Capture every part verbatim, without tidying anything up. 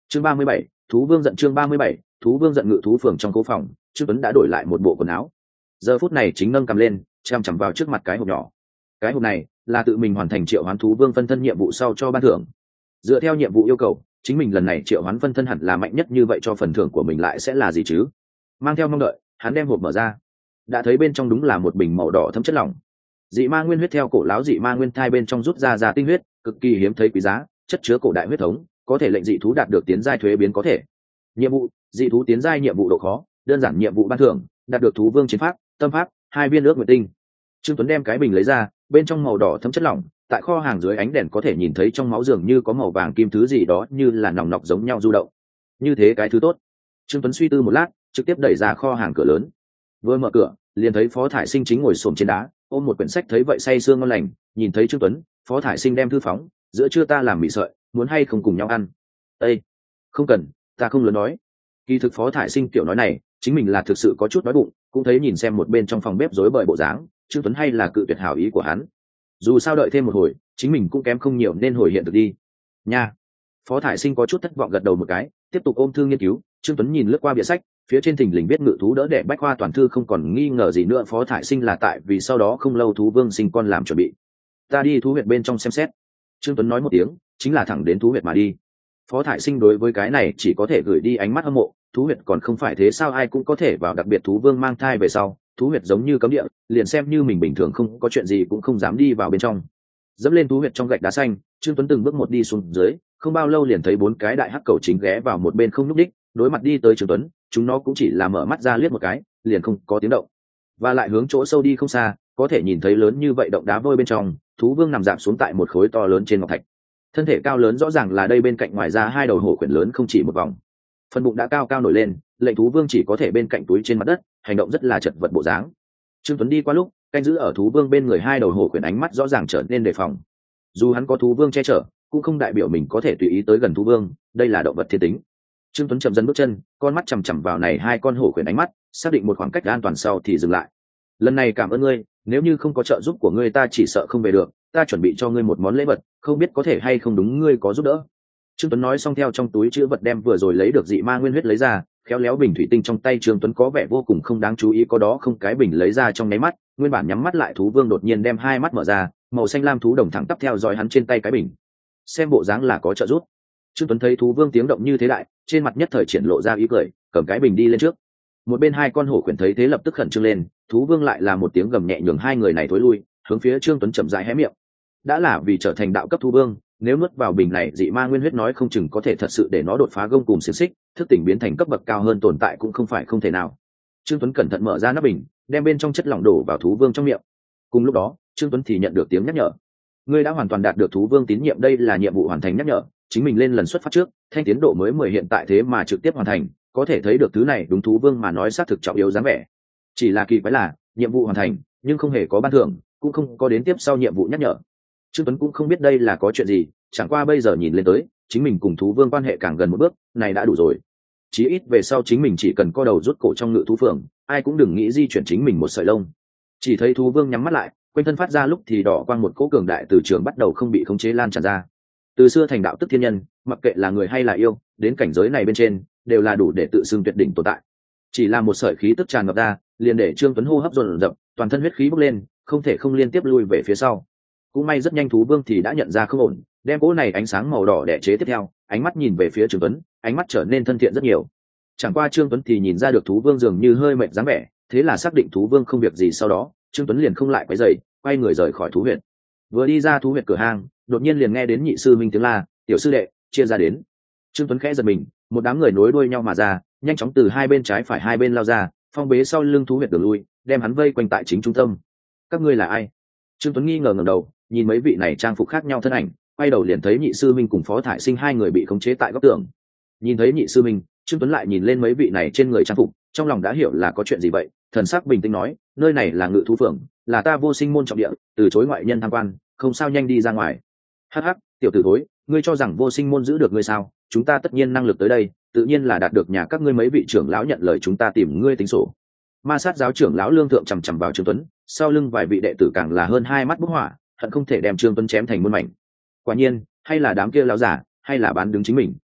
chương ba mươi bảy, thú vương giận. Chương ba mươi bảy, thú vương giận. Ngự thú phường trong cố phòng, trương tuấn đã đổi lại một bộ quần áo, giờ phút này chính nâng cầm lên chằm chằm vào trước mặt cái hộp nhỏ. Cái hộp này là tự mình hoàn thành triệu hoán thú vương phân thân nhiệm vụ sau cho ban thưởng. Dựa theo nhiệm vụ yêu cầu, chính mình lần này triệu hoán phân thân hẳn là mạnh nhất, như vậy cho phần thưởng của mình lại sẽ là gì chứ? Mang theo mong đợi, hắn đem hộp mở ra, đã thấy bên trong đúng là một bình màu đỏ thấm chất lỏng. Dị ma nguyên huyết theo cổ láo dị ma nguyên thai bên trong rút ra ra tinh huyết, cực kỳ hiếm thấy quý giá, chất chứa cổ đại huyết thống, có thể lệnh dị thú đạt được tiến giai thuế biến có thể. Nhiệm vụ: dị thú tiến giai. Nhiệm vụ độ khó: đơn giản. Nhiệm vụ ban thưởng: đạt được thú vương chiến pháp, tâm pháp, hai viên ước nguyệt tinh. Trương Tuấn đem cái bình lấy ra, bên trong màu đỏ thấm chất lỏng, tại kho hàng dưới ánh đèn có thể nhìn thấy trong máu dường như có màu vàng kim thứ gì đó như là nòng nọc giống nhau du động. Như thế cái thứ tốt. Trương Tuấn suy tư một lát, trực tiếp đẩy ra kho hàng cửa lớn. Vừa mở cửa, liền thấy Phó Thải Sinh chính ngồi xổm trên đá, ôm một quyển sách, thấy vậy say sương ngon lành. Nhìn thấy Trương Tuấn, Phó Thải Sinh đem thư phóng: giữa trưa ta làm mì sợi, muốn hay không cùng nhau ăn? Ê, không cần, ta không lớn nói. Kỳ thực Phó Thải Sinh kiểu nói này, chính mình là thực sự có chút đói bụng, cũng thấy nhìn xem một bên trong phòng bếp rối bời bộ dáng, Trương Tuấn hay là cự tuyệt hảo ý của hắn. Dù sao đợi thêm một hồi, chính mình cũng kém không nhiều nên hồi hiện được đi. Nha. Phó Thải Sinh có chút thất vọng gật đầu một cái, tiếp tục ôm thư nghiên cứu. Trương Tuấn nhìn lướt qua bìa sách, phía trên thình lình viết ngự thú đỡ đẻ bách khoa toàn thư, không còn nghi ngờ gì nữa, Phó Thải Sinh là tại vì sau đó không lâu thú vương sinh con làm chuẩn bị. Ta đi thú huyệt bên trong xem xét. Trương Tuấn nói một tiếng, chính là thẳng đến thú huyệt mà đi. Phó Thải Sinh đối với cái này chỉ có thể gửi đi ánh mắt hâm mộ, thú huyệt còn không phải thế sao ai cũng có thể vào, đặc biệt thú vương mang thai về sau, thú huyệt giống như cấm địa, liền xem như mình bình thường không có chuyện gì cũng không dám đi vào bên trong. Dẫm lên thú huyệt trong gạch đá xanh, Trương Tuấn từng bước một đi xuống dưới, không bao lâu liền thấy bốn cái đại hắc cầu chính ghé vào một bên không nhúc đích, đối mặt đi tới Trương Tuấn, chúng nó cũng chỉ là mở mắt ra liếc một cái, liền không có tiếng động. Và lại hướng chỗ sâu đi không xa, có thể nhìn thấy lớn như vậy động đá vôi bên trong, thú vương nằm rạp xuống tại một khối to lớn trên ngọc thạch. Thân thể cao lớn rõ ràng là đây, bên cạnh ngoài ra hai đầu hổ khuyển lớn không chỉ một vòng. Phần bụng đã cao cao nổi lên, lệnh thú vương chỉ có thể bên cạnh túi trên mặt đất, hành động rất là chật vật bộ dáng. Trương Tuấn đi qua lúc, canh giữ ở thú vương bên người hai đầu hổ khuyển ánh mắt rõ ràng trở nên đề phòng. Dù hắn có thú vương che chở, cũng không đại biểu mình có thể tùy ý tới gần thú vương, đây là động vật thiên tính. Trương Tuấn chậm dần bước chân, con mắt chằm chằm vào này hai con hổ khuyển ánh mắt, xác định một khoảng cách an toàn sau thì dừng lại. Lần này cảm ơn ngươi, nếu như không có trợ giúp của ngươi ta chỉ sợ không về được, ta chuẩn bị cho ngươi một món lễ vật, không biết có thể hay không đúng ngươi có giúp đỡ. Trương Tuấn nói xong theo trong túi chữ vật đem vừa rồi lấy được dị ma nguyên huyết lấy ra, khéo léo bình thủy tinh trong tay Trương Tuấn có vẻ vô cùng không đáng chú ý, có đó không cái bình lấy ra trong nháy mắt, nguyên bản nhắm mắt lại thú vương đột nhiên đem hai mắt mở ra, màu xanh lam thú đồng thẳng tắp theo dõi hắn trên tay cái bình. Xem bộ dáng là có trợ giúp. Trương Tuấn thấy thú vương tiếng động như thế đại, trên mặt nhất thời triển lộ ra ý cười, cầm cái bình đi lên trước. Một bên hai con hổ khuyển thấy thế lập tức khẩn trương lên, thú vương lại là một tiếng gầm nhẹ nhường hai người này thối lui, hướng phía Trương Tuấn chậm rãi hé miệng. Đã là vì trở thành đạo cấp thú vương, nếu nuốt vào bình này dị ma nguyên huyết nói không chừng có thể thật sự để nó đột phá gông cùm xiềng xích, thức tỉnh biến thành cấp bậc cao hơn tồn tại cũng không phải không thể nào. Trương Tuấn cẩn thận mở ra nắp bình, đem bên trong chất lỏng đổ vào thú vương trong miệng. Cùng lúc đó, Trương Tuấn thì nhận được tiếng nhắc nhở. Ngươi đã hoàn toàn đạt được thú vương tín nhiệm, đây là nhiệm vụ hoàn thành nhắc nhở, chính mình lên lần xuất phát trước, thanh tiến độ mới mười hiện tại thế mà trực tiếp hoàn thành, có thể thấy được thứ này đúng thú vương mà nói xác thực trọng yếu dáng vẻ. Chỉ là kỳ quái là, nhiệm vụ hoàn thành, nhưng không hề có ban thưởng, cũng không có đến tiếp sau nhiệm vụ nhắc nhở. Trương Tuấn cũng không biết đây là có chuyện gì, chẳng qua bây giờ nhìn lên tới, chính mình cùng thú vương quan hệ càng gần một bước, này đã đủ rồi. Chí ít về sau chính mình chỉ cần co đầu rút cổ trong ngự thú phường, ai cũng đừng nghĩ di chuyển chính mình một sợi lông. Chỉ thấy thú vương nhắm mắt lại, quanh thân phát ra lúc thì đỏ quang, một cỗ cường đại từ trường bắt đầu không bị khống chế lan tràn ra. Từ xưa thành đạo tức thiên nhân, mặc kệ là người hay là yêu, đến cảnh giới này bên trên, đều là đủ để tự xưng tuyệt đỉnh tồn tại. Chỉ là một sợi khí tức tràn ngập ra, liền để Trương Tuấn hô hấp dồn dập, toàn thân huyết khí bốc lên, không thể không liên tiếp lui về phía sau. Cũng may rất nhanh thú vương thì đã nhận ra không ổn, đem cỗ này ánh sáng màu đỏ đẻ chế tiếp theo, ánh mắt nhìn về phía Trương Tuấn, ánh mắt trở nên thân thiện rất nhiều. Chẳng qua Trương Tuấn thì nhìn ra được thú vương dường như hơi mệt dáng vẻ, thế là xác định thú vương không việc gì, sau đó Trương Tuấn liền không lại quấy rầy, quay người rời khỏi thú huyệt. Vừa đi ra thú huyệt cửa hang, đột nhiên liền nghe đến nhị sư minh tiếng la, tiểu sư đệ, chia ra đến. Trương Tuấn khẽ giật mình, một đám người nối đuôi nhau mà ra, nhanh chóng từ hai bên trái phải hai bên lao ra, phong bế sau lưng thú huyệt đường lui, đem hắn vây quanh tại chính trung tâm. Các ngươi là ai? Trương Tuấn nghi ngờ ngẩng đầu, nhìn mấy vị này trang phục khác nhau thân ảnh, quay đầu liền thấy nhị sư minh cùng Phó Thải Sinh hai người bị khống chế tại góc tường. Nhìn thấy nhị sư minh, Trương Tuấn lại nhìn lên mấy vị này trên người trang phục, trong lòng đã hiểu là có chuyện gì vậy, thần sắc bình tĩnh nói, nơi này là ngự thú phường, là ta Vô Sinh môn trọng địa, từ chối ngoại nhân tham quan, không sao, nhanh đi ra ngoài. Hắc hắc, tiểu tử thối, ngươi cho rằng Vô Sinh môn giữ được ngươi sao? Chúng ta tất nhiên năng lực tới đây, tự nhiên là đạt được nhà các ngươi mấy vị trưởng lão nhận lời chúng ta tìm ngươi tính sổ. Ma sát giáo trưởng lão Lương Thượng trầm trầm vào Trương Tuấn, sau lưng vài vị đệ tử càng là hơn hai mắt bốc hỏa, hận không thể đem Trương Tuấn chém thành muôn mảnh. Quả nhiên, hay là đám kia lão giả, hay là bán đứng chính mình.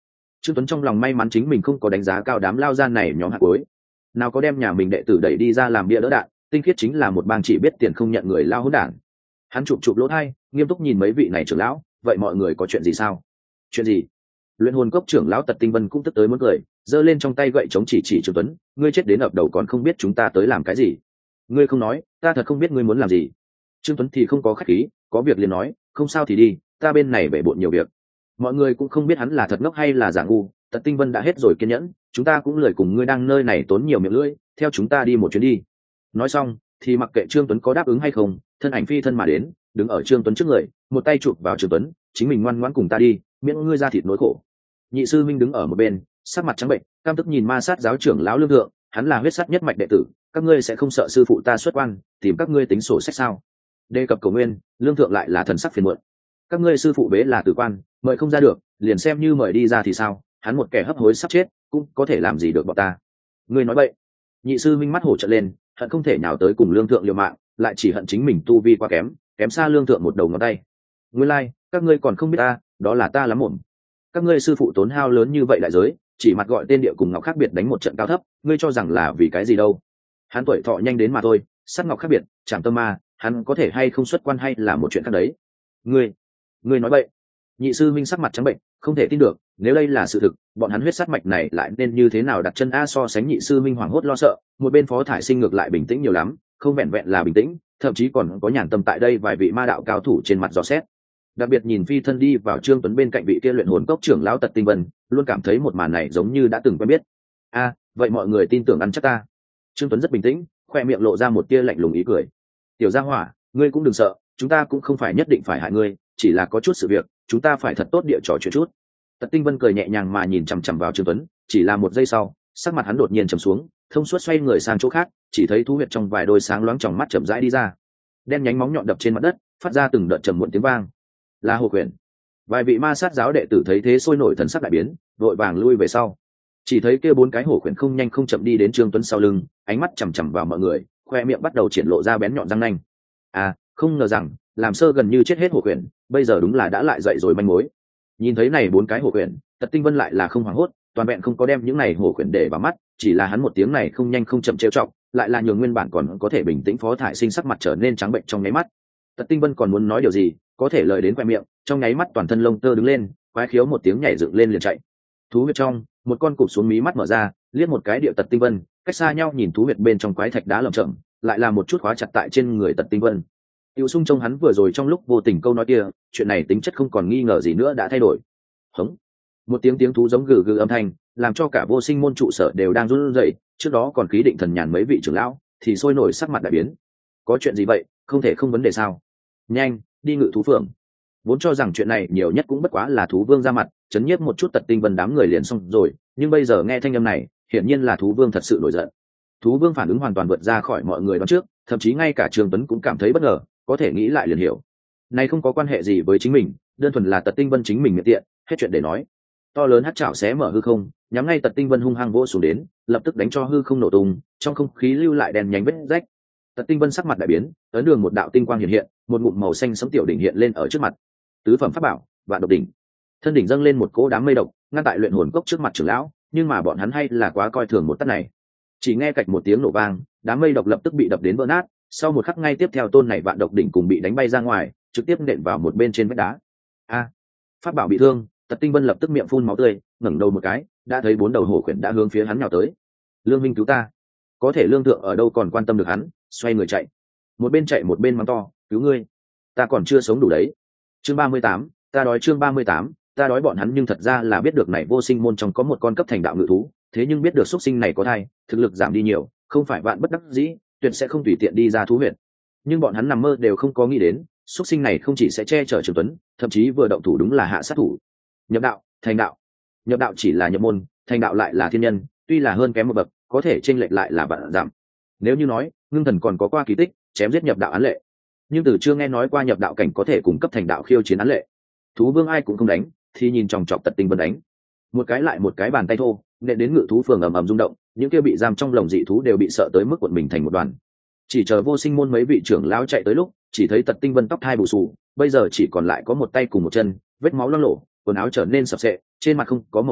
Trương Tuấn trong lòng may mắn chính mình không có đánh giá cao đám lao gian này nhóm hạt cuối, nào có đem nhà mình đệ tử đẩy đi ra làm bia đỡ đạn, tinh khiết chính là một bang chỉ biết tiền không nhận người lao hỗn đản. Hắn chụp chụp lỗ tai, nghiêm túc nhìn mấy vị này trưởng lão, vậy mọi người có chuyện gì sao? Chuyện gì? Luyện hồn cốc trưởng lão Tật Tinh Vân cũng tức tới muốn cười, giơ lên trong tay gậy chống chỉ chỉ Trương Tuấn, ngươi chết đến ập đầu còn không biết chúng ta tới làm cái gì? Ngươi không nói, ta thật không biết ngươi muốn làm gì. Trương Tuấn thì không có khách khí, có việc liền nói, không sao thì đi, ta bên này bể bộn nhiều việc. Mọi người cũng không biết hắn là thật ngốc hay là giả ngu, Tật Tinh Vân đã hết rồi kiên nhẫn, chúng ta cũng lười cùng ngươi đang nơi này tốn nhiều miệng lưỡi, theo chúng ta đi một chuyến đi. Nói xong, thì mặc kệ Trương Tuấn có đáp ứng hay không, thân ảnh phi thân mà đến, đứng ở Trương Tuấn trước người, một tay chụp vào Trương Tuấn, chính mình ngoan ngoãn cùng ta đi, miễn ngươi ra thịt nỗi khổ. Nhị sư minh đứng ở một bên, sắc mặt trắng bệnh, cam tức nhìn ma sát giáo trưởng lão Lương Thượng, hắn là huyết sát nhất mạch đệ tử, các ngươi sẽ không sợ sư phụ ta xuất quan, tìm các ngươi tính sổ sách sao? Đề cập cầu nguyên, Lương Thượng lại là thần sắc phiền muộn. Các ngươi sư phụ bế là tử quan, mời không ra được, liền xem như mời đi ra thì sao? Hắn một kẻ hấp hối sắp chết, cũng có thể làm gì được bọn ta? Ngươi nói bậy. Nhị sư minh mắt hổ trợn lên, hận không thể nhào tới cùng Lương Thượng liều mạng, lại chỉ hận chính mình tu vi quá kém, kém xa Lương Thượng một đầu ngón tay. Nguyên lai, like, các ngươi còn không biết ta, đó là ta lắm mồm. Các ngươi sư phụ tốn hao lớn như vậy đại giới, chỉ mặt gọi tên địa cùng ngọc khác biệt đánh một trận cao thấp, ngươi cho rằng là vì cái gì đâu? Hắn tuổi thọ nhanh đến mà thôi, sát ngọc khác biệt, chẳng tâm ma, hắn có thể hay không xuất quan hay là một chuyện khác đấy. Ngươi, ngươi nói bậy. Nhị sư minh sắc mặt trắng bệnh, không thể tin được, nếu đây là sự thực, bọn hắn huyết sát mạch này lại nên như thế nào đặt chân a? So sánh nhị sư minh hoảng hốt lo sợ, một bên Phó Thải Sinh ngược lại bình tĩnh nhiều lắm, không vẹn vẹn là bình tĩnh, thậm chí còn có nhàn tâm tại đây vài vị ma đạo cao thủ trên mặt dò xét. Đặc biệt nhìn phi thân đi vào Trương Tuấn bên cạnh vị kia luyện hồn cốc trưởng lão Tật Tinh Vân, luôn cảm thấy một màn này giống như đã từng quen biết. A, vậy mọi người tin tưởng ăn chắc ta? Trương Tuấn rất bình tĩnh, khoe miệng lộ ra một tia lạnh lùng ý cười. Tiểu Gia Hỏa, ngươi cũng đừng sợ, chúng ta cũng không phải nhất định phải hại ngươi, chỉ là có chút sự việc, chúng ta phải thật tốt địa trò chuyện chút. Tật Tinh Vân cười nhẹ nhàng mà nhìn chằm chằm vào Trương Tuấn, chỉ là một giây sau, sắc mặt hắn đột nhiên trầm xuống, thông suốt xoay người sang chỗ khác, chỉ thấy thú huyệt trong vài đôi sáng loáng tròng mắt chậm rãi đi ra, đen nhánh móng nhọn đập trên mặt đất, phát ra từng đợt trầm muộn tiếng vang. Là hồ quyển. Vài vị ma sát giáo đệ tử thấy thế sôi nổi thần sắc đại biến, vội vàng lui về sau. Chỉ thấy kia bốn cái hổ quyển không nhanh không chậm đi đến Trương Tuấn sau lưng, ánh mắt chằm chằm vào mọi người, khoe miệng bắt đầu triển lộ ra bén nhọn răng nanh. À, không ngờ rằng, làm sơ gần như chết hết hổ quyển, bây giờ đúng là đã lại dậy rồi manh mối. Nhìn thấy này bốn cái hổ quyển, Tật Tinh Vân lại là không hoảng hốt, toàn vẹn không có đem những này hổ quyển để vào mắt, chỉ là hắn một tiếng này không nhanh không chậm trêu chọc, lại là nhường nguyên bản còn có thể bình tĩnh Phó Thải Sinh sắc mặt trở nên trắng bệnh trong nháy mắt. Tật Tinh Vân còn muốn nói điều gì, có thể lời đến khoe miệng, trong nháy mắt toàn thân lông tơ đứng lên, quái khiếu một tiếng nhảy dựng lên liền chạy. Thú huyệt trong, một con cụp xuống mí mắt mở ra, liếc một cái điệu Tật Tinh Vân, cách xa nhau nhìn thú huyệt bên trong quái thạch đá lởm chởm, lại là một chút khóa chặt tại trên người Tật Tinh Vân. Tiêu Sung trông hắn vừa rồi trong lúc vô tình câu nói kia, chuyện này tính chất không còn nghi ngờ gì nữa đã thay đổi. Hống. Một tiếng tiếng thú giống gừ gừ âm thanh, làm cho cả vô sinh môn trụ sở đều đang run rẩy, trước đó còn khí định thần nhàn mấy vị trưởng lão, thì sôi nổi sắc mặt đại biến. Có chuyện gì vậy, không thể không vấn đề sao? Nhanh, đi ngự thú phường. Vốn cho rằng chuyện này nhiều nhất cũng bất quá là thú vương ra mặt, chấn nhiếp một chút Tật Tinh Vân đám người liền xong rồi, nhưng bây giờ nghe thanh âm này, hiển nhiên là thú vương thật sự nổi giận. Thú vương phản ứng hoàn toàn vượt ra khỏi mọi người đoán trước, thậm chí ngay cả Trương Tuấn cũng cảm thấy bất ngờ, có thể nghĩ lại liền hiểu. Này không có quan hệ gì với chính mình, đơn thuần là Tật Tinh Vân chính mình miệng tiện, hết chuyện để nói. To lớn hắc chảo xé mở hư không, nhắm ngay Tật Tinh Vân hung hăng vỗ xuống đến, lập tức đánh cho hư không nổ tung, trong không khí lưu lại đèn nhánh vết rách. Tật Tinh Vân sắc mặt đại biến, ấn đường một đạo tinh quang hiện hiện, một ngụm màu xanh sẫm tiểu đỉnh hiện lên ở trước mặt. Tứ phẩm pháp bảo, Vạn Độc đỉnh. Thân đỉnh dâng lên một cỗ đám mây độc, ngăn tại luyện hồn cốc trước mặt trưởng lão, nhưng mà bọn hắn hay là quá coi thường một tát này. Chỉ nghe cạch một tiếng nổ vang, đám mây độc lập tức bị đập đến vỡ nát, sau một khắc ngay tiếp theo tôn này Vạn Độc đỉnh cùng bị đánh bay ra ngoài, trực tiếp nện vào một bên trên vách đá. A, pháp bảo bị thương, Tật Tinh Vân lập tức miệng phun máu tươi, ngẩng đầu một cái, đã thấy bốn đầu hổ khuyển đã hướng phía hắn nhào tới. Lương Minh cứu ta! Có thể Lương Thượng ở đâu còn quan tâm được hắn, xoay người chạy. Một bên chạy một bên mắng to, cứu ngươi! Ta còn chưa sống đủ đấy. Chương ba mươi tám, ta đói chương ba mươi tám, ta đói bọn hắn nhưng thật ra là biết được này vô sinh môn trong có một con cấp thành đạo ngự thú, thế nhưng biết được xuất sinh này có thai, thực lực giảm đi nhiều, không phải vạn bất đắc dĩ, tuyệt sẽ không tùy tiện đi ra thú huyệt. Nhưng bọn hắn nằm mơ đều không có nghĩ đến, xuất sinh này không chỉ sẽ che chở Trương Tuấn, thậm chí vừa động thủ đúng là hạ sát thủ. Nhập đạo, thành đạo. Nhập đạo chỉ là nhập môn, thành đạo lại là thiên nhân, tuy là hơn kém một bậc, có thể chênh lệch lại là vạn giảm. Nếu như nói, Ngưng Thần còn có qua kỳ tích, chém giết nhập đạo án lệ, nhưng từ chưa nghe nói qua nhập đạo cảnh có thể cung cấp thành đạo khiêu chiến án lệ. Thú vương ai cũng không đánh, thì nhìn chòng chọc Tật Tinh Vân đánh. Một cái lại một cái bàn tay thô, nện đến ngự thú phường ầm ầm rung động, những kia bị giam trong lồng dị thú đều bị sợ tới mức cuộn mình thành một đoàn. Chỉ chờ vô sinh môn mấy vị trưởng lão chạy tới lúc, chỉ thấy Tật Tinh Vân tóc hai bù xù, bây giờ chỉ còn lại có một tay cùng một chân, vết máu loang lổ, quần áo trở nên sập sệ, trên mặt không có màu máu,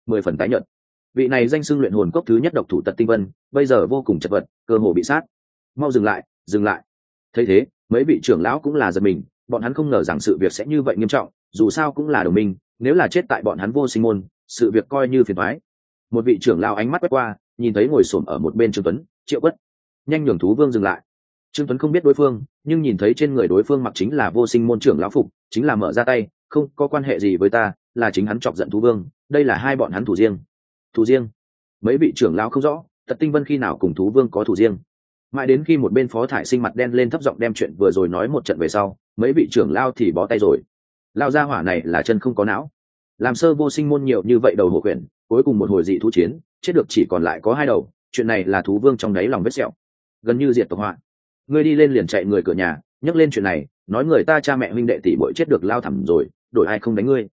mười phần tái nhợt. Vị này danh xưng luyện hồn cốc thứ nhất độc thủ Tật Tinh Vân bây giờ vô cùng chật vật, cơ hồ bị sát. Mau dừng lại, dừng lại. Thấy thế, mấy vị trưởng lão cũng là giật mình, bọn hắn không ngờ rằng sự việc sẽ như vậy nghiêm trọng, dù sao cũng là đồng minh, nếu là chết tại bọn hắn Vô Sinh môn, sự việc coi như phiền toái. Một vị trưởng lão ánh mắt quét qua, nhìn thấy ngồi xổm ở một bên Trương Tuấn, Triệu Quất, nhanh nhường thú vương dừng lại. Trương Tuấn không biết đối phương, nhưng nhìn thấy trên người đối phương mặc chính là Vô Sinh môn trưởng lão phục, chính là mở ra tay, không có quan hệ gì với ta, là chính hắn chọc giận thú vương, đây là hai bọn hắn thủ riêng. Thủ riêng? Mấy vị trưởng lão không rõ, Tật Tinh Vân khi nào cùng thú vương có thủ riêng. Mãi đến khi một bên Phó Thải Sinh mặt đen lên thấp giọng đem chuyện vừa rồi nói một trận về sau, mấy vị trưởng lão thì bó tay rồi. Lão gia hỏa này là chân không có não. Làm sơ Vô Sinh môn nhiều như vậy đầu hộ quyển, cuối cùng một hồi dị thú chiến, chết được chỉ còn lại có hai đầu, chuyện này là thú vương trong đáy lòng vết sẹo, gần như diệt tộc họa. Ngươi đi lên liền chạy người cửa nhà, nhắc lên chuyện này, nói người ta cha mẹ huynh đệ tỷ muội chết được lao thẳm rồi, đổi ai không đánh ngươi.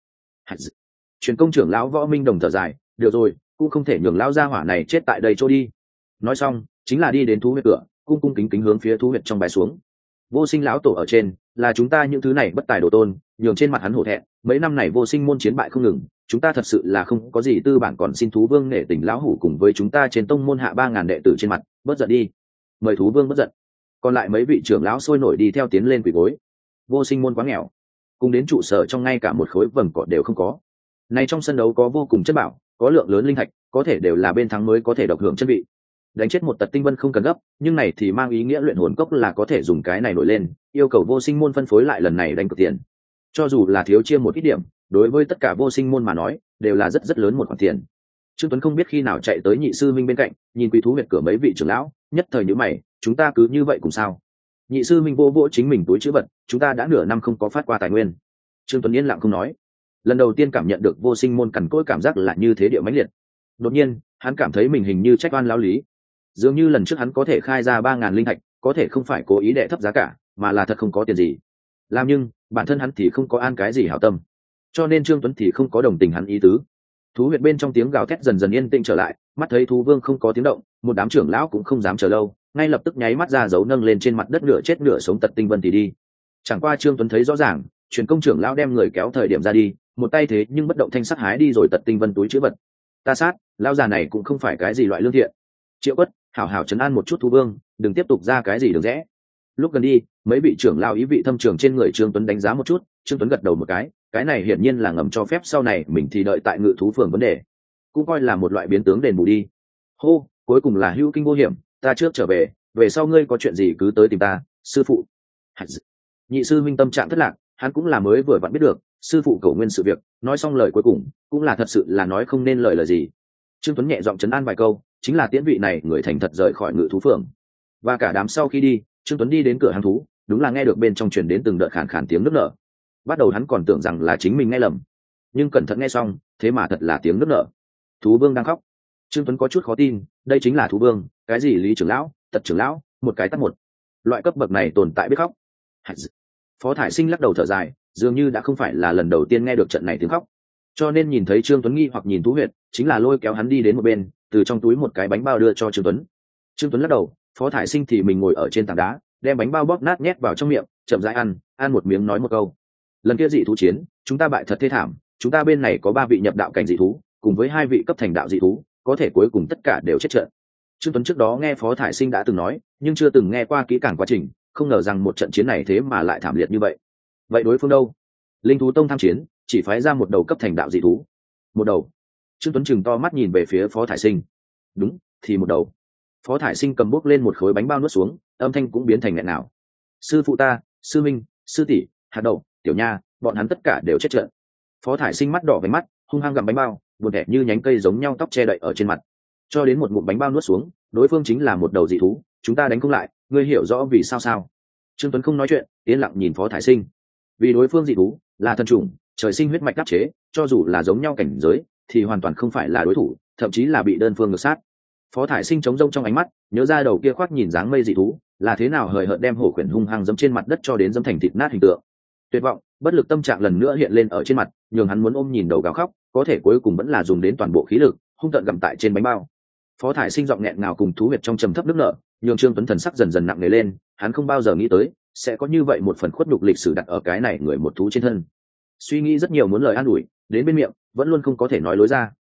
Truyền công trưởng lão Võ Minh Đồng thở dài, được rồi, cũng không thể nhường lão gia hỏa này chết tại đây chỗ đi. Nói xong, chính là đi đến thú huyệt cửa, cung cung kính kính hướng phía thú huyệt trong bài xuống. Vô Sinh lão tổ ở trên, là chúng ta những thứ này bất tài đồ tôn, nhường trên mặt hắn hổ thẹn, mấy năm này Vô Sinh môn chiến bại không ngừng, chúng ta thật sự là không có gì tư bản, còn xin thú vương nể tình lão hủ cùng với chúng ta trên tông môn hạ ba ngàn đệ tử trên mặt, bớt giận đi. Mời thú vương bớt giận. Còn lại mấy vị trưởng lão sôi nổi đi theo tiến lên quỳ gối. Vô Sinh môn quá nghèo, cùng đến trụ sở trong ngay cả một khối vầng cỏ đều không có. Này trong sân đấu có vô cùng chất bảo, có lượng lớn linh thạch, có thể đều là bên thắng mới có thể độc hưởng chân vị. Đánh chết một Tật Tinh Vân không cần gấp, nhưng này thì mang ý nghĩa luyện hồn cốc là có thể dùng cái này nổi lên, yêu cầu Vô Sinh môn phân phối lại lần này đánh cược tiền. Cho dù là thiếu chia một ít điểm, đối với tất cả Vô Sinh môn mà nói, đều là rất rất lớn một khoản tiền. Trương Tuấn không biết khi nào chạy tới nhị sư minh bên cạnh, nhìn quý thú huyệt cửa mấy vị trưởng lão, nhất thời nhíu mày, chúng ta cứ như vậy cùng sao? Nhị sư minh vô vỗ chính mình túi trữ vật, chúng ta đã nửa năm không có phát qua tài nguyên. Trương Tuấn yên lặng không nói. Lần đầu tiên cảm nhận được Vô Sinh môn cằn cỗi cảm giác là như thế địa mãnh liệt. Đột nhiên, hắn cảm thấy mình hình như trách oan lão lý. Dường như lần trước hắn có thể khai ra ba ngàn linh thạch, có thể không phải cố ý đệ thấp giá cả, mà là thật không có tiền gì. Làm nhưng, bản thân hắn thì không có an cái gì hảo tâm. Cho nên Trương Tuấn thì không có đồng tình hắn ý tứ. Thú huyệt bên trong tiếng gào thét dần dần yên tĩnh trở lại, mắt thấy thú vương không có tiếng động, một đám trưởng lão cũng không dám chờ lâu, ngay lập tức nháy mắt ra dấu nâng lên trên mặt đất nửa chết nửa sống Tật Tinh Vân thì đi. Chẳng qua Trương Tuấn thấy rõ ràng, truyền công trưởng lão đem người kéo thời điểm ra đi, một tay thế nhưng bất động thanh sắc hái đi rồi Tật Tinh Vân túi chứa vật. Ta sát, lão già này cũng không phải cái gì loại lương thiện. Triệu Quất, hảo hảo trấn an một chút thú vương, đừng tiếp tục ra cái gì đường rẽ. Lúc gần đi, mấy vị trưởng lão ý vị thâm trường trên người Trương Tuấn đánh giá một chút, Trương Tuấn gật đầu một cái, cái này hiển nhiên là ngầm cho phép sau này mình thì đợi tại ngự thú phường vấn đề, cũng coi là một loại biến tướng đền bù đi. Hô, cuối cùng là hữu kinh vô hiểm, ta trước trở về, về sau ngươi có chuyện gì cứ tới tìm ta, sư phụ. Nhị sư minh tâm trạng thất lạc, hắn cũng là mới vừa vặn biết được, sư phụ cầu nguyên sự việc, nói xong lời cuối cùng, cũng là thật sự là nói không nên lời lời gì. Trương Tuấn nhẹ giọng trấn an vài câu, chính là tiễn vị này người thành thật rời khỏi ngự thú phường. Và cả đám sau khi đi, Trương Tuấn đi đến cửa hàng thú, đúng là nghe được bên trong truyền đến từng đợt khàn khàn tiếng nức nở. Bắt đầu hắn còn tưởng rằng là chính mình nghe lầm, nhưng cẩn thận nghe xong, thế mà thật là tiếng nức nở. Thú vương đang khóc. Trương Tuấn có chút khó tin, đây chính là thú vương, cái gì Lý trưởng lão, Tật trưởng lão, một cái tắt một. Loại cấp bậc này tồn tại biết khóc. Phó Thải Sinh lắc đầu thở dài, dường như đã không phải là lần đầu tiên nghe được trận này tiếng khóc. Cho nên nhìn thấy Trương Tuấn nghi hoặc nhìn thú huyệt, chính là lôi kéo hắn đi đến một bên, từ trong túi một cái bánh bao đưa cho Trương Tuấn. Trương Tuấn lắc đầu, Phó Thải Sinh thì mình ngồi ở trên tảng đá, đem bánh bao bóp nát nhét vào trong miệng, chậm rãi ăn, ăn một miếng nói một câu. Lần kia dị thú chiến, chúng ta bại thật thê thảm, chúng ta bên này có ba vị nhập đạo cảnh dị thú, cùng với hai vị cấp thành đạo dị thú, có thể cuối cùng tất cả đều chết trận. Trương Tuấn trước đó nghe Phó Thải Sinh đã từng nói, nhưng chưa từng nghe qua kỹ càng quá trình, không ngờ rằng một trận chiến này thế mà lại thảm liệt như vậy. Vậy đối phương đâu? Linh thú tông tham chiến, chỉ phái ra một đầu cấp thành đạo dị thú. Một đầu? Trương Tuấn chừng to mắt nhìn về phía Phó Thải Sinh. Đúng, thì một đầu. Phó Thải Sinh cầm bốc lên một khối bánh bao nuốt xuống, âm thanh cũng biến thành nghẹn nào. Sư phụ ta, sư minh, sư tỷ, hạt đậu, tiểu nha, bọn hắn tất cả đều chết trận. Phó Thải Sinh mắt đỏ với mắt, hung hăng gặm bánh bao, buồn đẹp như nhánh cây giống nhau tóc che đậy ở trên mặt. Cho đến một ngụm bánh bao nuốt xuống, đối phương chính là một đầu dị thú, chúng ta đánh không lại, ngươi hiểu rõ vì sao sao? Trương Tuấn không nói chuyện, yên lặng nhìn Phó Thải Sinh. Vì đối phương dị thú là thần trùng, trời sinh huyết mạch đắc chế, cho dù là giống nhau cảnh giới, thì hoàn toàn không phải là đối thủ, thậm chí là bị đơn phương ngược sát. Phó Thải Sinh chống rông trong ánh mắt, nhớ ra đầu kia khoác nhìn dáng mây dị thú, là thế nào hời hợt đem hổ khuyển hung hăng dẫm trên mặt đất cho đến dẫm thành thịt nát hình tượng. Tuyệt vọng, bất lực tâm trạng lần nữa hiện lên ở trên mặt, nhường hắn muốn ôm nhìn đầu gào khóc, có thể cuối cùng vẫn là dùng đến toàn bộ khí lực, hung tợn gặm tại trên bánh bao. Phó Thải Sinh giọng nghẹn ngào cùng thú huyệt trong trầm thấp nước nở, nhường Trương Tuấn thần sắc dần dần nặng nề lên, hắn không bao giờ nghĩ tới sẽ có như vậy một phần khuất nhục lịch sử đặt ở cái này người một thú trên thân. Suy nghĩ rất nhiều muốn lời an ủi, đến bên miệng vẫn luôn không có thể nói lối ra.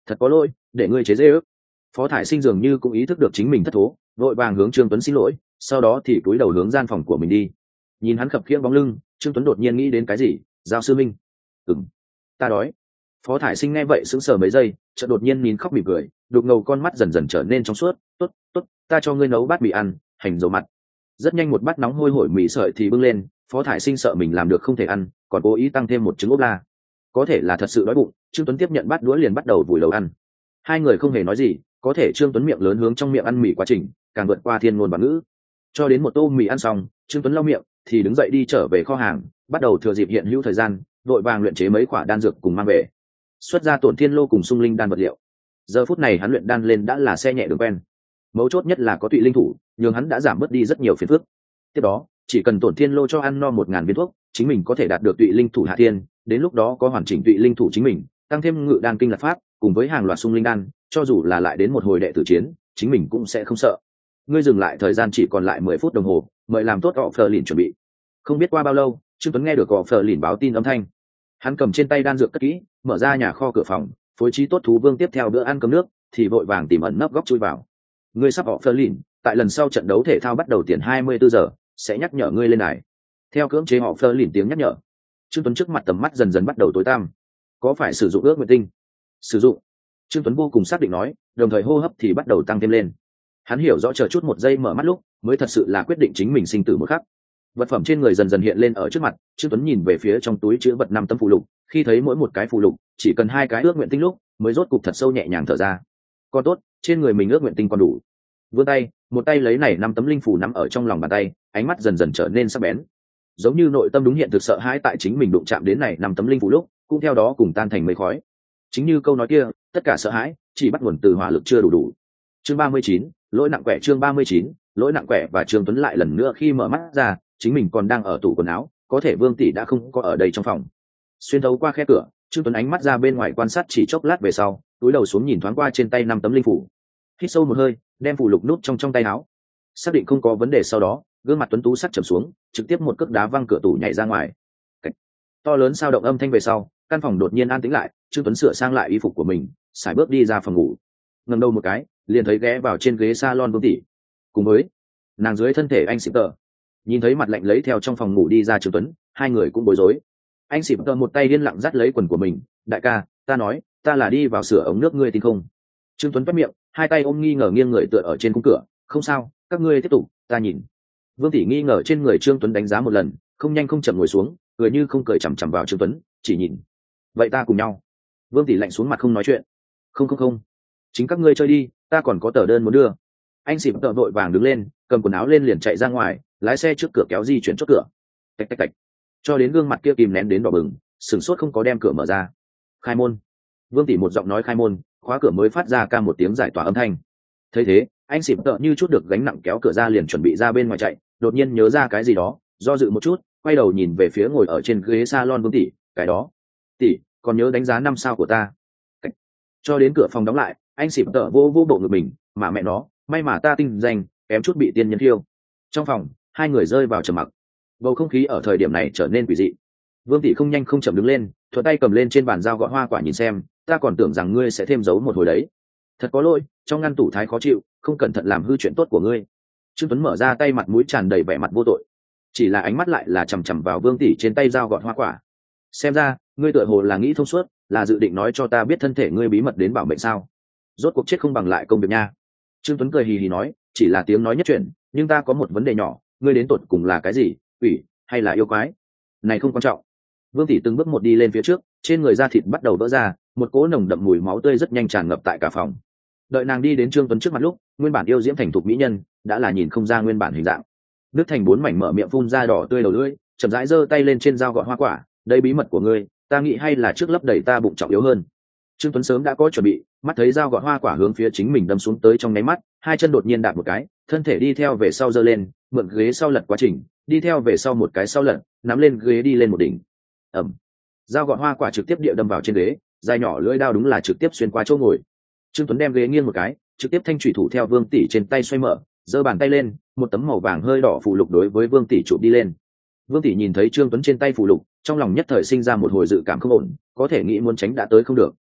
thật có lỗi để ngươi chế dễ ước. Phó Thải Sinh dường như cũng ý thức được chính mình thất thố, vội vàng hướng Trương Tuấn xin lỗi, sau đó thì cúi đầu hướng gian phòng của mình đi. Nhìn hắn khập khiễng bóng lưng, Trương Tuấn đột nhiên nghĩ đến cái gì. Giao sư minh. Ừm, ta đói. Phó Thải Sinh nghe vậy sững sờ mấy giây, chợt đột nhiên nín khóc mỉm cười, đục ngầu con mắt dần dần trở nên trong suốt. Tốt, tốt, ta cho ngươi nấu bát mì ăn, hành dầu mặt. Rất nhanh một bát nóng hôi hổi mì sợi thì bưng lên. Phó Thải Sinh sợ mình làm được không thể ăn, còn cố ý tăng thêm một trứng ốp la. Có thể là thật sự đói bụng, Trương Tuấn tiếp nhận bát đũa liền bắt đầu vùi đầu ăn. Hai người không hề nói gì, có thể Trương Tuấn miệng lớn hướng trong miệng ăn mì quá trình càng vượt qua thiên ngôn và ngữ. Cho đến một tô mì ăn xong, Trương Tuấn lau miệng thì đứng dậy đi trở về kho hàng, bắt đầu thừa dịp hiện hữu thời gian vội vàng luyện chế mấy quả đan dược cùng mang về, xuất ra tổn thiên lô cùng sung linh đan vật liệu. Giờ phút này hắn luyện đan lên đã là xe nhẹ đường quen, mấu chốt nhất là có tụy linh thủ nhưng hắn đã giảm bớt đi rất nhiều phiền phức. Tiếp đó chỉ cần tổn thiên lô cho ăn no một ngàn viên thuốc, chính mình có thể đạt được tụy linh thủ hạ thiên. Đến lúc đó có hoàn chỉnh tụy linh thủ chính mình, tăng thêm ngự đan kinh lạc pháp cùng với hàng loạt sung linh đan, cho dù là lại đến một hồi đệ tử chiến, chính mình cũng sẽ không sợ. Ngươi dừng lại thời gian chỉ còn lại mười phút đồng hồ, mời làm tốt họ phờ lìn chuẩn bị. Không biết qua bao lâu, Trương Tuấn nghe được họ phờ lìn báo tin âm thanh. Hắn cầm trên tay đan dược cất kỹ, mở ra nhà kho cửa phòng, phối trí tốt thú vương tiếp theo bữa ăn cơm nước, thì vội vàng tìm ẩn nấp góc chui vào. Ngươi sắp họ phờ lìn, tại lần sau trận đấu thể thao bắt đầu tiền hai mươi bốn giờ, sẽ nhắc nhở ngươi lên đài. Theo cưỡng chế họ phờ lìn tiếng nhắc nhở, Trương Tuấn trước mặt tầm mắt dần dần bắt đầu tối tăm. Có phải sử dụng ước nguyện tinh? Sử dụng. Trương Tuấn vô cùng xác định nói, đồng thời hô hấp thì bắt đầu tăng thêm lên. Hắn hiểu rõ chờ chút một giây mở mắt lúc mới thật sự là quyết định chính mình sinh tử một khắc. Vật phẩm trên người dần dần hiện lên ở trước mặt, Trương Tuấn nhìn về phía trong túi chứa vật năm tấm phụ lục, khi thấy mỗi một cái phụ lục chỉ cần hai cái ước nguyện tinh lúc mới rốt cục thật sâu nhẹ nhàng thở ra. Còn tốt, trên người mình ước nguyện tinh còn đủ. Vươn tay, một tay lấy này năm tấm linh phù nắm ở trong lòng bàn tay, ánh mắt dần dần trở nên sắc bén. Giống như nội tâm đúng hiện thực sợ hãi tại chính mình đụng chạm đến này năm tấm linh phù lúc, cũng theo đó cùng tan thành mây khói. Chính như câu nói kia, tất cả sợ hãi chỉ bắt nguồn từ hỏa lực chưa đủ đủ. Chương ba mươi chín, lỗi nặng quẻ. Chương ba mươi chín, lỗi nặng quẻ. Và Trương Tuấn lại lần nữa khi mở mắt ra, chính mình còn đang ở tủ quần áo, có thể Vương tỷ đã không có ở đây trong phòng. Xuyên thấu qua khe cửa, Trương Tuấn ánh mắt ra bên ngoài quan sát chỉ chốc lát về sau, túi đầu xuống nhìn thoáng qua trên tay năm tấm linh phủ. Hít sâu một hơi, đem phủ lục nút trong trong tay áo. Xác định không có vấn đề sau đó, gương mặt Tuấn tú sắc trầm xuống, trực tiếp một cước đá văng cửa tủ nhảy ra ngoài. Cách to lớn sao động âm thanh về sau, căn phòng đột nhiên an tĩnh lại. Trương Tuấn sửa sang lại y phục của mình, sải bước đi ra phòng ngủ. Ngẩng đầu một cái, liền thấy ghé vào trên ghế salon Vương tỷ, cùng với nàng dưới thân thể anh Xịp Tờ. Nhìn thấy mặt lạnh lấy theo trong phòng ngủ đi ra Trương Tuấn, hai người cũng bối rối. Anh Xịp Tờ một tay điên lặng dắt lấy quần của mình, đại ca, ta nói, ta là đi vào sửa ống nước, ngươi tin không? Trương Tuấn quét miệng, hai tay ôm nghi ngờ nghiêng người tựa ở trên khung cửa, không sao, các ngươi tiếp tục, ta nhìn. Vương tỷ nghi ngờ trên người Trương Tuấn đánh giá một lần, không nhanh không chậm ngồi xuống, cười như không cười chằm chằm vào Trương Tuấn, chỉ nhìn. Vậy ta cùng nhau. Vương tỷ lạnh xuống mặt không nói chuyện. Không không không, chính các ngươi chơi đi, ta còn có tờ đơn muốn đưa. Anh Xịp Tờ vội vàng đứng lên, cầm quần áo lên liền chạy ra ngoài, lái xe trước cửa kéo di chuyển chốt cửa. Tạch tạch tạch, cho đến gương mặt kia kìm nén đến đỏ bừng, sửng sốt không có đem cửa mở ra. Khai môn. Vương tỷ một giọng nói khai môn, khóa cửa mới phát ra ca một tiếng giải tỏa âm thanh. Thấy thế, anh Xịp Tờ như chút được gánh nặng kéo cửa ra liền chuẩn bị ra bên ngoài chạy, đột nhiên nhớ ra cái gì đó, do dự một chút, quay đầu nhìn về phía ngồi ở trên ghế salon Vương tỷ, cái đó, tỷ, còn nhớ đánh giá năm sao của ta. Cách. Cho đến cửa phòng đóng lại, anh Xịp Tờ vô vô bộ ngực mình, mà mẹ nó, may mà ta tinh danh, kém chút bị tiên nhân thiêu. Trong phòng, hai người rơi vào trầm mặc. Bầu không khí ở thời điểm này trở nên quỷ dị. Vương tỷ không nhanh không chậm đứng lên, thuận tay cầm lên trên bàn dao gọt hoa quả nhìn xem, ta còn tưởng rằng ngươi sẽ thêm giấu một hồi đấy. Thật có lỗi, trong ngăn tủ thái khó chịu, không cẩn thận làm hư chuyện tốt của ngươi. Trương Tuấn mở ra tay, mặt mũi tràn đầy vẻ mặt vô tội, chỉ là ánh mắt lại là chằm chằm vào Vương tỷ trên tay dao gọt hoa quả. Xem ra, ngươi tựa hồ là nghĩ thông suốt, là dự định nói cho ta biết thân thể ngươi bí mật đến bảo mệnh sao? Rốt cuộc chết không bằng lại công việc nha. Trương Tuấn cười hì hì nói, chỉ là tiếng nói nhất chuyện, nhưng ta có một vấn đề nhỏ, ngươi đến tột cùng là cái gì, quỷ hay là yêu quái? Này không quan trọng. Vương tỷ từng bước một đi lên phía trước, trên người da thịt bắt đầu vỡ ra, một cỗ nồng đậm mùi máu tươi rất nhanh tràn ngập tại cả phòng. Đợi nàng đi đến Trương Tuấn trước mặt lúc, nguyên bản yêu diễm thành thục mỹ nhân đã là nhìn không ra nguyên bản hình dạng. Nước thành bốn mảnh mở miệng phun ra đỏ tươi đầu lưỡi, chậm rãi giơ tay lên trên dao gọt hoa quả, đây bí mật của ngươi, ta nghĩ hay là trước lấp đầy ta bụng trọng yếu hơn. Trương Tuấn sớm đã có chuẩn bị, mắt thấy dao gọt hoa quả hướng phía chính mình đâm xuống tới trong nháy mắt, hai chân đột nhiên đạp một cái, thân thể đi theo về sau giơ lên, mượn ghế sau lật quá trình, đi theo về sau một cái sau lật, nắm lên ghế đi lên một đỉnh. Ầm. Dao gọt hoa quả trực tiếp địa đâm vào trên ghế, dài nhỏ lưỡi dao đúng là trực tiếp xuyên qua chỗ ngồi. Trương Tuấn đem ghế nghiêng một cái, trực tiếp thanh thủy thủ theo Vương tỷ trên tay xoay mở, giơ bàn tay lên, một tấm màu vàng hơi đỏ phù lục đối với Vương tỷ chụp đi lên. Vương tỷ nhìn thấy Trương Tuấn trên tay phù lục, trong lòng nhất thời sinh ra một hồi dự cảm không ổn, có thể nghĩ muốn tránh đã tới không được.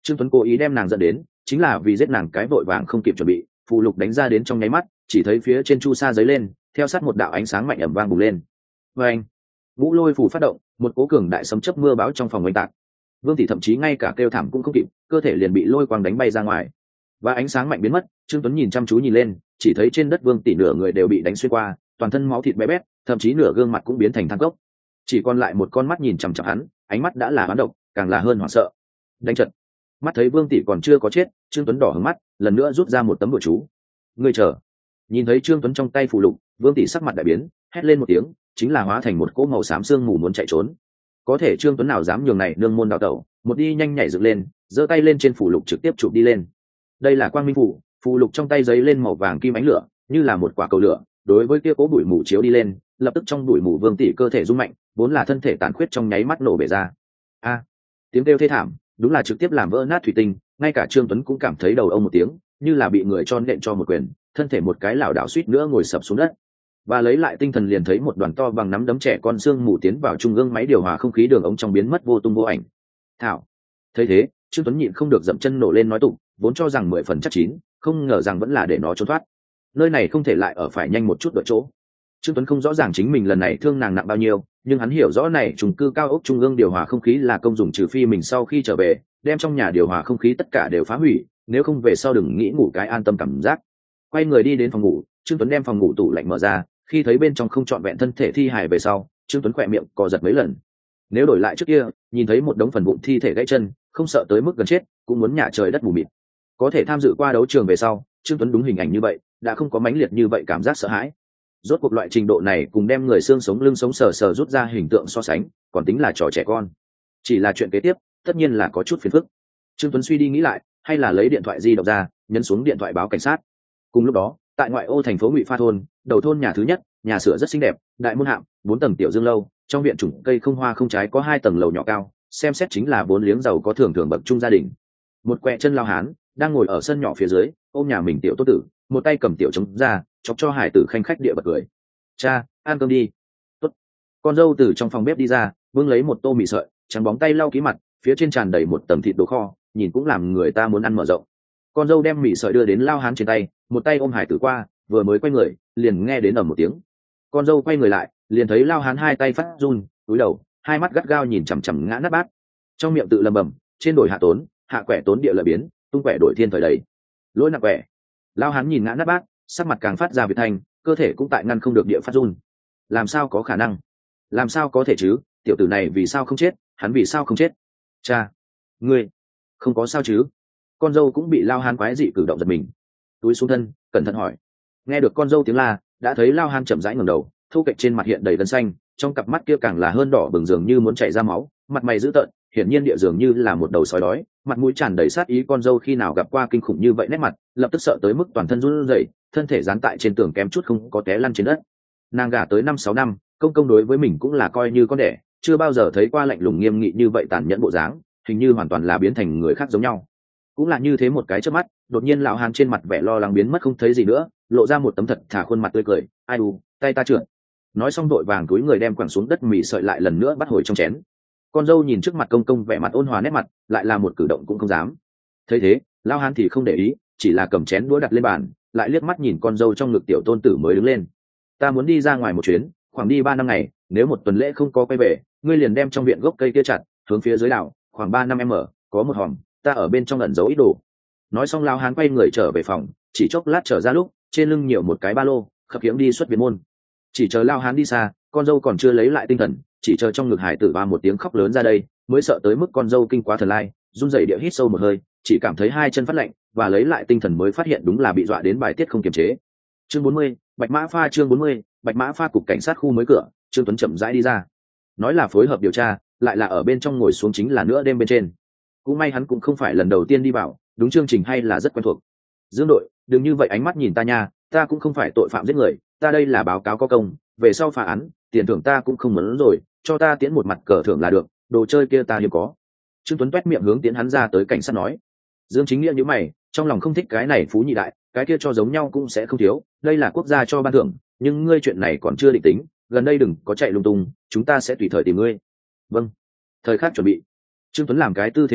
Trương Tuấn cố ý đem nàng dẫn đến chính là vì giết nàng cái vội vàng không kịp chuẩn bị, phù lục đánh ra đến trong nháy mắt chỉ thấy phía trên chu sa giấy lên, theo sát một đạo ánh sáng mạnh ẩm vang bùng lên. Và anh ngũ lôi phù phát động, một cố cường đại sấm chớp mưa báo trong phòng oanh tạc. Vương tỷ thậm chí ngay cả kêu thảm cũng không kịp, cơ thể liền bị lôi quang đánh bay ra ngoài. Và ánh sáng mạnh biến mất, Trương Tuấn nhìn chăm chú nhìn lên, chỉ thấy trên đất Vương tỷ nửa người đều bị đánh xuyên qua, toàn thân máu thịt bé bét, thậm chí nửa gương mặt cũng biến thành than cốc. Chỉ còn lại một con mắt nhìn chằm chằm hắn, ánh mắt đã là hoán độc, càng là hơn hoảng sợ. Đánh trận. Mắt thấy Vương tỷ còn chưa có chết, Trương Tuấn đỏ hứng mắt, lần nữa rút ra một tấm bùa chú. Ngươi chờ. Nhìn thấy Trương Tuấn trong tay phù lục, Vương tỷ sắc mặt đại biến, hét lên một tiếng, chính là hóa thành một cỗ màu xám xương mù muốn chạy trốn. Có thể Trương Tuấn nào dám nhường này nương môn đào tẩu, một đi nhanh nhảy dựng lên, giơ tay lên trên phù lục trực tiếp chụp đi lên. Đây là quang minh phù, phù lục trong tay giấy lên màu vàng kim ánh lửa, như là một quả cầu lửa, đối với kia cố bụi mù chiếu đi lên, lập tức trong bụi mù Vương tỷ cơ thể rung mạnh, vốn là thân thể tàn khuyết trong nháy mắt nổ bể ra. A, tiếng kêu thê thảm, đúng là trực tiếp làm vỡ nát thủy tinh, ngay cả Trương Tuấn cũng cảm thấy đầu ông một tiếng, như là bị người cho nện cho một quyền, thân thể một cái lảo đảo suýt nữa ngồi sập xuống đất. Và lấy lại tinh thần liền thấy một đoàn to bằng nắm đấm trẻ con xương mù tiến vào trung ương máy điều hòa không khí đường ống trong biến mất vô tung vô ảnh. Thảo, thấy thế, Trương Tuấn nhịn không được dậm chân nổ lên nói tụng, vốn cho rằng mười phần chắc chín, không ngờ rằng vẫn là để nó trốn thoát. Nơi này không thể lại ở phải nhanh một chút đợi chỗ. Trương Tuấn không rõ ràng chính mình lần này thương nàng nặng bao nhiêu, nhưng hắn hiểu rõ này trùng cư cao ốc trung ương điều hòa không khí là công dụng trừ phi mình sau khi trở về, đem trong nhà điều hòa không khí tất cả đều phá hủy, nếu không về sau đừng nghĩ ngủ cái an tâm cảm giác. Quay người đi đến phòng ngủ, Trương Tuấn đem phòng ngủ tủ lạnh mở ra, khi thấy bên trong không trọn vẹn thân thể thi hài về sau, Trương Tuấn khỏe miệng co giật mấy lần. Nếu đổi lại trước kia, nhìn thấy một đống phần vụn thi thể gãy chân, không sợ tới mức gần chết, cũng muốn nhả trời đất mù mịt. Có thể tham dự qua đấu trường về sau, Trương Tuấn đúng hình ảnh như vậy, đã không có mãnh liệt như vậy cảm giác sợ hãi. Rốt cuộc loại trình độ này cùng đem người xương sống lưng sống sờ sờ rút ra hình tượng so sánh, còn tính là trò trẻ con. Chỉ là chuyện kế tiếp, tất nhiên là có chút phiền phức. Trương Tuấn suy đi nghĩ lại, hay là lấy điện thoại di động ra, nhấn xuống điện thoại báo cảnh sát. Cùng lúc đó, tại ngoại ô thành phố Ngụy Pha thôn, đầu thôn nhà thứ nhất, nhà sửa rất xinh đẹp, đại môn hạm, bốn tầng tiểu dương lâu, trong viện trùng cây không hoa không trái có hai tầng lầu nhỏ cao, xem xét chính là vốn liếng giàu có thường thường bậc trung gia đình. Một quẹ chân lao hán đang ngồi ở sân nhỏ phía dưới, ôm nhà mình tiểu tốt tử, một tay cầm tiểu trống ra, chọc cho hải tử khanh khách địa bật cười. Cha, ăn cơm đi. Tốt. Con dâu từ trong phòng bếp đi ra, vương lấy một tô mì sợi, trắng bóng tay lau ký mặt, phía trên tràn đầy một tầng thịt đồ kho, nhìn cũng làm người ta muốn ăn mở rộng. Con dâu đem mì sợi đưa đến lao hán trên tay, một tay ôm hải tử qua, vừa mới quay người, liền nghe đến ầm một tiếng. Con dâu quay người lại, liền thấy lao hán hai tay phát run, cúi đầu, hai mắt gắt gao nhìn chằm chằm ngã nát bát, trong miệng tự lầm bầm, trên đổi hạ tốn, hạ quẻ tốn địa lợi biến, tung quẻ đổi thiên thời đầy. Lỗi nặng quẻ. Lao hán nhìn ngã nát bát, sắc mặt càng phát ra việt thanh, cơ thể cũng tại ngăn không được địa phát run. Làm sao có khả năng? Làm sao có thể chứ? Tiểu tử này vì sao không chết? Hắn vì sao không chết? Cha, ngươi không có sao chứ? Con dâu cũng bị lao hán quái dị cử động giật mình, túi xuống thân, cẩn thận hỏi. Nghe được con dâu tiếng la, đã thấy lao hán chậm rãi ngẩng đầu, thu kệch trên mặt hiện đầy gân xanh, trong cặp mắt kia càng là hơn đỏ bừng dường như muốn chảy ra máu, mặt mày dữ tợn, hiển nhiên địa dường như là một đầu sói đói, mặt mũi tràn đầy sát ý. Con dâu khi nào gặp qua kinh khủng như vậy nét mặt, lập tức sợ tới mức toàn thân run rẩy, thân thể dán tại trên tường kém chút không có té lăn trên đất. Nàng gả tới năm sáu năm, công công đối với mình cũng là coi như con đẻ, chưa bao giờ thấy qua lạnh lùng nghiêm nghị như vậy tàn nhẫn bộ dáng, hình như hoàn toàn là biến thành người khác giống nhau. Cũng là như thế một cái chớp mắt, đột nhiên lão hán trên mặt vẻ lo lắng biến mất không thấy gì nữa, lộ ra một tấm thật thà khuôn mặt tươi cười. Ai u, tay ta trượt. Nói xong đội vàng túi người đem quẳng xuống đất mì sợi lại lần nữa bắt hồi trong chén. Con dâu nhìn trước mặt công công vẻ mặt ôn hòa nét mặt, lại là một cử động cũng không dám. Thấy thế, lão hán thì không để ý, chỉ là cầm chén đũa đặt lên bàn, lại liếc mắt nhìn con dâu trong ngực tiểu tôn tử mới đứng lên. Ta muốn đi ra ngoài một chuyến, khoảng đi ba năm ngày, nếu một tuần lễ không có quay về, ngươi liền đem trong viện gốc cây kia chặt, hướng phía dưới đảo, khoảng ba năm m, có một hòm, ta ở bên trong ẩn giấu ít đồ. Nói xong lão hán quay người trở về phòng, chỉ chốc lát trở ra lúc, trên lưng nhiều một cái ba lô, khập khiễng đi xuất viện môn. Chỉ chờ lão hán đi xa, con dâu còn chưa lấy lại tinh thần, chỉ chờ trong ngực hải tử ba một tiếng khóc lớn ra đây, mới sợ tới mức con dâu kinh quá thần lai, run rẩy địa hít sâu một hơi, chỉ cảm thấy hai chân phát lạnh, và lấy lại tinh thần mới phát hiện đúng là bị dọa đến bài tiết không kiềm chế. Chương bốn mươi, Bạch Mã Pha. Chương bốn mươi, Bạch Mã Pha. Cục cảnh sát khu mới cửa, Trương Tuấn chậm rãi đi ra. Nói là phối hợp điều tra, lại là ở bên trong ngồi xuống chính là nữa đêm bên trên. Cũng may hắn cũng không phải lần đầu tiên đi vào, đúng chương trình hay là rất quen thuộc. Dương đội, đừng như vậy ánh mắt nhìn ta nha, ta cũng không phải tội phạm giết người, ta đây là báo cáo có công, về sau phá án, tiền thưởng ta cũng không muốn rồi, cho ta tiến một mặt cờ thưởng là được, đồ chơi kia ta hiếm có. Trương Tuấn toét miệng hướng tiến hắn ra tới cảnh sát nói. Dương Chính Nghĩa nhíu mày, trong lòng không thích cái này phú nhị đại, cái kia cho giống nhau cũng sẽ không thiếu, đây là quốc gia cho ban thưởng, nhưng ngươi chuyện này còn chưa định tính, gần đây đừng có chạy lung tung, chúng ta sẽ tùy thời tìm ngươi. Vâng. Thời khắc chuẩn bị. Trương Tuấn làm cái tư thế chào,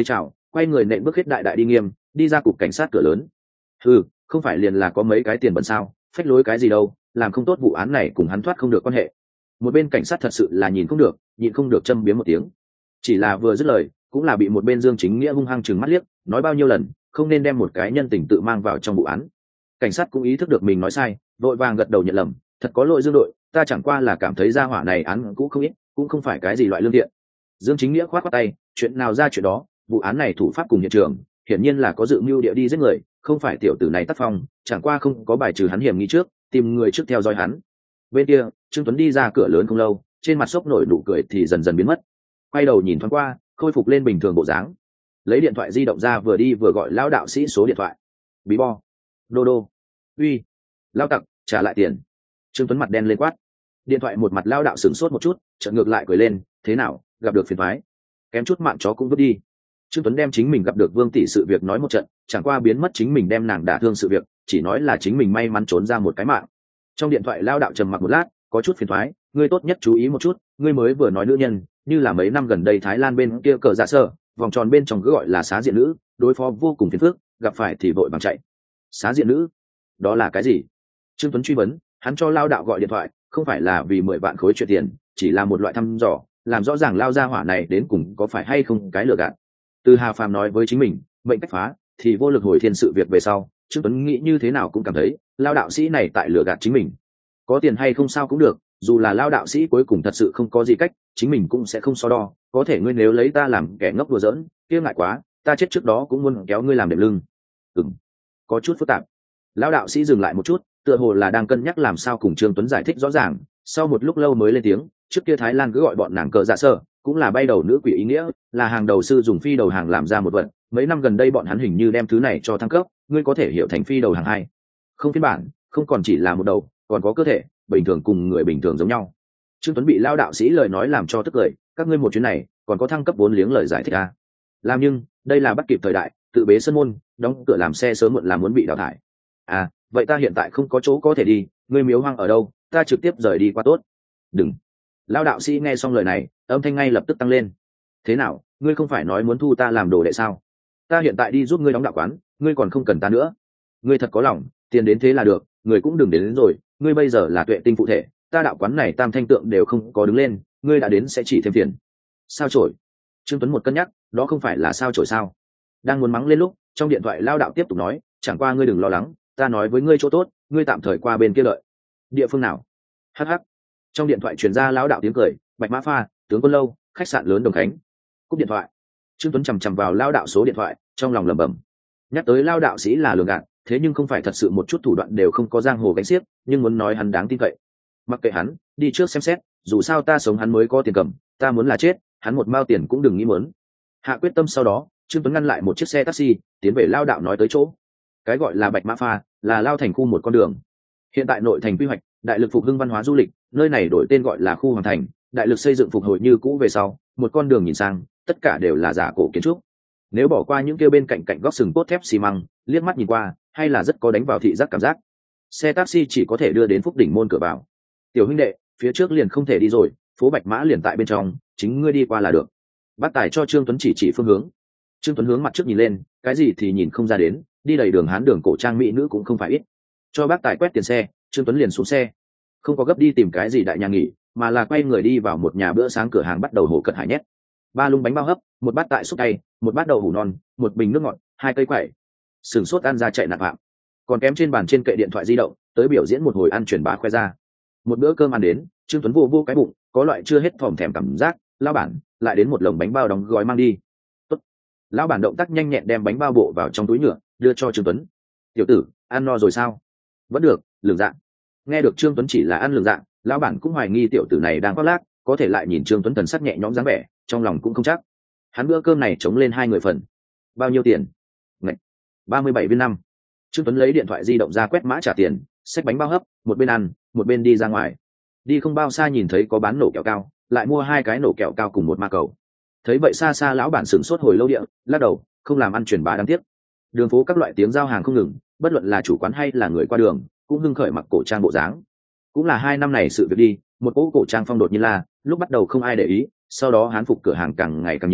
quay người nện bước hết đại đại đi nghiêm đi ra cục cảnh sát cửa lớn. Ừ, không phải liền là có mấy cái tiền bẩn sao, phách lối cái gì đâu, làm không tốt vụ án này cùng hắn thoát không được quan hệ. Một bên cảnh sát thật sự là nhìn không được, nhịn không được châm biếm một tiếng. Chỉ là vừa dứt lời cũng là bị một bên Dương Chính Nghĩa hung hăng chừng mắt liếc, nói bao nhiêu lần không nên đem một cái nhân tình tự mang vào trong vụ án. Cảnh sát cũng ý thức được mình nói sai, vội vàng gật đầu nhận lầm, thật có lỗi Dương đội, ta chẳng qua là cảm thấy gia hỏa này án cũ không ít, cũng không phải cái gì loại lương thiện. Dương Chính Nghĩa khoát khoát tay, chuyện nào ra chuyện đó, vụ án này thủ pháp cùng hiện trường hiển nhiên là có dự mưu địa đi giết người, không phải tiểu tử này tác phong, chẳng qua không có bài trừ hắn hiểm nghi trước, tìm người trước theo dõi hắn. Bên kia Trương Tuấn đi ra cửa lớn không lâu, trên mặt sốc nổi nụ cười thì dần dần biến mất, quay đầu nhìn thoáng qua khôi phục lên bình thường bộ dáng, lấy điện thoại di động ra vừa đi vừa gọi lão đạo sĩ số điện thoại. Bí bo, đô đô, uy, lao tặc, trả lại tiền. Trương Tuấn mặt đen lên quát. Điện thoại một mặt lao đạo sửng sốt một chút, chợt ngược lại cười lên, thế nào, gặp được phiền toái, kém chút mạng chó cũng vứt đi. Trương Tuấn đem chính mình gặp được Vương tỷ sự việc nói một trận, chẳng qua biến mất chính mình đem nàng đả thương sự việc, chỉ nói là chính mình may mắn trốn ra một cái mạng. Trong điện thoại lao đạo trầm mặc một lát, có chút phiền toái, ngươi tốt nhất chú ý một chút, ngươi mới vừa nói nữ nhân, như là mấy năm gần đây Thái Lan bên kia cờ dạ sở, vòng tròn bên trong cứ gọi là xá diện nữ, đối phó vô cùng phiền phức, gặp phải thì vội bằng chạy. Xá diện nữ, đó là cái gì? Trương Tuấn truy vấn, hắn cho lao đạo gọi điện thoại, không phải là vì mười vạn khối chuyện tiền, chỉ là một loại thăm dò, làm rõ ràng lao gia hỏa này đến cùng có phải hay không cái lừa gạt. Từ Hà Phàm nói với chính mình, mệnh cách phá, thì vô lực hồi thiên sự việc về sau, Trương Tuấn nghĩ như thế nào cũng cảm thấy, lao đạo sĩ này tại lừa gạt chính mình. Có tiền hay không sao cũng được, dù là lao đạo sĩ cuối cùng thật sự không có gì cách, chính mình cũng sẽ không so đo, có thể ngươi nếu lấy ta làm kẻ ngốc đùa giỡn, kia ngại quá, ta chết trước đó cũng muốn kéo ngươi làm đệm lưng. Ừm, có chút phức tạp. Lao đạo sĩ dừng lại một chút, tựa hồ là đang cân nhắc làm sao cùng Trương Tuấn giải thích rõ ràng, sau một lúc lâu mới lên tiếng, trước kia Thái Lan cứ gọi bọn nàng cờ dạ sở, cũng là bay đầu nữ quỷ ý nghĩa, là hàng đầu sư dùng phi đầu hàng làm ra một vật, mấy năm gần đây bọn hắn hình như đem thứ này cho thăng cấp, ngươi có thể hiểu thành phi đầu hàng hai. Không phiên bản, không còn chỉ là một đầu, còn có cơ thể, bình thường cùng người bình thường giống nhau. Trương Tuấn bị lao đạo sĩ lời nói làm cho tức cười, các ngươi một chuyến này, còn có thăng cấp vốn liếng lời giải thích à? Làm nhưng, đây là bắt kịp thời đại, tự bế sân môn, đóng cửa làm xe sớm muộn là muốn bị đào thải. À, vậy ta hiện tại không có chỗ có thể đi, ngươi miếu hoang ở đâu, ta trực tiếp rời đi qua tốt. Đừng. Lao đạo sĩ nghe xong lời này, âm thanh ngay lập tức tăng lên. Thế nào, ngươi không phải nói muốn thu ta làm đồ đệ sao? Ta hiện tại đi giúp ngươi đóng đạo quán, ngươi còn không cần ta nữa. Ngươi thật có lòng, tiền đến thế là được, người cũng đừng đến, đến rồi, ngươi bây giờ là tuệ tinh phụ thể, ta đạo quán này tam thanh tượng đều không có đứng lên, ngươi đã đến sẽ chỉ thêm tiền. Sao chổi? Trương Tuấn một cân nhắc, đó không phải là sao chổi sao? Đang muốn mắng lên lúc, trong điện thoại lao đạo tiếp tục nói, chẳng qua ngươi đừng lo lắng, ta nói với ngươi chỗ tốt, ngươi tạm thời qua bên kia lợi. Địa phương nào? Hắc hắc. Trong điện thoại truyền ra lão đạo tiếng cười, Bạch Mã Pha, tướng quân lâu, khách sạn lớn Đồng Khánh. Cúp điện thoại. Trương Tuấn chằm chằm vào lao đạo số điện thoại, trong lòng lẩm bẩm. Nhắc tới lao đạo sĩ là lường gạt, thế nhưng không phải thật sự một chút thủ đoạn đều không có giang hồ gánh xiếc, nhưng muốn nói hắn đáng tin cậy. Mặc kệ hắn, đi trước xem xét, dù sao ta sống hắn mới có tiền cầm, ta muốn là chết, hắn một mao tiền cũng đừng nghĩ muốn. Hạ quyết tâm sau đó, Trương Tuấn ngăn lại một chiếc xe taxi, tiến về lao đạo nói tới chỗ. Cái gọi là Bạch Mã Pha, là lao thành khu một con đường. Hiện tại nội thành quy hoạch, đại lực phục hưng văn hóa du lịch, nơi này đổi tên gọi là khu Hoàng Thành, đại lực xây dựng phục hồi như cũ về sau, một con đường nhìn sang, tất cả đều là giả cổ kiến trúc. Nếu bỏ qua những kia bên cạnh cạnh góc sừng cốt thép xi măng, liếc mắt nhìn qua, hay là rất có đánh vào thị giác cảm giác. Xe taxi chỉ có thể đưa đến Phúc Đỉnh môn cửa vào. Tiểu huynh đệ, phía trước liền không thể đi rồi, phố Bạch Mã liền tại bên trong, chính ngươi đi qua là được. Bác tài cho Trương Tuấn chỉ chỉ phương hướng. Trương Tuấn hướng mặt trước nhìn lên, cái gì thì nhìn không ra đến, đi đầy đường hán đường cổ trang mỹ nữ cũng không phải ít. Cho bác tài quét tiền xe, Trương Tuấn liền xuống xe, không có gấp đi tìm cái gì đại nhà nghỉ, mà là quay người đi vào một nhà bữa sáng cửa hàng bắt đầu hổ cận hải nhét. Ba lung bánh bao hấp, một bát tại xúc tay, một bát đậu hủ non, một bình nước ngọt, hai cây quẩy. Sừng sốt ăn ra chạy nạp phạm. Còn kém trên bàn trên kệ điện thoại di động, tới biểu diễn một hồi ăn truyền bá khoe ra. Một bữa cơm ăn đến, Trương Tuấn vô vô cái bụng, có loại chưa hết thòm thèm cảm giác, lão bản, lại đến một lồng bánh bao đóng gói mang đi. Tốt. Lão bản động tác nhanh nhẹn đem bánh bao bộ vào trong túi nhựa, đưa cho Trương Tuấn. Tiểu tử, ăn no rồi sao? Vẫn được, lường dạng. Nghe được Trương Tuấn chỉ là ăn lường dạng, lão bản cũng hoài nghi tiểu tử này đang khoác lác, có thể lại nhìn Trương Tuấn thần sắc nhẹ nhõm dáng vẻ, trong lòng cũng không chắc. Hắn bữa cơm này chống lên hai người phần. Bao nhiêu tiền? Ngậy. ba mươi bảy viên năm. Trương Tuấn lấy điện thoại di động ra quét mã trả tiền, xách bánh bao hấp, một bên ăn, một bên đi ra ngoài. Đi không bao xa nhìn thấy có bán nổ kẹo cao, lại mua hai cái nổ kẹo cao cùng một ma cầu. Thấy vậy xa xa lão bản sửng sốt hồi lâu địa, lắc đầu, không làm ăn truyền bá đáng tiếc. Đường phố các loại tiếng giao hàng không ngừng, bất luận là chủ quán hay là người qua đường, cũng hưng khởi mặc cổ trang bộ dáng. Cũng là hai năm này sự việc đi, một cỗ cổ trang phong đột nhiên là, lúc bắt đầu không ai để ý, sau đó hán phục cửa hàng càng ngày càng nhiều,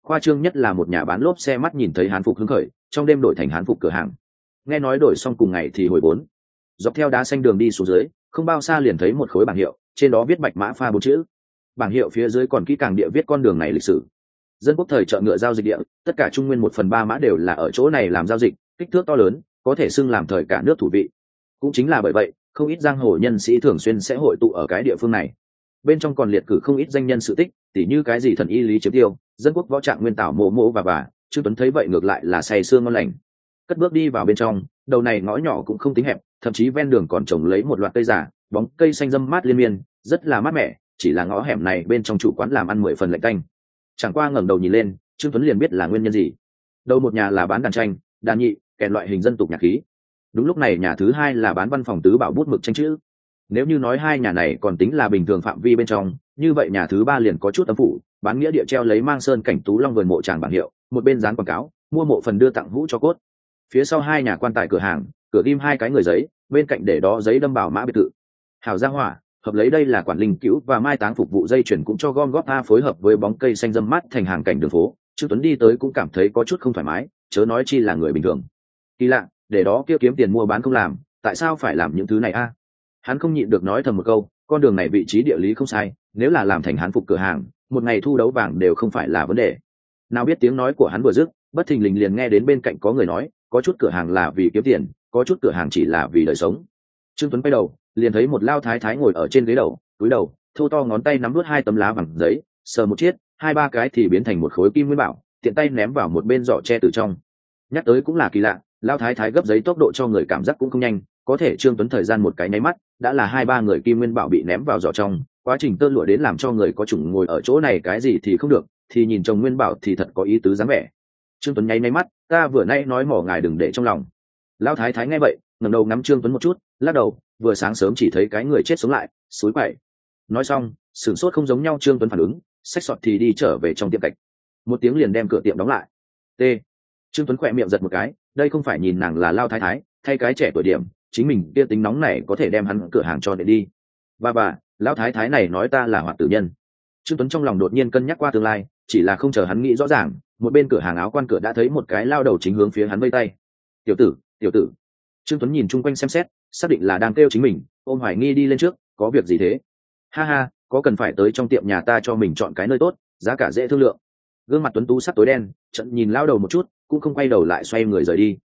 khoa trương nhất là một nhà bán lốp xe mắt nhìn thấy hán phục hứng khởi, trong đêm đổi thành hán phục cửa hàng. Nghe nói đổi xong cùng ngày thì hồi vốn. Dọc theo đá xanh đường đi xuống dưới, không bao xa liền thấy một khối bảng hiệu, trên đó viết bạch mã pha bốn chữ. Bảng hiệu phía dưới còn kỹ càng địa viết con đường này lịch sử. Dân quốc thời chợ ngựa giao dịch địa, tất cả trung nguyên một phần ba mã đều là ở chỗ này làm giao dịch, kích thước to lớn, có thể xưng làm thời cả nước thủ vị. Cũng chính là bởi vậy, không ít giang hồ nhân sĩ thường xuyên sẽ hội tụ ở cái địa phương này. Bên trong còn liệt cử không ít danh nhân sự tích, tỉ như cái gì thần y Lý Chiếm Tiêu, dân quốc võ trạng Nguyên Tảo Mộ Mộ và bà, Trương Tuấn thấy vậy ngược lại là say sương ngon lành. Cất bước đi vào bên trong, đầu này ngõ nhỏ cũng không tính hẹp, thậm chí ven đường còn trồng lấy một loạt cây giả, bóng cây xanh râm mát liên miên, rất là mát mẻ, chỉ là ngõ hẻm này bên trong chủ quán làm ăn mười phần lạnh tanh. Chẳng qua ngẩng đầu nhìn lên, Trương Tuấn liền biết là nguyên nhân gì. Đầu một nhà là bán đàn tranh, đàn nhị, kèn loại hình dân tục nhạc khí. Đúng lúc này nhà thứ hai là bán văn phòng tứ bảo bút mực tranh chữ. Nếu như nói hai nhà này còn tính là bình thường phạm vi bên trong, như vậy nhà thứ ba liền có chút âm phủ, bán nghĩa địa treo lấy mang sơn cảnh tú long vườn mộ tràng bảng hiệu, một bên dán quảng cáo, mua mộ phần đưa tặng hũ cho cốt. Phía sau hai nhà quan tài cửa hàng, cửa ghim hai cái người giấy, bên cạnh để đó giấy đâm bảo mã biệt thự. Hảo gia hỏa, hợp lấy đây là quản linh cứu và mai táng phục vụ dây chuyển cũng cho gom góp a phối hợp với bóng cây xanh râm mát thành hàng cảnh đường phố. Trương Tuấn đi tới cũng cảm thấy có chút không thoải mái, chớ nói chi là người bình thường. Kỳ lạ, để đó kia kiếm tiền mua bán không làm, tại sao phải làm những thứ này a? Hắn không nhịn được nói thầm một câu, con đường này vị trí địa lý không sai, nếu là làm thành hán phục cửa hàng, một ngày thu đấu vàng đều không phải là vấn đề. Nào biết tiếng nói của hắn vừa dứt, bất thình lình liền nghe đến bên cạnh có người nói, có chút cửa hàng là vì kiếm tiền, có chút cửa hàng chỉ là vì đời sống. Trương Tuấn quay đầu, liền thấy một lao thái thái ngồi ở trên ghế đầu, túi đầu, thô to ngón tay nắm nuốt hai tấm lá vàng giấy, sờ một chiếc, hai ba cái thì biến thành một khối kim nguyên bảo, tiện tay ném vào một bên giỏ tre từ trong. Nhắc tới cũng là kỳ lạ, lao thái thái gấp giấy tốc độ cho người cảm giác cũng không nhanh, có thể Trương Tuấn thời gian một cái nháy mắt, đã là hai ba người kim nguyên bảo bị ném vào giỏ trong, quá trình tơ lụa đến làm cho người có chủng ngồi ở chỗ này cái gì thì không được, thì nhìn chồng nguyên bảo thì thật có ý tứ dáng vẻ. Trương Tuấn nháy nháy mắt, ta vừa nay nói mỏ ngài đừng để trong lòng. Lão thái thái nghe vậy, ngẩng đầu ngắm Trương Tuấn một chút, lắc đầu, vừa sáng sớm chỉ thấy cái người chết sống lại, suối quậy. Nói xong, sửng sốt không giống nhau Trương Tuấn phản ứng, xách sọt thì đi trở về trong tiệm cạnh. Một tiếng liền đem cửa tiệm đóng lại. T. Trương Tuấn khỏe miệng giật một cái, đây không phải nhìn nàng là Lão thái thái, thay cái trẻ tuổi điểm, chính mình kia tính nóng này có thể đem hắn cửa hàng cho để đi. Bà bà, Lão thái thái này nói ta là hoạt tử nhân. Trương Tuấn trong lòng đột nhiên cân nhắc qua tương lai, chỉ là không chờ hắn nghĩ rõ ràng, một bên cửa hàng áo quan cửa đã thấy một cái lao đầu chính hướng phía hắn vây tay. Tiểu tử, tiểu tử. Trương Tuấn nhìn chung quanh xem xét, xác định là đang kêu chính mình, ôm hoài nghi đi lên trước, có việc gì thế? Ha ha, có cần phải tới trong tiệm nhà ta cho mình chọn cái nơi tốt, giá cả dễ thương lượng. Gương mặt Tuấn tú sắc tối đen, trận nhìn lao đầu một chút, cũng không quay đầu lại xoay người rời đi.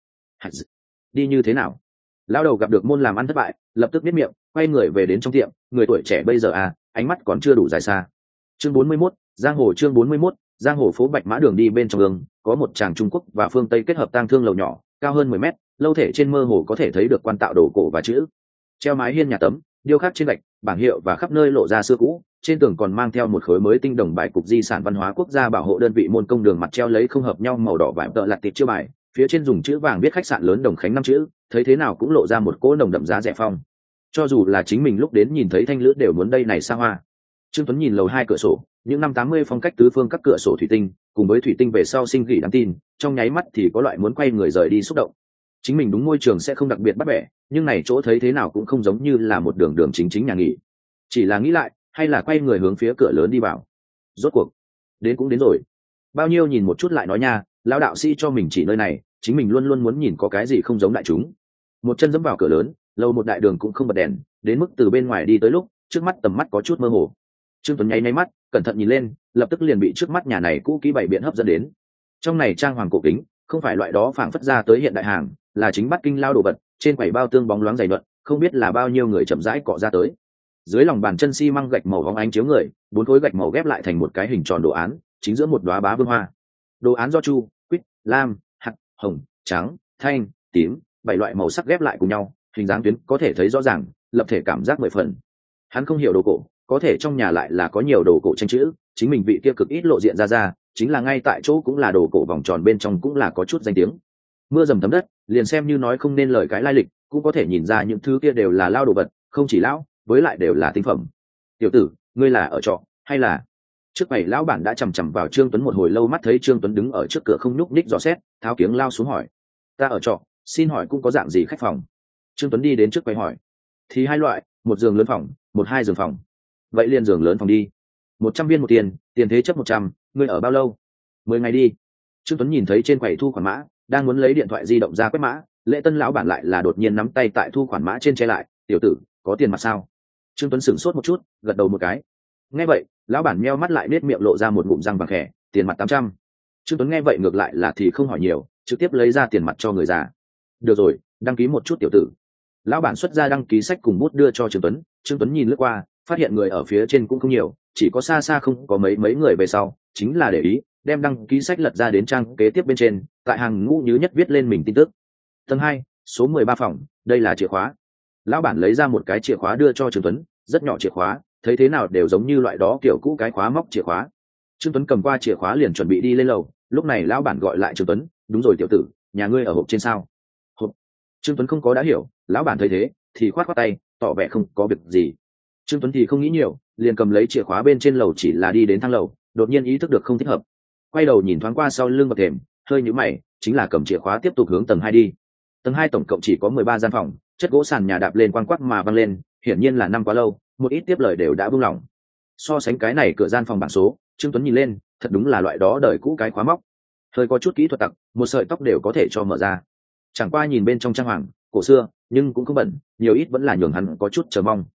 Đi như thế nào? Lao đầu gặp được môn làm ăn thất bại, lập tức biết miệng, quay người về đến trong tiệm, người tuổi trẻ bây giờ à, ánh mắt còn chưa đủ dài xa. Chương bốn mươi mốt, giang hồ chương bốn mươi mốt, giang hồ phố Bạch Mã đường đi bên trong đường, có một tràng Trung Quốc và phương Tây kết hợp tang thương lầu nhỏ, cao hơn mười mét, lâu thể trên mơ hồ có thể thấy được quan tạo đồ cổ và chữ. Treo mái hiên nhà tấm, điêu khắc trên gạch, bảng hiệu và khắp nơi lộ ra xưa cũ, trên tường còn mang theo một khối mới tinh đồng bài cục di sản văn hóa quốc gia bảo hộ đơn vị môn công đường mặt treo lấy không hợp nhau màu đỏ vải tợ lặt tiệp chiêu bài, phía trên dùng chữ vàng viết khách sạn lớn Đồng Khánh năm chữ, thấy thế nào cũng lộ ra một cỗ nồng đậm giá rẻ phong. Cho dù là chính mình lúc đến nhìn thấy thanh lữ đều muốn đây này xa hoa. Trương Tuấn nhìn lầu hai cửa sổ, những năm tám mươi phong cách tứ phương các cửa sổ thủy tinh, cùng với thủy tinh về sau sinh gỉ đáng tin, trong nháy mắt thì có loại muốn quay người rời đi xúc động. Chính mình đúng môi trường sẽ không đặc biệt bắt bẻ, nhưng này chỗ thấy thế nào cũng không giống như là một đường đường chính chính nhà nghỉ. Chỉ là nghĩ lại, hay là quay người hướng phía cửa lớn đi vào. Rốt cuộc, đến cũng đến rồi. Bao nhiêu nhìn một chút lại nói nha, lão đạo sĩ cho mình chỉ nơi này, chính mình luôn luôn muốn nhìn có cái gì không giống đại chúng. Một chân dẫm vào cửa lớn, lâu một đại đường cũng không bật đèn, đến mức từ bên ngoài đi tới lúc, trước mắt tầm mắt có chút mơ hồ. Trương Tuấn nháy nháy mắt, cẩn thận nhìn lên, lập tức liền bị trước mắt nhà này cũ kỹ bảy biện hấp dẫn đến. Trong này trang hoàng cổ kính, không phải loại đó phảng phất ra tới hiện đại hàng, là chính Bắc Kinh lao đồ vật, trên quầy bao tương bóng loáng dày nhuận, không biết là bao nhiêu người chậm rãi cọ ra tới. Dưới lòng bàn chân xi măng gạch màu vóng ánh chiếu người, bốn khối gạch màu ghép lại thành một cái hình tròn đồ án, chính giữa một đóa bá vương hoa. Đồ án do chu, quýt, lam, hạt, hồng, trắng, thanh, tím, bảy loại màu sắc ghép lại cùng nhau, hình dáng tuyến có thể thấy rõ ràng, lập thể cảm giác mười phần. Hắn không hiểu đồ cổ, có thể trong nhà lại là có nhiều đồ cổ tranh chữ, chính mình vị kia cực ít lộ diện ra ra, chính là ngay tại chỗ cũng là đồ cổ vòng tròn bên trong cũng là có chút danh tiếng. Mưa dầm thấm đất, liền xem như nói không nên lời cái lai lịch, cũng có thể nhìn ra những thứ kia đều là lao đồ vật, không chỉ lão, với lại đều là tinh phẩm. Tiểu tử, ngươi là ở trọ hay là? Trước bảy lão bản đã chằm chằm vào Trương Tuấn một hồi lâu, mắt thấy Trương Tuấn đứng ở trước cửa không nhúc nhích dò xét, tháo kiếng lao xuống hỏi: ta ở trọ, xin hỏi cũng có dạng gì khách phòng? Trương Tuấn đi đến trước quầy hỏi: thì hai loại, một giường lớn phòng, một hai giường phòng. Vậy liền giường lớn phòng đi. Một trăm viên một tiền, tiền thế chấp một trăm, ngươi ở bao lâu? mười ngày đi. Trương Tuấn nhìn thấy trên quầy thu khoản mã, đang muốn lấy điện thoại di động ra quét mã, Lễ Tân lão bản lại là đột nhiên nắm tay tại thu khoản mã trên che lại. Tiểu tử, có tiền mặt sao? Trương Tuấn sửng sốt một chút, gật đầu một cái. Nghe vậy, lão bản meo mắt lại nết miệng lộ ra một ngụm răng vàng khẽ, tiền mặt tám trăm. Trương Tuấn nghe vậy ngược lại là thì không hỏi nhiều, trực tiếp lấy ra tiền mặt cho người già. Được rồi, đăng ký một chút tiểu tử. Lão bản xuất ra đăng ký sách cùng bút đưa cho Trương Tuấn. Trương Tuấn nhìn lướt qua, phát hiện người ở phía trên cũng không nhiều, chỉ có xa xa không có mấy mấy người về sau, chính là để ý, đem đăng ký sách lật ra đến trang kế tiếp bên trên, tại hàng ngũ nhứ nhất viết lên mình tin tức. Tầng hai, số mười ba phòng, đây là chìa khóa. Lão bản lấy ra một cái chìa khóa đưa cho Trương Tuấn, rất nhỏ chìa khóa, thấy thế nào đều giống như loại đó kiểu cũ cái khóa móc chìa khóa. Trương Tuấn cầm qua chìa khóa liền chuẩn bị đi lên lầu, lúc này lão bản gọi lại Trương Tuấn, đúng rồi tiểu tử, nhà ngươi ở hộp trên sao? Hộp. Trương Tuấn không có đã hiểu, lão bản thấy thế thì khoát khoát tay, tỏ vẻ không có việc gì. Trương Tuấn thì không nghĩ nhiều, liền cầm lấy chìa khóa bên trên lầu chỉ là đi đến thang lầu, đột nhiên ý thức được không thích hợp, quay đầu nhìn thoáng qua sau lưng bậc thềm, hơi nhíu mày, chính là cầm chìa khóa tiếp tục hướng tầng hai đi. Tầng hai tổng cộng chỉ có mười ba gian phòng, chất gỗ sàn nhà đạp lên quang quắc mà văng lên, hiển nhiên là năm quá lâu, một ít tiếp lời đều đã buông lỏng. So sánh cái này cửa gian phòng bảng số, Trương Tuấn nhìn lên, thật đúng là loại đó đời cũ cái khóa móc, hơi có chút kỹ thuật tặc, một sợi tóc đều có thể cho mở ra. Chẳng qua nhìn bên trong trang hoàng cổ xưa, nhưng cũng không bẩn, nhiều ít vẫn là nhường hắn có chút chờ mong.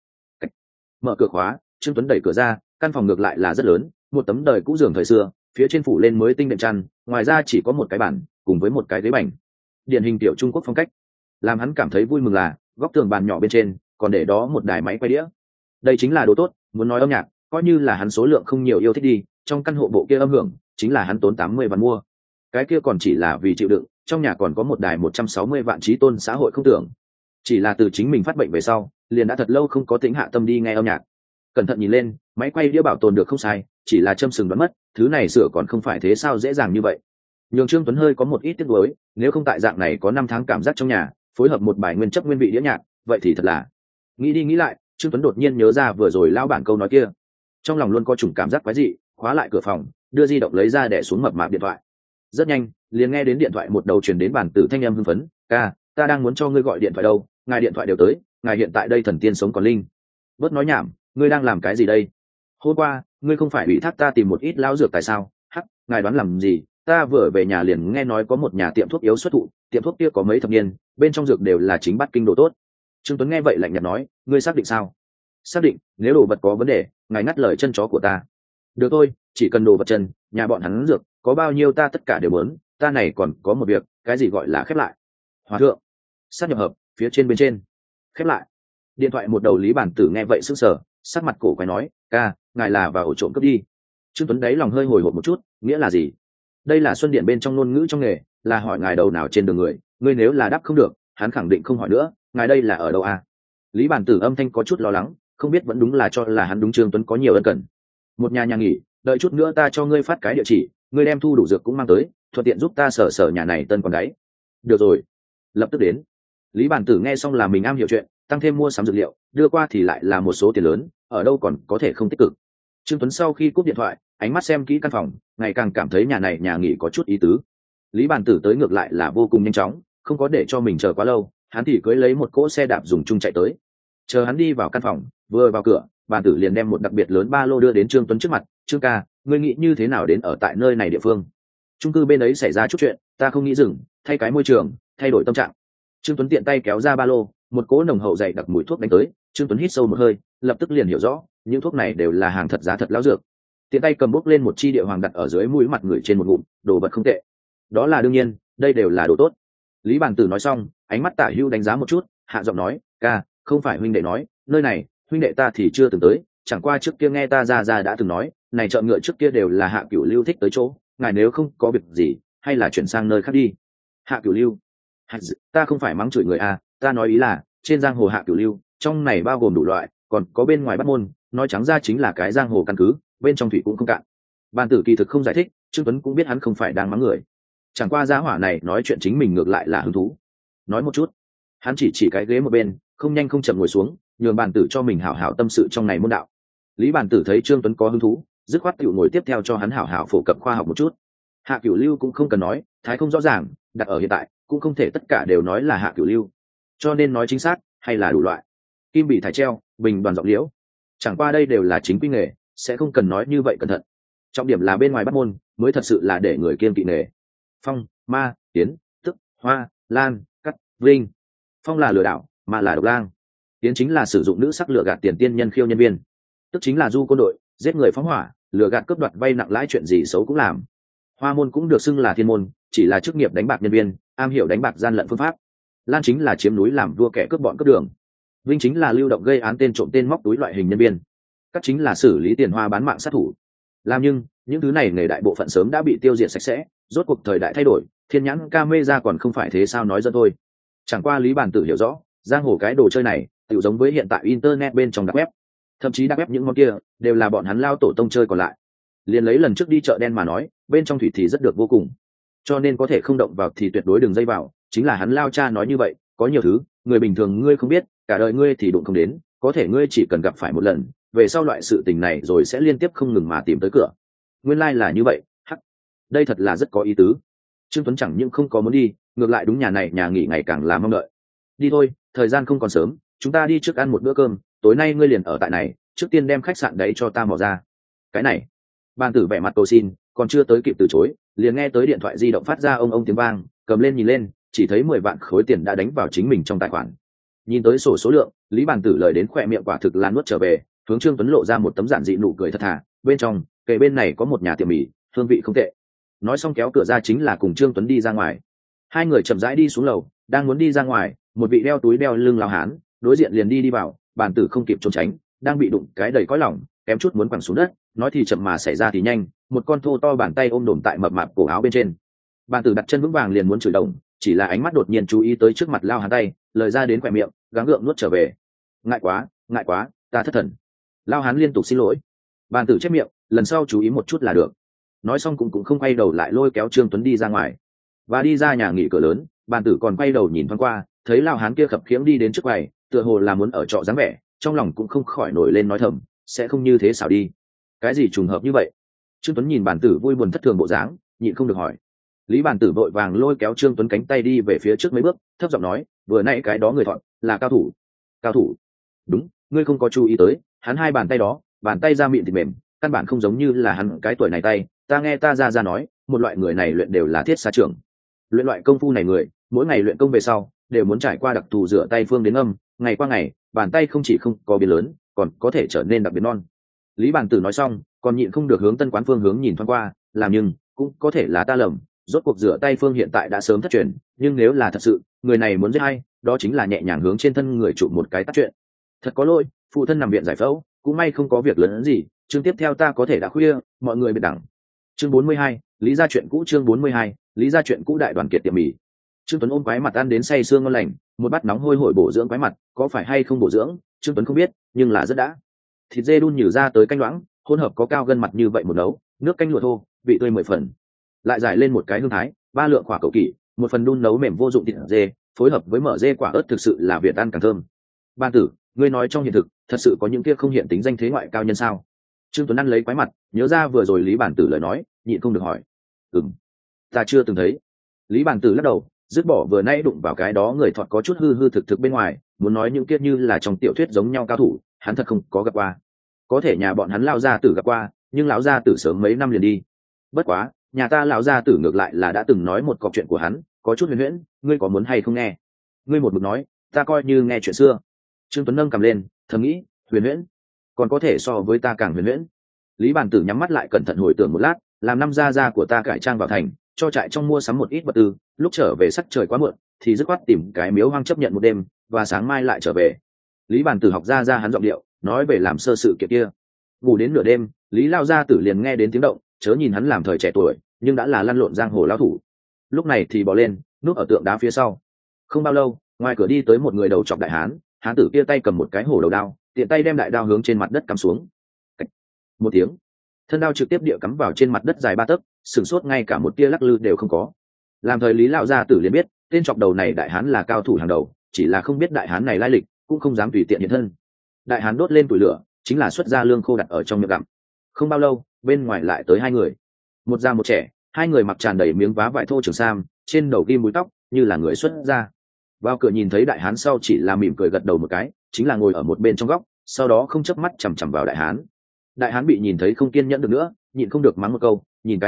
Mở cửa khóa, Trương Tuấn đẩy cửa ra, căn phòng ngược lại là rất lớn, một tấm đời cũ giường thời xưa, phía trên phủ lên mới tinh đệm chăn, ngoài ra chỉ có một cái bàn cùng với một cái ghế bành, điển hình tiểu Trung Quốc phong cách. Làm hắn cảm thấy vui mừng là góc tường bàn nhỏ bên trên còn để đó một đài máy quay đĩa. Đây chính là đồ tốt, muốn nói âm nhạc, coi như là hắn số lượng không nhiều yêu thích đi, trong căn hộ bộ kia âm hưởng chính là hắn tốn tám mươi vạn mua. Cái kia còn chỉ là vì chịu đựng, trong nhà còn có một đài một trăm sáu mươi vạn trí tôn xã hội không tưởng. Chỉ là từ chính mình phát bệnh về sau, liền đã thật lâu không có tính hạ tâm đi nghe âm nhạc. Cẩn thận nhìn lên, máy quay đĩa bảo tồn được không sai, chỉ là châm sừng đoán mất, thứ này sửa còn không phải thế sao dễ dàng như vậy. Nhường Trương Tuấn hơi có một ít tiếc nuối, nếu không tại dạng này có năm tháng cảm giác trong nhà, phối hợp một bài nguyên chất nguyên vị đĩa nhạc, vậy thì thật là. Nghĩ đi nghĩ lại, Trương Tuấn đột nhiên nhớ ra vừa rồi lao bản câu nói kia, trong lòng luôn có chủng cảm giác quái dị, khóa lại cửa phòng, đưa di động lấy ra để xuống mập mạp điện thoại. Rất nhanh, liền nghe đến điện thoại một đầu truyền đến bản tử thanh âm hưng phấn, ca, ta đang muốn cho ngươi gọi điện thoại đâu, ngài điện thoại đều tới, ngài hiện tại đây thần tiên sống còn linh. Bớt nói nhảm, ngươi đang làm cái gì đây? Hôm qua, ngươi không phải ủy thác ta tìm một ít lão dược tại sao? Hắc, ngài đoán làm gì? Ta vừa về nhà liền nghe nói có một nhà tiệm thuốc yếu xuất thụ, tiệm thuốc kia có mấy thập niên, bên trong dược đều là chính bát kinh đồ tốt. Trương Tuấn nghe vậy lạnh nhạt nói, ngươi xác định sao? Xác định, nếu đồ vật có vấn đề, ngài ngắt lời chân chó của ta. Được thôi, chỉ cần đồ vật chân, nhà bọn hắn dược, có bao nhiêu ta tất cả đều muốn, ta này còn có một việc, cái gì gọi là khép lại? Hòa thượng, sát nhập hợp, phía trên bên trên, khép lại. Điện thoại một đầu Lý Bản Tử nghe vậy sững sờ, sắc mặt cổ quái nói, ca, ngài là vào ổ trộm cướp đi. Trương Tuấn đáy lòng hơi hồi hộp một chút, nghĩa là gì? Đây là Xuân Điện bên trong ngôn ngữ trong nghề, là hỏi ngài đầu nào trên đường người, ngươi nếu là đáp không được, hắn khẳng định không hỏi nữa, ngài đây là ở đâu à? Lý Bản Tử âm thanh có chút lo lắng, không biết vẫn đúng là cho là hắn đúng Trương Tuấn có nhiều ân cần. Một nhà nhà nghỉ, đợi chút nữa ta cho ngươi phát cái địa chỉ, ngươi đem thu đủ dược cũng mang tới, thuận tiện giúp ta sở sở nhà này tân còn đáy. Được rồi, lập tức đến. Lý Bản Tử nghe xong là mình am hiểu chuyện, tăng thêm mua sắm dược liệu, đưa qua thì lại là một số tiền lớn, ở đâu còn có thể không tích cực. Trương Tuấn sau khi cúp điện thoại, ánh mắt xem kỹ căn phòng, ngày càng cảm thấy nhà này nhà nghỉ có chút ý tứ. Lý Bản Tử tới ngược lại là vô cùng nhanh chóng, không có để cho mình chờ quá lâu, hắn thì cưỡi lấy một cỗ xe đạp dùng chung chạy tới. Chờ hắn đi vào căn phòng, vừa vào cửa, Bản Tử liền đem một đặc biệt lớn ba lô đưa đến Trương Tuấn trước mặt, "Trương ca, ngươi nghĩ như thế nào đến ở tại nơi này địa phương? Chung cư bên ấy xảy ra chút chuyện, ta không nghĩ dừng, thay cái môi trường, thay đổi tâm trạng." Trương Tuấn tiện tay kéo ra ba lô, một cỗ nồng hậu dày đặc mùi thuốc đánh tới. Trương Tuấn hít sâu một hơi, lập tức liền hiểu rõ, những thuốc này đều là hàng thật giá thật lão dược. Tiện tay cầm bốc lên một chi địa hoàng đặt ở dưới mũi mặt người trên một ngụm, đồ vật không tệ. Đó là đương nhiên, đây đều là đồ tốt. Lý Bản Tử nói xong, ánh mắt Tả Hữu đánh giá một chút, hạ giọng nói, "Ca, không phải huynh đệ nói, nơi này, huynh đệ ta thì chưa từng tới, chẳng qua trước kia nghe ta ra ra đã từng nói, này chợ ngựa trước kia đều là Hạ Cửu Lưu thích tới chỗ, ngài nếu không có việc gì, hay là chuyển sang nơi khác đi." Hạ Cửu Lưu? Ta không phải mắng chửi người à, ta nói ý là, trên giang hồ Hạ Cửu Lưu, trong này bao gồm đủ loại, còn có bên ngoài Bát Môn, nói trắng ra chính là cái giang hồ căn cứ, bên trong thủy cũng không cạn. Bản Tử kỳ thực không giải thích, Trương Tuấn cũng biết hắn không phải đang mắng người. Chẳng qua gia hỏa này nói chuyện chính mình ngược lại là hứng thú. Nói một chút. Hắn chỉ chỉ cái ghế một bên, không nhanh không chậm ngồi xuống, nhường Bản Tử cho mình hảo hảo tâm sự trong này môn đạo. Lý Bản Tử thấy Trương Tuấn có hứng thú, dứt khoát tiểu ngồi tiếp theo cho hắn hảo hảo phổ cập khoa học một chút. Hạ Cửu Lưu cũng không cần nói, thái không rõ ràng, đặt ở hiện tại, cũng không thể tất cả đều nói là Hạ Cửu Lưu. Cho nên nói chính xác, hay là đủ loại. Kim bị thải treo, bình đoàn giọng liễu. Chẳng qua đây đều là chính quy nghề, sẽ không cần nói như vậy cẩn thận. Trọng điểm là bên ngoài Bát Môn, mới thật sự là để người kiên kỵ nghề. Phong, ma, tiến, tức, hoa, lan, cắt, vinh. Phong là lừa đảo, ma là độc lang, tiến chính là sử dụng nữ sắc lừa gạt tiền tiên nhân khiêu nhân viên, tức chính là du côn đội, giết người phóng hỏa, lừa gạt cướp đoạt vay nặng lãi, chuyện gì xấu cũng làm. Hoa môn cũng được xưng là thiên môn, chỉ là chức nghiệp đánh bạc nhân viên, am hiểu đánh bạc gian lận phương pháp. Lan chính là chiếm núi làm vua, kẻ cướp bọn cướp đường. Vinh chính là lưu động gây án, tên trộm tên móc túi loại hình nhân viên. Cắt chính là xử lý tiền hoa bán mạng sát thủ. Làm nhưng những thứ này nghề đại bộ phận sớm đã bị tiêu diệt sạch sẽ, rốt cuộc thời đại thay đổi, thiên nhãn camera còn không phải thế sao nói dẫn thôi. Chẳng qua Lý Bản Tử hiểu rõ, giang hồ cái đồ chơi này tự giống với hiện tại internet bên trong dark web, thậm chí dark web những món kia đều là bọn hắn lao tổ tông chơi còn lại. Liền lấy lần trước đi chợ đen mà nói, bên trong thủy thì rất được vô cùng, cho nên có thể không động vào thì tuyệt đối đừng dây vào. Chính là hắn lao cha nói như vậy, có nhiều thứ người bình thường ngươi không biết, cả đời ngươi thì đụng không đến, có thể ngươi chỉ cần gặp phải một lần, về sau loại sự tình này rồi sẽ liên tiếp không ngừng mà tìm tới cửa. Nguyên lai like là như vậy. Hắc, đây thật là rất có ý tứ. Trương Tuấn chẳng những không có muốn đi, ngược lại đúng nhà này nhà nghỉ ngày càng là mong đợi. Đi thôi, thời gian không còn sớm, chúng ta đi trước ăn một bữa cơm, tối nay ngươi liền ở tại này, trước tiên đem khách sạn đấy cho ta mò ra. Cái này, Ban Tử vẻ mặt cầu xin, còn chưa tới kịp từ chối, liền nghe tới điện thoại di động phát ra ông ông tiếng vang, cầm lên nhìn lên, chỉ thấy mười vạn khối tiền đã đánh vào chính mình trong tài khoản. Nhìn tới sổ số lượng, Lý Bàn Tử lời đến khỏe miệng quả thực là nuốt trở về, hướng Trương Tuấn lộ ra một tấm giản dị nụ cười thật thà, bên trong, kề bên này có một nhà tiệm mì, hương vị không tệ. Nói xong kéo cửa ra chính là cùng Trương Tuấn đi ra ngoài. Hai người chậm rãi đi xuống lầu, đang muốn đi ra ngoài, một vị đeo túi đeo lưng lão hán, đối diện liền đi đi vào, Bàn Tử không kịp trốn tránh, đang bị đụng cái đầy cõi lòng, kém chút muốn quẳng xuống đất, nói thì chậm mà xảy ra thì nhanh, một con thô to bàn tay ôm đổm tại mập mạp cổ áo bên trên. Bàn Tử đặt chân vững vàng liền muốn chửi đồng, chỉ là ánh mắt đột nhiên chú ý tới trước mặt lao hán tay, lời ra đến khỏe miệng, gắng gượng nuốt trở về. Ngại quá, ngại quá, ta thất thần. Lao hán liên tục xin lỗi. Bàn Tử chép miệng, lần sau chú ý một chút là được. Nói xong cũng cũng không quay đầu lại, lôi kéo Trương Tuấn đi ra ngoài. Và đi ra nhà nghỉ cửa lớn, Bàn Tử còn quay đầu nhìn thoáng qua, thấy lao hán kia khập khiễng đi đến trước quầy, tựa hồ là muốn ở trọ dáng vẻ, trong lòng cũng không khỏi nổi lên nói thầm, sẽ không như thế xảo đi. Cái gì trùng hợp như vậy? Trương Tuấn nhìn Bàn Tử vui buồn thất thường bộ dáng, nhịn không được hỏi. Lý Bàn Tử vội vàng lôi kéo Trương Tuấn cánh tay đi về phía trước mấy bước, thấp giọng nói, vừa nãy cái đó người thọn là cao thủ. Cao thủ? Đúng, ngươi không có chú ý tới, hắn hai bàn tay đó, bàn tay da mịn thịt mềm, căn bản không giống như là hắn cái tuổi này tay. Ta nghe ta ra ra nói, một loại người này luyện đều là thiết xa trưởng. Luyện loại công phu này người, mỗi ngày luyện công về sau, đều muốn trải qua đặc thù rửa tay phương đến âm, ngày qua ngày, bàn tay không chỉ không có biến lớn, còn có thể trở nên đặc biệt non. Lý Bàn Tử nói xong, còn nhịn không được hướng Tân Quán phương hướng nhìn thoáng qua, làm nhưng cũng có thể là ta lầm, rốt cuộc rửa tay phương hiện tại đã sớm thất truyền, nhưng nếu là thật sự, người này muốn giết hay, đó chính là nhẹ nhàng hướng trên thân người trụ một cái tắt chuyện. Thật có lỗi, phụ thân nằm viện giải phẫu, cũng may không có việc lớn gì, chương tiếp theo ta có thể đã khuya, mọi người biệt đẳng. Chương bốn mươi hai, Lý gia chuyện cũ. Chương bốn mươi hai, Lý gia chuyện cũ. Đại đoàn kiệt tiệm mì. Trương Tuấn ôm quái mặt ăn đến say sương ngon lành, một bát nóng hôi hổi bổ dưỡng quái mặt, có phải hay không bổ dưỡng, Trương Tuấn không biết, nhưng là rất đã. Thịt dê đun nhừ ra tới canh loãng, hỗn hợp có cao gân mặt như vậy một nấu, nước canh lụa thô, vị tươi mười phần. Lại giải lên một cái hương thái, ba lượng quả cầu kỷ, một phần đun nấu mềm vô dụng thịt dê, phối hợp với mỡ dê quả ớt, thực sự là việt ăn càng thơm. Ban Tử, ngươi nói trong hiện thực, thật sự có những kia không hiện tính danh thế ngoại cao nhân sao? Trương Tuấn ăn lấy quái mặt, nhớ ra vừa rồi Lý Bản Tử lời nói, nhịn không được hỏi. Ừm, ta chưa từng thấy. Lý Bản Tử lắc đầu, dứt bỏ vừa nãy đụng vào cái đó người thọt có chút hư hư thực thực bên ngoài, muốn nói những kia như là trong tiểu thuyết giống nhau cao thủ, hắn thật không có gặp qua. Có thể nhà bọn hắn lao gia tử gặp qua, nhưng lão gia tử sớm mấy năm liền đi. Bất quá, nhà ta lão gia tử ngược lại là đã từng nói một cọc chuyện của hắn, có chút huyền huyễn, ngươi có muốn hay không nghe? Ngươi một mực nói, ta coi như nghe chuyện xưa. Trương Tuấn nâng cầm lên, thầm nghĩ, huyền huyễn, còn có thể so với ta càng huyền huyễn. Lý Bàn Tử nhắm mắt lại cẩn thận hồi tưởng một lát, làm năm gia gia của ta cải trang vào thành, cho trại trong mua sắm một ít vật tư, lúc trở về sắc trời quá muộn, thì dứt khoát tìm cái miếu hoang chấp nhận một đêm, và sáng mai lại trở về. Lý Bàn Tử học ra ra hắn giọng điệu, nói về làm sơ sự kiện kia. Ngủ đến nửa đêm, Lý lao gia tử liền nghe đến tiếng động, chớ nhìn hắn làm thời trẻ tuổi, nhưng đã là lăn lộn giang hồ lão thủ. Lúc này thì bỏ lên, núp ở tượng đá phía sau. Không bao lâu, ngoài cửa đi tới một người đầu trọc đại hán, hán tử kia tay cầm một cái hổ đầu đao, tiện tay đem đại đao hướng trên mặt đất cắm xuống. Cách. Một tiếng, thân đao trực tiếp địa cắm vào trên mặt đất dài ba tấc, sừng sốt ngay cả một tia lắc lư đều không có. Làm thời Lý lão gia tử liền biết, tên trọc đầu này đại hán là cao thủ hàng đầu, chỉ là không biết đại hán này lai lịch, cũng không dám tùy tiện hiện thân. Đại hán đốt lên củi lửa, chính là xuất ra lương khô đặt ở trong miệng gặm. Không bao lâu, bên ngoài lại tới hai người, một già một trẻ, hai người mặc tràn đầy miếng vá vải thô trường sam, trên đầu ghim búi tóc, như là người xuất gia. Vào cửa nhìn thấy đại hán sau chỉ là mỉm cười gật đầu một cái, chính là ngồi ở một bên trong góc, sau đó không chớp mắt chằm chằm vào đại hán. Đại hán bị nhìn thấy không kiên nhẫn được nữa, nhịn không được mắng một câu, nhìn cái gì vậy,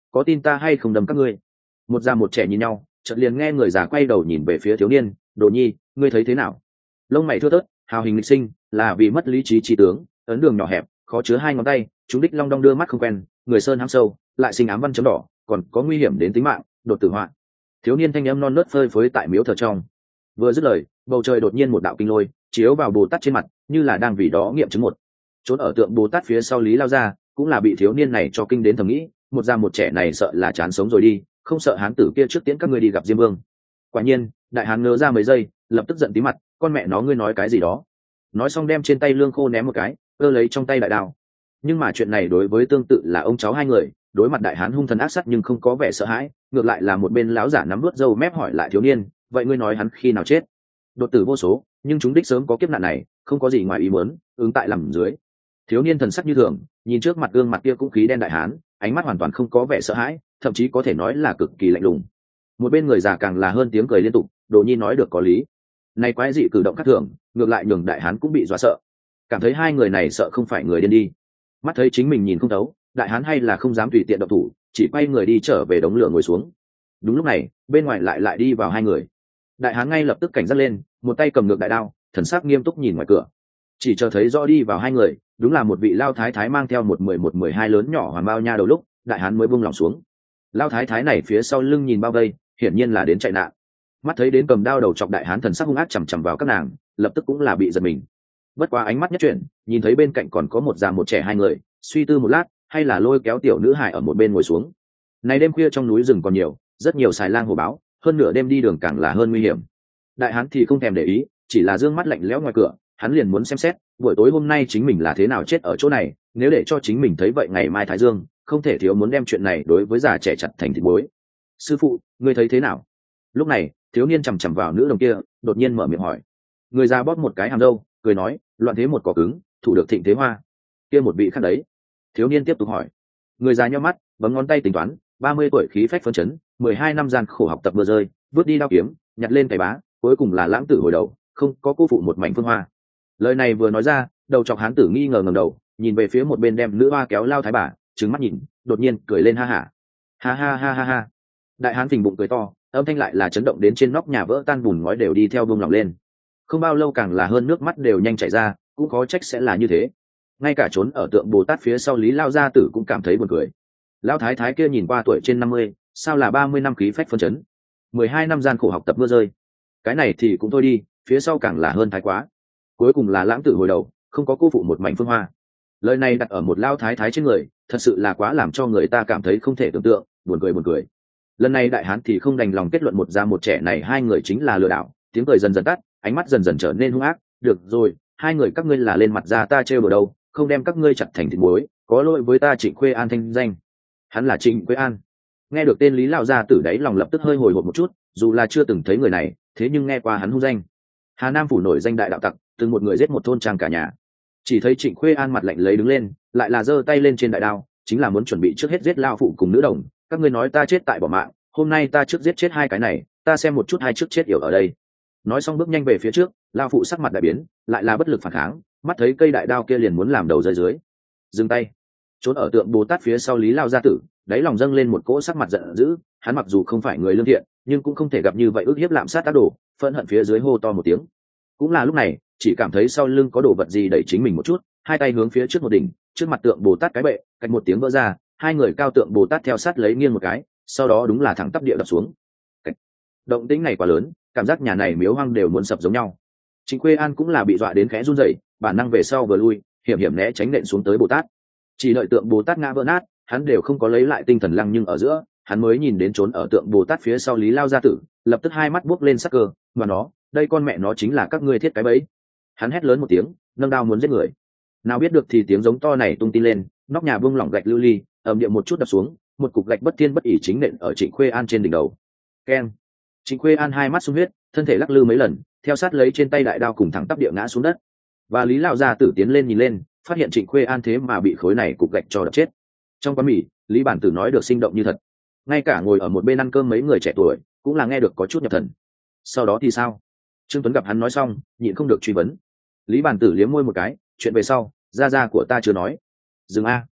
có tin ta hay không đâm các ngươi. Một già một trẻ nhìn nhau, chợt liền nghe người già quay đầu nhìn về phía thiếu niên. Đồ nhi, ngươi thấy thế nào? Lông mày thưa thớt, hào hình lịch sinh, là vì mất lý trí trí tướng, ấn đường nhỏ hẹp, khó chứa hai ngón tay, chúng đích long đong đưa mắt không quen, người sơn hám sâu, lại sinh ám văn chấm đỏ, còn có nguy hiểm đến tính mạng, đột tử họa. Thiếu niên thanh âm non nớt phơi phới tại miếu thờ trong. Vừa dứt lời, bầu trời đột nhiên một đạo kinh lôi chiếu vào Bồ Tát trên mặt, như là đang vì đó nghiệm chứng một. Trốn ở tượng Bồ Tát phía sau Lý Lao Gia cũng là bị thiếu niên này cho kinh đến thầm nghĩ, một già một trẻ này sợ là chán sống rồi đi, không sợ hán tử kia trước tiễn các ngươi đi gặp Diêm Vương. Quả nhiên, đại hán ngớ ra mấy giây, lập tức giận tí mặt, con mẹ nó ngươi nói cái gì đó. Nói xong đem trên tay lương khô ném một cái, ơ lấy trong tay đại đao. Nhưng mà chuyện này đối với tương tự là ông cháu hai người, đối mặt đại hán hung thần ác sát nhưng không có vẻ sợ hãi, ngược lại là một bên lão giả nắm vớt râu mép hỏi lại thiếu niên, vậy ngươi nói hắn khi nào chết? Đột tử vô số, nhưng chúng đích sớm có kiếp nạn này, không có gì ngoài ý muốn, ứng tại làm dưới. Thiếu niên thần sắc như thường, nhìn trước mặt gương mặt kia cũng khí đen đại hán, ánh mắt hoàn toàn không có vẻ sợ hãi, thậm chí có thể nói là cực kỳ lạnh lùng. Một bên người già càng là hơn tiếng cười liên tục, Đồ nhi nói được có lý. Này quái dị cử động khác thường, ngược lại nhường đại hán cũng bị dọa sợ, cảm thấy hai người này sợ không phải người điên đi. Mắt thấy chính mình nhìn không thấu, đại hán hay là không dám tùy tiện động thủ, chỉ quay người đi trở về đống lửa ngồi xuống. Đúng lúc này, bên ngoài lại lại đi vào hai người. Đại hán ngay lập tức cảnh giác lên, một tay cầm ngược đại đao, thần sắc nghiêm túc nhìn ngoài cửa. Chỉ chờ thấy rõ đi vào hai người, đúng là một vị lao thái thái mang theo một mười một mười hai lớn nhỏ hoàn bao nha đầu lúc, đại hán mới buông lòng xuống. Lao thái thái này phía sau lưng nhìn bao vây, hiển nhiên là đến chạy nạn. Mắt thấy đến cầm đao đầu chọc đại hán thần sắc hung ác chằm chằm vào các nàng, lập tức cũng là bị giật mình. Bất quá ánh mắt nhất chuyển, nhìn thấy bên cạnh còn có một già một trẻ hai người, suy tư một lát, hay là lôi kéo tiểu nữ hài ở một bên ngồi xuống. Này đêm khuya trong núi rừng còn nhiều, rất nhiều xài lang hổ báo, hơn nửa đêm đi đường càng là hơn nguy hiểm. Đại hán thì không thèm để ý, chỉ là dương mắt lạnh lẽo ngoài cửa, hắn liền muốn xem xét, buổi tối hôm nay chính mình là thế nào chết ở chỗ này, nếu để cho chính mình thấy vậy ngày mai thái dương, không thể thiếu muốn đem chuyện này đối với già trẻ chặt thành thịt muối. Sư phụ, ngươi thấy thế nào? Lúc này, thiếu niên chằm chằm vào nữ đồng kia, đột nhiên mở miệng hỏi. Người già bóp một cái hàm râu, cười nói, loạn thế một cỏ cứng, thủ được thịnh thế hoa. Kia một vị khác đấy. Thiếu niên tiếp tục hỏi. Người già nhíu mắt, bấm ngón tay tính toán, ba mươi tuổi khí phách phấn chấn, mười hai năm gian khổ học tập mưa rơi, vứt đi đao kiếm, nhặt lên cày bá, cuối cùng là lãng tử hồi đầu, không có cô phụ một mảnh phương hoa. Lời này vừa nói ra, đầu chọc hán tử nghi ngờ ngẩng đầu, nhìn về phía một bên đem nữ hoa kéo lao thái bà, trừng mắt nhìn, đột nhiên cười lên ha hả. Ha ha ha ha ha. Đại hán phình bụng cười to, âm thanh lại là chấn động đến trên nóc nhà vỡ tan bùn ngói đều đi theo buông lỏng lên. Không bao lâu càng là hơn nước mắt đều nhanh chảy ra, cũng khó trách sẽ là như thế. Ngay cả trốn ở tượng Bồ Tát phía sau Lý Lao gia tử cũng cảm thấy buồn cười. Lão thái thái kia nhìn qua tuổi trên năm mươi, sao là ba mươi năm khí phách phân chấn, mười hai năm gian khổ học tập mưa rơi. Cái này thì cũng thôi đi, phía sau càng là hơn thái quá. Cuối cùng là lãng tử hồi đầu, không có cô phụ một mảnh phương hoa. Lời này đặt ở một lao thái thái trên người, thật sự là quá làm cho người ta cảm thấy không thể tưởng tượng, buồn cười buồn cười. Lần này đại hán thì không đành lòng kết luận một già một trẻ này hai người chính là lừa đảo, tiếng cười dần dần tắt, ánh mắt dần dần trở nên hung ác. Được rồi, hai người các ngươi là lên mặt ra ta trêu đùa đâu, không đem các ngươi chặt thành thịt muối, có lỗi với ta Trịnh Khuê An thanh danh. Hắn là Trịnh Khuê An. Nghe được tên Lý Lão gia tử đấy lòng lập tức hơi hồi hộp một chút, dù là chưa từng thấy người này, thế nhưng nghe qua hắn hung danh. Hà Nam phủ nổi danh đại đạo tặc, từng một người giết một thôn trang cả nhà. Chỉ thấy Trịnh Khuê An mặt lạnh lấy đứng lên, lại là giơ tay lên trên đại đao, chính là muốn chuẩn bị trước hết giết lao phụ cùng nữ đồng. Các ngươi nói ta chết tại bỏ mạng, hôm nay ta trước giết chết hai cái này, ta xem một chút hai trước chết yểu ở đây. Nói xong bước nhanh về phía trước, lao phụ sắc mặt đại biến, lại là bất lực phản kháng, mắt thấy cây đại đao kia liền muốn làm đầu rơi dưới. Dừng tay. Trốn ở tượng Bồ Tát phía sau Lý Lao gia tử, đáy lòng dâng lên một cỗ sắc mặt giận dữ. Hắn mặc dù không phải người lương thiện, nhưng cũng không thể gặp như vậy ức hiếp lạm sát tác đồ, phẫn hận phía dưới hô to một tiếng. Cũng là lúc này, chỉ cảm thấy sau lưng có đồ vật gì đẩy chính mình một chút, hai tay hướng phía trước một đỉnh, trước mặt tượng Bồ Tát cái bệ, cạnh một tiếng vỡ ra, hai người cao tượng Bồ Tát theo sát lấy nghiêng một cái, sau đó đúng là thẳng tắp địa đập xuống. Cách. Động tĩnh này quá lớn, cảm giác nhà này miếu hoang đều muốn sập giống nhau. Trịnh Khuê An cũng là bị dọa đến khẽ run rẩy, bản năng về sau vừa lui, hiểm hiểm né tránh nện xuống tới Bồ Tát. Chỉ đợi tượng Bồ Tát ngã vỡ nát, hắn đều không có lấy lại tinh thần lăng, nhưng ở giữa, hắn mới nhìn đến trốn ở tượng Bồ Tát phía sau Lý Lao gia tử, lập tức hai mắt buốc lên sắc cơ, mà nó, đây con mẹ nó chính là các ngươi thiết cái bẫy. Hắn hét lớn một tiếng, nâng đao muốn giết người. Nào biết được thì tiếng giống to này tung tin lên, nóc nhà buông lỏng gạch lưu ly, ầm điệu một chút đập xuống, một cục gạch bất thiên bất ỷ chính nện ở Trịnh Khuê An trên đỉnh đầu. Keng. Trịnh Khuê An hai mắt sung huyết, thân thể lắc lư mấy lần, theo sát lấy trên tay đại đao cùng thẳng tắp địa ngã xuống đất. Và Lý Lão gia tử tiến lên nhìn lên, phát hiện Trịnh Khuê An thế mà bị khối này cục gạch cho đập chết. Trong quán mì, Lý bản tử nói được sinh động như thật. Ngay cả ngồi ở một bên ăn cơm mấy người trẻ tuổi cũng là nghe được có chút nhập thần. Sau đó thì sao? Trương Tuấn gặp hắn nói xong, nhịn không được truy vấn. Lý bản tử liếm môi một cái, chuyện về sau, gia gia của ta chưa nói. Dừng a.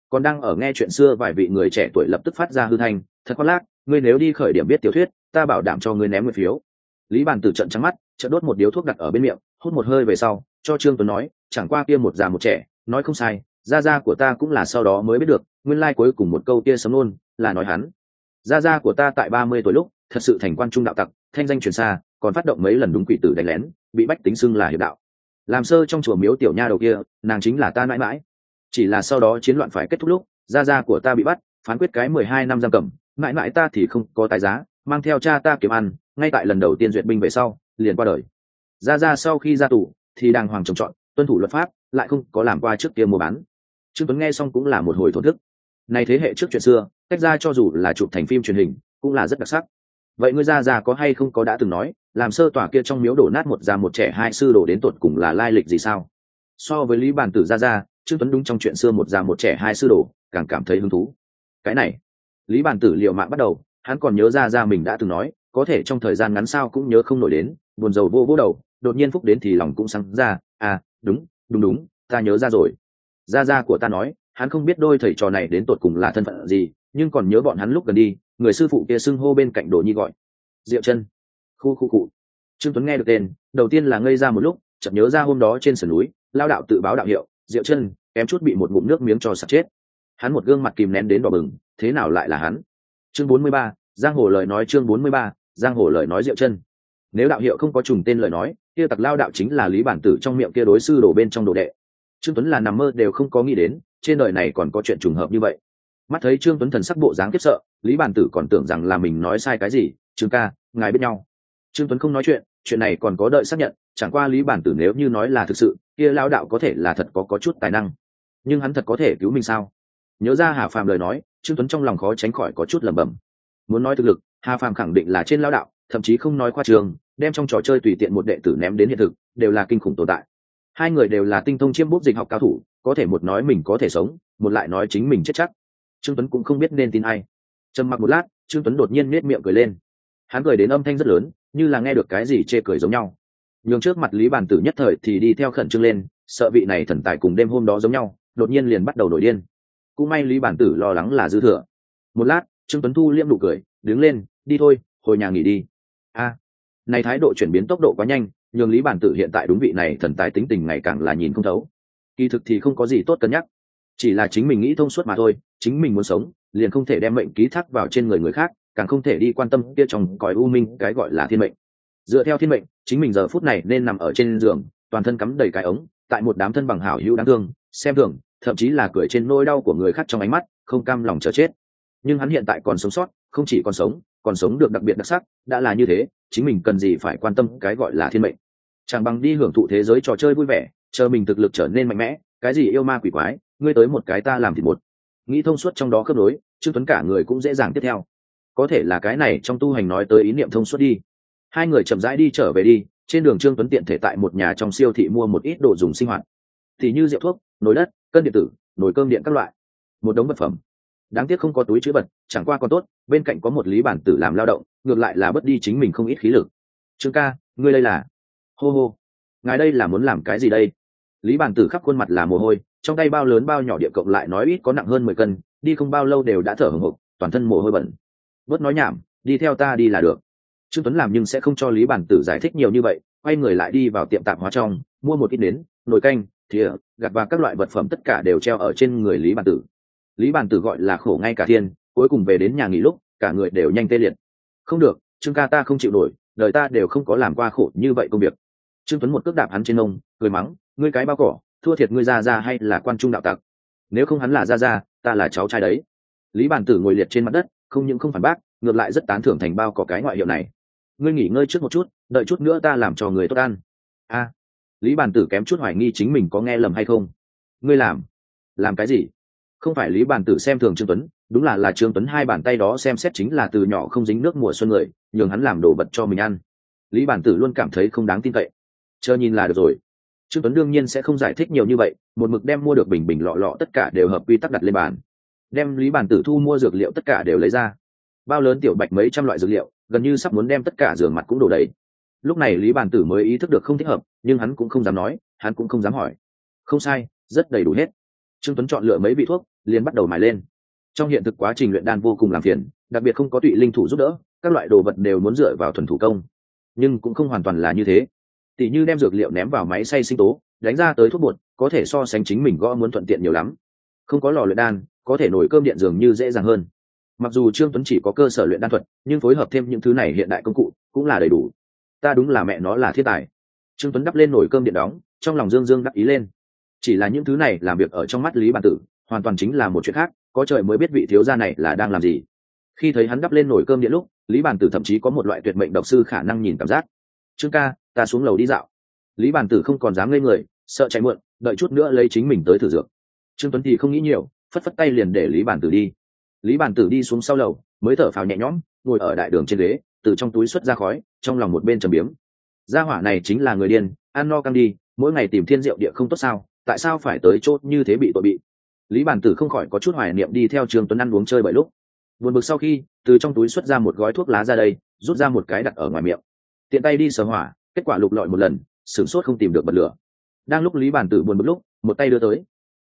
Còn đang ở nghe chuyện xưa vài vị người trẻ tuổi lập tức phát ra hư thanh, thật khoác lác, ngươi nếu đi khởi điểm biết tiểu thuyết, ta bảo đảm cho ngươi ném một phiếu. Lý Bàn Tử trận trắng mắt, chợt đốt một điếu thuốc đặt ở bên miệng, hút một hơi về sau, cho Trương Tuấn nói, chẳng qua kia một già một trẻ, nói không sai, gia gia của ta cũng là sau đó mới biết được, nguyên lai like cuối cùng một câu kia sấm luôn, là nói hắn. Gia gia của ta tại ba mươi tuổi lúc, thật sự thành quan trung đạo tặc, thanh danh truyền xa, còn phát động mấy lần đúng quỷ tử đánh lén, bị bách tính xưng là hiệp đạo. Làm sơ trong chùa miếu tiểu nha đầu kia, nàng chính là ta mãi mãi. Chỉ là sau đó chiến loạn phải kết thúc lúc, gia gia của ta bị bắt, phán quyết cái mười hai năm giam cầm, mãi mãi ta thì không có tái giá, mang theo cha ta kiếm ăn, ngay tại lần đầu tiên duyệt binh về sau, liền qua đời. Gia gia sau khi ra tù, thì đàng hoàng trồng trọt, tuân thủ luật pháp, lại không có làm qua trước kia mua bán. Trương Tuấn nghe xong cũng là một hồi thổn thức. Này thế hệ trước chuyện xưa, tách ra cho dù là chụp thành phim truyền hình, cũng là rất đặc sắc. Vậy ngươi gia gia có hay không có đã từng nói, làm sơ tòa kia trong miếu đổ nát một già một trẻ hai sư đổ đến tột cùng là lai lịch gì sao? So với Lý Bàn Tử gia gia, Trương Tuấn đúng trong chuyện xưa một già một trẻ hai sư đổ, càng cảm thấy hứng thú. Cái này, Lý Bàn Tử liều mạng bắt đầu, hắn còn nhớ ra ra mình đã từng nói, có thể trong thời gian ngắn sao cũng nhớ không nổi đến, buồn rầu vô vô đầu, đột nhiên phúc đến thì lòng cũng sáng ra, à, đúng, đúng đúng, ta nhớ ra rồi. Gia gia của ta nói, hắn không biết đôi thầy trò này đến tột cùng là thân phận gì, nhưng còn nhớ bọn hắn lúc gần đi, người sư phụ kia xưng hô bên cạnh Đồ Nhi gọi Diệu Chân. Khu khu cụ. Trương Tuấn nghe được tên, đầu tiên là ngây ra một lúc, chợt nhớ ra hôm đó trên sườn núi, lao đạo tự báo đạo hiệu, Diệu Chân, kém chút bị một ngụm nước miếng cho sặc chết. Hắn một gương mặt kìm nén đến đỏ bừng, thế nào lại là hắn? Chương bốn mươi ba, giang hồ lời nói chương bốn mươi ba, giang hồ lời nói Diệu Chân. Nếu đạo hiệu không có trùng tên lời nói, kia tặc lao đạo chính là Lý Bản Tử trong miệng kia đối sư đồ bên trong đồ đệ. Trương Tuấn là nằm mơ đều không có nghĩ đến, trên đời này còn có chuyện trùng hợp như vậy. Mắt thấy Trương Tuấn thần sắc bộ dáng khiếp sợ, Lý Bản Tử còn tưởng rằng là mình nói sai cái gì. Trương ca, ngài biết nhau. Trương Tuấn không nói chuyện, chuyện này còn có đợi xác nhận, chẳng qua Lý Bản Tử nếu như nói là thực sự, kia lao đạo có thể là thật có có chút tài năng. Nhưng hắn thật có thể cứu mình sao? Nhớ ra Hà Phàm lời nói, Trương Tuấn trong lòng khó tránh khỏi có chút lẩm bẩm. Muốn nói thực lực, Hà Phàm khẳng định là trên lao đạo, thậm chí không nói khoa trường, đem trong trò chơi tùy tiện một đệ tử ném đến hiện thực, đều là kinh khủng tồn tại. Hai người đều là tinh thông chiêm bút dịch học cao thủ, có thể một nói mình có thể sống, một lại nói chính mình chết chắc. Trương Tuấn cũng không biết nên tin ai. Trầm mặc một lát, Trương Tuấn đột nhiên nhếch miệng cười lên. Hắn cười đến âm thanh rất lớn, như là nghe được cái gì chê cười giống nhau. Nhường trước mặt Lý Bàn Tử nhất thời thì đi theo khẩn trương lên, sợ vị này thần tài cùng đêm hôm đó giống nhau, đột nhiên liền bắt đầu nổi điên. Cũng may Lý Bàn Tử lo lắng là dư thừa. Một lát, Trương Tuấn thu liêm nụ cười, đứng lên, đi thôi, hồi nhà nghỉ đi. A, này thái độ chuyển biến tốc độ quá nhanh, nhường Lý Bàn Tử hiện tại đúng vị này thần tài tính tình ngày càng là nhìn không thấu. Kỳ thực thì không có gì tốt cân nhắc, chỉ là chính mình nghĩ thông suốt mà thôi. Chính mình muốn sống, liền không thể đem mệnh ký thác vào trên người người khác, càng không thể đi quan tâm kia trong cõi u minh cái gọi là thiên mệnh. Dựa theo thiên mệnh, chính mình giờ phút này nên nằm ở trên giường, toàn thân cắm đầy cái ống, tại một đám thân bằng hảo hữu đáng thương, xem thường, thậm chí là cười trên nỗi đau của người khác trong ánh mắt, không cam lòng chờ chết. Nhưng hắn hiện tại còn sống sót, không chỉ còn sống, còn sống được đặc biệt đặc sắc, đã là như thế, chính mình cần gì phải quan tâm cái gọi là thiên mệnh. Chẳng bằng đi hưởng thụ thế giới trò chơi vui vẻ, chờ mình thực lực trở nên mạnh mẽ, cái gì yêu ma quỷ quái, ngươi tới một cái ta làm thì một. Nghĩ thông suốt trong đó khớp nối, Trương Tuấn cả người cũng dễ dàng tiếp theo. Có thể là cái này trong tu hành nói tới ý niệm thông suốt đi. Hai người chậm rãi đi trở về đi, trên đường Trương Tuấn tiện thể tại một nhà trong siêu thị mua một ít đồ dùng sinh hoạt, thì như rượu thuốc, nồi đất, cân điện tử, nồi cơm điện các loại, một đống vật phẩm. Đáng tiếc không có túi chữ vật, chẳng qua còn tốt, bên cạnh có một Lý Bản Tử làm lao động, ngược lại là bớt đi chính mình không ít khí lực. Trương ca, ngươi đây là? Hô hô, ngài đây là muốn làm cái gì đây? Lý Bản Tử khắp khuôn mặt là mồ hôi, trong tay bao lớn bao nhỏ địa cộng lại nói ít có nặng hơn mười cân, đi không bao lâu đều đã thở hổn hộc, toàn thân mồ hôi bẩn. Bớt nói nhảm, đi theo ta đi là được. Trương Tuấn làm nhưng sẽ không cho Lý Bản Tử giải thích nhiều như vậy, quay người lại đi vào tiệm tạp hóa trong, mua một ít nến, nồi canh, thìa, gạt và các loại vật phẩm tất cả đều treo ở trên người Lý Bản Tử. Lý Bản Tử gọi là khổ ngay cả thiên, cuối cùng về đến nhà nghỉ lúc, cả người đều nhanh tê liệt. Không được, Trương ca ta không chịu nổi, đời ta đều không có làm qua khổ như vậy công việc. Trương Tuấn một cước đạp hắn trên nông, cười mắng, ngươi cái bao cỏ, thua thiệt ngươi ra ra hay là quan trung đạo tặc? Nếu không hắn là ra ra, ta là cháu trai đấy. Lý Bản Tử ngồi liệt trên mặt đất, không những không phản bác, ngược lại rất tán thưởng thành bao cỏ cái ngoại hiệu này. Ngươi nghỉ ngơi trước một chút, đợi chút nữa ta làm cho người tốt ăn. A, Lý Bản Tử kém chút hoài nghi chính mình có nghe lầm hay không. Ngươi làm? Làm cái gì? Không phải Lý Bản Tử xem thường Trương Tuấn, đúng là là Trương Tuấn hai bàn tay đó xem xét chính là từ nhỏ không dính nước mùa xuân người, nhường hắn làm đồ vật cho mình ăn. Lý Bản Tử luôn cảm thấy không đáng tin cậy. Chờ nhìn là được rồi. Trương Tuấn đương nhiên sẽ không giải thích nhiều như vậy, một mực đem mua được bình bình lọ lọ tất cả đều hợp quy tắc đặt lên bàn. Đem Lý Bản Tử thu mua dược liệu tất cả đều lấy ra. Bao lớn tiểu bạch mấy trăm loại dược liệu, gần như sắp muốn đem tất cả giường mặt cũng đổ đầy. Lúc này Lý Bản Tử mới ý thức được không thích hợp, nhưng hắn cũng không dám nói, hắn cũng không dám hỏi. Không sai, rất đầy đủ hết. Trương Tuấn chọn lựa mấy vị thuốc, liền bắt đầu mài lên. Trong hiện thực quá trình luyện đan vô cùng làm phiền, đặc biệt không có tụy linh thủ giúp đỡ, các loại đồ vật đều muốn dựa vào thuần thủ công, nhưng cũng không hoàn toàn là như thế. Tỷ như đem dược liệu ném vào máy xay sinh tố, đánh ra tới thuốc bột, có thể so sánh chính mình gõ muốn thuận tiện nhiều lắm. Không có lò luyện đan, có thể nồi cơm điện dường như dễ dàng hơn. Mặc dù Trương Tuấn chỉ có cơ sở luyện đan thuật, nhưng phối hợp thêm những thứ này hiện đại công cụ cũng là đầy đủ. Ta đúng là mẹ nó là thiên tài. Trương Tuấn đắp lên nồi cơm điện đóng, trong lòng dương dương đắc ý lên. Chỉ là những thứ này làm việc ở trong mắt Lý Bản Tử, hoàn toàn chính là một chuyện khác, có trời mới biết vị thiếu gia này là đang làm gì. Khi thấy hắn đắp lên nồi cơm điện lúc, Lý Bản Tử thậm chí có một loại tuyệt mệnh độc sư khả năng nhìn cảm giác. Trương ca, ta xuống lầu đi dạo. Lý Bản Tử không còn dám ngây người, sợ chạy muộn, đợi chút nữa lấy chính mình tới thử dược. Trương Tuấn thì không nghĩ nhiều, phất phất tay liền để Lý Bản Tử đi. Lý Bản Tử đi xuống sau lầu, mới thở phào nhẹ nhõm, ngồi ở đại đường trên ghế, từ trong túi xuất ra khói, trong lòng một bên trầm biếm. Gia hỏa này chính là người điên, ăn no căng đi, mỗi ngày tìm thiên diệu địa không tốt sao, tại sao phải tới chốt như thế bị tội bị. Lý Bản Tử không khỏi có chút hoài niệm đi theo Trương Tuấn ăn uống chơi bởi lúc. Buồn bực sau khi, từ trong túi xuất ra một gói thuốc lá ra đây, rút ra một cái đặt ở ngoài miệng. Tiện tay đi sờ hỏa, kết quả lục lọi một lần, sửng sốt không tìm được bật lửa. Đang lúc Lý Bản Tử buồn bực lúc, một tay đưa tới.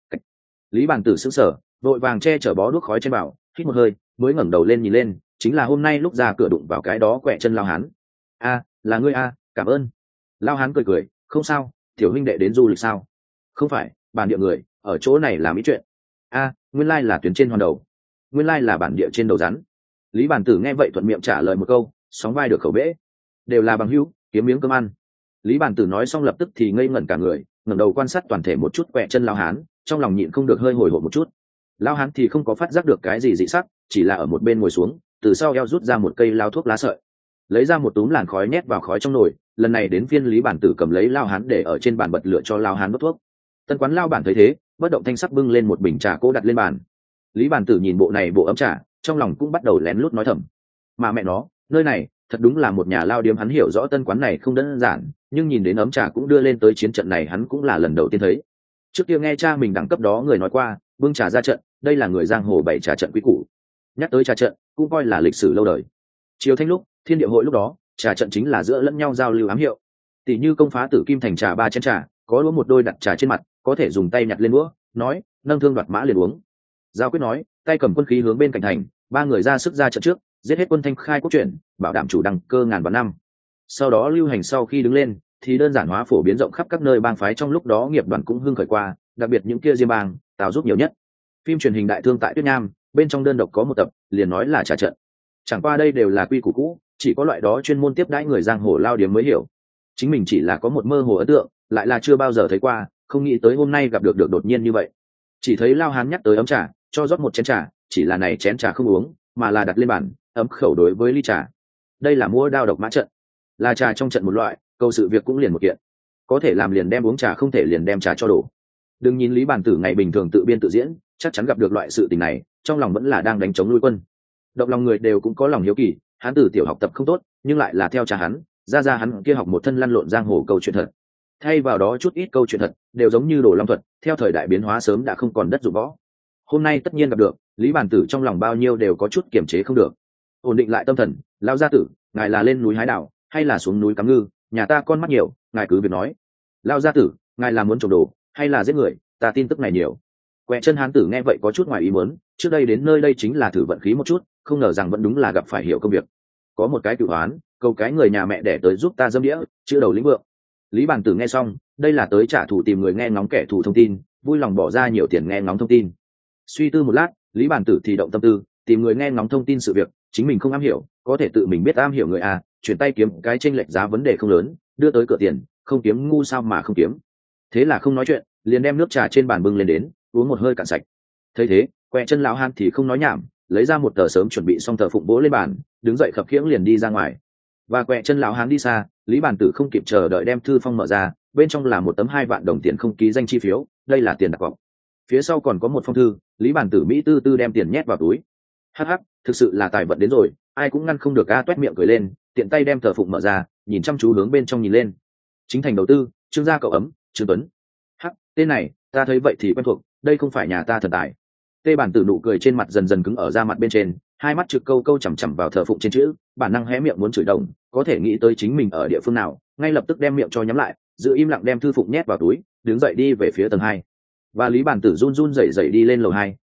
Lý Bản Tử sững sờ, vội vàng che chở bó đuốc khói trên bảo, hít một hơi, mới ngẩng đầu lên nhìn lên, chính là hôm nay lúc ra cửa đụng vào cái đó quẹ chân lao hán. A, là ngươi a, cảm ơn. Lao hán cười cười, không sao, tiểu huynh đệ đến du lịch sao? Không phải, bản địa người, ở chỗ này làm ý chuyện. A, nguyên lai là tuyến trên hoàn đầu, nguyên lai là bản địa trên đầu rắn. Lý Bản Tử nghe vậy thuận miệng trả lời một câu, sóng vai được khẩu bễ, đều là bằng hữu, kiếm miếng cơm ăn. Lý Bản Tử nói xong lập tức thì ngây ngẩn cả người, ngẩng đầu quan sát toàn thể một chút quẹ chân lao hán, trong lòng nhịn không được hơi hồi hộp một chút. Lao hán thì không có phát giác được cái gì dị sắc, chỉ là ở một bên ngồi xuống, từ sau eo rút ra một cây lao thuốc lá sợi, lấy ra một túm làn khói nhét vào khói trong nồi. Lần này đến phiên Lý Bản Tử cầm lấy lao hán để ở trên bàn bật lửa cho lao hán đốt thuốc. Tân quán lao bản thấy thế, bất động thanh sắc bưng lên một bình trà cố đặt lên bàn. Lý Bản Tử nhìn bộ này bộ ấm trà, trong lòng cũng bắt đầu lén lút nói thầm, mà mẹ nó, nơi này thật đúng là một nhà lao điếm. Hắn hiểu rõ tân quán này không đơn giản, nhưng nhìn đến ấm trà cũng đưa lên tới chiến trận này hắn cũng là lần đầu tiên thấy. Trước kia nghe cha mình đẳng cấp đó người nói qua, bưng trà ra trận, đây là người giang hồ bảy trà trận quý củ. Nhắc tới trà trận, cũng coi là lịch sử lâu đời. Chiều thanh lúc, thiên địa hội lúc đó, trà trận chính là giữa lẫn nhau giao lưu ám hiệu. Tỷ như công phá tử kim thành trà ba chén trà, có đũa một đôi đặt trà trên mặt, có thể dùng tay nhặt lên đũa, nói, nâng thương đoạt mã liền uống. Giao quyết nói, tay cầm quân khí hướng bên cạnh thành, ba người ra sức ra trận trước, giết hết quân Thanh khai quốc chuyển, bảo đảm chủ đăng cơ ngàn vạn năm. Sau đó lưu hành sau khi đứng lên, thì đơn giản hóa phổ biến rộng khắp các nơi bang phái, trong lúc đó nghiệp đoàn cũng hưng khởi qua, đặc biệt những kia diêm bang, Tào giúp nhiều nhất. Phim truyền hình Đại Thương tại Tuyết Nham, bên trong đơn độc có một tập, liền nói là trà trận. Chẳng qua đây đều là quy củ cũ, chỉ có loại đó chuyên môn tiếp đãi người giang hồ lao điếm mới hiểu. Chính mình chỉ là có một mơ hồ ấn tượng, lại là chưa bao giờ thấy qua, không nghĩ tới hôm nay gặp được được đột nhiên như vậy. Chỉ thấy lao hán nhắc tới ấm trà, cho rót một chén trà, chỉ là này chén trà không uống, mà là đặt lên bàn, ấm khẩu đối với ly trà. Đây là mua đao độc mã trận, là trà trong trận một loại, câu sự việc cũng liền một kiện. Có thể làm liền đem uống trà, không thể liền đem trà cho đổ. Đừng nhìn Lý Bản Tử ngày bình thường tự biên tự diễn, chắc chắn gặp được loại sự tình này, trong lòng vẫn là đang đánh chống nuôi quân. Động lòng người đều cũng có lòng hiếu kỳ, hắn từ tiểu học tập không tốt, nhưng lại là theo cha hắn, ra ra hắn kia học một thân lăn lộn giang hồ câu chuyện thật. Thay vào đó chút ít câu chuyện thật, đều giống như đồ long thuật, theo thời đại biến hóa sớm đã không còn đất dụng võ. Hôm nay tất nhiên gặp được, Lý Bản Tử trong lòng bao nhiêu đều có chút kiềm chế không được. Ổn định lại tâm thần, lao gia tử, ngài là lên núi hái đào, hay là xuống núi cắm ngư, nhà ta con mắt nhiều, ngài cứ việc nói. Lao gia tử, ngài là muốn trộm đồ, hay là giết người, ta tin tức này nhiều. Quẹ chân hán tử nghe vậy có chút ngoài ý muốn, trước đây đến nơi đây chính là thử vận khí một chút, không ngờ rằng vẫn đúng là gặp phải hiểu công việc. Có một cái cửu hoán, cầu cái người nhà mẹ để tới giúp ta dâm đĩa, chữa đầu lĩnh vượng. Lý Bản Tử nghe xong, đây là tới trả thù tìm người nghe ngóng kẻ thù thông tin, vui lòng bỏ ra nhiều tiền nghe ngóng thông tin. Suy tư một lát, Lý Bản Tử thì động tâm tư, tìm người nghe ngóng thông tin sự việc, chính mình không am hiểu, có thể tự mình biết am hiểu người à, chuyển tay kiếm cái chênh lệch giá vấn đề không lớn, đưa tới cửa tiền, không kiếm ngu sao mà không kiếm. Thế là không nói chuyện, liền đem nước trà trên bàn bưng lên đến, uống một hơi cạn sạch. Thấy thế, quẹ chân lão han thì không nói nhảm, lấy ra một tờ sớm chuẩn bị xong tờ phụng bố lên bàn, đứng dậy khập khiễng liền đi ra ngoài. Và quẹ chân lão hán đi xa, Lý Bản Tử không kịp chờ đợi đem thư phong mở ra, bên trong là một tấm hai vạn đồng tiền không ký danh chi phiếu, đây là tiền đặt cọc. Phía sau còn có một phong thư, Lý Bản Tử mỹ tư tư đem tiền nhét vào túi. Hắc hắc, thực sự là tài vận đến rồi, ai cũng ngăn không được a, toét miệng cười lên, tiện tay đem tờ phụng mở ra, nhìn chăm chú hướng bên trong nhìn lên. Chính thành đầu tư, Trương gia cậu ấm, Trương Tuấn. Hắc, tên này, ta thấy vậy thì quen thuộc, đây không phải nhà ta thần tài. Tê Bản Tử nụ cười trên mặt dần dần cứng ở da mặt bên trên, hai mắt trực câu câu chằm chằm vào thờ phụng trên chữ, bản năng hé miệng muốn chửi đồng, có thể nghĩ tới chính mình ở địa phương nào, ngay lập tức đem miệng cho nhắm lại, giữ im lặng đem thư phụng nhét vào túi, đứng dậy đi về phía tầng hai. Và Lý Bản Tử run run rẩy rẩy đi lên lầu hai,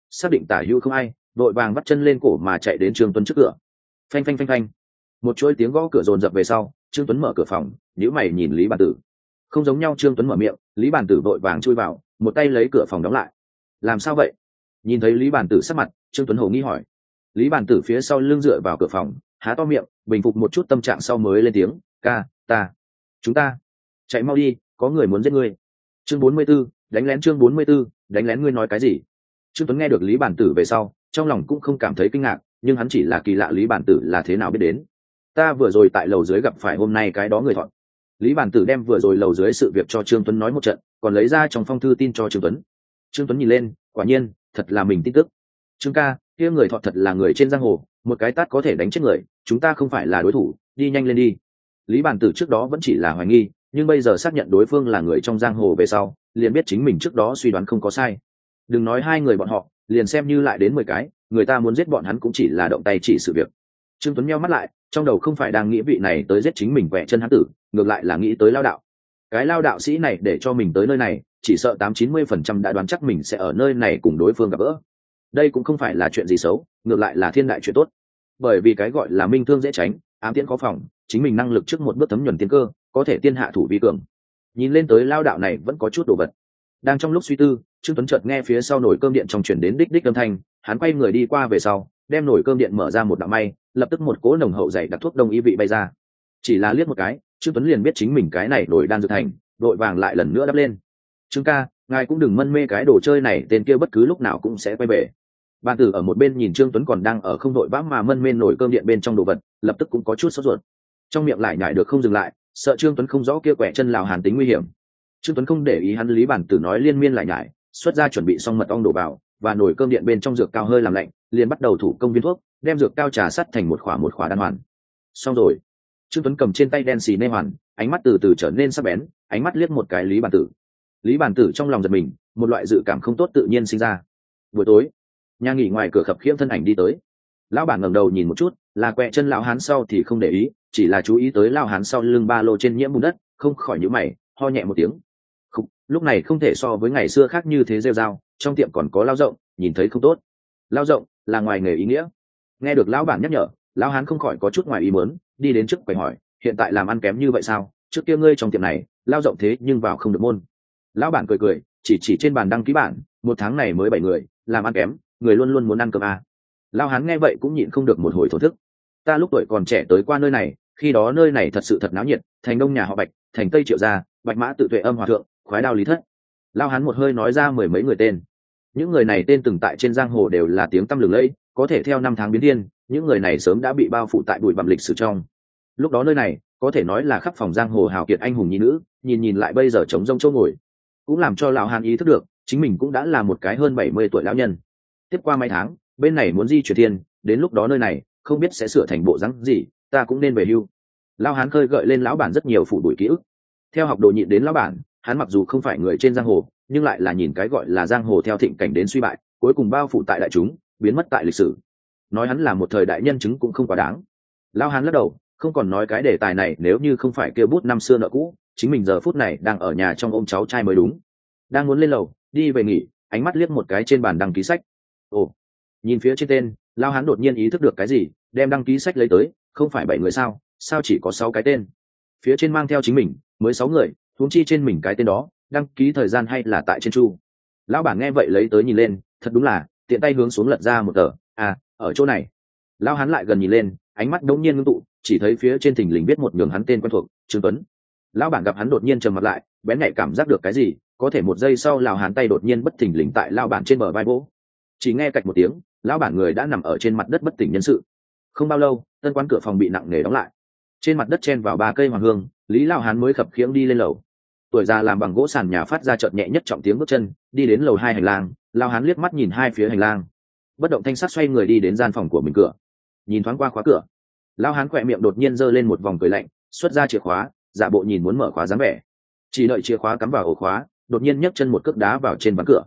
xác định tả hữu không ai, đội vàng bắt chân lên cổ mà chạy đến Trương Tuấn trước cửa. Phanh phanh phanh phanh, một chuỗi tiếng gõ cửa dồn dập về sau, Trương Tuấn mở cửa phòng, nhíu mày nhìn Lý Bản Tử. Không giống nhau, Trương Tuấn mở miệng, Lý Bản Tử vội vàng chui vào, một tay lấy cửa phòng đóng lại. Làm sao vậy? Nhìn thấy Lý Bản Tử sắc mặt, Trương Tuấn hồ nghi hỏi. Lý Bản Tử phía sau lưng dựa vào cửa phòng, há to miệng, bình phục một chút tâm trạng sau mới lên tiếng, ca, ta, chúng ta, chạy mau đi, có người muốn giết ngươi. Chương bốn mươi 44, đánh lén. Chương bốn mươi 44, đánh lén. Ngươi nói cái gì? Trương Tuấn nghe được Lý Bản Tử về sau, trong lòng cũng không cảm thấy kinh ngạc, nhưng hắn chỉ là kỳ lạ Lý Bản Tử là thế nào biết đến. Ta vừa rồi tại lầu dưới gặp phải hôm nay cái đó người thọn. Lý Bản Tử đem vừa rồi lầu dưới sự việc cho Trương Tuấn nói một trận, còn lấy ra trong phong thư tin cho Trương Tuấn. Trương Tuấn nhìn lên, quả nhiên, thật là mình tin tức. Trương ca, kia người thọn thật là người trên giang hồ, một cái tát có thể đánh chết người, chúng ta không phải là đối thủ, đi nhanh lên đi. Lý Bản Tử trước đó vẫn chỉ là hoài nghi, nhưng bây giờ xác nhận đối phương là người trong giang hồ về sau, liền biết chính mình trước đó suy đoán không có sai. Đừng nói hai người bọn họ, liền xem như lại đến mười cái, người ta muốn giết bọn hắn cũng chỉ là động tay chỉ sự việc. Trương Tuấn nheo mắt lại, trong đầu không phải đang nghĩ vị này tới giết chính mình quẹ chân hắn tử, ngược lại là nghĩ tới lao đạo. Cái lao đạo sĩ này để cho mình tới nơi này, chỉ sợ tám chín mươi phần trăm đã đoán chắc mình sẽ ở nơi này cùng đối phương gặp gỡ. Đây cũng không phải là chuyện gì xấu, ngược lại là thiên đại chuyện tốt. Bởi vì cái gọi là minh thương dễ tránh, ám tiễn khó phòng, chính mình năng lực trước một bước thấm nhuần tiên cơ, có thể tiên hạ thủ vi cường. Nhìn lên tới lao đạo này vẫn có chút đồ vật. Đang trong lúc suy tư, Trương Tuấn chợt nghe phía sau nồi cơm điện trong chuyển đến đích đích âm thanh, hắn quay người đi qua về sau, đem nồi cơm điện mở ra một đạo may, lập tức một cỗ nồng hậu dày đặc thuốc đông y vị bay ra. Chỉ là liếc một cái, Trương Tuấn liền biết chính mình cái này nồi đan dược thành, đội vàng lại lần nữa đắp lên. Trương ca, ngài cũng đừng mân mê cái đồ chơi này, tên kia bất cứ lúc nào cũng sẽ quay về. Bàn tử ở một bên nhìn Trương Tuấn còn đang ở không đội vã mà mân mê nồi cơm điện bên trong đồ vật, lập tức cũng có chút sốt ruột. Trong miệng lại nhảy được không dừng lại, sợ Trương Tuấn không rõ kia quẻ chân lào hàn tính nguy hiểm. Trương Tuấn không để ý hắn, Lý Bản Tử nói liên miên lại nhảy, xuất ra chuẩn bị xong mật ong đổ vào, và nồi cơm điện bên trong dược cao hơi làm lạnh, liền bắt đầu thủ công viên thuốc, đem dược cao trà sắt thành một khỏa một khỏa đan hoàn. Xong rồi. Trương Tuấn cầm trên tay đen xì nê hoàn, ánh mắt từ từ trở nên sắc bén, ánh mắt liếc một cái Lý Bản Tử. Lý Bản Tử trong lòng giật mình, một loại dự cảm không tốt tự nhiên sinh ra. Buổi tối, nhà nghỉ ngoài cửa khập khiễng thân ảnh đi tới. Lão bản ngẩng đầu nhìn một chút, là quẹ chân lão hán sau thì không để ý, chỉ là chú ý tới lão hán sau lưng ba lô trên nhiễm bùn đất, không khỏi nhíu mày, ho nhẹ một tiếng. Khúc, lúc này không thể so với ngày xưa khác như thế rêu rao, trong tiệm còn có lao rộng, nhìn thấy không tốt. Lao rộng là ngoài nghề ý nghĩa. Nghe được lão bản nhắc nhở, lão hán không khỏi có chút ngoài ý muốn, đi đến trước quầy hỏi, hiện tại làm ăn kém như vậy sao? Trước kia ngươi trong tiệm này, lao rộng thế nhưng vào không được môn. Lão bản cười cười, chỉ chỉ trên bàn đăng ký bản, một tháng này mới bảy người, làm ăn kém, người luôn luôn muốn ăn cơm à. Lão hán nghe vậy cũng nhịn không được một hồi thổ thức. Ta lúc tuổi còn trẻ tới qua nơi này, khi đó nơi này thật sự thật náo nhiệt, thành đông nhà họ Bạch, thành tây Triệu gia, Bạch Mã Tự Tuệ Âm Hòa thượng, khoái đao Lý Thất. Lão hán một hơi nói ra mười mấy người tên. Những người này tên từng tại trên giang hồ đều là tiếng tăm lừng lẫy, có thể theo năm tháng biến thiên, những người này sớm đã bị bao phủ tại bụi bặm lịch sử trong. Lúc đó nơi này có thể nói là khắp phòng giang hồ hào kiệt anh hùng nhi nữ, nhìn nhìn lại bây giờ trống rông chỗ ngồi, cũng làm cho lão hán ý thức được chính mình cũng đã là một cái hơn bảy mươi tuổi lão nhân. Tiếp qua mấy tháng, bên này muốn di chuyển thiên, đến lúc đó nơi này không biết sẽ sửa thành bộ dáng gì, ta cũng nên về hưu. Lão hán khơi gợi lên lão bản rất nhiều phủ đuổi ký ức. Theo học đồ nhịn đến lão bản, hắn mặc dù không phải người trên giang hồ, nhưng lại là nhìn cái gọi là giang hồ theo thịnh cảnh đến suy bại, cuối cùng bao phủ tại đại chúng, biến mất tại lịch sử. Nói hắn là một thời đại nhân chứng cũng không quá đáng. Lão hán lắc đầu, không còn nói cái đề tài này, nếu như không phải kêu bút năm xưa nợ cũ, chính mình giờ phút này đang ở nhà trong ôm cháu trai mới đúng. Đang muốn lên lầu đi về nghỉ, ánh mắt liếc một cái trên bàn đăng ký sách. Ồ, nhìn phía trên tên, Lão hán đột nhiên ý thức được cái gì, đem đăng ký sách lấy tới, không phải bảy người sao, sao chỉ có sáu cái tên? Phía trên mang theo chính mình mới sáu người, huống chi trên mình cái tên đó đăng ký thời gian hay là tại trên chu. Lão bản nghe vậy lấy tới nhìn lên, thật đúng là, tiện tay hướng xuống lật ra một tờ. À, ở chỗ này. Lão hán lại gần nhìn lên, ánh mắt đống nhiên ngưng tụ, chỉ thấy phía trên thình lình viết một nhường hắn tên quen thuộc, Trương Tuấn. Lão bản gặp hắn đột nhiên trầm mặt lại, bén nhạy cảm giác được cái gì, có thể một giây sau lão hán tay đột nhiên bất thình lình tại lão bản trên bờ vai vỗ. Chỉ nghe cạch một tiếng, lão bản người đã nằm ở trên mặt đất bất tỉnh nhân sự. Không bao lâu, tân quán cửa phòng bị nặng nề đóng lại. Trên mặt đất chen vào ba cây hoàng hương, Lý lão hán mới khập khiễng đi lên lầu. Tuổi già làm bằng gỗ sàn nhà phát ra chợt nhẹ nhất trọng tiếng bước chân, đi đến lầu hai hành lang, lão hán liếc mắt nhìn hai phía hành lang, bất động thanh sắc xoay người đi đến gian phòng của mình cửa, nhìn thoáng qua khóa cửa. Lão hán khỏe miệng đột nhiên giơ lên một vòng cười lạnh, xuất ra chìa khóa, giả bộ nhìn muốn mở khóa dáng vẻ. Chỉ đợi chìa khóa cắm vào ổ khóa, đột nhiên nhấc chân một cước đá vào trên ván cửa.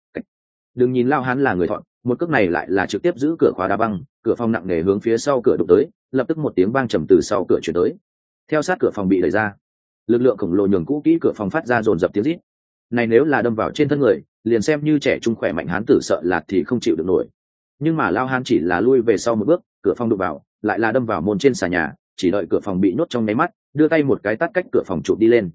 Đừng nhìn lão hán là người thọn, một cước này lại là trực tiếp giữ cửa khóa đá băng, cửa phòng nặng nề hướng phía sau cửa đụng tới, lập tức một tiếng vang trầm từ sau cửa truyền tới. Theo sát cửa phòng bị đẩy ra, lực lượng khổng lồ nhường cũ kỹ cửa phòng phát ra dồn dập tiếng rít. này nếu là đâm vào trên thân người, liền xem như trẻ trung khỏe mạnh hán tử sợ là thì không chịu được nổi. Nhưng mà lao hán chỉ là lui về sau một bước, cửa phòng đụng vào lại là đâm vào môn trên xà nhà, chỉ đợi cửa phòng bị nhốt trong nháy mắt, đưa tay một cái tát cách cửa phòng chụp đi lên.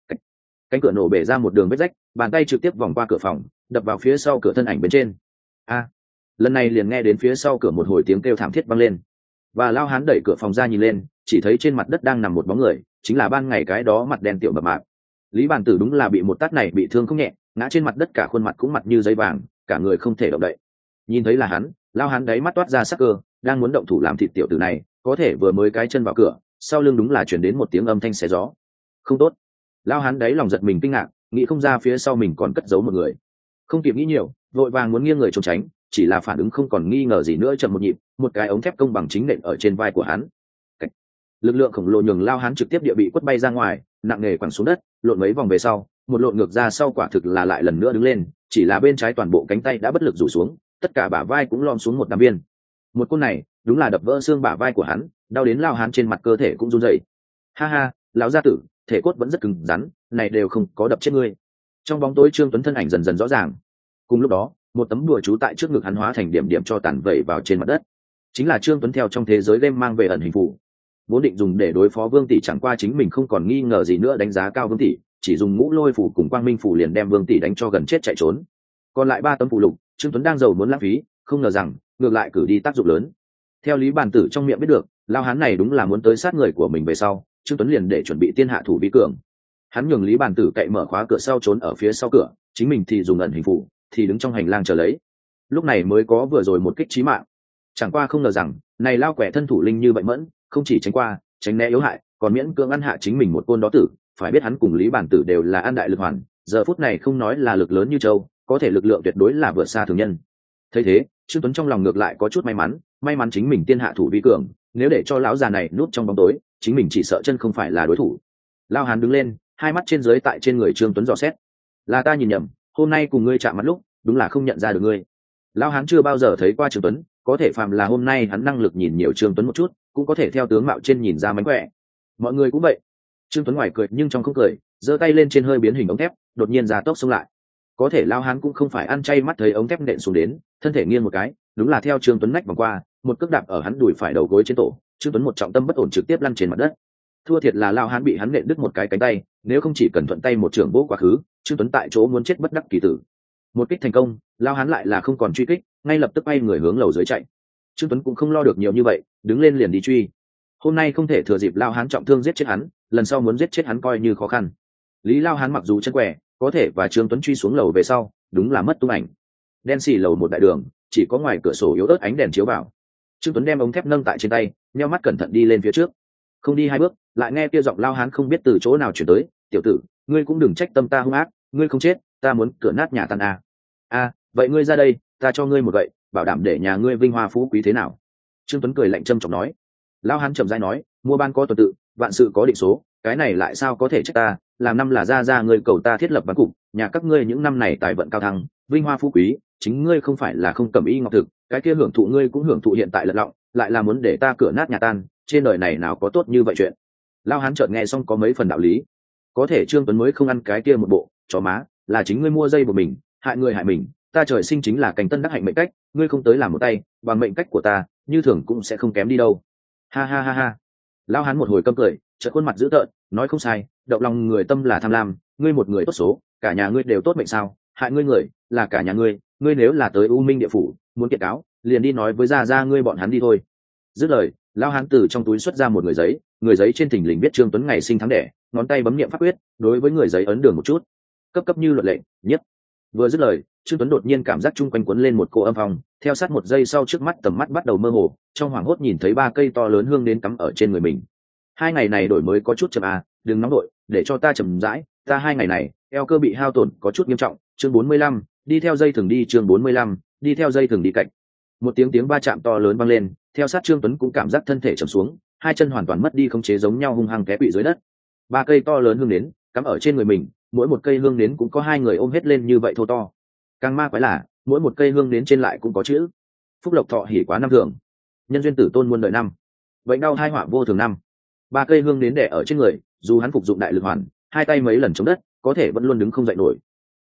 Cánh cửa nổ bể ra một đường vết rách, bàn tay trực tiếp vòng qua cửa phòng, đập vào phía sau cửa thân ảnh bên trên. A! Lần này liền nghe đến phía sau cửa một hồi tiếng kêu thảm thiết vang lên, và lao hán đẩy cửa phòng ra nhìn lên, chỉ thấy trên mặt đất đang nằm một bóng người, chính là ban ngày cái đó mặt đen tiểu mập mạp. Lý Bàn Tử đúng là bị một tát này bị thương không nhẹ, ngã trên mặt đất, cả khuôn mặt cũng mặt như giấy vàng, cả người không thể động đậy. Nhìn thấy là hắn, lao hán đáy mắt toát ra sắc cơ, đang muốn động thủ làm thịt tiểu tử này, có thể vừa mới cái chân vào cửa, sau lưng đúng là chuyển đến một tiếng âm thanh xé gió. Không tốt! Lao hán đáy lòng giật mình kinh ngạc, nghĩ không ra phía sau mình còn cất giấu một người. Không kịp nghĩ nhiều, vội vàng muốn nghiêng người trốn tránh, chỉ là phản ứng không còn nghi ngờ gì nữa, chậm một nhịp, một cái ống thép công bằng chính nện ở trên vai của hắn. Cách. Lực lượng khổng lồ nhường lao hán trực tiếp địa bị quất bay ra ngoài, nặng nề quẳng xuống đất, lộn mấy vòng về sau, một lộn ngược ra sau quả thực là lại lần nữa đứng lên, chỉ là bên trái toàn bộ cánh tay đã bất lực rủ xuống, tất cả bả vai cũng lom xuống một đám viên. Một côn này đúng là đập vỡ xương bả vai của hắn, đau đến lao hán trên mặt cơ thể cũng run rẩy. Ha ha, lão gia tử, thể cốt vẫn rất cứng rắn, này đều không có đập chết ngươi. Trong bóng tối Trương Tuấn thân ảnh dần dần rõ ràng. Cùng lúc đó, một tấm đùa chú tại trước ngực hắn hóa thành điểm điểm cho tàn vẩy vào trên mặt đất. Chính là Trương Tuấn theo trong thế giới game mang về ẩn hình phù, vốn định dùng để đối phó Vương Tỷ, chẳng qua chính mình không còn nghi ngờ gì nữa đánh giá cao Vương Tỷ, chỉ dùng ngũ lôi phù cùng quang minh phù liền đem Vương Tỷ đánh cho gần chết chạy trốn. Còn lại ba tấm phù lục, Trương Tuấn đang giàu muốn lãng phí, không ngờ rằng ngược lại cử đi tác dụng lớn. Theo Lý Bàn Tử trong miệng biết được, lao hán này đúng là muốn tới sát người của mình về sau, Trương Tuấn liền để chuẩn bị tiên hạ thủ vi cường. Hắn nhường Lý Bàn Tử cậy mở khóa cửa sau trốn ở phía sau cửa, chính mình thì dùng ẩn hình phù, thì đứng trong hành lang chờ lấy. Lúc này mới có vừa rồi một kích chí mạng. Chẳng qua không ngờ rằng, này lao quẻ thân thủ linh như vậy mẫn, không chỉ tránh qua, tránh né yếu hại, còn miễn cưỡng ăn hạ chính mình một côn đó tử. Phải biết hắn cùng Lý Bàn Tử đều là ăn đại lực hoàn, giờ phút này không nói là lực lớn như châu, có thể lực lượng tuyệt đối là vượt xa thường nhân. Thấy thế, Trương Tuấn trong lòng ngược lại có chút may mắn, may mắn chính mình tiên hạ thủ vi cường, nếu để cho lão già này núp trong bóng tối, chính mình chỉ sợ chân không phải là đối thủ. Lao hán đứng lên, hai mắt trên dưới tại trên người Trương Tuấn dò xét. Là ta nhìn nhầm, hôm nay cùng ngươi chạm mặt lúc, đúng là không nhận ra được ngươi. Lao hán chưa bao giờ thấy qua Trương Tuấn, có thể phàm là hôm nay hắn năng lực nhìn nhiều Trương Tuấn một chút, cũng có thể theo tướng mạo trên nhìn ra mánh khỏe. Mọi người cũng vậy. Trương Tuấn ngoài cười nhưng trong không cười, giơ tay lên trên hơi biến hình ống thép, đột nhiên ra tốc xông lại. Có thể lao hán cũng không phải ăn chay, mắt thấy ống thép nện xuống đến, thân thể nghiêng một cái, đúng là theo Trương Tuấn nách vòng qua, một cước đạp ở hắn đùi phải đầu gối trên tổ, Trương Tuấn một trọng tâm bất ổn trực tiếp lăn trên mặt đất. Thua thiệt là lao hán bị hắn nện đứt một cái cánh tay, nếu không chỉ cần thuận tay một trường vỗ quá khứ, Trương Tuấn tại chỗ muốn chết bất đắc kỳ tử. Một kích thành công, lao hán lại là không còn truy kích, ngay lập tức bay người hướng lầu dưới chạy. Trương Tuấn cũng không lo được nhiều như vậy, đứng lên liền đi truy. Hôm nay không thể thừa dịp lao hán trọng thương giết chết hắn, lần sau muốn giết chết hắn coi như khó khăn. Lý lao hán mặc dù chân quẻ, có thể và Trương Tuấn truy xuống lầu về sau, đúng là mất tung ảnh. Đen xì lầu một đại đường, chỉ có ngoài cửa sổ yếu ớt ánh đèn chiếu vào. Trương Tuấn đem ống thép nâng tại trên tay, nheo mắt cẩn thận đi lên phía trước. Không đi hai bước, lại nghe kia giọng lao hán không biết từ chỗ nào chuyển tới, "Tiểu tử, ngươi cũng đừng trách tâm ta hung ác, ngươi không chết, ta muốn cửa nát nhà tan à. À, vậy ngươi ra đây, ta cho ngươi một gậy, bảo đảm để nhà ngươi vinh hoa phú quý thế nào?" Trương Tuấn cười lạnh châm chọc nói. Lao hán chậm rãi nói, "Mua ban có tuần tự, vạn sự có định số, cái này lại sao có thể trách ta, làm năm là ra ra ngươi cầu ta thiết lập ván cục, nhà các ngươi những năm này tài vận cao thăng, vinh hoa phú quý, chính ngươi không phải là không cầm y ngọc thực, cái kia hưởng thụ ngươi cũng hưởng thụ hiện tại lật lọng, lại là muốn để ta cửa nát nhà tan, trên đời này nào có tốt như vậy chuyện." Lao hán chợt nghe xong có mấy phần đạo lý, có thể Trương Tuấn mới không ăn cái kia một bộ, chó má, là chính ngươi mua dây của mình, hại người hại mình, ta trời sinh chính là cành tân đắc hạnh mệnh cách, ngươi không tới làm một tay, bằng mệnh cách của ta, như thường cũng sẽ không kém đi đâu. Ha ha ha ha. Lao hán một hồi câm cười, chợt khuôn mặt dữ tợn, nói không sai, động lòng người tâm là tham lam, ngươi một người tốt số, cả nhà ngươi đều tốt mệnh sao, hại ngươi người, là cả nhà ngươi, ngươi nếu là tới U Minh địa phủ, muốn kiện cáo, liền đi nói với gia gia ngươi bọn hắn đi thôi. Dứt lời, Lao hán từ trong túi xuất ra một người giấy, người giấy trên thình lình viết Trương Tuấn ngày sinh tháng đẻ, ngón tay bấm niệm pháp quyết, đối với người giấy ấn đường một chút. Cấp cấp như luật lệnh, nhất. Vừa dứt lời, Trương Tuấn đột nhiên cảm giác chung quanh cuốn lên một cô âm phong, theo sát một giây sau trước mắt tầm mắt bắt đầu mơ hồ, trong hoảng hốt nhìn thấy ba cây to lớn hương nến cắm ở trên người mình. Hai ngày này đổi mới có chút chậm à, đừng nóng đội, để cho ta chậm rãi, ta hai ngày này, eo cơ bị hao tổn có chút nghiêm trọng. Chương bốn mươi lăm, đi theo dây thường đi. Chương bốn mươi lăm, đi theo dây thường đi cạnh. Một tiếng tiếng va chạm to lớn vang lên, theo sát Trương Tuấn cũng cảm giác thân thể trầm xuống, hai chân hoàn toàn mất đi khống chế giống nhau hung hăng té quỵ dưới đất. Ba cây to lớn hương nến cắm ở trên người mình, mỗi một cây hương nến cũng có hai người ôm hết lên như vậy thô to. Càng ma quái là, mỗi một cây hương nến trên lại cũng có chữ: phúc lộc thọ hỉ quá năm thường, nhân duyên tử tôn muôn đời năm, bệnh đau hai họa vô thường năm. Ba cây hương nến đè ở trên người, dù hắn phục dụng đại lực hoàn, hai tay mấy lần chống đất, có thể vẫn luôn đứng không dậy nổi.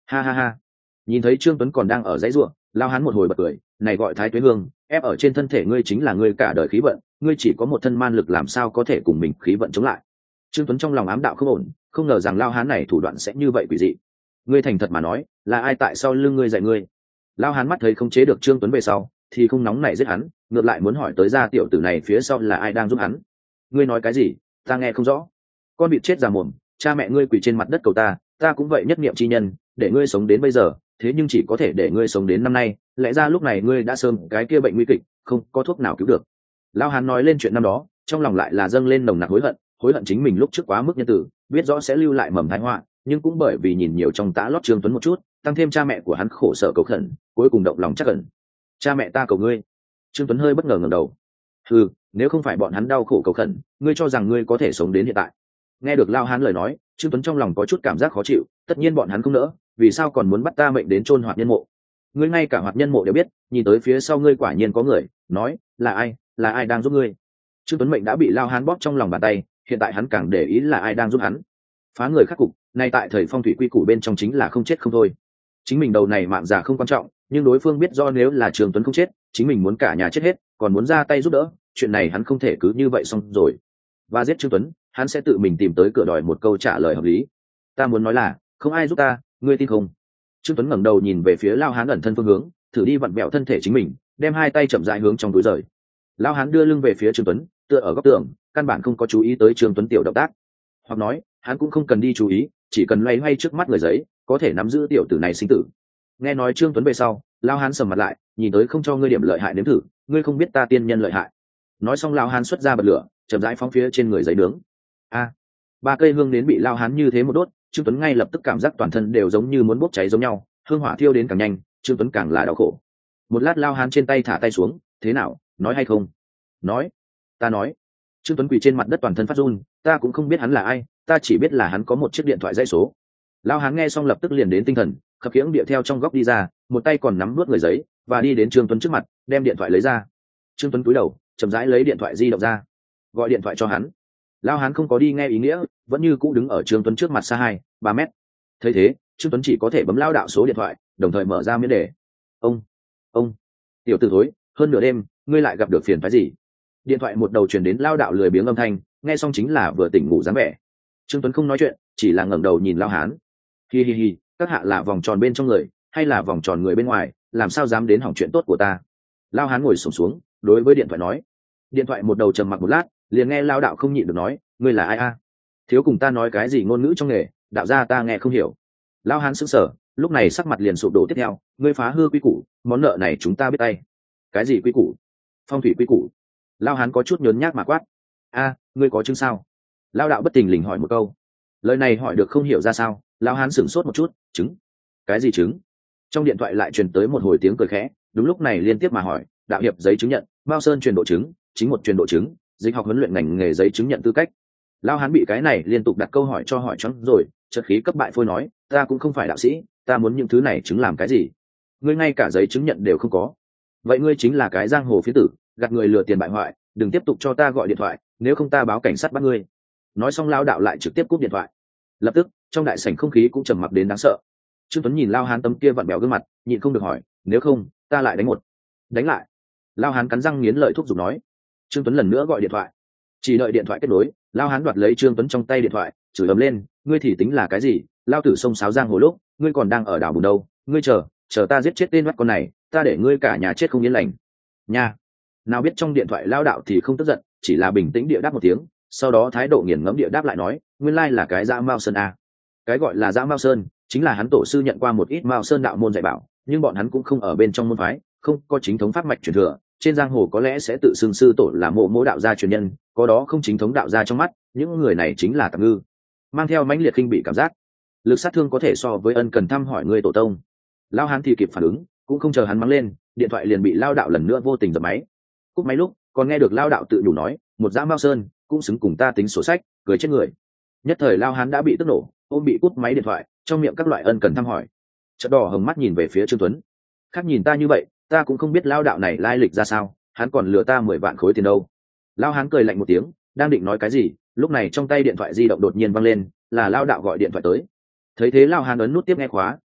Ha ha ha. Nhìn thấy Trương Tuấn còn đang ở dãy ruộng, lao hán một hồi bật cười, này gọi Thái Tuế Hương, ép ở trên thân thể ngươi chính là ngươi cả đời khí vận, ngươi chỉ có một thân man lực làm sao có thể cùng mình khí vận chống lại. Trương Tuấn trong lòng ám đạo không ổn, không ngờ rằng lao hán này thủ đoạn sẽ như vậy quỷ dị. Ngươi thành thật mà nói, là ai tại sau lưng ngươi dạy ngươi? Lao hán mắt thấy không chế được Trương Tuấn về sau, thì không nóng nảy giết hắn, ngược lại muốn hỏi tới ra tiểu tử này phía sau là ai đang giúp hắn. Ngươi nói cái gì? Ta nghe không rõ. Con bị chết già mồm, cha mẹ ngươi quỳ trên mặt đất cầu ta, ta cũng vậy nhất niệm chi nhân, để ngươi sống đến bây giờ, thế nhưng chỉ có thể để ngươi sống đến năm nay, lẽ ra lúc này ngươi đã sớm cái kia bệnh nguy kịch, không có thuốc nào cứu được. Lão hán nói lên chuyện năm đó, trong lòng lại là dâng lên nồng nặc hối hận, hối hận chính mình lúc trước quá mức nhân tử, biết rõ sẽ lưu lại mầm tai họa, nhưng cũng bởi vì nhìn nhiều trong tã lót Trương Tuấn một chút, tăng thêm cha mẹ của hắn khổ sở cầu khẩn, cuối cùng động lòng chắc ẩn. Cha mẹ ta cầu ngươi. Trương Tuấn hơi bất ngờ ngẩng đầu. Ừ, nếu không phải bọn hắn đau khổ cầu khẩn, ngươi cho rằng ngươi có thể sống đến hiện tại? Nghe được Lão hán lời nói, Trương Tuấn trong lòng có chút cảm giác khó chịu, tất nhiên bọn hắn không nỡ, vì sao còn muốn bắt ta mệnh đến chôn hoạt nhân mộ? Ngươi ngay cả hoạt nhân mộ đều biết, nhìn tới phía sau ngươi quả nhiên có người, nói, là ai, là ai đang giúp ngươi? Trương Tuấn mệnh đã bị Lão hán bóp trong lòng bàn tay, hiện tại hắn càng để ý là ai đang giúp hắn. Phá người khắc cục, nay tại thời phong thủy quy củ bên trong chính là không chết không thôi. Chính mình đầu này mạng già không quan trọng, nhưng đối phương biết do nếu là Trương Tuấn không chết, chính mình muốn cả nhà chết hết, còn muốn ra tay giúp đỡ, chuyện này hắn không thể cứ như vậy xong rồi. Và giết Trương Tuấn, hắn sẽ tự mình tìm tới cửa đòi một câu trả lời hợp lý. Ta muốn nói là, không ai giúp ta, ngươi tin không? Trương Tuấn ngẩng đầu nhìn về phía Lao hán ẩn thân phương hướng, thử đi vặn vẹo thân thể chính mình, đem hai tay chậm rãi hướng trong túi rời. Lao hán đưa lưng về phía Trương Tuấn, tựa ở góc tường, căn bản không có chú ý tới Trương Tuấn tiểu động tác. Hoặc nói, hắn cũng không cần đi chú ý, chỉ cần loay hoay trước mắt người giấy, có thể nắm giữ tiểu tử này sinh tử. Nghe nói Trương Tuấn về sau, Lao hán sầm mặt lại, nhìn tới không cho ngươi điểm lợi hại nếm thử, ngươi không biết ta tiên nhân lợi hại. Nói xong Lao hán xuất ra bật lửa, chậm rãi phóng phía trên người giấy nướng. A, ba cây hương nến bị Lao hán như thế một đốt, Trương Tuấn ngay lập tức cảm giác toàn thân đều giống như muốn bốc cháy giống nhau, hương hỏa thiêu đến càng nhanh, Trương Tuấn càng là đau khổ. Một lát Lao hán trên tay thả tay xuống, thế nào, nói hay không? Nói. Ta nói. Trương Tuấn quỳ trên mặt đất toàn thân phát run, ta cũng không biết hắn là ai, ta chỉ biết là hắn có một chiếc điện thoại dãy số. Lao hán nghe xong lập tức liền đến tinh thần, khập khiễng điệu theo trong góc đi ra, một tay còn nắm nuốt người giấy, và đi đến Trương Tuấn trước mặt, đem điện thoại lấy ra. Trương Tuấn cúi đầu, chậm rãi lấy điện thoại di động ra, gọi điện thoại cho hắn. Lao hán không có đi nghe ý nghĩa, vẫn như cũ đứng ở Trương Tuấn trước mặt xa hai ba mét. Thấy thế, Trương Tuấn chỉ có thể bấm lao đạo số điện thoại, đồng thời mở ra miễn đề. Ông, ông, tiểu tử thối, hơn nửa đêm, ngươi lại gặp được phiền phái gì? Điện thoại một đầu truyền đến lao đạo lười biếng âm thanh, nghe xong chính là vừa tỉnh ngủ dáng vẻ. Trương Tuấn không nói chuyện, chỉ là ngẩng đầu nhìn lao hán. Hi hi hi, các hạ là vòng tròn bên trong người, hay là vòng tròn người bên ngoài, làm sao dám đến hỏng chuyện tốt của ta? Lao hán ngồi xổm xuống, đối với điện thoại nói. Điện thoại một đầu trầm mặc một lát, liền nghe lao đạo không nhịn được nói, ngươi là ai a? Thiếu cùng ta nói cái gì ngôn ngữ trong nghề, đạo gia ta nghe không hiểu. Lao hán sững sờ, lúc này sắc mặt liền sụp đổ tiếp theo, ngươi phá hư quy củ, món nợ này chúng ta biết tay. Cái gì quy củ? Phong thủy quy củ. Lao hán có chút nhớn nhác mà quát. A, ngươi có chứng sao? Lao đạo bất tình lình hỏi một câu. Lời này hỏi được không hiểu ra sao, Lao hán sửng sốt một chút, chứng? Cái gì chứng? Trong điện thoại lại truyền tới một hồi tiếng cười khẽ, đúng lúc này liên tiếp mà hỏi, đạo hiệp giấy chứng nhận, Mao Sơn truyền độ chứng, chính một truyền độ chứng, dịch học huấn luyện ngành nghề giấy chứng nhận tư cách. Lao hán bị cái này liên tục đặt câu hỏi cho hỏi choáng rồi, chợt khí cấp bại phôi nói, ta cũng không phải đạo sĩ, ta muốn những thứ này chứng làm cái gì? Ngươi ngay cả giấy chứng nhận đều không có. Vậy ngươi chính là cái giang hồ phiến tử, gạt người lừa tiền bại hoại, đừng tiếp tục cho ta gọi điện thoại, nếu không ta báo cảnh sát bắt ngươi. Nói xong Lao đạo lại trực tiếp cúp điện thoại. Lập tức, trong đại sảnh không khí cũng trầm mặc đến đáng sợ. Trương Tuấn nhìn Lao hán tấm kia vặn bèo gương mặt, nhịn không được hỏi, nếu không, ta lại đánh một. Đánh lại. Lao hán cắn răng nghiến lợi thúc giục nói. Trương Tuấn lần nữa gọi điện thoại. Chỉ đợi điện thoại kết nối, Lao hán đoạt lấy Trương Tuấn trong tay điện thoại, chửi ầm lên, ngươi thì tính là cái gì? Lao tử sông sáo giang hồ lúc, ngươi còn đang ở đảo bùn đâu? Ngươi chờ, chờ ta giết chết tên mắt con này, ta để ngươi cả nhà chết không yên lành. Nha. Nào biết trong điện thoại Lao đạo thì không tức giận, chỉ là bình tĩnh địa đáp một tiếng, sau đó thái độ nghiền ngẫm địa đáp lại nói, nguyên lai là cái dã Mao Sơn a. Cái gọi là dã Mao Sơn, chính là hắn tổ sư nhận qua một ít Mao Sơn đạo môn dạy bảo, nhưng bọn hắn cũng không ở bên trong môn phái, không có chính thống pháp mạch truyền thừa, trên giang hồ có lẽ sẽ tự xưng sư tổ là mộ mỗ đạo gia truyền nhân, có đó không chính thống đạo gia trong mắt, những người này chính là tạp ngư, mang theo mãnh liệt khinh bị cảm giác, lực sát thương có thể so với ân cần thăm hỏi người tổ tông. Lao hán thì kịp phản ứng, cũng không chờ hắn mắng lên, điện thoại liền bị Lao đạo lần nữa vô tình dập máy. Cúp máy lúc, còn nghe được Lao đạo tự nhủ nói, một dã Mao Sơn cũng xứng cùng ta tính sổ sách, cười chết người. Nhất thời Lao hán đã bị tức nổ, ôm bị cúp máy điện thoại, trong miệng các loại ân cần thăm hỏi. Chợt đỏ hồng mắt nhìn về phía Trương Tuấn. Khác nhìn ta như vậy, ta cũng không biết Lao đạo này lai lịch ra sao, hắn còn lừa ta mười vạn khối tiền đâu. Lao hán cười lạnh một tiếng, đang định nói cái gì, lúc này trong tay điện thoại di động đột nhiên văng lên, là Lao đạo gọi điện thoại tới. Thấy thế Lao hán ấn nút tiếp nghe khóa,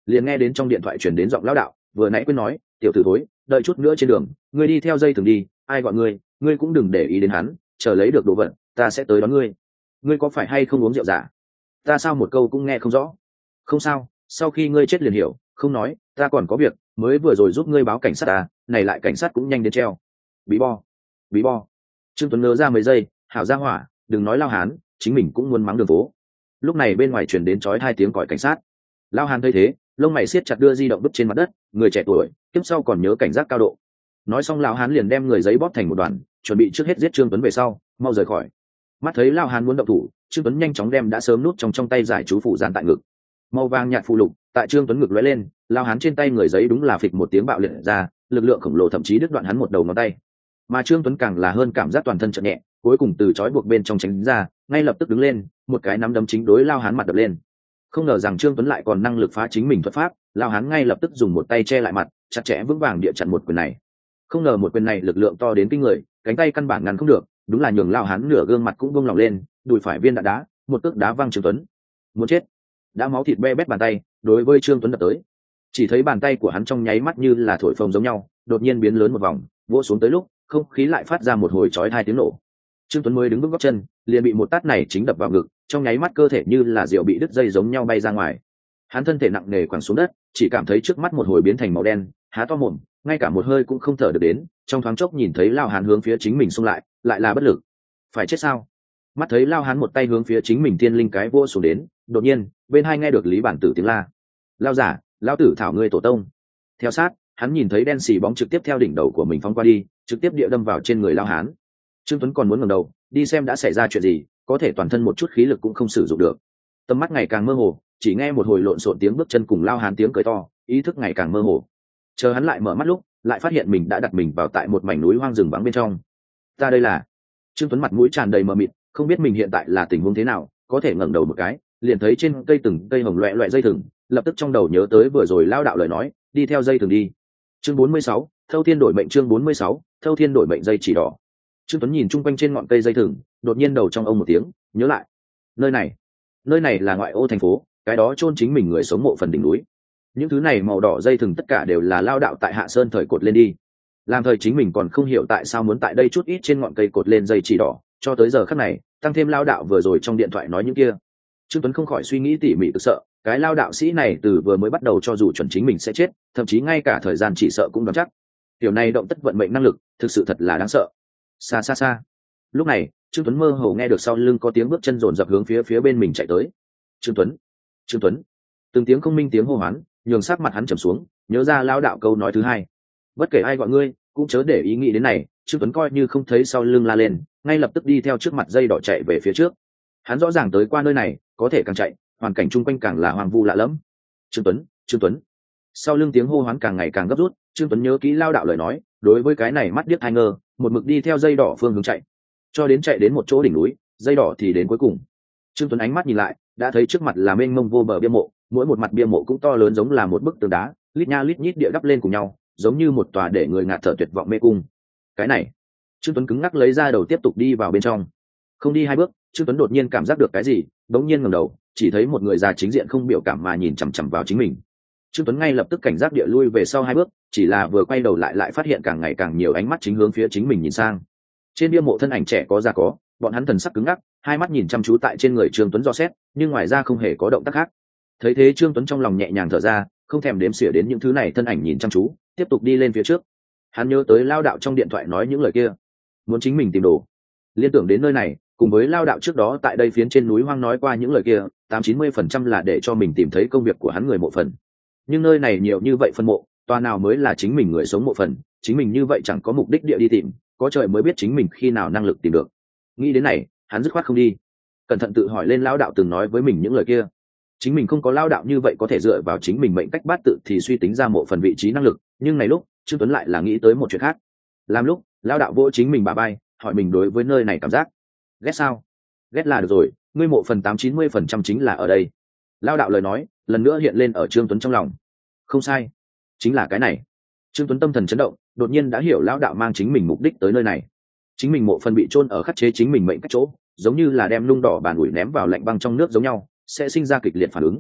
liền nghe đến trong điện thoại chuyển đến giọng lão đạo vừa nãy quên nói, tiểu tử thối, đợi chút nữa trên đường ngươi đi theo dây thường đi, ai gọi ngươi ngươi cũng đừng để ý đến hắn, chờ lấy được đồ vật ta sẽ tới đón ngươi. Ngươi có phải hay không uống rượu giả? Ta sao một câu cũng nghe không rõ. Không sao, sau khi ngươi chết liền hiểu, không nói, ta còn có việc, mới vừa rồi giúp ngươi báo cảnh sát ta, này lại cảnh sát cũng nhanh đến treo. Bí bo, bí bo. Trương Tuấn ngớ ra mấy giây, hảo ra hỏa, đừng nói Lao Hán, chính mình cũng muốn mắng đường phố. Lúc này bên ngoài truyền đến chói hai tiếng còi cảnh sát. Lao Hán thấy thế, lông mày siết chặt đưa di động bứt trên mặt đất, người trẻ tuổi, tiếp sau còn nhớ cảnh giác cao độ. Nói xong Lao Hán liền đem người giấy bóp thành một đoàn, chuẩn bị trước hết giết Trương Tuấn về sau, mau rời khỏi. Mắt thấy Lao Hán muốn động thủ, Trương Tuấn nhanh chóng đem đã sớm nút trong trong tay giải chú phủ dán tại ngực. Màu vàng nhạt phù lục tại Trương Tuấn ngực lóe lên, Lao Hán trên tay người giấy đúng là phịch một tiếng bạo liệt ra, lực lượng khổng lồ thậm chí đứt đoạn hắn một đầu ngón tay. Mà Trương Tuấn càng là hơn cảm giác toàn thân chợt nhẹ, cuối cùng từ trói buộc bên trong tránh ra, ngay lập tức đứng lên, một cái nắm đấm chính đối Lao Hán mặt đập lên. Không ngờ rằng Trương Tuấn lại còn năng lực phá chính mình thuật pháp, Lao Hán ngay lập tức dùng một tay che lại mặt, chặt chẽ vững vàng địa chặn một quyền này. Không ngờ một quyền này lực lượng to đến kinh người, cánh tay căn bản ngăn không được, đúng là nhường Lao Hán nửa gương mặt cũng vung lòng lên, đùi phải viên đạn đá, một cước đá văng Trương Tuấn. Muốn chết. Đã máu thịt be bét bàn tay đối với Trương Tuấn đập tới. Chỉ thấy bàn tay của hắn trong nháy mắt như là thổi phồng giống nhau, đột nhiên biến lớn một vòng, vỗ xuống tới lúc, không khí lại phát ra một hồi chói hai tiếng nổ. Trương Tuấn mới đứng bước gót chân, liền bị một tát này chính đập vào ngực, trong nháy mắt cơ thể như là rượu bị đứt dây giống nhau bay ra ngoài. Hắn thân thể nặng nề quẳng xuống đất, chỉ cảm thấy trước mắt một hồi biến thành màu đen, há to mồm, ngay cả một hơi cũng không thở được đến, trong thoáng chốc nhìn thấy Lao Hán hướng phía chính mình xung lại, lại là bất lực. Phải chết sao? Mắt thấy Lao Hán một tay hướng phía chính mình thiên linh cái vỗ xuống đến, đột nhiên, bên hai nghe được Lý Bản Tử tiếng la. Lao giả, Lao tử thảo ngươi tổ tông. Theo sát, hắn nhìn thấy đen xì bóng trực tiếp theo đỉnh đầu của mình phóng qua đi, trực tiếp địa đâm vào trên người Lao Hán. Trương Tuấn còn muốn ngẩng đầu đi xem đã xảy ra chuyện gì, có thể toàn thân một chút khí lực cũng không sử dụng được. Tầm mắt ngày càng mơ hồ, chỉ nghe một hồi lộn xộn tiếng bước chân cùng Lao Hán tiếng cười to, ý thức ngày càng mơ hồ. Chờ hắn lại mở mắt lúc, lại phát hiện mình đã đặt mình vào tại một mảnh núi hoang rừng vắng bên trong. Ta đây là? Trương Tuấn mặt mũi tràn đầy mờ mịt, không biết mình hiện tại là tình huống thế nào, có thể ngẩng đầu một cái, liền thấy trên cây từng cây hồng loẹ loẹ dây thừng, lập tức trong đầu nhớ tới vừa rồi Lao đạo lời nói, đi theo dây thừng đi. Chương bốn mươi sáu, Thâu Thiên đổi mệnh. Chương bốn mươi sáu, Thâu Thiên đổi mệnh. Dây chỉ đỏ. Trương Tuấn nhìn chung quanh trên ngọn cây dây thừng, đột nhiên đầu trong ông một tiếng, nhớ lại, nơi này, nơi này là ngoại ô thành phố, cái đó chôn chính mình người sống mộ phần đỉnh núi. Những thứ này màu đỏ dây thừng tất cả đều là Lao đạo tại Hạ Sơn thời cột lên đi. Làm thời chính mình còn không hiểu tại sao muốn tại đây chút ít trên ngọn cây cột lên dây chỉ đỏ, cho tới giờ khắc này, tăng thêm Lao đạo vừa rồi trong điện thoại nói những kia. Trương Tuấn không khỏi suy nghĩ tỉ mỉ, cực sợ, cái Lao đạo sĩ này từ vừa mới bắt đầu cho dù chuẩn chính mình sẽ chết, thậm chí ngay cả thời gian chỉ sợ cũng đoán chắc. Điều này động tất vận mệnh năng lực, thực sự thật là đáng sợ. Xa xa xa. Lúc này, Trương Tuấn mơ hồ nghe được sau lưng có tiếng bước chân rồn rập hướng phía phía bên mình chạy tới. Trương Tuấn, Trương Tuấn. Từng tiếng không minh tiếng hô hoán, nhường sắc mặt hắn trầm xuống, nhớ ra Lao đạo câu nói thứ hai. Bất kể ai gọi ngươi, cũng chớ để ý nghĩ đến này. Trương Tuấn coi như không thấy sau lưng la lên, ngay lập tức đi theo trước mặt dây đỏ chạy về phía trước. Hắn rõ ràng tới qua nơi này, có thể càng chạy, hoàn cảnh chung quanh càng là hoang vu lạ lẫm. Trương Tuấn, Trương Tuấn. Sau lưng tiếng hô hoán càng ngày càng gấp rút, Trương Tuấn nhớ kỹ Lao đạo lời nói, đối với cái này mắt điếc hai ngơ, một mực đi theo dây đỏ phương hướng chạy, cho đến chạy đến một chỗ đỉnh núi, dây đỏ thì đến cuối cùng. Trương Tuấn ánh mắt nhìn lại, đã thấy trước mặt là mênh mông vô bờ bia mộ, mỗi một mặt bia mộ cũng to lớn giống là một bức tường đá, lít nha lít nhít địa đắp lên cùng nhau, giống như một tòa để người ngạt thở tuyệt vọng mê cung. Cái này, Trương Tuấn cứng ngắc lấy ra đầu tiếp tục đi vào bên trong. Không đi hai bước, Trương Tuấn đột nhiên cảm giác được cái gì, bỗng nhiên ngẩng đầu, chỉ thấy một người già chính diện không biểu cảm mà nhìn chằm chằm vào chính mình. Trương Tuấn ngay lập tức cảnh giác địa lui về sau hai bước, chỉ là vừa quay đầu lại lại phát hiện càng ngày càng nhiều ánh mắt chính hướng phía chính mình nhìn sang. Trên bia mộ thân ảnh trẻ có già có, bọn hắn thần sắc cứng ngắc, hai mắt nhìn chăm chú tại trên người Trương Tuấn dò xét, nhưng ngoài ra không hề có động tác khác. Thấy thế Trương Tuấn trong lòng nhẹ nhàng thở ra, không thèm đếm xỉa đến những thứ này thân ảnh nhìn chăm chú, tiếp tục đi lên phía trước. Hắn nhớ tới Lao đạo trong điện thoại nói những lời kia, muốn chính mình tìm đồ. Liên tưởng đến nơi này, cùng với Lao đạo trước đó tại đây phiến trên núi hoang nói qua những lời kia, tám chín mươi phần trăm là để cho mình tìm thấy công việc của hắn người mộ phần. Nhưng nơi này nhiều như vậy phân mộ, tòa nào mới là chính mình người sống mộ phần, chính mình như vậy chẳng có mục đích địa đi tìm, có trời mới biết chính mình khi nào năng lực tìm được. Nghĩ đến này, hắn dứt khoát không đi. Cẩn thận tự hỏi lên Lao đạo từng nói với mình những lời kia. Chính mình không có Lao đạo như vậy có thể dựa vào chính mình mệnh cách bát tự thì suy tính ra mộ phần vị trí năng lực, nhưng này lúc, Trương Tuấn lại là nghĩ tới một chuyện khác. Làm lúc, Lao đạo vỗ chính mình bả vai, hỏi mình đối với nơi này cảm giác. Ghét sao? Ghét là được rồi, ngươi mộ phần tám chín mươi phần trăm chính là ở đây. Lao đạo lời nói, lần nữa hiện lên ở Trương Tuấn trong lòng. Không sai, chính là cái này. Trương Tuấn tâm thần chấn động, đột nhiên đã hiểu Lão đạo mang chính mình mục đích tới nơi này. Chính mình mộ phần bị chôn ở khắc chế chính mình mệnh cách chỗ, giống như là đem nung đỏ bàn ủi ném vào lạnh băng trong nước giống nhau, sẽ sinh ra kịch liệt phản ứng.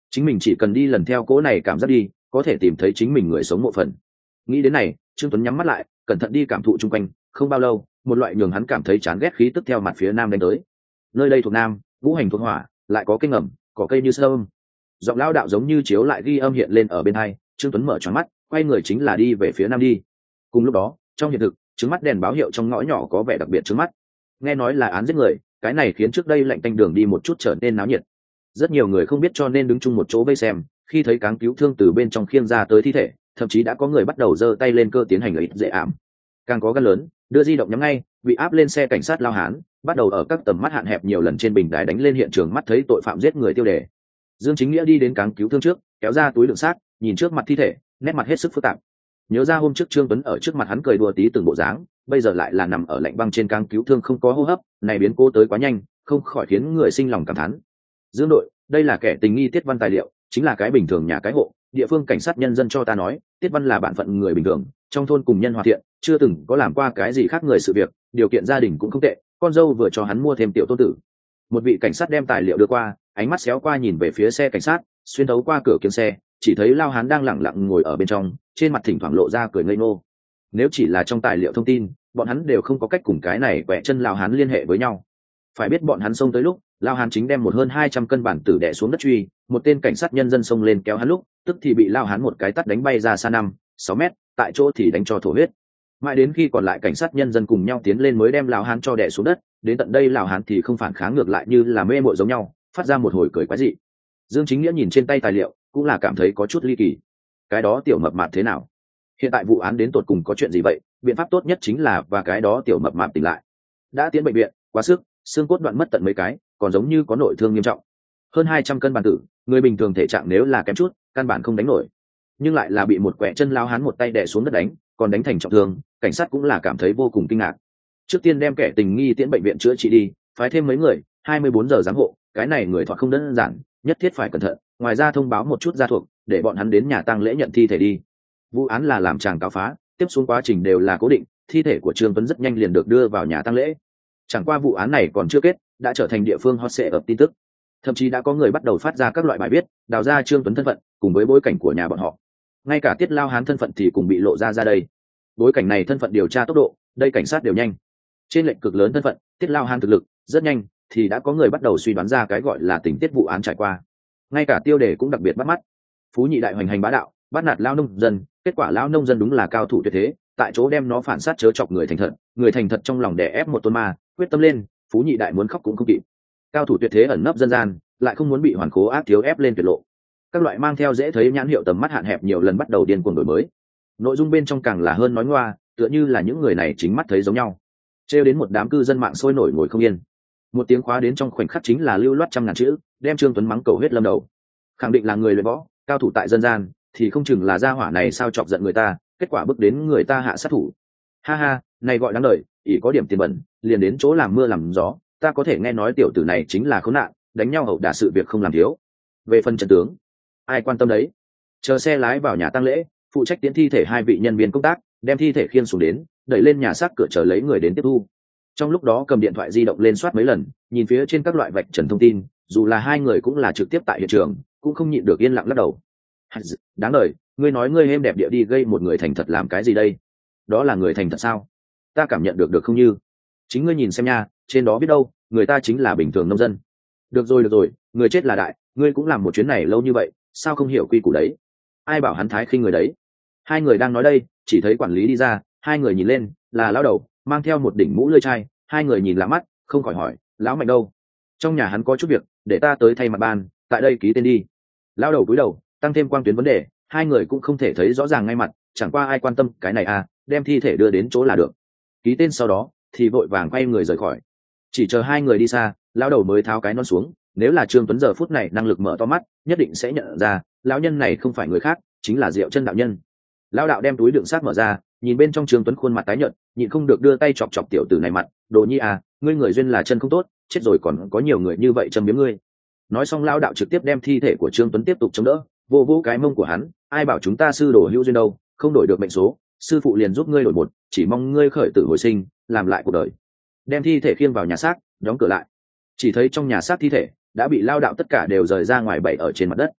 chính mình chỉ cần đi lần theo cỗ này cảm giác đi, có thể tìm thấy chính mình người sống mộ phần. Nghĩ đến này, Trương Tuấn nhắm mắt lại, cẩn thận đi cảm thụ chung quanh. Không bao lâu, một loại nhường hắn cảm thấy chán ghét khí tức theo mặt phía nam đánh tới. Nơi đây thuộc nam, ngũ hành thuộc hỏa, lại có cây ngầm, cỏ cây như sâm. Giọng lao đạo giống như chiếu lại ghi âm hiện lên ở bên hai. Trương Tuấn mở tròn mắt, quay người chính là đi về phía nam đi. Cùng lúc đó, trong hiện thực, trứng mắt đèn báo hiệu trong ngõ nhỏ có vẻ đặc biệt trứng mắt. Nghe nói là án giết người, cái này khiến trước đây lạnh tanh đường đi một chút trở nên náo nhiệt. Rất nhiều người không biết cho nên đứng chung một chỗ vây xem, khi thấy cáng cứu thương từ bên trong khiêng ra tới thi thể, thậm chí đã có người bắt đầu giơ tay lên cơ tiến hành lợi dễ ảm. Càng có gan lớn, đưa di động nhắm ngay, bị áp lên xe cảnh sát lao hán, bắt đầu ở các tầm mắt hạn hẹp nhiều lần trên bình đài đánh lên hiện trường mắt thấy tội phạm giết người tiêu đề. Dương Chính Nghĩa đi đến cáng cứu thương trước, kéo ra túi đựng xác, nhìn trước mặt thi thể, nét mặt hết sức phức tạp. Nhớ ra hôm trước Trương Tuấn ở trước mặt hắn cười đùa tí từng bộ dáng, bây giờ lại là nằm ở lạnh băng trên cáng cứu thương không có hô hấp, này biến cố tới quá nhanh, không khỏi khiến người sinh lòng cảm thán. Dương đội, đây là kẻ tình nghi Tiết Văn tài liệu, chính là cái bình thường nhà cái hộ, địa phương cảnh sát nhân dân cho ta nói, Tiết Văn là bạn phận người bình thường, trong thôn cùng nhân hòa thiện, chưa từng có làm qua cái gì khác người sự việc, điều kiện gia đình cũng không tệ, con dâu vừa cho hắn mua thêm tiểu tôn tử. Một vị cảnh sát đem tài liệu đưa qua, ánh mắt xéo qua nhìn về phía xe cảnh sát, xuyên thấu qua cửa kiếng xe, chỉ thấy lao hán đang lẳng lặng ngồi ở bên trong, trên mặt thỉnh thoảng lộ ra cười ngây ngô. Nếu chỉ là trong tài liệu thông tin, bọn hắn đều không có cách cùng cái này quẹ chân lao hán liên hệ với nhau. Phải biết bọn hắn xông tới lúc, lao hán chính đem một hơn hai trăm cân bản tử đè xuống đất truy, một tên cảnh sát nhân dân xông lên kéo hắn lúc, tức thì bị lao hán một cái tát đánh bay ra xa năm sáu mét, tại chỗ thì đánh cho thổ huyết. Mãi đến khi còn lại cảnh sát nhân dân cùng nhau tiến lên mới đem lao hán cho đè xuống đất, đến tận đây lao hán thì không phản kháng, ngược lại như là mê mội giống nhau, phát ra một hồi cười quái dị. Dương Chính Nghĩa nhìn trên tay tài liệu, cũng là cảm thấy có chút ly kỳ. Cái đó tiểu mập mạp thế nào? Hiện tại vụ án đến tột cùng có chuyện gì vậy? Biện pháp tốt nhất chính là và cái đó tiểu mập mạp tỉnh lại. Đã tiến bệnh viện, quá sức, xương cốt đoạn mất tận mấy cái, còn giống như có nội thương nghiêm trọng. Hơn hai trăm cân bản tử, người bình thường thể trạng nếu là kém chút, căn bản không đánh nổi. Nhưng lại là bị một quẻ chân lao hán một tay đè xuống đất đánh, còn đánh thành trọng thương, cảnh sát cũng là cảm thấy vô cùng kinh ngạc. Trước tiên đem kẻ tình nghi tiễn bệnh viện chữa trị đi, phái thêm mấy người, hai mươi bốn giờ giám hộ, cái này người thoạt không đơn giản, nhất thiết phải cẩn thận, ngoài ra thông báo một chút gia thuộc, để bọn hắn đến nhà tang lễ nhận thi thể đi. Vụ án là làm tràng cáo phá, tiếp xuống quá trình đều là cố định, thi thể của Trương Tuấn rất nhanh liền được đưa vào nhà tang lễ. Chẳng qua vụ án này còn chưa kết, đã trở thành địa phương hot search ở tin tức. Thậm chí đã có người bắt đầu phát ra các loại bài viết, đào ra Trương Tuấn thân phận, cùng với bối cảnh của nhà bọn họ. Ngay cả Tiết Lao Hán thân phận thì cùng bị lộ ra ra đây. Bối cảnh này thân phận điều tra tốc độ, đây cảnh sát đều nhanh. Trên lệnh cực lớn thân phận, Tiết Lao Hán thực lực, rất nhanh, thì đã có người bắt đầu suy đoán ra cái gọi là tình tiết vụ án trải qua. Ngay cả tiêu đề cũng đặc biệt bắt mắt. Phú Nhị đại hoành hành bá đạo, bắt nạt lao nông dân, kết quả lao nông dân đúng là cao thủ tuyệt thế, tại chỗ đem nó phản sát chớ chọc người thành thật, người thành thật trong lòng đè ép một tôn ma, quyết tâm lên, Phú Nhị đại muốn khóc cũng không kịp. Cao thủ tuyệt thế ẩn nấp dân gian, lại không muốn bị hoàn cố ác thiếu ép lên tuyệt lộ. Các loại mang theo dễ thấy nhãn hiệu tầm mắt hạn hẹp nhiều lần bắt đầu điên cuồng đổi mới. Nội dung bên trong càng là hơn nói ngoa, tựa như là những người này chính mắt thấy giống nhau. Trêu đến một đám cư dân mạng sôi nổi ngồi không yên. Một tiếng khóa đến trong khoảnh khắc chính là lưu loát trăm ngàn chữ, đem Trương Tuấn mắng cầu hết lâm đầu. Khẳng định là người luyện võ, cao thủ tại dân gian, thì không chừng là gia hỏa này sao chọc giận người ta, kết quả bước đến người ta hạ sát thủ. Ha ha, này gọi đáng đời, ỷ có điểm tiền bẩn, liền đến chỗ làm mưa làm gió, ta có thể nghe nói tiểu tử này chính là khốn nạn, đánh nhau hậu đả sự việc không làm thiếu. Về phần trận tướng, ai quan tâm đấy. Chờ xe lái vào nhà tang lễ, phụ trách tiến thi thể hai vị nhân viên công tác, đem thi thể khiêng xuống đến, đẩy lên nhà xác cửa chờ lấy người đến tiếp thu. Trong lúc đó cầm điện thoại di động lên soát mấy lần, nhìn phía trên các loại vạch trần thông tin, dù là hai người cũng là trực tiếp tại hiện trường, cũng không nhịn được yên lặng lắc đầu. Đáng đời, ngươi nói ngươi êm đẹp địa đi gây một người thành thật làm cái gì đây? Đó là người thành thật sao? Ta cảm nhận được được không như? Chính ngươi nhìn xem nha, trên đó biết đâu, người ta chính là bình thường nông dân. Được rồi được rồi, người chết là đại, ngươi cũng làm một chuyến này lâu như vậy, sao không hiểu quy củ đấy? Ai bảo hắn thái khinh người đấy? Hai người đang nói đây, chỉ thấy quản lý đi ra, hai người nhìn lên, là lão đầu, mang theo một đỉnh mũ lưỡi chai, hai người nhìn lạ mắt, không khỏi hỏi, lão Mạnh đâu? Trong nhà hắn có chút việc, để ta tới thay mặt ban, tại đây ký tên đi. Lão đầu cúi đầu, tăng thêm quang tuyến vấn đề, hai người cũng không thể thấy rõ ràng ngay mặt, chẳng qua ai quan tâm cái này à, đem thi thể đưa đến chỗ là được. Ký tên sau đó, thì vội vàng quay người rời khỏi. Chỉ chờ hai người đi xa, lão đầu mới tháo cái nón xuống, nếu là Trương Tuấn giờ phút này năng lực mở to mắt, nhất định sẽ nhận ra, lão nhân này không phải người khác, chính là Diệu Chân đạo nhân. Lão đạo đem túi đựng xác mở ra, nhìn bên trong Trương Tuấn khuôn mặt tái nhợt, nhịn không được đưa tay chọc chọc tiểu tử này mặt, đồ nhi à, ngươi người duyên là chân không tốt, chết rồi còn có nhiều người như vậy châm biếm ngươi. Nói xong lão đạo trực tiếp đem thi thể của Trương Tuấn tiếp tục chống đỡ, vô vô cái mông của hắn, ai bảo chúng ta sư đồ hữu duyên đâu, không đổi được mệnh số, sư phụ liền giúp ngươi đổi một, chỉ mong ngươi khởi tử hồi sinh, làm lại cuộc đời. Đem thi thể khiêng vào nhà xác, đóng cửa lại. Chỉ thấy trong nhà xác thi thể đã bị lao đạo tất cả đều rời ra ngoài bày ở trên mặt đất.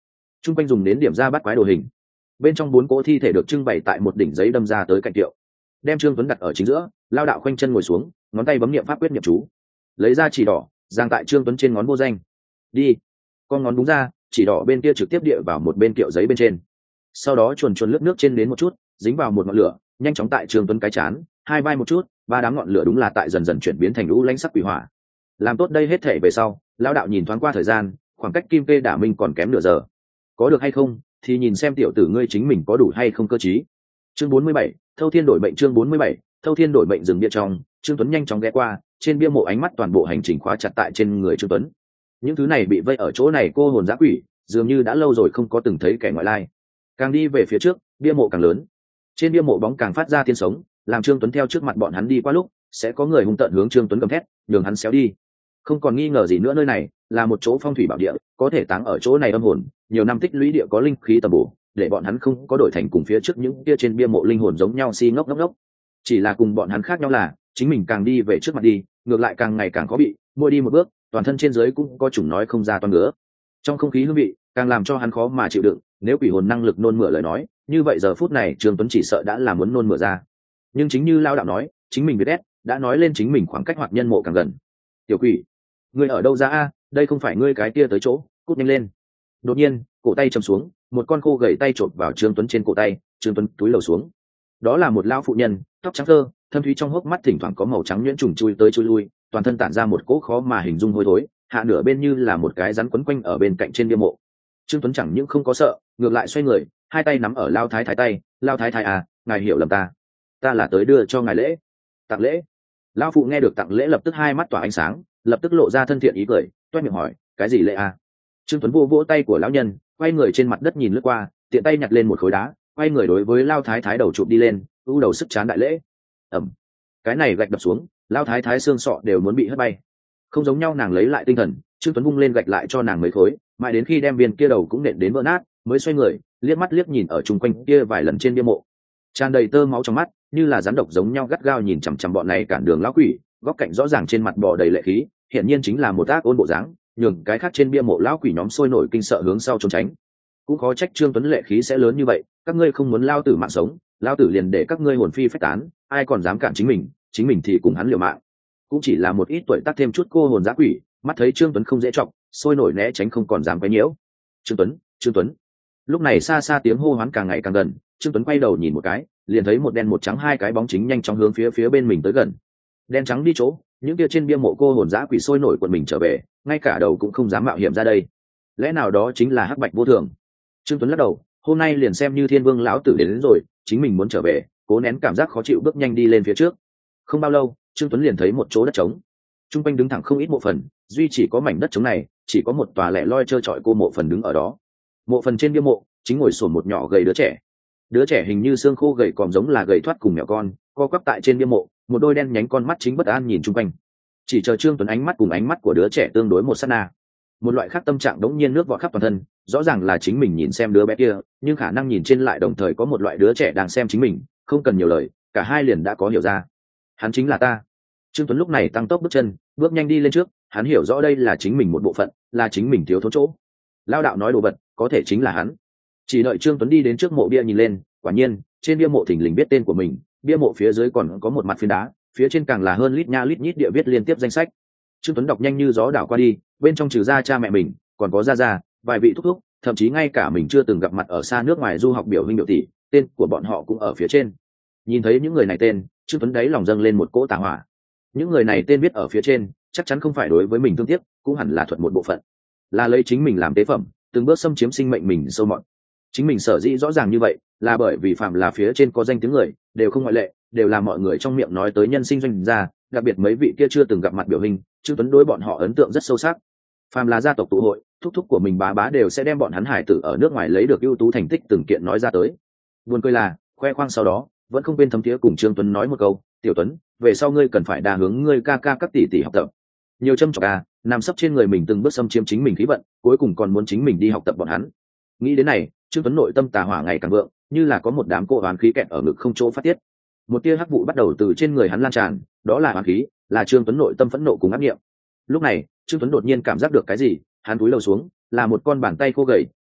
Trung quanh dùng đến điểm ra bắt quái đồ hình. Bên trong bốn cỗ thi thể được trưng bày tại một đỉnh giấy đâm ra tới cạnh tiệu. Đem Trương Tuấn đặt ở chính giữa, lao đạo khoanh chân ngồi xuống, ngón tay bấm niệm pháp quyết niệm chú. Lấy ra chỉ đỏ, giang tại Trương Tuấn trên ngón vô danh. Đi. Con ngón đúng ra, chỉ đỏ bên kia trực tiếp địa vào một bên kiệu giấy bên trên. Sau đó chuồn chuồn lướt nước trên đến một chút, dính vào một ngọn lửa, nhanh chóng tại Trương Tuấn cái chán, hai vai một chút, ba đám ngọn lửa đúng là tại dần dần chuyển biến thành lũ lãnh sắc quỷ hỏa. Làm tốt đây hết thể về sau, lão đạo nhìn thoáng qua thời gian, khoảng cách kim kê đả minh còn kém nửa giờ. Có được hay không, thì nhìn xem tiểu tử ngươi chính mình có đủ hay không cơ trí. Chương bốn mươi bảy, Thâu Thiên đổi mệnh chương bốn mươi bảy, Thâu Thiên đổi mệnh dừng bia trong, Trương Tuấn nhanh chóng ghé qua, trên bia mộ ánh mắt toàn bộ hành trình khóa chặt tại trên người Trương Tuấn. Những thứ này bị vây ở chỗ này cô hồn dã quỷ, dường như đã lâu rồi không có từng thấy kẻ ngoại lai. Càng đi về phía trước, bia mộ càng lớn. Trên bia mộ bóng càng phát ra tiên sống, làm Trương Tuấn theo trước mặt bọn hắn đi qua lúc, sẽ có người hung tợn hướng Trương Tuấn gầm thét, nhường hắn xéo đi. Không còn nghi ngờ gì nữa, nơi này là một chỗ phong thủy bảo địa, có thể táng ở chỗ này âm hồn, nhiều năm tích lũy địa có linh khí tầm bổ, để bọn hắn không có đổi thành cùng phía trước những kia trên bia mộ linh hồn giống nhau si ngốc ngốc ngốc. Chỉ là cùng bọn hắn khác nhau là, chính mình càng đi về trước mặt đi, ngược lại càng ngày càng khó bị, mỗi đi một bước, toàn thân trên dưới cũng có chủng nói không ra toan ngứa. Trong không khí hương vị, càng làm cho hắn khó mà chịu đựng, nếu quỷ hồn năng lực nôn mửa lời nói, như vậy giờ phút này Trương Tuấn chỉ sợ đã là muốn nôn mửa ra. Nhưng chính như lao đạo nói, chính mình biết ép, đã nói lên chính mình khoảng cách hoặc nhân mộ càng gần. Tiểu quỷ, ngươi ở đâu ra a? Đây không phải ngươi cái kia tới chỗ, cút nhanh lên. Đột nhiên, cổ tay chầm xuống, một con khô gầy tay chộp vào Trương Tuấn trên cổ tay, Trương Tuấn túi lầu xuống. Đó là một lão phụ nhân, tóc trắng thơ, thâm thúy trong hốc mắt thỉnh thoảng có màu trắng nhuyễn trùng chui tới chui lui, toàn thân tản ra một cỗ khó mà hình dung hôi thối, hạ nửa bên như là một cái rắn quấn quanh ở bên cạnh trên bia mộ. Trương Tuấn chẳng những không có sợ, ngược lại xoay người, hai tay nắm ở lao thái thái tay, lao thái thái à, ngài hiểu lầm ta, ta là tới đưa cho ngài lễ, tặng lễ. Lão phụ nghe được tặng lễ lập tức hai mắt tỏa ánh sáng, lập tức lộ ra thân thiện ý cười, toét miệng hỏi, cái gì lễ à? Trương Tuấn vô vỗ tay của lão nhân, quay người trên mặt đất nhìn lướt qua, tiện tay nhặt lên một khối đá, quay người đối với lao thái thái đầu chụp đi lên, u đầu sức chán đại lễ. Ẩm, cái này gạch đập xuống, lao thái thái xương sọ đều muốn bị hất bay. Không giống nhau, nàng lấy lại tinh thần, Trương Tuấn vung lên gạch lại cho nàng mấy khối, mãi đến khi đem viên kia đầu cũng nện đến vỡ nát, mới xoay người, liếc mắt liếc nhìn ở chung quanh kia vài lần trên bia mộ, tràn đầy tơ máu trong mắt, như là rắn độc giống nhau gắt gao nhìn chằm chằm bọn này cản đường lão quỷ, góc cạnh rõ ràng trên mặt bò đầy lệ khí, hiển nhiên chính là một ác ôn bộ dáng, nhường cái khác trên bia mộ lão quỷ nhóm sôi nổi kinh sợ hướng sau trốn tránh. Cũng khó trách Trương Tuấn lệ khí sẽ lớn như vậy, các ngươi không muốn lao tử mạng sống, lao tử liền để các ngươi hồn phi phách tán, ai còn dám cản chính mình, chính mình thì cùng hắn liều mạng. Cũng chỉ là một ít tuổi tác thêm chút cô hồn dã quỷ, mắt thấy Trương Tuấn không dễ trọng, sôi nổi né tránh không còn dám quấy nhiễu. Trương Tuấn, Trương Tuấn. Lúc này xa xa tiếng hô hoán càng ngày càng gần, Trương Tuấn quay đầu nhìn một cái, liền thấy một đen một trắng hai cái bóng chính nhanh chóng hướng phía phía bên mình tới gần. Đen trắng đi chỗ, những kia trên bia mộ cô hồn dã quỷ sôi nổi quần mình trở về, ngay cả đầu cũng không dám mạo hiểm ra đây. Lẽ nào đó chính là hắc bạch vô thường? Trương Tuấn lắc đầu, hôm nay liền xem như Thiên Vương lão tử đến, đến rồi, chính mình muốn trở về, cố nén cảm giác khó chịu bước nhanh đi lên phía trước. Không bao lâu, Trương Tuấn liền thấy một chỗ đất trống, trung quanh đứng thẳng không ít mộ phần, duy chỉ có mảnh đất trống này, chỉ có một tòa lẻ loi trơ trọi cô mộ phần đứng ở đó. Mộ phần trên bia mộ chính ngồi sồn một nhỏ gầy đứa trẻ. Đứa trẻ hình như xương khô gầy còm, giống là gầy thoát cùng mèo con, co quắp tại trên bia mộ, một đôi đen nhánh con mắt chính bất an nhìn chung quanh. Chỉ chờ Trương Tuấn ánh mắt cùng ánh mắt của đứa trẻ tương đối một sát na, một loại khác tâm trạng đống nhiên nước vọt khắp toàn thân, rõ ràng là chính mình nhìn xem đứa bé kia, nhưng khả năng nhìn trên lại đồng thời có một loại đứa trẻ đang xem chính mình, không cần nhiều lời, cả hai liền đã có hiểu ra. Hắn chính là ta. Trương Tuấn lúc này tăng tốc bước chân, bước nhanh đi lên trước, hắn hiểu rõ đây là chính mình một bộ phận, là chính mình thiếu thốn chỗ. Lao đạo nói đồ vật, có thể chính là hắn. Chỉ đợi Trương Tuấn đi đến trước mộ bia nhìn lên, quả nhiên, trên bia mộ thình lình viết tên của mình, bia mộ phía dưới còn có một mặt phiến đá, phía trên càng là hơn lít nha lít nhít địa viết liên tiếp danh sách. Trương Tuấn đọc nhanh như gió đảo qua đi, bên trong trừ ra cha mẹ mình, còn có gia gia, vài vị thúc thúc, thậm chí ngay cả mình chưa từng gặp mặt ở xa nước ngoài du học biểu huynh biểu tỷ, tên của bọn họ cũng ở phía trên. Nhìn thấy những người này tên, Trương Tuấn đáy lòng dâng lên một cỗ tà hỏa. Những người này tên viết ở phía trên, chắc chắn không phải đối với mình thương tiếc, cũng hẳn là thuật một bộ phận, là lấy chính mình làm tế phẩm, từng bước xâm chiếm sinh mệnh mình sâu mọt. Chính mình sở dĩ rõ ràng như vậy, là bởi vì phạm là phía trên có danh tiếng người, đều không ngoại lệ, đều là mọi người trong miệng nói tới nhân sinh doanh gia, đặc biệt mấy vị kia chưa từng gặp mặt biểu hình, Trương Tuấn đối bọn họ ấn tượng rất sâu sắc. Phạm là gia tộc tụ hội, thúc thúc của mình bá bá đều sẽ đem bọn hắn hải tử ở nước ngoài lấy được ưu tú thành tích từng kiện nói ra tới. Buồn cười là, khoe khoang sau đó, vẫn không quên thấm thía cùng Trương Tuấn nói một câu, "Tiểu Tuấn, về sau ngươi cần phải đa hướng ngươi ca ca các tỷ tỷ học tập." Nhiều châm chọc à, nằm sấp trên người mình từng bước xâm chiếm chính mình khí vận, cuối cùng còn muốn chính mình đi học tập bọn hắn. Nghĩ đến này, Trương Tuấn nội tâm tà hỏa ngày càng vượng, như là có một đám cô oán khí kẹt ở ngực không chỗ phát tiết. Một tia hắc vụ bắt đầu từ trên người hắn lan tràn, đó là oán khí, là Trương Tuấn nội tâm phẫn nộ cùng ác niệm. Lúc này, Trương Tuấn đột nhiên cảm giác được cái gì, hắn cúi đầu xuống, là một con bàn tay khô gầy,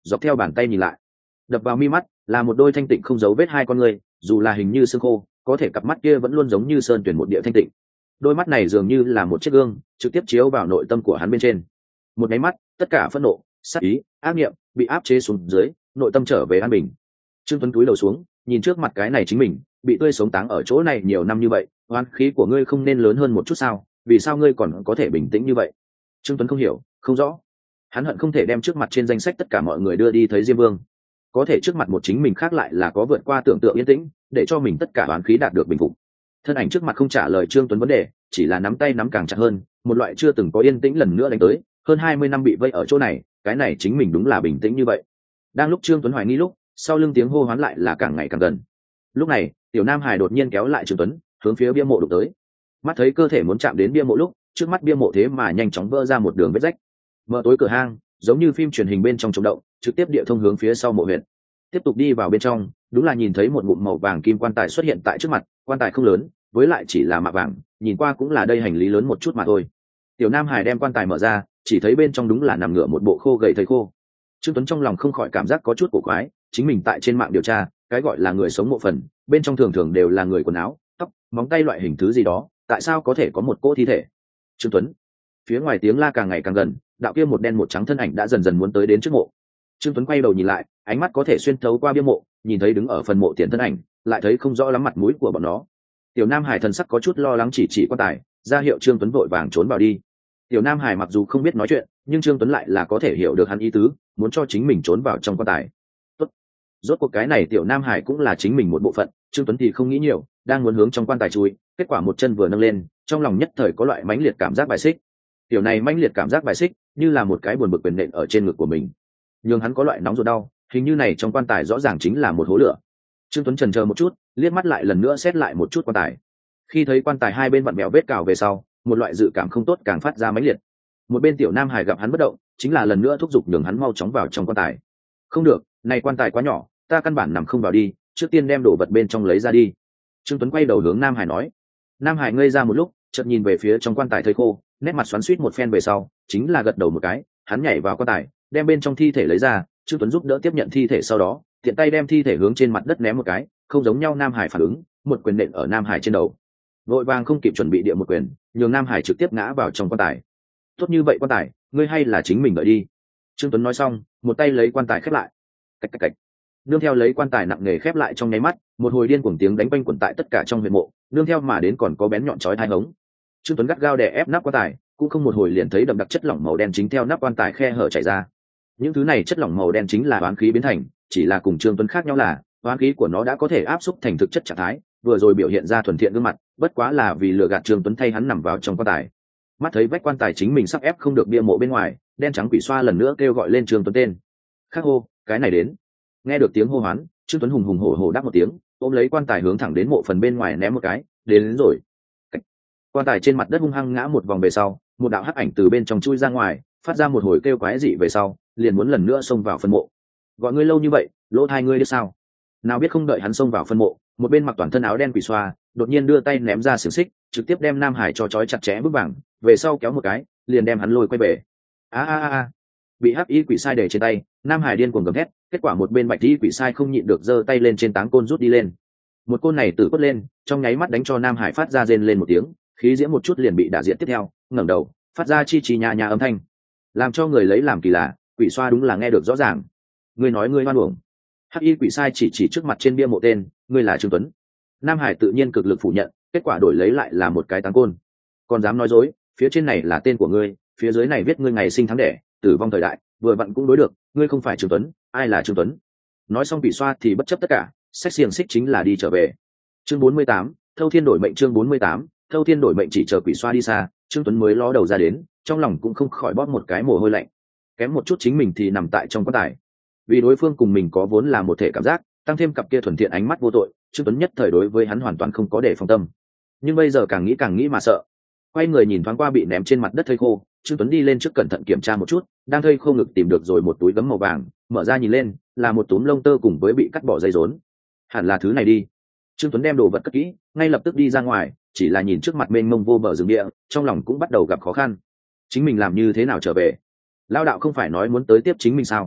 dọc theo bàn tay nhìn lại, đập vào mi mắt là một đôi thanh tịnh không giấu vết hai con người, dù là hình như xương khô, có thể cặp mắt kia vẫn luôn giống như sơn tuyển một địa thanh tịnh. Đôi mắt này dường như là một chiếc gương, trực tiếp chiếu vào nội tâm của hắn bên trên. Một cái mắt, tất cả phẫn nộ, sát ý, ác niệm bị áp chế xuống dưới, nội tâm trở về an bình. Trương Tuấn cúi đầu xuống, nhìn trước mặt cái này chính mình, bị tươi sống táng ở chỗ này nhiều năm như vậy, oán khí của ngươi không nên lớn hơn một chút sao? Vì sao ngươi còn có thể bình tĩnh như vậy? Trương Tuấn không hiểu, không rõ. Hắn hận không thể đem trước mặt trên danh sách tất cả mọi người đưa đi thấy Diêm Vương, có thể trước mặt một chính mình khác lại là có vượt qua tưởng tượng yên tĩnh, để cho mình tất cả oán khí đạt được bình phục. Thân ảnh trước mặt không trả lời Trương Tuấn vấn đề, chỉ là nắm tay nắm càng chặt hơn, một loại chưa từng có yên tĩnh lần nữa đánh tới. Hơn hai mươi năm bị vây ở chỗ này, cái này chính mình đúng là bình tĩnh như vậy. Đang lúc Trương Tuấn hoài nghi lúc, sau lưng tiếng hô hoán lại là càng ngày càng gần. Lúc này, Tiểu Nam Hải đột nhiên kéo lại Trương Tuấn, hướng phía bia mộ đụng tới. Mắt thấy cơ thể muốn chạm đến bia mộ lúc, trước mắt bia mộ thế mà nhanh chóng vỡ ra một đường vết rách. Mở tối cửa hang, giống như phim truyền hình bên trong trống động, trực tiếp địa thông hướng phía sau mộ huyện. Tiếp tục đi vào bên trong, đúng là nhìn thấy một ngụm màu vàng kim quan tài xuất hiện tại trước mặt. Quan tài không lớn, với lại chỉ là mạ vàng, nhìn qua cũng là đây hành lý lớn một chút mà thôi. Tiểu Nam Hải đem quan tài mở ra, chỉ thấy bên trong đúng là nằm ngửa một bộ khô gầy thây khô. Trương Tuấn trong lòng không khỏi cảm giác có chút cổ quái, chính mình tại trên mạng điều tra, cái gọi là người sống mộ phần, bên trong thường thường đều là người quần áo, tóc, móng tay loại hình thứ gì đó, tại sao có thể có một cỗ thi thể? Trương Tuấn. Phía ngoài tiếng la càng ngày càng gần, đạo kia một đen một trắng thân ảnh đã dần dần muốn tới đến trước mộ. Trương Tuấn quay đầu nhìn lại, ánh mắt có thể xuyên thấu qua bia mộ, nhìn thấy đứng ở phần mộ tiền thân ảnh, lại thấy không rõ lắm mặt mũi của bọn nó. Tiểu Nam Hải thần sắc có chút lo lắng, chỉ chỉ quan tài, ra hiệu Trương Tuấn vội vàng trốn vào đi. Tiểu Nam Hải mặc dù không biết nói chuyện, nhưng Trương Tuấn lại là có thể hiểu được hắn ý tứ, muốn cho chính mình trốn vào trong quan tài. Tốt. Rốt cuộc cái này Tiểu Nam Hải cũng là chính mình một bộ phận, Trương Tuấn thì không nghĩ nhiều, đang muốn hướng trong quan tài chui, kết quả một chân vừa nâng lên, trong lòng nhất thời có loại mãnh liệt cảm giác bài xích. Tiểu này mãnh liệt cảm giác bài xích, như là một cái buồn bực quyền nện ở trên ngực của mình, nhưng hắn có loại nóng ruột đau, hình như này trong quan tài rõ ràng chính là một hố lửa. Trương Tuấn chần chờ một chút, liếc mắt lại lần nữa xét lại một chút quan tài. Khi thấy quan tài hai bên vặn mèo vết cào về sau, một loại dự cảm không tốt càng phát ra mãnh liệt. Một bên Tiểu Nam Hải gặp hắn bất động, chính là lần nữa thúc giục nhường hắn mau chóng vào trong quan tài. Không được, này quan tài quá nhỏ, ta căn bản nằm không vào đi, trước tiên đem đồ vật bên trong lấy ra đi. Trương Tuấn quay đầu hướng Nam Hải nói. Nam Hải ngây ra một lúc, chợt nhìn về phía trong quan tài thây khô, nét mặt xoắn xuýt một phen về sau, chính là gật đầu một cái, hắn nhảy vào quan tài, đem bên trong thi thể lấy ra. Trương Tuấn giúp đỡ tiếp nhận thi thể, sau đó tiện tay đem thi thể hướng trên mặt đất ném một cái, không giống nhau Nam Hải phản ứng, một quyền nện ở Nam Hải trên đầu. Vội vàng không kịp chuẩn bị địa một quyền, nhường Nam Hải trực tiếp ngã vào trong quan tài. Tốt như vậy quan tài, ngươi hay là chính mình đợi đi. Trương Tuấn nói xong, một tay lấy quan tài khép lại. Cách cách cách. Nương theo lấy quan tài nặng nề khép lại trong nháy mắt, một hồi điên cuồng tiếng đánh quanh quẩn tại tất cả trong huyệt mộ, nương theo mà đến còn có bén nhọn chói tai hống. Trương Tuấn gắt gao đè ép nắp quan tài, cũng không một hồi liền thấy đậm đặc chất lỏng màu đen chính theo nắp quan tài khe hở chảy ra. Những thứ này chất lỏng màu đen chính là oán khí biến thành, chỉ là cùng Trương Tuấn khác nhau là oán khí của nó đã có thể áp xúc thành thực chất trạng thái, vừa rồi biểu hiện ra thuần thiện gương mặt, bất quá là vì lừa gạt Trương Tuấn thay hắn nằm vào trong quan tài. Mắt thấy vách quan tài chính mình sắp ép không được bia mộ bên ngoài, đen trắng quỷ xoa lần nữa kêu gọi lên Trương Tuấn tên. Khắc hô, cái này đến. Nghe được tiếng hô hoán, Trương Tuấn hùng hùng hổ hổ đáp một tiếng, ôm lấy quan tài hướng thẳng đến mộ phần bên ngoài ném một cái, đến, đến rồi. Quan tài trên mặt đất hung hăng ngã một vòng về sau, một đạo hắc ảnh từ bên trong chui ra ngoài, phát ra một hồi kêu quái dị về sau, liền muốn lần nữa xông vào phân mộ. Gọi ngươi lâu như vậy, lỗ thai ngươi đi sao? Nào biết không đợi hắn xông vào phân mộ, một bên mặc toàn thân áo đen quỷ xoa, đột nhiên đưa tay ném ra xiềng xích, trực tiếp đem Nam Hải cho trói chặt chẽ bước vàng, về sau kéo một cái, liền đem hắn lôi quay về. A a a! Bị hắc y quỷ sai để trên tay, Nam Hải điên cuồng gầm thét, kết quả một bên bạch y quỷ sai không nhịn được giơ tay lên trên táng côn rút đi lên. Một côn này tử quất lên, trong nháy mắt đánh cho Nam Hải phát ra rên lên một tiếng, khí diễm một chút liền bị đả diện tiếp theo, ngẩng đầu, phát ra chi chi nhà nhà âm thanh, làm cho người lấy làm kỳ lạ. Quỷ xoa đúng là nghe được rõ ràng. Ngươi nói ngươi hoan uổng. Hắc y quỷ sai chỉ chỉ trước mặt trên bia mộ tên, ngươi là Trương Tuấn. Nam Hải tự nhiên cực lực phủ nhận, kết quả đổi lấy lại là một cái táng côn. Còn dám nói dối, phía trên này là tên của ngươi, phía dưới này viết ngươi ngày sinh tháng đẻ, tử vong thời đại, vừa vặn cũng đối được, ngươi không phải Trương Tuấn, ai là Trương Tuấn? Nói xong quỷ xoa thì bất chấp tất cả, xách xiềng xích chính là đi trở về. Chương bốn mươi tám, Thâu Thiên đổi mệnh. Chương bốn mươi tám, Thâu Thiên đổi mệnh. Chỉ chờ quỷ xoa đi xa, Trương Tuấn mới ló đầu ra đến, trong lòng cũng không khỏi bóp một cái mồ hôi lạnh. Kém một chút chính mình thì nằm tại trong quan tài, vì đối phương cùng mình có vốn là một thể cảm giác, tăng thêm cặp kia thuần thiện ánh mắt vô tội, Trương Tuấn nhất thời đối với hắn hoàn toàn không có để phòng tâm. Nhưng bây giờ càng nghĩ càng nghĩ mà sợ. Quay người nhìn thoáng qua bị ném trên mặt đất thây khô, Trương Tuấn đi lên trước cẩn thận kiểm tra một chút, đang thây khô ngực tìm được rồi một túi gấm màu vàng, mở ra nhìn lên, là một túm lông tơ cùng với bị cắt bỏ dây rốn. Hẳn là thứ này đi. Trương Tuấn đem đồ vật cất kỹ, ngay lập tức đi ra ngoài, chỉ là nhìn trước mặt mênh mông vô bờ rừng địa, trong lòng cũng bắt đầu gặp khó khăn. Chính mình làm như thế nào trở về? Lao đạo không phải nói muốn tới tiếp chính mình sao?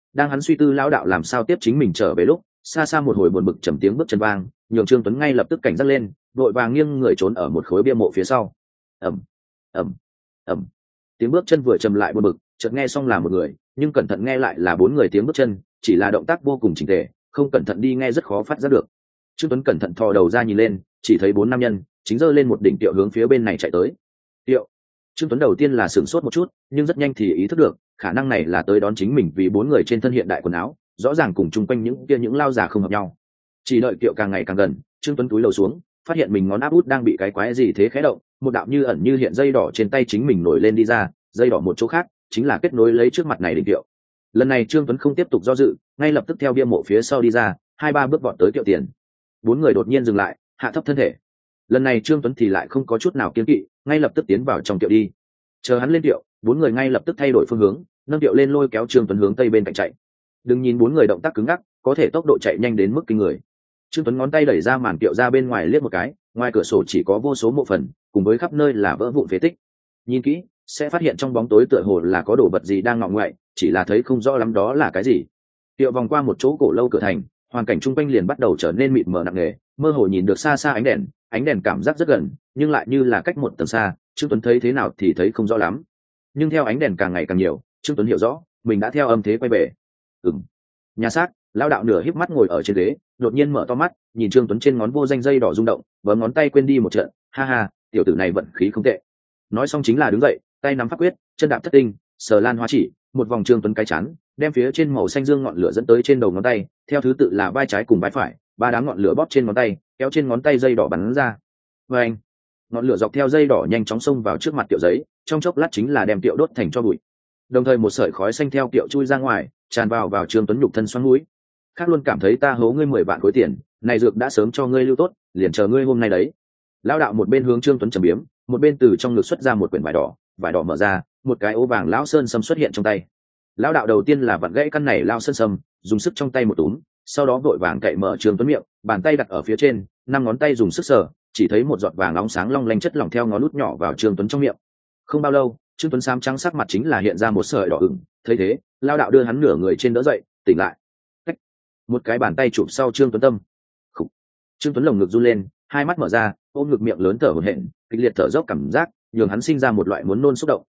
Đang hắn suy tư lão đạo làm sao tiếp chính mình trở về lúc, xa xa một hồi buồn bực trầm tiếng bước chân vang, nhường Trương Tuấn ngay lập tức cảnh giác lên, vội vàng nghiêng người trốn ở một khối bia mộ phía sau. Ầm, ầm, ầm. Tiếng bước chân vừa trầm lại buồn bực, chợt nghe xong là một người, nhưng cẩn thận nghe lại là bốn người tiếng bước chân, chỉ là động tác vô cùng chỉnh tề, không cẩn thận đi nghe rất khó phát giác được. Trương Tuấn cẩn thận thò đầu ra nhìn lên, chỉ thấy bốn nam nhân chính giơ lên một đỉnh tiệu hướng phía bên này chạy tới. Tiệu. Trương Tuấn đầu tiên là sửng sốt một chút, nhưng rất nhanh thì ý thức được, khả năng này là tới đón chính mình vì bốn người trên thân hiện đại quần áo, rõ ràng cùng chung quanh những kia những lao già không hợp nhau. Chỉ đợi tiệu càng ngày càng gần, Trương Tuấn túi lầu xuống, phát hiện mình ngón áp út đang bị cái quái gì thế khẽ động, một đạo như ẩn như hiện dây đỏ trên tay chính mình nổi lên đi ra, dây đỏ một chỗ khác, chính là kết nối lấy trước mặt này đỉnh tiệu. Lần này Trương Tuấn không tiếp tục do dự, ngay lập tức theo bia mộ phía sau đi ra, hai ba bước vọt tới tiệu tiền. Bốn người đột nhiên dừng lại, hạ thấp thân thể. Lần này Trương Tuấn thì lại không có chút nào kiêng kỵ, ngay lập tức tiến vào trong tiệu đi. Chờ hắn lên tiệu, bốn người ngay lập tức thay đổi phương hướng, nâng tiệu lên lôi kéo Trương Tuấn hướng tây bên cạnh chạy. Đừng nhìn bốn người động tác cứng ngắc, có thể tốc độ chạy nhanh đến mức kinh người. Trương Tuấn ngón tay đẩy ra màn tiệu ra bên ngoài liếc một cái, ngoài cửa sổ chỉ có vô số mộ phần, cùng với khắp nơi là vỡ vụn phế tích. Nhìn kỹ, sẽ phát hiện trong bóng tối tựa hồ là có đồ vật gì đang ngọ ngoại, chỉ là thấy không rõ lắm đó là cái gì. Tiệu vòng qua một chỗ cổ lâu cửa thành, hoàn cảnh chung quanh liền bắt đầu trở nên mịt mờ nặng nề, mơ hồ nhìn được xa xa ánh đèn, ánh đèn cảm giác rất gần, nhưng lại như là cách một tầng xa, Trương Tuấn thấy thế nào thì thấy không rõ lắm. Nhưng theo ánh đèn càng ngày càng nhiều, Trương Tuấn hiểu rõ, mình đã theo âm thế quay về. Ừm. Nhà xác, lão đạo nửa híp mắt ngồi ở trên ghế, đột nhiên mở to mắt, nhìn Trương Tuấn trên ngón vô danh dây đỏ rung động, bấm ngón tay quên đi một trận, ha ha, tiểu tử này vận khí không tệ. Nói xong chính là đứng dậy, tay nắm pháp quyết, chân đạp thất tinh, sờ lan hoa chỉ, một vòng Trương Tuấn cái chắn, đem phía trên màu xanh dương ngọn lửa dẫn tới trên đầu ngón tay, theo thứ tự là vai trái cùng vai phải, ba đám ngọn lửa bóp trên ngón tay, kéo trên ngón tay dây đỏ bắn ra. Và anh, ngọn lửa dọc theo dây đỏ nhanh chóng xông vào trước mặt tiểu giấy, trong chốc lát chính là đem tiệu đốt thành tro bụi. Đồng thời một sợi khói xanh theo tiệu chui ra ngoài, tràn vào vào Trương Tuấn nhục thân xoắn mũi. Khác luôn cảm thấy ta hố ngươi mười vạn khối tiền, này dược đã sớm cho ngươi lưu tốt, liền chờ ngươi hôm nay đấy. Lão đạo một bên hướng Trương Tuấn trầm biếm, một bên từ trong ngực xuất ra một quyển vải đỏ, vải đỏ mở ra, một cái ố vàng lão sơn sâm xuất hiện trong tay. Lão đạo đầu tiên là vặn gãy căn này lao sơn sâm, dùng sức trong tay một túm, sau đó vội vàng cậy mở Trương Tuấn miệng, bàn tay đặt ở phía trên, năm ngón tay dùng sức sờ, chỉ thấy một giọt vàng nóng sáng long lanh chất lỏng theo ngón út nhỏ vào Trương Tuấn trong miệng. Không bao lâu, Trương Tuấn xám trắng sắc mặt chính là hiện ra một sợi đỏ ửng, thấy thế, lão đạo đưa hắn nửa người trên đỡ dậy, tỉnh lại. Cách. Một cái bàn tay chụp sau Trương Tuấn tâm. Khủ. Trương Tuấn lồng ngực run lên, hai mắt mở ra, ôm ngực miệng lớn thở hổn hển, kịch liệt thở dốc cảm giác, nhường hắn sinh ra một loại muốn nôn xúc động.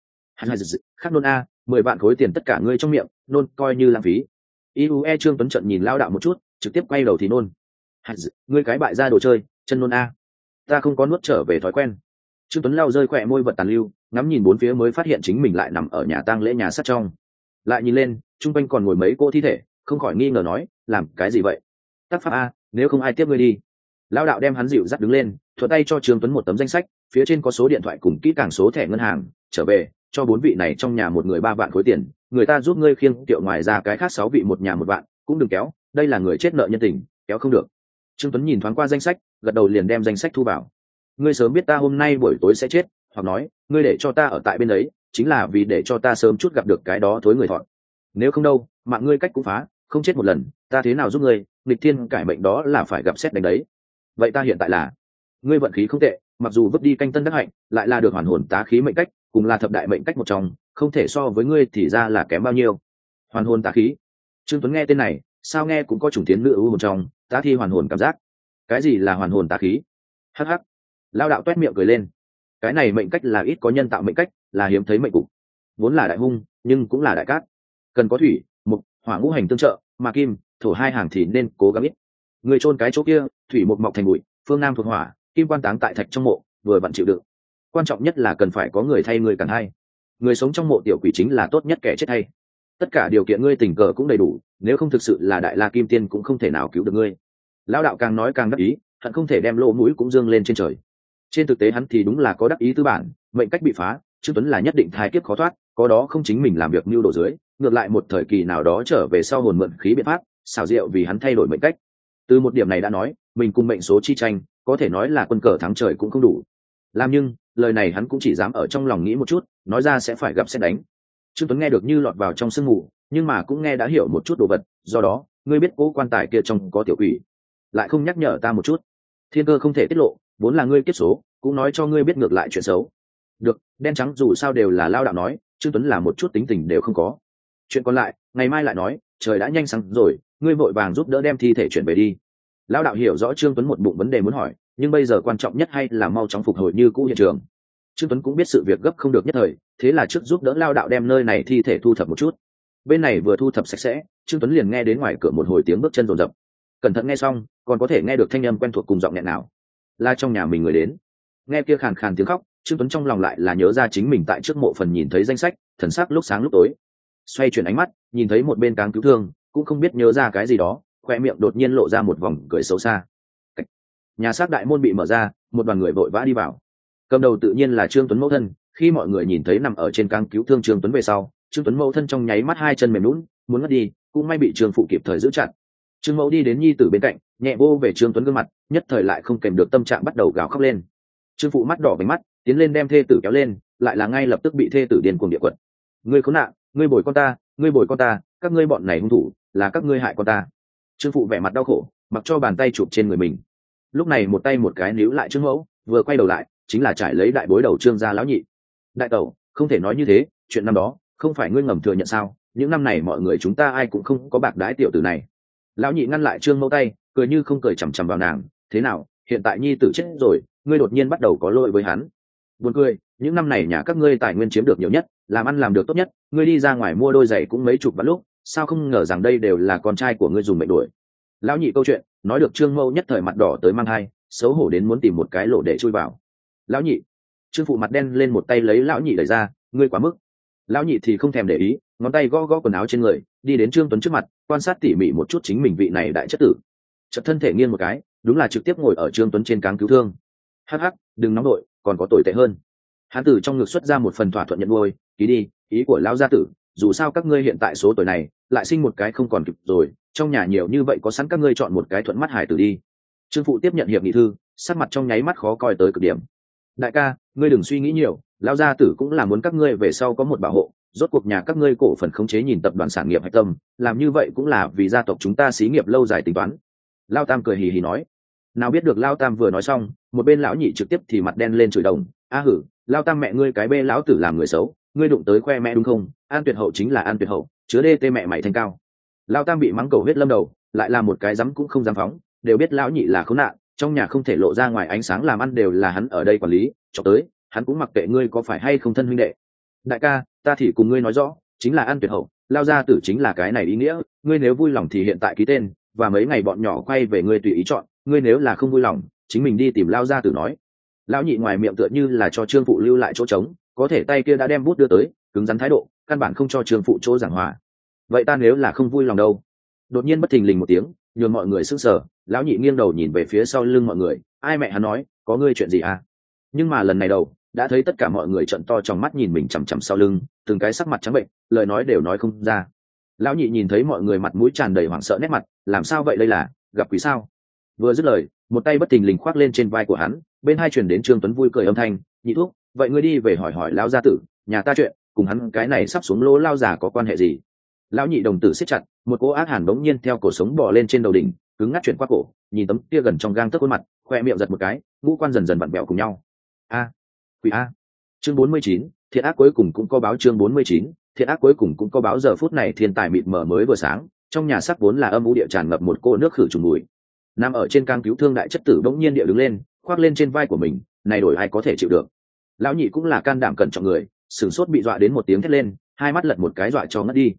Khắc nôn a, mười vạn khối tiền tất cả ngươi trong miệng, nôn coi như lãng phí. iue Trương Tuấn trận nhìn lão đạo một chút, trực tiếp quay đầu thì nôn. Ngươi cái bại ra đồ chơi, chân nôn a. Ta không có nuốt trở về thói quen. Trương Tuấn lau rơi khỏe môi vật tàn lưu, ngắm nhìn bốn phía mới phát hiện chính mình lại nằm ở nhà tang lễ nhà sắt trong. Lại nhìn lên, chung quanh còn ngồi mấy cô thi thể, không khỏi nghi ngờ nói, làm cái gì vậy? Tác pháp a, nếu không ai tiếp ngươi đi. Lão đạo đem hắn dịu dắt đứng lên, thuận tay cho Trương Tuấn một tấm danh sách, phía trên có số điện thoại cùng kỹ càng số thẻ ngân hàng, trở về, cho bốn vị này trong nhà một người ba vạn khối tiền, người ta giúp ngươi khiêng tiệu, ngoài ra cái khác sáu vị một nhà một vạn, cũng đừng kéo, đây là người chết nợ nhân tình, kéo không được. Trương Tuấn nhìn thoáng qua danh sách, gật đầu liền đem danh sách thu vào. Ngươi sớm biết ta hôm nay buổi tối sẽ chết, hoặc nói, ngươi để cho ta ở tại bên ấy, chính là vì để cho ta sớm chút gặp được cái đó thối người thọn. Nếu không đâu, mạng ngươi cách cũng phá, không chết một lần, ta thế nào giúp ngươi, nghịch thiên cải mệnh đó là phải gặp xét đánh đấy. Vậy ta hiện tại là, ngươi vận khí không tệ, mặc dù vứt đi canh tân đắc hạnh, lại là được hoàn hồn tá khí mệnh cách, cùng là thập đại mệnh cách một trong, không thể so với ngươi thì ra là kém bao nhiêu. Hoàn hồn tá khí. Trương Tuấn nghe tên này, sao nghe cũng có chủng tiến nữ ưu hồn trong, tá thi hoàn hồn cảm giác. Cái gì là hoàn hồn tá khí? Hắc hắc. Lao đạo toét miệng cười lên. Cái này mệnh cách là ít có nhân tạo mệnh cách, là hiếm thấy mệnh cục. Vốn là đại hung, nhưng cũng là đại cát. Cần có thủy, mục, hỏa ngũ hành tương trợ, mà kim, thổ hai hàng thì nên cố gắng ít. Người chôn cái chỗ kia, thủy mục mọc thành bụi, phương nam thuộc hỏa, kim quan táng tại thạch trong mộ, vừa vặn chịu đựng. Quan trọng nhất là cần phải có người thay người càng hay. Người sống trong mộ tiểu quỷ chính là tốt nhất kẻ chết hay. Tất cả điều kiện ngươi tình cờ cũng đầy đủ, nếu không thực sự là đại la kim tiên cũng không thể nào cứu được ngươi. Lão đạo càng nói càng đắc ý, hận không thể đem lỗ mũi cũng dương lên trên trời. Trên thực tế hắn thì đúng là có đắc ý tư bản, mệnh cách bị phá, Trương Tuấn là nhất định thái kiếp khó thoát, có đó không chính mình làm việc mưu đồ dưới, ngược lại một thời kỳ nào đó trở về sau hồn mượn khí biện pháp, xảo diệu vì hắn thay đổi mệnh cách. Từ một điểm này đã nói, mình cùng mệnh số chi tranh, có thể nói là quân cờ thắng trời cũng không đủ. Làm nhưng, lời này hắn cũng chỉ dám ở trong lòng nghĩ một chút, nói ra sẽ phải gặp xét đánh. Trương Tuấn nghe được như lọt vào trong sương mù, nhưng mà cũng nghe đã hiểu một chút đồ vật, do đó, ngươi biết cố quan tài kia trong có tiểu quỷ, lại không nhắc nhở ta một chút. Thiên cơ không thể tiết lộ, vốn là ngươi kiếp số, cũng nói cho ngươi biết ngược lại chuyện xấu. Được, đen trắng dù sao đều là lao đạo nói, Trương Tuấn là một chút tính tình đều không có. Chuyện còn lại, ngày mai lại nói, trời đã nhanh sáng rồi, ngươi vội vàng giúp đỡ đem thi thể chuyển về đi. Lão đạo hiểu rõ Trương Tuấn một bụng vấn đề muốn hỏi, nhưng bây giờ quan trọng nhất hay là mau chóng phục hồi như cũ hiện trường. Trương Tuấn cũng biết sự việc gấp không được nhất thời, thế là trước giúp đỡ Lão đạo đem nơi này thi thể thu thập một chút. Bên này vừa thu thập sạch sẽ, Trương Tuấn liền nghe đến ngoài cửa một hồi tiếng bước chân rồn rập. Cẩn thận nghe xong, còn có thể nghe được thanh âm quen thuộc cùng giọng nghẹn nào. Là trong nhà mình người đến. Nghe kia khàn khàn tiếng khóc, Trương Tuấn trong lòng lại là nhớ ra chính mình tại trước mộ phần nhìn thấy danh sách, thần sắc lúc sáng lúc tối. Xoay chuyển ánh mắt, nhìn thấy một bên cáng cứu thương, cũng không biết nhớ ra cái gì đó, khoe miệng đột nhiên lộ ra một vòng cười xấu xa. Nhà xác đại môn bị mở ra, một đoàn người vội vã đi vào. Cầm đầu tự nhiên là Trương Tuấn mẫu thân. Khi mọi người nhìn thấy nằm ở trên cáng cứu thương Trương Tuấn về sau, Trương Tuấn mẫu thân trong nháy mắt hai chân mềm lún, muốn ngất đi, cũng may bị Trương phụ kịp thời giữ chặt. Trương mẫu đi đến nhi tử bên cạnh, nhẹ vô về Trương Tuấn gương mặt, nhất thời lại không kèm được tâm trạng bắt đầu gào khóc lên. Trương phụ mắt đỏ bừng mắt, tiến lên đem thê tử kéo lên, lại là ngay lập tức bị thê tử điên cuồng địa quật. Ngươi khốn nạn, ngươi bồi con ta, ngươi bồi con ta, các ngươi bọn này hung thủ, là các ngươi hại con ta. Trương phụ vẻ mặt đau khổ, mặc cho bàn tay chụp trên người mình. Lúc này một tay một cái níu lại Trương mẫu, vừa quay đầu lại, chính là trải lấy đại bối đầu Trương gia lão nhị. Đại tẩu, không thể nói như thế, chuyện năm đó, không phải ngươi ngầm thừa nhận sao? Những năm này mọi người chúng ta ai cũng không có bạc đái tiểu tử này. Lão nhị ngăn lại Trương mẫu tay, cười như không cười chằm chằm vào nàng. Thế nào, hiện tại nhi tử chết rồi, ngươi đột nhiên bắt đầu có lỗi với hắn? Buồn cười, những năm này nhà các ngươi tài nguyên chiếm được nhiều nhất, làm ăn làm được tốt nhất, ngươi đi ra ngoài mua đôi giày cũng mấy chục vạn lúc, sao không ngờ rằng đây đều là con trai của ngươi dùng mệnh đuổi. Lão nhị câu chuyện nói được Trương mẫu nhất thời mặt đỏ tới mang hai, xấu hổ đến muốn tìm một cái lỗ để chui vào. Lão nhị, Trương phụ mặt đen lên một tay lấy lão nhị đẩy ra, ngươi quá mức. Lão nhị thì không thèm để ý, ngón tay gõ gõ quần áo trên người, đi đến Trương Tuấn trước mặt, quan sát tỉ mỉ một chút chính mình vị này đại chất tử. Chợt thân thể nghiêng một cái, đúng là trực tiếp ngồi ở Trương Tuấn trên cáng cứu thương. Hắc hắc, đừng nóng đội, còn có tồi tệ hơn. Hán tử trong ngực xuất ra một phần thỏa thuận nhận nuôi, ký đi, ý của lão gia tử, dù sao các ngươi hiện tại số tuổi này, lại sinh một cái không còn kịp rồi, trong nhà nhiều như vậy có sẵn các ngươi chọn một cái thuận mắt hải tử đi. Trương phụ tiếp nhận hiệp nghị thư, sắc mặt trong nháy mắt khó coi tới cực điểm. Đại ca, ngươi đừng suy nghĩ nhiều, lão gia tử cũng là muốn các ngươi về sau có một bảo hộ, rốt cuộc nhà các ngươi cổ phần khống chế nhìn tập đoàn sản nghiệp hạch tâm, làm như vậy cũng là vì gia tộc chúng ta xí nghiệp lâu dài tính toán. Lão Tam cười hì hì nói. Nào biết được Lão Tam vừa nói xong, một bên lão nhị trực tiếp thì mặt đen lên chửi đồng, a hử, Lão Tam mẹ ngươi cái bê lão tử làm người xấu, ngươi đụng tới khoe mẹ đúng không? An tuyệt hậu chính là an tuyệt hậu, chứa đê tê mẹ mày thanh cao. Lão Tam bị mắng cầu huyết lâm đầu, lại là một cái dám cũng không dám phóng, đều biết lão nhị là khốn nạn, trong nhà không thể lộ ra ngoài ánh sáng làm ăn đều là hắn ở đây quản lý, cho tới hắn cũng mặc kệ ngươi có phải hay không thân huynh đệ. Đại ca, ta thì cùng ngươi nói rõ, chính là an tuyệt hậu, Lao gia tử chính là cái này ý nghĩa, ngươi nếu vui lòng thì hiện tại ký tên, và mấy ngày bọn nhỏ quay về ngươi tùy ý chọn, ngươi nếu là không vui lòng, chính mình đi tìm Lao gia tử nói. Lão nhị ngoài miệng tựa như là cho Trương phụ lưu lại chỗ trống, có thể tay kia đã đem bút đưa tới, cứng rắn thái độ, căn bản không cho Trương phụ chỗ giảng hòa. Vậy ta nếu là không vui lòng đâu? Đột nhiên bất thình lình một tiếng, nhường mọi người sững sờ, lão nhị nghiêng đầu nhìn về phía sau lưng mọi người, ai mẹ hắn nói, có ngươi chuyện gì à? Nhưng mà lần này đầu, đã thấy tất cả mọi người trợn to trong mắt nhìn mình chằm chằm sau lưng, từng cái sắc mặt trắng bệnh, lời nói đều nói không ra. Lão nhị nhìn thấy mọi người mặt mũi tràn đầy hoảng sợ nét mặt, làm sao vậy đây là, gặp quỷ sao? Vừa dứt lời, một tay bất thình lình khoác lên trên vai của hắn, bên hai truyền đến Trương Tuấn vui cười âm thanh, nhị thúc, vậy ngươi đi về hỏi hỏi lão gia tử, nhà ta chuyện, cùng hắn cái này sắp xuống lỗ lao già có quan hệ gì? Lão nhị đồng tử siết chặt, một cỗ ác hàn bỗng nhiên theo cổ sống bò lên trên đầu đỉnh, cứng ngắc chuyển qua cổ, nhìn tấm kia gần trong gang tấc khuôn mặt, khoe miệng giật một cái, ngũ quan dần dần vặn vẹo cùng nhau. A, quỷ a. Chương bốn mươi chín, thiện ác cuối cùng cũng có báo. Chương bốn mươi chín, thiện ác cuối cùng cũng có báo. Giờ phút này thiên tài mịt mờ mới vừa sáng, trong nhà sắc vốn là âm u địa tràn ngập một cô nước khử trùng mùi. Nằm ở trên cang cứu thương đại chất tử bỗng nhiên địa đứng lên, khoác lên trên vai của mình, này đổi ai có thể chịu được. Lão nhị cũng là can đảm cẩn trọng người, sửng sốt bị dọa đến một tiếng thét lên, hai mắt lật một cái dọa cho ngất đi.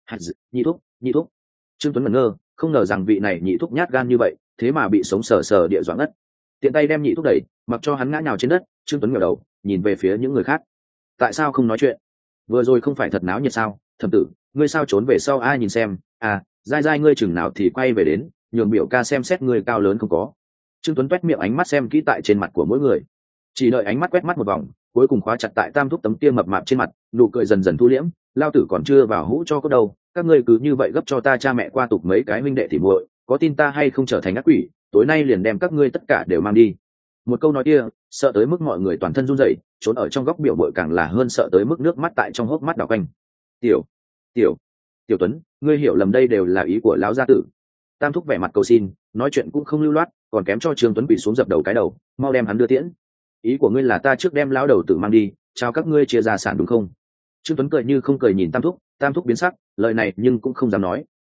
Nhị thúc, nhị thúc. Trương Tuấn ngẩn ngơ, không ngờ rằng vị này nhị thúc nhát gan như vậy, thế mà bị sống sờ sờ địa dọa ngất. Tiện tay đem nhị thúc đẩy, mặc cho hắn ngã nhào trên đất. Trương Tuấn ngẩng đầu, nhìn về phía những người khác. Tại sao không nói chuyện? Vừa rồi không phải thật náo nhiệt sao? Thẩm tử, ngươi sao trốn về sau ai nhìn xem? À, dai dai ngươi chừng nào thì quay về đến, nhường biểu ca xem xét ngươi cao lớn không có. Trương Tuấn quét miệng ánh mắt xem kỹ tại trên mặt của mỗi người, chỉ đợi ánh mắt quét mắt một vòng, cuối cùng khóa chặt tại Tam thúc tấm kia mập mạp trên mặt, nụ cười dần dần thu liễm. Lao tử còn chưa vào hũ cho có đâu, các ngươi cứ như vậy gấp cho ta cha mẹ qua tục mấy cái huynh đệ thì muội, có tin ta hay không trở thành ác quỷ, tối nay liền đem các ngươi tất cả đều mang đi. Một câu nói kia, sợ tới mức mọi người toàn thân run rẩy, trốn ở trong góc biểu bội càng là hơn sợ tới mức nước mắt tại trong hốc mắt đảo quanh. Tiểu, tiểu, tiểu Tuấn, ngươi hiểu lầm, đây đều là ý của lão gia tử. Tam thúc vẻ mặt cầu xin, nói chuyện cũng không lưu loát, còn kém cho Trương Tuấn bị xuống dập đầu cái đầu, mau đem hắn đưa tiễn. Ý của ngươi là ta trước đem lão đầu tử mang đi, chào các ngươi chia gia sản đúng không? Trương Tuấn cười như không cười nhìn Tam thúc, Tam thúc biến sắc, lời này nhưng cũng không dám nói,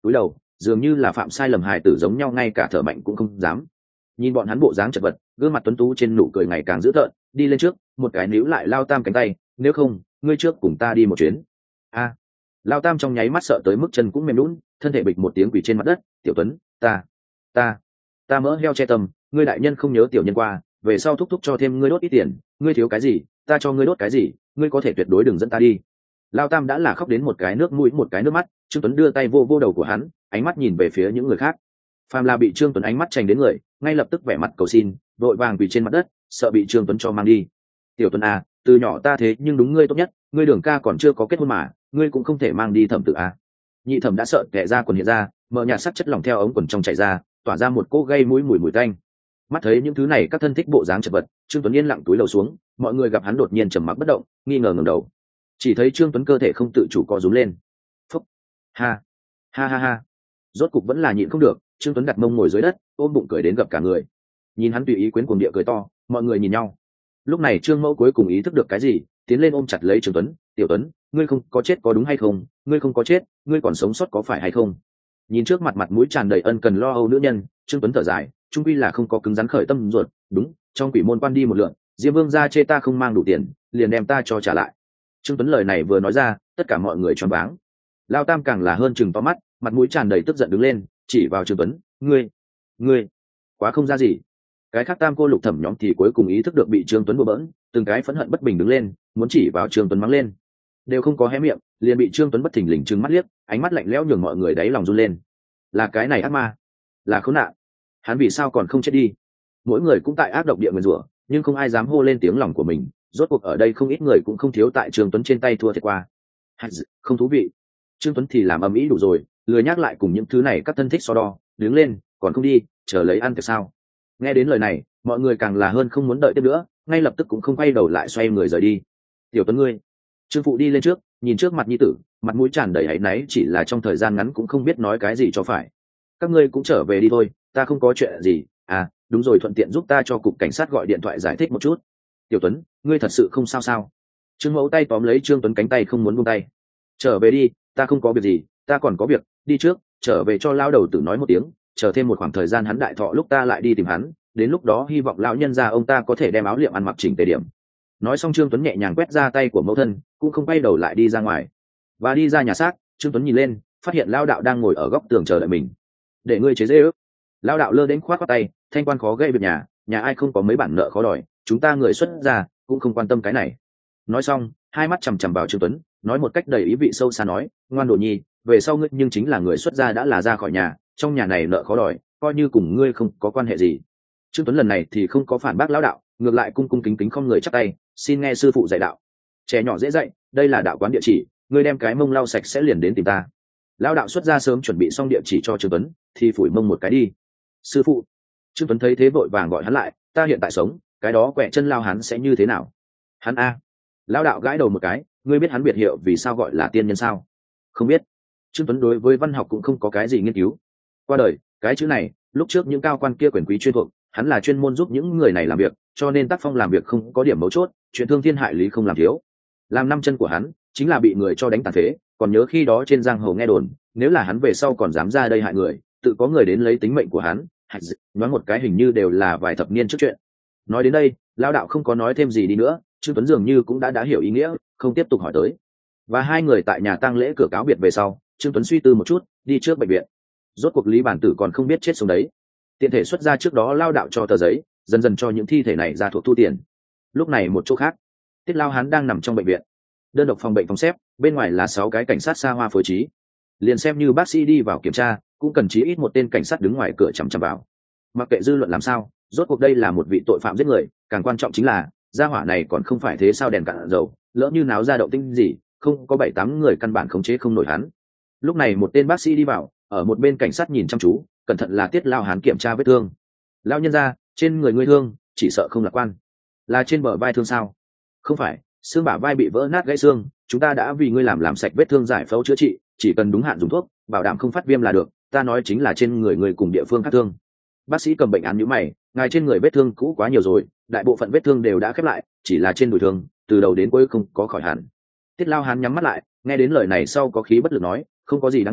cúi đầu dường như là phạm sai lầm hài tử giống nhau, ngay cả thở mạnh cũng không dám. Nhìn bọn hắn bộ dáng chật vật, gương mặt tuấn tú trên nụ cười ngày càng dữ tợn, đi lên trước một cái níu lại Lao Tam cánh tay, nếu không ngươi trước cùng ta đi một chuyến. A. Lao Tam trong nháy mắt sợ tới mức chân cũng mềm lún, thân thể bịch một tiếng quỳ trên mặt đất. Tiểu Tuấn, ta ta ta mỡ heo che tâm, ngươi đại nhân không nhớ tiểu nhân qua, về sau thúc thúc cho thêm ngươi đốt ít tiền, ngươi thiếu cái gì ta cho ngươi đốt cái gì, ngươi có thể tuyệt đối đừng dẫn ta đi. Lao Tam đã là khóc đến một cái nước mũi một cái nước mắt. Trương Tuấn đưa tay vô vô đầu của hắn, ánh mắt nhìn về phía những người khác. Phàm là bị Trương Tuấn ánh mắt chành đến người, ngay lập tức vẻ mặt cầu xin, vội vàng quỳ trên mặt đất, sợ bị Trương Tuấn cho mang đi. Tiểu Tuấn à, từ nhỏ ta thế nhưng đúng ngươi tốt nhất, ngươi Đường ca còn chưa có kết hôn mà, ngươi cũng không thể mang đi Thẩm Tử à. Nhị Thẩm đã sợ kẻ ra quần hiện ra, mở nhạt sắc chất lỏng theo ống quần trong chảy ra, tỏa ra một cỗ gây mũi mùi mùi tanh. Mắt thấy những thứ này các thân thích bộ dáng chật vật, Trương Tuấn yên lặng túi lầu xuống, mọi người gặp hắn đột nhiên trầm mặc bất động, nghi ngờ ngẩng đầu. Chỉ thấy Trương Tuấn cơ thể không tự chủ co rúm lên. Phúc. Ha. Ha ha ha. Rốt cục vẫn là nhịn không được, Trương Tuấn đặt mông ngồi dưới đất, ôm bụng cười đến gặp cả người. Nhìn hắn tùy ý quyến cuồng địa cười to, mọi người nhìn nhau. Lúc này Trương Mẫu cuối cùng ý thức được cái gì, tiến lên ôm chặt lấy Trương Tuấn. Tiểu Tuấn, ngươi không có chết có đúng hay không? Ngươi không có chết, ngươi còn sống sót có phải hay không? Nhìn trước mặt mặt mũi tràn đầy ân cần lo âu nữ nhân, Trương Tuấn thở dài, trung quy là không có cứng rắn khởi tâm ruột. Đúng, trong quỷ môn quan đi một lượt, Diêm Vương gia chê ta không mang đủ tiền, liền đem ta cho trả lại. Trương Tuấn lời này vừa nói ra, tất cả mọi người choáng váng. Lao Tam càng là hơn chừng to mắt, mặt mũi tràn đầy tức giận đứng lên, chỉ vào Trương Tuấn. Ngươi, ngươi, quá không ra gì. Cái khác Tam cô Lục Thẩm nhóm thì cuối cùng ý thức được bị Trương Tuấn bừa bỡn, từng cái phẫn hận bất bình đứng lên, muốn chỉ vào Trương Tuấn mắng lên, đều không có hé miệng, liền bị Trương Tuấn bất thình lình trừng mắt liếc, ánh mắt lạnh lẽo nhường mọi người đáy lòng run lên. Là cái này ác ma, là khốn nạn, hắn vì sao còn không chết đi? Mỗi người cũng tại ác độc địa nguyền rủa, nhưng không ai dám hô lên tiếng lòng của mình. Rốt cuộc ở đây không ít người cũng không thiếu tại Trương Tuấn trên tay thua thiệt qua. Không thú vị. Trương Tuấn thì làm ầm ĩ đủ rồi, lười nhắc lại cùng những thứ này các thân thích so đo, đứng lên, còn không đi, chờ lấy ăn thì sao? Nghe đến lời này, mọi người càng là hơn không muốn đợi tiếp nữa, ngay lập tức cũng không quay đầu lại xoay người rời đi. Tiểu Tuấn ngươi. Trương phụ đi lên trước, nhìn trước mặt nhi tử, mặt mũi tràn đầy áy náy, chỉ là trong thời gian ngắn cũng không biết nói cái gì cho phải. Các ngươi cũng trở về đi thôi, ta không có chuyện gì. À, đúng rồi, thuận tiện giúp ta cho cục cảnh sát gọi điện thoại giải thích một chút. Tiểu Tuấn, ngươi thật sự không sao sao? Trương Mẫu tay tóm lấy Trương Tuấn cánh tay không muốn buông tay. Trở về đi, ta không có việc gì, ta còn có việc, đi trước, trở về cho lao đầu tử nói một tiếng, chờ thêm một khoảng thời gian hắn đại thọ lúc ta lại đi tìm hắn, đến lúc đó hy vọng lão nhân gia ông ta có thể đem áo liệm ăn mặc chỉnh tề điểm. Nói xong Trương Tuấn nhẹ nhàng quét ra tay của mẫu thân, cũng không quay đầu lại đi ra ngoài. Và đi ra nhà xác, Trương Tuấn nhìn lên, phát hiện lao đạo đang ngồi ở góc tường chờ đợi mình. Để ngươi chế dễ ước. Lao đạo lơ đến khoát khoát tay, thanh quan khó gây việc nhà, nhà ai không có mấy bản nợ khó đòi, chúng ta người xuất gia cũng không quan tâm cái này. Nói xong, hai mắt chằm chằm vào Trương Tuấn, nói một cách đầy ý vị sâu xa nói, ngoan đồ nhi, về sau ngươi nhưng chính là người xuất gia đã là ra khỏi nhà, trong nhà này nợ khó đòi, coi như cùng ngươi không có quan hệ gì. Trương Tuấn lần này thì không có phản bác lão đạo, ngược lại cung cung kính kính không người chắp tay, xin nghe sư phụ dạy đạo. Trẻ nhỏ dễ dạy, đây là đạo quán địa chỉ, ngươi đem cái mông lau sạch sẽ liền đến tìm ta. Lão đạo xuất ra sớm chuẩn bị xong địa chỉ cho Trương Tuấn, thì phủi mông một cái đi. Sư phụ. Trương Tuấn thấy thế vội vàng gọi hắn lại, ta hiện tại sống, cái đó quẹ chân lao hắn sẽ như thế nào? Hắn a. Lão đạo gãi đầu một cái, ngươi biết hắn biệt hiệu vì sao gọi là tiên nhân sao? Không biết. Trương Tuấn đối với văn học cũng không có cái gì nghiên cứu. Qua đời, cái chữ này, lúc trước những cao quan kia quyền quý chuyên thuộc, hắn là chuyên môn giúp những người này làm việc, cho nên tác phong làm việc không có điểm mấu chốt, chuyện thương thiên hại lý không làm thiếu. Làm năm chân của hắn, chính là bị người cho đánh tàn phế, còn nhớ khi đó trên giang hồ nghe đồn, nếu là hắn về sau còn dám ra đây hại người, tự có người đến lấy tính mệnh của hắn. Nói một cái hình như đều là vài thập niên trước chuyện. Nói đến đây, lão đạo không có nói thêm gì đi nữa, Trương Tuấn dường như cũng đã đã hiểu ý nghĩa, không tiếp tục hỏi tới. Và hai người tại nhà tang lễ cửa cáo biệt về sau, Trương Tuấn suy tư một chút, đi trước bệnh viện. Rốt cuộc Lý Bản Tử còn không biết chết sống đấy. Tiện thể xuất ra trước đó lao đạo cho tờ giấy, dần dần cho những thi thể này ra thuộc thu tiền. Lúc này một chỗ khác, Tiết Lao Hán đang nằm trong bệnh viện. Đơn độc phòng bệnh phòng xếp, bên ngoài là sáu cái cảnh sát xa hoa phối trí. Liền xem như bác sĩ đi vào kiểm tra, cũng cần chí ít một tên cảnh sát đứng ngoài cửa chằm chằm vào. Mặc kệ dư luận làm sao, rốt cuộc đây là một vị tội phạm giết người, càng quan trọng chính là gia hỏa này còn không phải thế sao đèn cạn dầu, lỡ như náo ra động tĩnh gì, không có bảy tám người căn bản khống chế không nổi hắn. Lúc này một tên bác sĩ đi vào, ở một bên cảnh sát nhìn chăm chú, cẩn thận là Tiết Lao Hán kiểm tra vết thương. Lao nhân ra, trên người ngươi thương, chỉ sợ không lạc quan. Là trên bờ vai thương sao? Không phải, xương bả vai bị vỡ nát gãy xương, chúng ta đã vì ngươi làm làm sạch vết thương giải phẫu chữa trị, chỉ cần đúng hạn dùng thuốc, bảo đảm không phát viêm là được. Ta nói chính là trên người người cùng địa phương khác thương. Bác sĩ cầm bệnh án nhíu mày, ngài trên người vết thương cũ quá nhiều rồi, đại bộ phận vết thương đều đã khép lại, chỉ là trên đùi thương, từ đầu đến cuối không có khỏi hẳn. Tiết Lao Hán nhắm mắt lại, nghe đến lời này sau có khí bất lực nói, không có gì đáng ngại,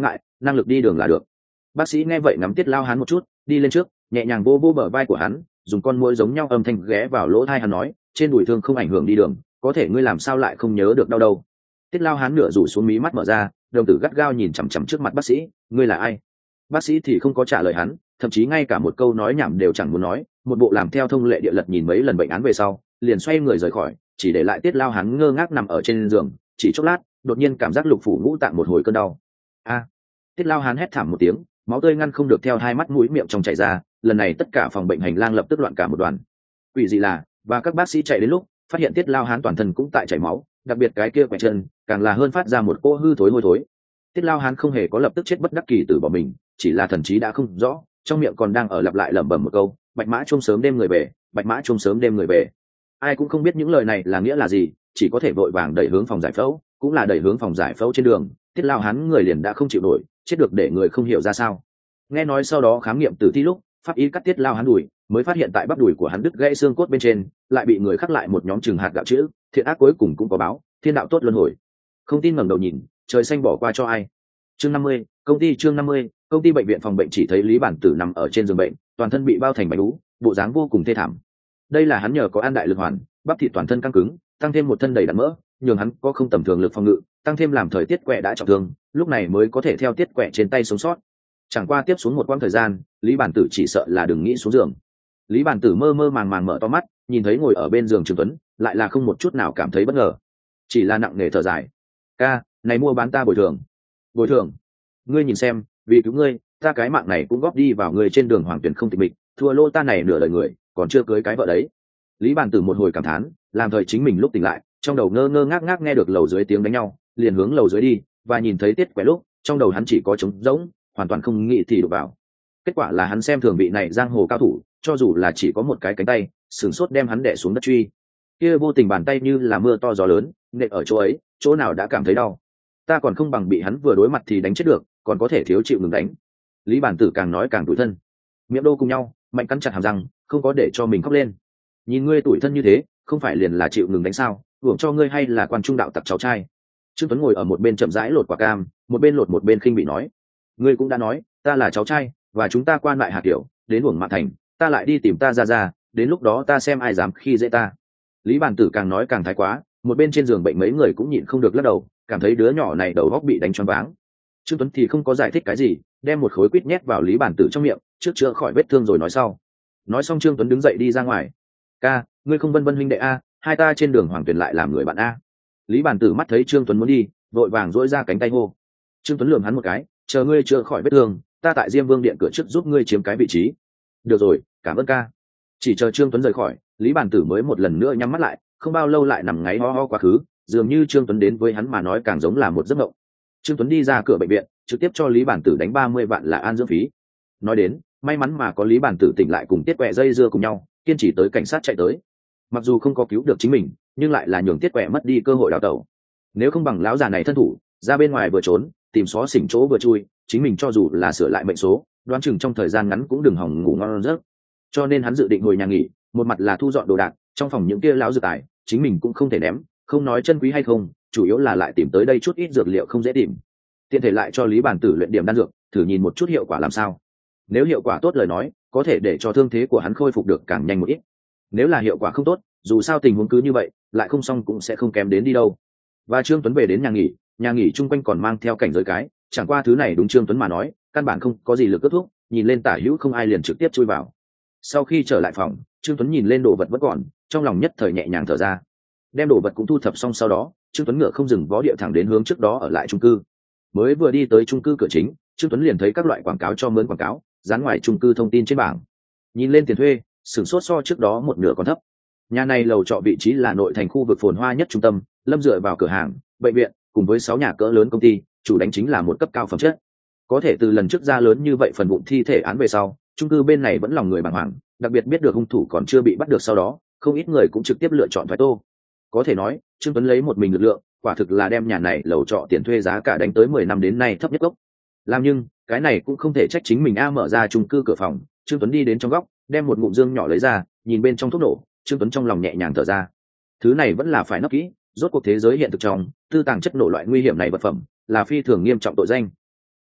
năng lực đi đường là được. Bác sĩ nghe vậy ngắm Tiết Lao Hán một chút, đi lên trước nhẹ nhàng vô vô bờ vai của hắn, dùng con muỗi giống nhau âm thanh ghé vào lỗ tai hắn nói, trên đùi thương không ảnh hưởng đi đường, có thể ngươi làm sao lại không nhớ được đau đâu. Tiết Lao Hán nửa rủ xuống mí mắt mở ra, đồng tử gắt gao nhìn chằm chằm trước mặt bác sĩ, ngươi là ai? Bác sĩ thì không có trả lời hắn, thậm chí ngay cả một câu nói nhảm đều chẳng muốn nói, một bộ làm theo thông lệ địa lật nhìn mấy lần bệnh án về sau, liền xoay người rời khỏi, chỉ để lại Tiết Lao Hán ngơ ngác nằm ở trên giường. Chỉ chốc lát, đột nhiên cảm giác lục phủ ngũ tạng một hồi cơn đau. A! Tiết Lao Hán hét thảm một tiếng, máu tươi ngăn không được theo hai mắt mũi miệng trong chảy ra, lần này tất cả phòng bệnh hành lang lập tức loạn cả một đoàn. Quỷ gì là, và các bác sĩ chạy đến lúc, phát hiện Tiết Lao Hán toàn thân cũng tại chảy máu, đặc biệt cái kia quẹt chân, càng là hơn phát ra một cỗ hư thối hôi thối. Tiết Lao Hán không hề có lập tức chết bất đắc kỳ tử bỏ mình, chỉ là thần trí đã không rõ, trong miệng còn đang ở lặp lại lẩm bẩm một câu, bạch mã chung sớm đêm người về, bạch mã chung sớm đêm người về. Ai cũng không biết những lời này là nghĩa là gì, chỉ có thể vội vàng đẩy hướng phòng giải phẫu, cũng là đẩy hướng phòng giải phẫu trên đường, Tiết Lao Hán người liền đã không chịu nổi, chết được để người không hiểu ra sao. Nghe nói sau đó khám nghiệm tử thi lúc, pháp y cắt Tiết Lao Hán đùi, mới phát hiện tại bắp đùi của hắn đứt gãy xương cốt bên trên, lại bị người khắc lại một nhóm trừng hạt gạo chữ, thiện ác cuối cùng cũng có báo, thiên đạo tốt luân hồi. Không tin ngẩng đầu nhìn, trời xanh bỏ qua cho ai. Chương năm mươi, công ty chương năm mươi, công ty bệnh viện phòng bệnh chỉ thấy Lý Bản Tử nằm ở trên giường bệnh, toàn thân bị bao thành bánh ú, bộ dáng vô cùng thê thảm. Đây là hắn nhờ có an đại lực hoàn, bắp thịt toàn thân căng cứng, tăng thêm một thân đầy đặn mỡ, nhường hắn có không tầm thường lực phòng ngự, tăng thêm làm thời tiết quẹ đã trọng thương, lúc này mới có thể theo tiết quẹ trên tay sống sót. Chẳng qua tiếp xuống một quãng thời gian, Lý Bản Tử chỉ sợ là đừng nghĩ xuống giường. Lý Bản Tử mơ mơ màng màng mở to mắt, nhìn thấy ngồi ở bên giường Trương Tuấn, lại là không một chút nào cảm thấy bất ngờ, chỉ là nặng nề thở dài. Ca, này mua bán ta bồi thường. Bồi thường? Ngươi nhìn xem, vì cứu ngươi, ta cái mạng này cũng góp đi vào người trên đường hoàng tuyển không tịch mịch, thua lô ta này nửa đời người, còn chưa cưới cái vợ đấy. Lý Bản Tử một hồi cảm thán, làm thời chính mình lúc tỉnh lại, trong đầu ngơ ngơ ngác ngác nghe được lầu dưới tiếng đánh nhau, liền hướng lầu dưới đi, và nhìn thấy Tiết Quẻ lúc, trong đầu hắn chỉ có trống rỗng, hoàn toàn không nghĩ thì đụng vào. Kết quả là hắn xem thường vị này giang hồ cao thủ, cho dù là chỉ có một cái cánh tay, sửng sốt đem hắn đè xuống đất truy. Kia vô tình bàn tay như là mưa to gió lớn, nện ở chỗ ấy, chỗ nào đã cảm thấy đau. Ta còn không bằng bị hắn vừa đối mặt thì đánh chết được, còn có thể thiếu chịu ngừng đánh. Lý Bản Tử càng nói càng tủi thân, miệng đô cùng nhau, mạnh cắn chặt hàm răng, không có để cho mình khóc lên. Nhìn ngươi tủi thân như thế, không phải liền là chịu ngừng đánh sao? Hưởng cho ngươi hay là quan trung đạo tặc cháu trai? Trương Tuấn ngồi ở một bên chậm rãi lột quả cam, một bên lột một bên khinh bị nói: ngươi cũng đã nói, ta là cháu trai, và chúng ta quan lại Hà Tiểu, đến uổng Mạn Thành, ta lại đi tìm ta ra ra, đến lúc đó ta xem ai dám khi dễ ta. Lý Bản Tử càng nói càng thái quá, một bên trên giường bệnh mấy người cũng nhịn không được lắc đầu, cảm thấy đứa nhỏ này đầu óc bị đánh choáng váng. Trương Tuấn thì không có giải thích cái gì, đem một khối quýt nhét vào Lý Bản Tử trong miệng, trước chữa khỏi vết thương rồi nói sau. Nói xong Trương Tuấn đứng dậy đi ra ngoài. Ca, ngươi không vân vân huynh đệ a, hai ta trên đường hoàng tuyển lại làm người bạn a. Lý Bản Tử mắt thấy Trương Tuấn muốn đi, vội vàng duỗi ra cánh tay hô. Trương Tuấn lườm hắn một cái, chờ ngươi chữa khỏi vết thương, ta tại Diêm Vương điện cửa trước giúp ngươi chiếm cái vị trí. Được rồi, cảm ơn ca. Chỉ chờ Trương Tuấn rời khỏi, Lý Bản Tử mới một lần nữa nhắm mắt lại, không bao lâu lại nằm ngáy ho ho quá khứ, dường như Trương Tuấn đến với hắn mà nói càng giống là một giấc mộng. Trương Tuấn đi ra cửa bệnh viện, trực tiếp cho Lý Bản Tử đánh ba mươi vạn là an dưỡng phí. Nói đến, may mắn mà có Lý Bản Tử tỉnh lại cùng Tiết Quẹ dây dưa cùng nhau, kiên trì tới cảnh sát chạy tới. Mặc dù không có cứu được chính mình, nhưng lại là nhường Tiết Quẹ mất đi cơ hội đào tẩu. Nếu không bằng lão già này thân thủ, ra bên ngoài vừa trốn, tìm xó xỉnh chỗ vừa chui, chính mình cho dù là sửa lại mệnh số, đoán chừng trong thời gian ngắn cũng đừng hòng ngủ ngon giấc. Cho nên hắn dự định hồi nhà nghỉ, một mặt là thu dọn đồ đạc, trong phòng những kia lão dược tài, chính mình cũng không thể ném, không nói chân quý hay không, chủ yếu là lại tìm tới đây chút ít dược liệu không dễ tìm. Tiện thể lại cho Lý Bản Tử luyện điểm đan dược, thử nhìn một chút hiệu quả làm sao. Nếu hiệu quả tốt lời nói, có thể để cho thương thế của hắn khôi phục được càng nhanh một ít. Nếu là hiệu quả không tốt, dù sao tình huống cứ như vậy, lại không xong cũng sẽ không kém đến đi đâu. Và Trương Tuấn về đến nhà nghỉ, nhà nghỉ chung quanh còn mang theo cảnh giới cái, chẳng qua thứ này đúng Trương Tuấn mà nói, căn bản không có gì lực kết thúc, nhìn lên tả hữu không ai liền trực tiếp chui vào. Sau khi trở lại phòng, Trương Tuấn nhìn lên đồ vật vẫn còn, trong lòng nhất thời nhẹ nhàng thở ra. Đem đồ vật cũng thu thập xong sau đó, Trương Tuấn ngựa không dừng vó địa thẳng đến hướng trước đó ở lại chung cư. Mới vừa đi tới chung cư cửa chính, Trương Tuấn liền thấy các loại quảng cáo cho mướn quảng cáo dán ngoài chung cư thông tin trên bảng. Nhìn lên tiền thuê, sửng sốt so trước đó một nửa còn thấp. Nhà này lầu trọ vị trí là nội thành khu vực phồn hoa nhất trung tâm, lâm dựa vào cửa hàng, bệnh viện cùng với sáu nhà cỡ lớn công ty, chủ đánh chính là một cấp cao phẩm chất. Có thể từ lần trước ra lớn như vậy phần vụn thi thể án về sau, chung cư bên này vẫn lòng người bàng hoàng, đặc biệt biết được hung thủ còn chưa bị bắt được sau đó, không ít người cũng trực tiếp lựa chọn thoái tô. Có thể nói, Trương Tuấn lấy một mình lực lượng, quả thực là đem nhà này lầu trọ tiền thuê giá cả đánh tới mười năm đến nay thấp nhất gốc. Làm nhưng, cái này cũng không thể trách chính mình a. Mở ra chung cư cửa phòng, Trương Tuấn đi đến trong góc, đem một ngụm dương nhỏ lấy ra, nhìn bên trong thuốc nổ, Trương Tuấn trong lòng nhẹ nhàng thở ra. Thứ này vẫn là phải nấp kỹ, rốt cuộc thế giới hiện thực trong tư tàng chất nổ loại nguy hiểm này vật phẩm là phi thường nghiêm trọng tội danh.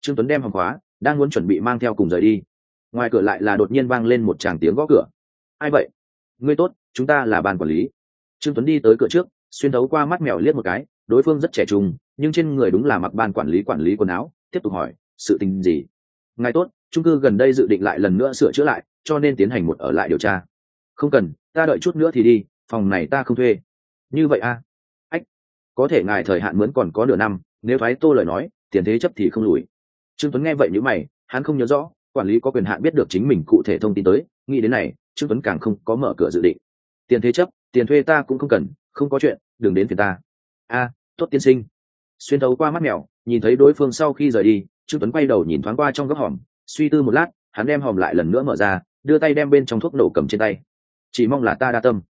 Trương Tuấn đem hòm khóa, đang muốn chuẩn bị mang theo cùng rời đi. Ngoài cửa lại là đột nhiên vang lên một tràng tiếng gõ cửa. Ai vậy? Ngươi tốt, chúng ta là ban quản lý. Trương Tuấn đi tới cửa trước, xuyên thấu qua mắt mèo liếc một cái, đối phương rất trẻ trung, nhưng trên người đúng là mặc ban quản lý quản lý quần áo. Tiếp tục hỏi, sự tình gì? Ngài tốt, chung cư gần đây dự định lại lần nữa sửa chữa lại, cho nên tiến hành một ở lại điều tra. Không cần, ta đợi chút nữa thì đi, phòng này ta không thuê. Như vậy a? À? Ách, có thể ngài thời hạn mướn còn có nửa năm, nếu thoái tô lời nói, tiền thế chấp thì không lùi. Trương Tuấn nghe vậy nhíu mày, hắn không nhớ rõ, quản lý có quyền hạn biết được chính mình cụ thể thông tin tới, nghĩ đến này, Trương Tuấn càng không có mở cửa dự định. Tiền thế chấp, tiền thuê ta cũng không cần, không có chuyện, đừng đến phiền ta. A, tốt tiên sinh. Xuyên thấu qua mắt mèo, nhìn thấy đối phương sau khi rời đi, Trương Tuấn quay đầu nhìn thoáng qua trong góc hòm, suy tư một lát, hắn đem hòm lại lần nữa mở ra, đưa tay đem bên trong thuốc nổ cầm trên tay. Chỉ mong là ta đa tâm.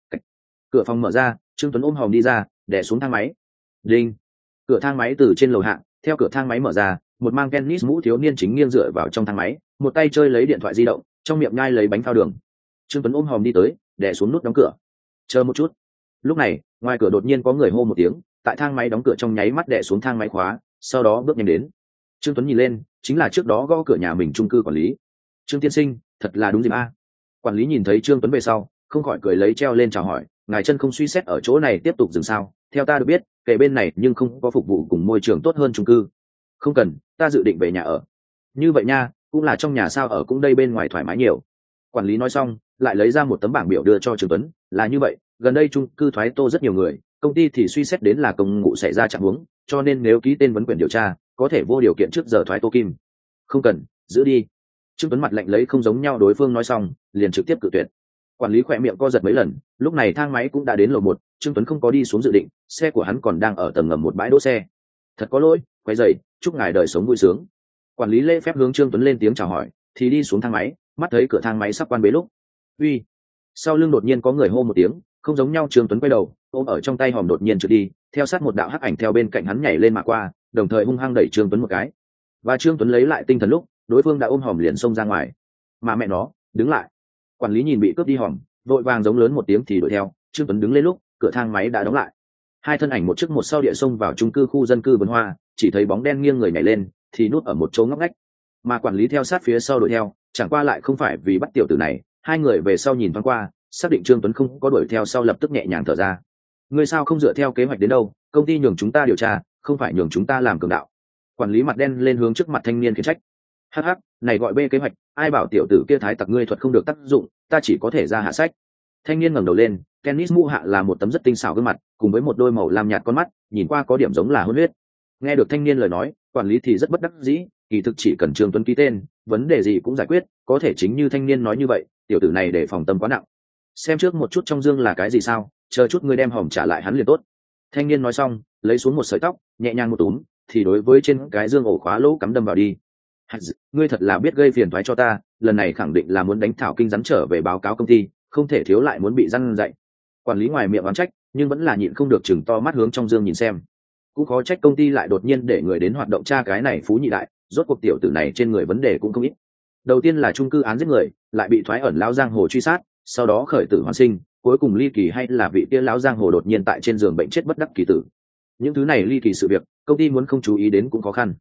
Cửa phòng mở ra, Trương Tuấn ôm hòm đi ra, đè xuống thang máy. Đinh. Cửa thang máy từ trên lầu hạ, theo cửa thang máy mở ra, một mang tennis mũ thiếu niên chính nghiêng dựa vào trong thang máy, một tay chơi lấy điện thoại di động, trong miệng nhai lấy bánh phao đường. Trương Tuấn ôm hòm đi tới, đè xuống nút đóng cửa. Chờ một chút. Lúc này, ngoài cửa đột nhiên có người hô một tiếng, tại thang máy đóng cửa trong nháy mắt đè xuống thang máy khóa, sau đó bước nhanh đến. Trương Tuấn nhìn lên, chính là trước đó gõ cửa nhà mình chung cư quản lý. Trương tiên sinh, thật là đúng dịp a. Quản lý nhìn thấy Trương Tuấn về sau, không khỏi cười lấy treo lên chào hỏi, ngài chân không suy xét ở chỗ này tiếp tục dừng sao? Theo ta được biết, kể bên này nhưng không có phục vụ cùng môi trường tốt hơn chung cư. Không cần, ta dự định về nhà ở. Như vậy nha, cũng là trong nhà sao ở cũng đây bên ngoài thoải mái nhiều. Quản lý nói xong, lại lấy ra một tấm bảng biểu đưa cho Trương Tuấn, là như vậy, gần đây chung cư thoái tô rất nhiều người, công ty thì suy xét đến là công ngụ xảy ra trạng huống, cho nên nếu ký tên vấn quyền điều tra, có thể vô điều kiện trước giờ thoái tô kim. Không cần, giữ đi. Trương Tuấn mặt lạnh lấy không giống nhau, đối phương nói xong, liền trực tiếp cự tuyệt. Quản lý khỏe miệng co giật mấy lần, lúc này thang máy cũng đã đến lầu một, Trương Tuấn không có đi xuống dự định, xe của hắn còn đang ở tầng ngầm một bãi đỗ xe. Thật có lỗi, quay dậy, chúc ngài đời sống vui sướng. Quản lý lễ phép hướng Trương Tuấn lên tiếng chào hỏi, thì đi xuống thang máy, mắt thấy cửa thang máy sắp quan bế lúc. Uy! Sau lưng đột nhiên có người hô một tiếng, không giống nhau. Trương Tuấn quay đầu, ôm ở trong tay hòm đột nhiên trượt đi, theo sát một đạo hắc ảnh theo bên cạnh hắn nhảy lên mà qua, đồng thời hung hăng đẩy Trương Tuấn một cái. Và Trương Tuấn lấy lại tinh thần lúc, đối phương đã ôm hòm liền xông ra ngoài. Mà mẹ nó, đứng lại! Quản lý nhìn bị cướp đi hòm, vội vàng giống lớn một tiếng thì đuổi theo. Trương Tuấn đứng lên lúc, cửa thang máy đã đóng lại. Hai thân ảnh một trước một sau địa xông vào chung cư khu dân cư Vân Hoa, chỉ thấy bóng đen nghiêng người nhảy lên, thì nút ở một chỗ ngóc ngách. Mà quản lý theo sát phía sau đuổi theo, chẳng qua lại không phải vì bắt tiểu tử này. Hai người về sau nhìn thoáng qua, xác định Trương Tuấn không có đuổi theo sau lập tức nhẹ nhàng thở ra. Ngươi sao không dựa theo kế hoạch đến đâu? Công ty nhường chúng ta điều tra, không phải nhường chúng ta làm cường đạo. Quản lý mặt đen lên hướng trước mặt thanh niên khiển trách. Hắc hắc, này gọi bê kế hoạch, ai bảo tiểu tử kia thái tặc ngươi thuật không được tác dụng, ta chỉ có thể ra hạ sách. Thanh niên ngẩng đầu lên, tennis mũ hạ là một tấm rất tinh xảo gương mặt, cùng với một đôi màu lam nhạt con mắt, nhìn qua có điểm giống là hôn huyết. Nghe được thanh niên lời nói, quản lý thì rất bất đắc dĩ, kỳ thực chỉ cần Trương Tuấn ký tên, vấn đề gì cũng giải quyết, có thể chính như thanh niên nói như vậy, tiểu tử này để phòng tâm quá nặng. Xem trước một chút trong dương là cái gì sao, chờ chút ngươi đem hòm trả lại hắn liền tốt. Thanh niên nói xong, lấy xuống một sợi tóc, nhẹ nhàng một túm, thì đối với trên cái dương ổ khóa lỗ cắm đâm vào đi. Ngươi thật là biết gây phiền toái cho ta, lần này khẳng định là muốn đánh thảo kinh rắn trở về báo cáo công ty, không thể thiếu lại muốn bị răn dạy. Quản lý ngoài miệng oán trách, nhưng vẫn là nhịn không được chừng to mắt hướng trong dương nhìn xem. Cũng khó trách công ty lại đột nhiên để người đến hoạt động tra cái này phú nhị đại, rốt cuộc tiểu tử này trên người vấn đề cũng không ít. Đầu tiên là chung cư án giết người, lại bị thoái ẩn lão giang hồ truy sát, sau đó khởi tử hoàn sinh, cuối cùng ly kỳ hay là vị kia lão giang hồ đột nhiên tại trên giường bệnh chết bất đắc kỳ tử. Những thứ này ly kỳ sự việc, công ty muốn không chú ý đến cũng khó khăn.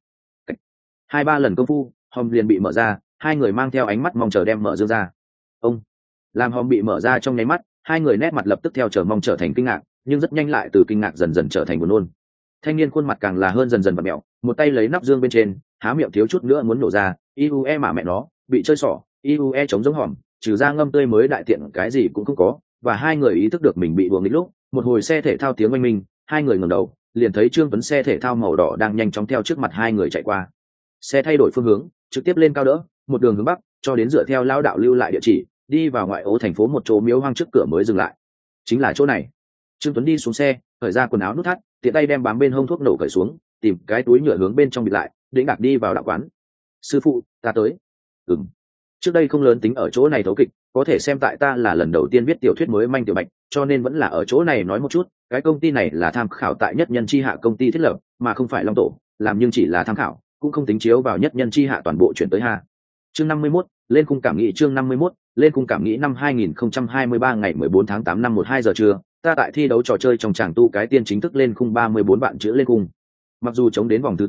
Hai ba lần công phu, hòm liền bị mở ra, hai người mang theo ánh mắt mong chờ đem mở dương ra. Ông làm hòm bị mở ra trong nháy mắt, hai người nét mặt lập tức theo chờ mong trở thành kinh ngạc, nhưng rất nhanh lại từ kinh ngạc dần dần trở thành buồn nôn. Thanh niên khuôn mặt càng là hơn dần dần vặn mẹo, một tay lấy nắp dương bên trên, há miệng thiếu chút nữa muốn nổ ra. Iue mà mẹ nó, bị chơi xỏ, Iue chống giống hòm, trừ ra ngâm tươi mới đại tiện cái gì cũng không có. Và hai người ý thức được mình bị đuổi nghịch lúc, một hồi xe thể thao tiếng oanh minh, hai người ngẩng đầu, liền thấy Trương Tuấn xe thể thao màu đỏ đang nhanh chóng theo trước mặt hai người chạy qua. Xe thay đổi phương hướng, trực tiếp lên cao đỡ, một đường hướng bắc, cho đến dựa theo lao đạo lưu lại địa chỉ, đi vào ngoại ô thành phố một chỗ miếu hoang trước cửa mới dừng lại. Chính là chỗ này. Trương Tuấn đi xuống xe, cởi ra quần áo nút thắt, tiện tay đem bám bên hông thuốc nổ cởi xuống, tìm cái túi nhựa hướng bên trong bịt lại, đĩnh đạc đi vào đạo quán. Sư phụ, ta tới. Ừm. Trước đây không lớn tính ở chỗ này thấu kịch, có thể xem tại ta là lần đầu tiên viết tiểu thuyết mới manh tiểu bạch, cho nên vẫn là ở chỗ này nói một chút. Cái công ty này là tham khảo tại nhất nhân chi hạ công ty thiết lập, mà không phải long tổ, làm nhưng chỉ là tham khảo, cũng không tính chiếu vào nhất nhân chi hạ toàn bộ chuyển tới ha. Chương năm mươi mốt, lên khung cảm nghĩ. Chương năm mươi mốt, lên khung cảm nghĩ. Năm hai nghìn không trăm hai mươi ba ngày mười bốn tháng tám năm mười hai giờ trưa, ta tại thi đấu trò chơi trong tràng tu cái tiên chính thức lên khung ba mươi bốn bạn chữ lên khung. Mặc dù chống đến vòng thứ tư,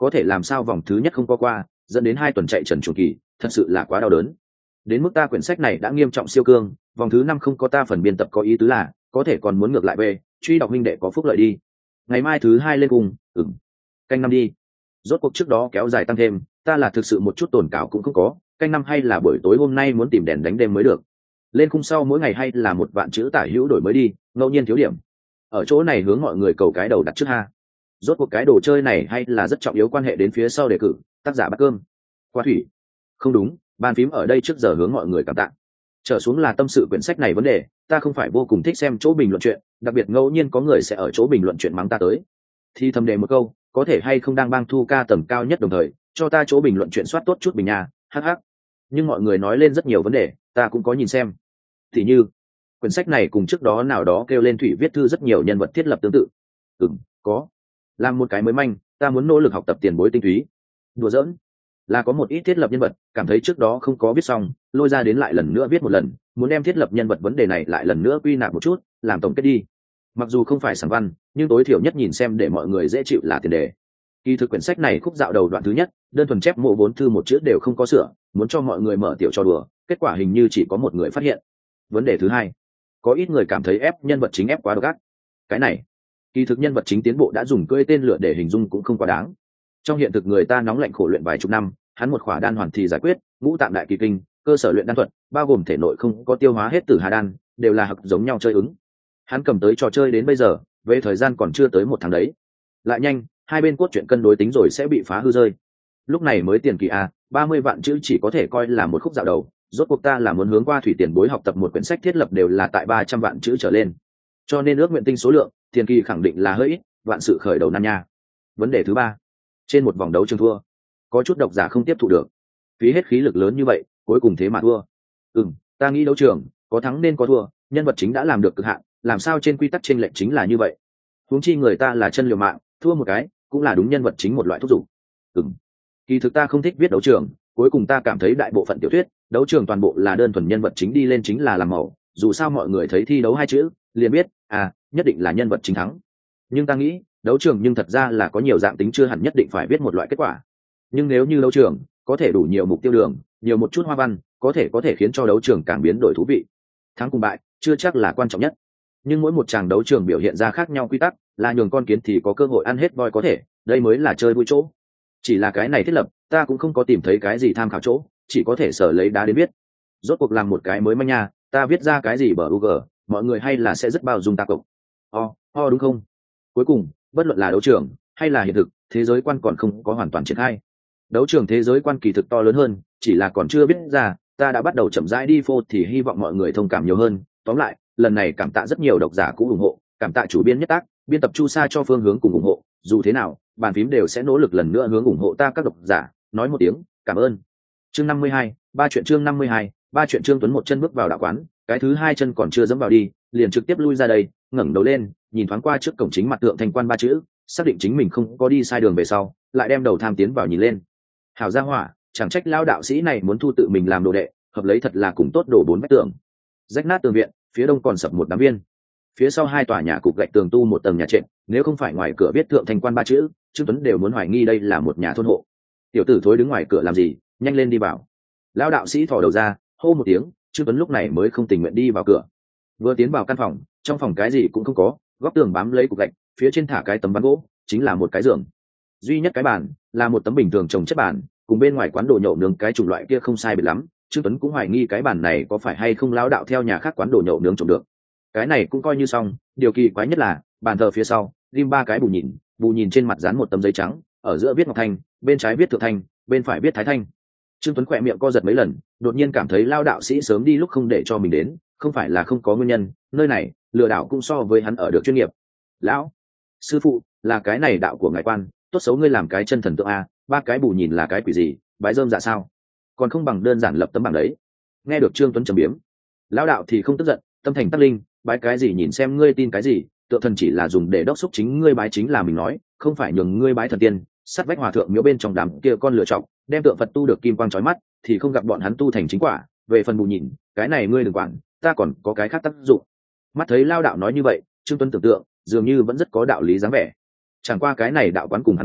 có thể làm sao vòng thứ nhất không có qua, dẫn đến hai tuần chạy trần chuồng kỳ, thật sự là quá đau đớn. Đến mức ta quyển sách này đã nghiêm trọng siêu cương, vòng thứ năm không có ta phần biên tập có ý tứ là có thể còn muốn ngược lại về truy đọc minh đệ có phúc lợi đi. Ngày mai thứ hai lên cùng, ừm, canh năm đi. Rốt cuộc trước đó kéo dài tăng thêm, ta là thực sự một chút tổn cảo cũng không có, canh năm hay là buổi tối hôm nay muốn tìm đèn đánh đêm mới được. Lên khung sau mỗi ngày hay là một vạn chữ tả hữu đổi mới đi, ngẫu nhiên thiếu điểm. Ở chỗ này hướng mọi người cầu cái đầu đặt trước ha. Rốt cuộc cái đồ chơi này hay là rất trọng yếu, quan hệ đến phía sau đề cử, tác giả bắt cơm. Qua thủy. Không đúng, bàn phím ở đây trước giờ hướng mọi người cảm tạ. Trở xuống là tâm sự quyển sách này vấn đề, ta không phải vô cùng thích xem chỗ bình luận chuyện, đặc biệt ngẫu nhiên có người sẽ ở chỗ bình luận chuyện mắng ta tới. Thì thầm đề một câu, có thể hay không đang bang thu ca tầm cao nhất đồng thời, cho ta chỗ bình luận chuyện soát tốt chút bình nhà, hắc hắc. Nhưng mọi người nói lên rất nhiều vấn đề, ta cũng có nhìn xem. Thì như, quyển sách này cùng trước đó nào đó kêu lên Thủy viết thư rất nhiều nhân vật thiết lập tương tự. Ừm, có. Làm một cái mới manh, ta muốn nỗ lực học tập tiền bối tinh túy. Đùa giỡn, là có một ít thiết lập nhân vật cảm thấy trước đó không có viết xong, lôi ra đến lại lần nữa viết một lần, muốn đem thiết lập nhân vật vấn đề này lại lần nữa quy nạp một chút, làm tổng kết đi. Mặc dù không phải sản văn, nhưng tối thiểu nhất nhìn xem để mọi người dễ chịu là tiền đề. Kỳ thực quyển sách này khúc dạo đầu đoạn thứ nhất, đơn thuần chép mộ bốn thư một chữ đều không có sửa, muốn cho mọi người mở tiểu cho đùa, kết quả hình như chỉ có một người phát hiện. Vấn đề thứ hai, có ít người cảm thấy ép nhân vật chính ép quá độc ác. Cái này, kỳ thực nhân vật chính tiến bộ đã dùng cưỡi tên lửa để hình dung cũng không quá đáng. Trong hiện thực người ta nóng lạnh khổ luyện vài chục năm, hắn một khỏa đan hoàn thì giải quyết, ngũ tạng đại kỳ kinh, cơ sở luyện đan thuật, bao gồm thể nội không có tiêu hóa hết tử hà đan, đều là hặc giống nhau chơi ứng. Hắn cầm tới trò chơi đến bây giờ, về thời gian còn chưa tới một tháng đấy. Lại nhanh, hai bên cốt truyện cân đối tính rồi sẽ bị phá hư rơi. Lúc này mới tiền kỳ a, ba mươi vạn chữ chỉ có thể coi là một khúc dạo đầu, rốt cuộc ta là muốn hướng qua thủy tiền bối học tập một quyển sách thiết lập đều là tại ba trăm vạn chữ trở lên. Cho nên ước nguyện tinh số lượng, tiền kỳ khẳng định là hơi ít, vạn sự khởi đầu nan nha. Vấn đề thứ ba, trên một vòng đấu trường thua, có chút độc giả không tiếp thụ được, phí hết khí lực lớn như vậy cuối cùng thế mà thua. Ừm, ta nghĩ đấu trường có thắng nên có thua, nhân vật chính đã làm được cực hạn, làm sao trên quy tắc chênh lệch chính là như vậy. Huống chi người ta là chân liều mạng, thua một cái cũng là đúng nhân vật chính một loại thúc giục. Ừm, kỳ thực ta không thích viết đấu trường, cuối cùng ta cảm thấy đại bộ phận tiểu thuyết đấu trường toàn bộ là đơn thuần nhân vật chính đi lên chính là làm mẫu, dù sao mọi người thấy thi đấu hai chữ liền biết à nhất định là nhân vật chính thắng. Nhưng ta nghĩ đấu trường nhưng thật ra là có nhiều dạng tính, chưa hẳn nhất định phải viết một loại kết quả. Nhưng nếu như đấu trường có thể đủ nhiều mục tiêu đường, nhiều một chút hoa văn, có thể có thể khiến cho đấu trường càng biến đổi thú vị. Thắng cùng bại chưa chắc là quan trọng nhất, nhưng mỗi một tràng đấu trường biểu hiện ra khác nhau quy tắc, là nhường con kiến thì có cơ hội ăn hết voi có thể, đây mới là chơi vui chỗ. Chỉ là cái này thiết lập ta cũng không có tìm thấy cái gì tham khảo chỗ, chỉ có thể sở lấy đá đến biết. Rốt cuộc làm một cái mới manh nha, ta viết ra cái gì bờ u g, mọi người hay là sẽ rất bao dung ta cộng o o đúng không? Cuối cùng bất luận là đấu trường hay là hiện thực, thế giới quan còn không có hoàn toàn triển khai. Đấu trường thế giới quan kỳ thực to lớn hơn, chỉ là còn chưa biết ra, ta đã bắt đầu chậm rãi đi phô, thì hy vọng mọi người thông cảm nhiều hơn. Tóm lại lần này cảm tạ rất nhiều độc giả cũng ủng hộ, cảm tạ chủ biên nhất tác, biên tập Chu Sa cho phương hướng cùng ủng hộ. Dù thế nào bàn phím đều sẽ nỗ lực lần nữa hướng ủng hộ ta các độc giả, nói một tiếng cảm ơn. Chương năm mươi hai, ba chuyện chương năm mươi hai, ba chuyện Trương Tuấn một chân bước vào đạo quán, cái thứ hai chân còn chưa dẫm vào đi, liền trực tiếp lui ra đây, ngẩng đầu lên, nhìn thoáng qua trước cổng chính mặt tượng thanh quan ba chữ, xác định chính mình không có đi sai đường về sau, lại đem đầu tham tiến vào nhìn lên. Hảo gia hỏa, chẳng trách lao đạo sĩ này muốn thu tự mình làm đồ đệ, hợp lấy thật là cùng tốt đổ bốn vách tường. Rách nát tường viện, phía đông còn sập một đám viên. Phía sau hai tòa nhà cục gạch tường tu một tầng nhà trệt, nếu không phải ngoài cửa viết thượng thanh quan ba chữ, Trương Tuấn đều muốn hoài nghi đây là một nhà thôn hộ. Tiểu tử thối đứng ngoài cửa làm gì, nhanh lên đi vào. Lão đạo sĩ thò đầu ra, hô một tiếng, Trương Tuấn lúc này mới không tình nguyện đi vào cửa. Vừa tiến vào căn phòng, trong phòng cái gì cũng không có, góc tường bám lấy cục gạch, phía trên thả cái tấm ván gỗ, chính là một cái giường. Duy nhất cái bàn là một tấm bình thường trồng chất bàn, cùng bên ngoài quán đồ nhậu nướng cái chủng loại kia không sai biệt lắm. Trương Tuấn cũng hoài nghi cái bàn này có phải hay không lão đạo theo nhà khác quán đồ nhậu nướng trồng được. Cái này cũng coi như xong, điều kỳ quái nhất là bàn thờ phía sau ghim ba cái bù nhìn, bù nhìn trên mặt dán một tấm giấy trắng, ở giữa viết ngọc thanh, bên trái viết thượng thanh, bên phải viết thái thanh. Trương Tuấn khỏe miệng co giật mấy lần, đột nhiên cảm thấy lao đạo sĩ sớm đi lúc không để cho mình đến, không phải là không có nguyên nhân, nơi này lừa đảo cũng so với hắn ở được chuyên nghiệp. Lão sư phụ, là cái này đạo của ngài quan, tốt xấu ngươi làm cái chân thần tượng a, ba cái bù nhìn là cái quỷ gì, bái rơm dạ sao, còn không bằng đơn giản lập tấm bảng đấy. Nghe được Trương Tuấn trầm biếm, lão đạo thì không tức giận, tâm thành tắc linh, bái cái gì nhìn xem ngươi tin cái gì, tượng thần chỉ là dùng để đốc xúc chính ngươi bái chính là mình nói, không phải nhường ngươi bái thần tiên. Sắt vách hòa thượng miếu bên trong đám kia con lựa chọc, đem tượng Phật tu được kim quang chói mắt, thì không gặp bọn hắn tu thành chính quả. Về phần bù nhìn, cái này ngươi đừng quản, ta còn có cái khác tác dụng. Mắt thấy lao đạo nói như vậy, Trương Tuấn tưởng tượng dường như vẫn rất có đạo lý dáng vẻ. Chẳng qua cái này đạo quán cùng hắn nghĩ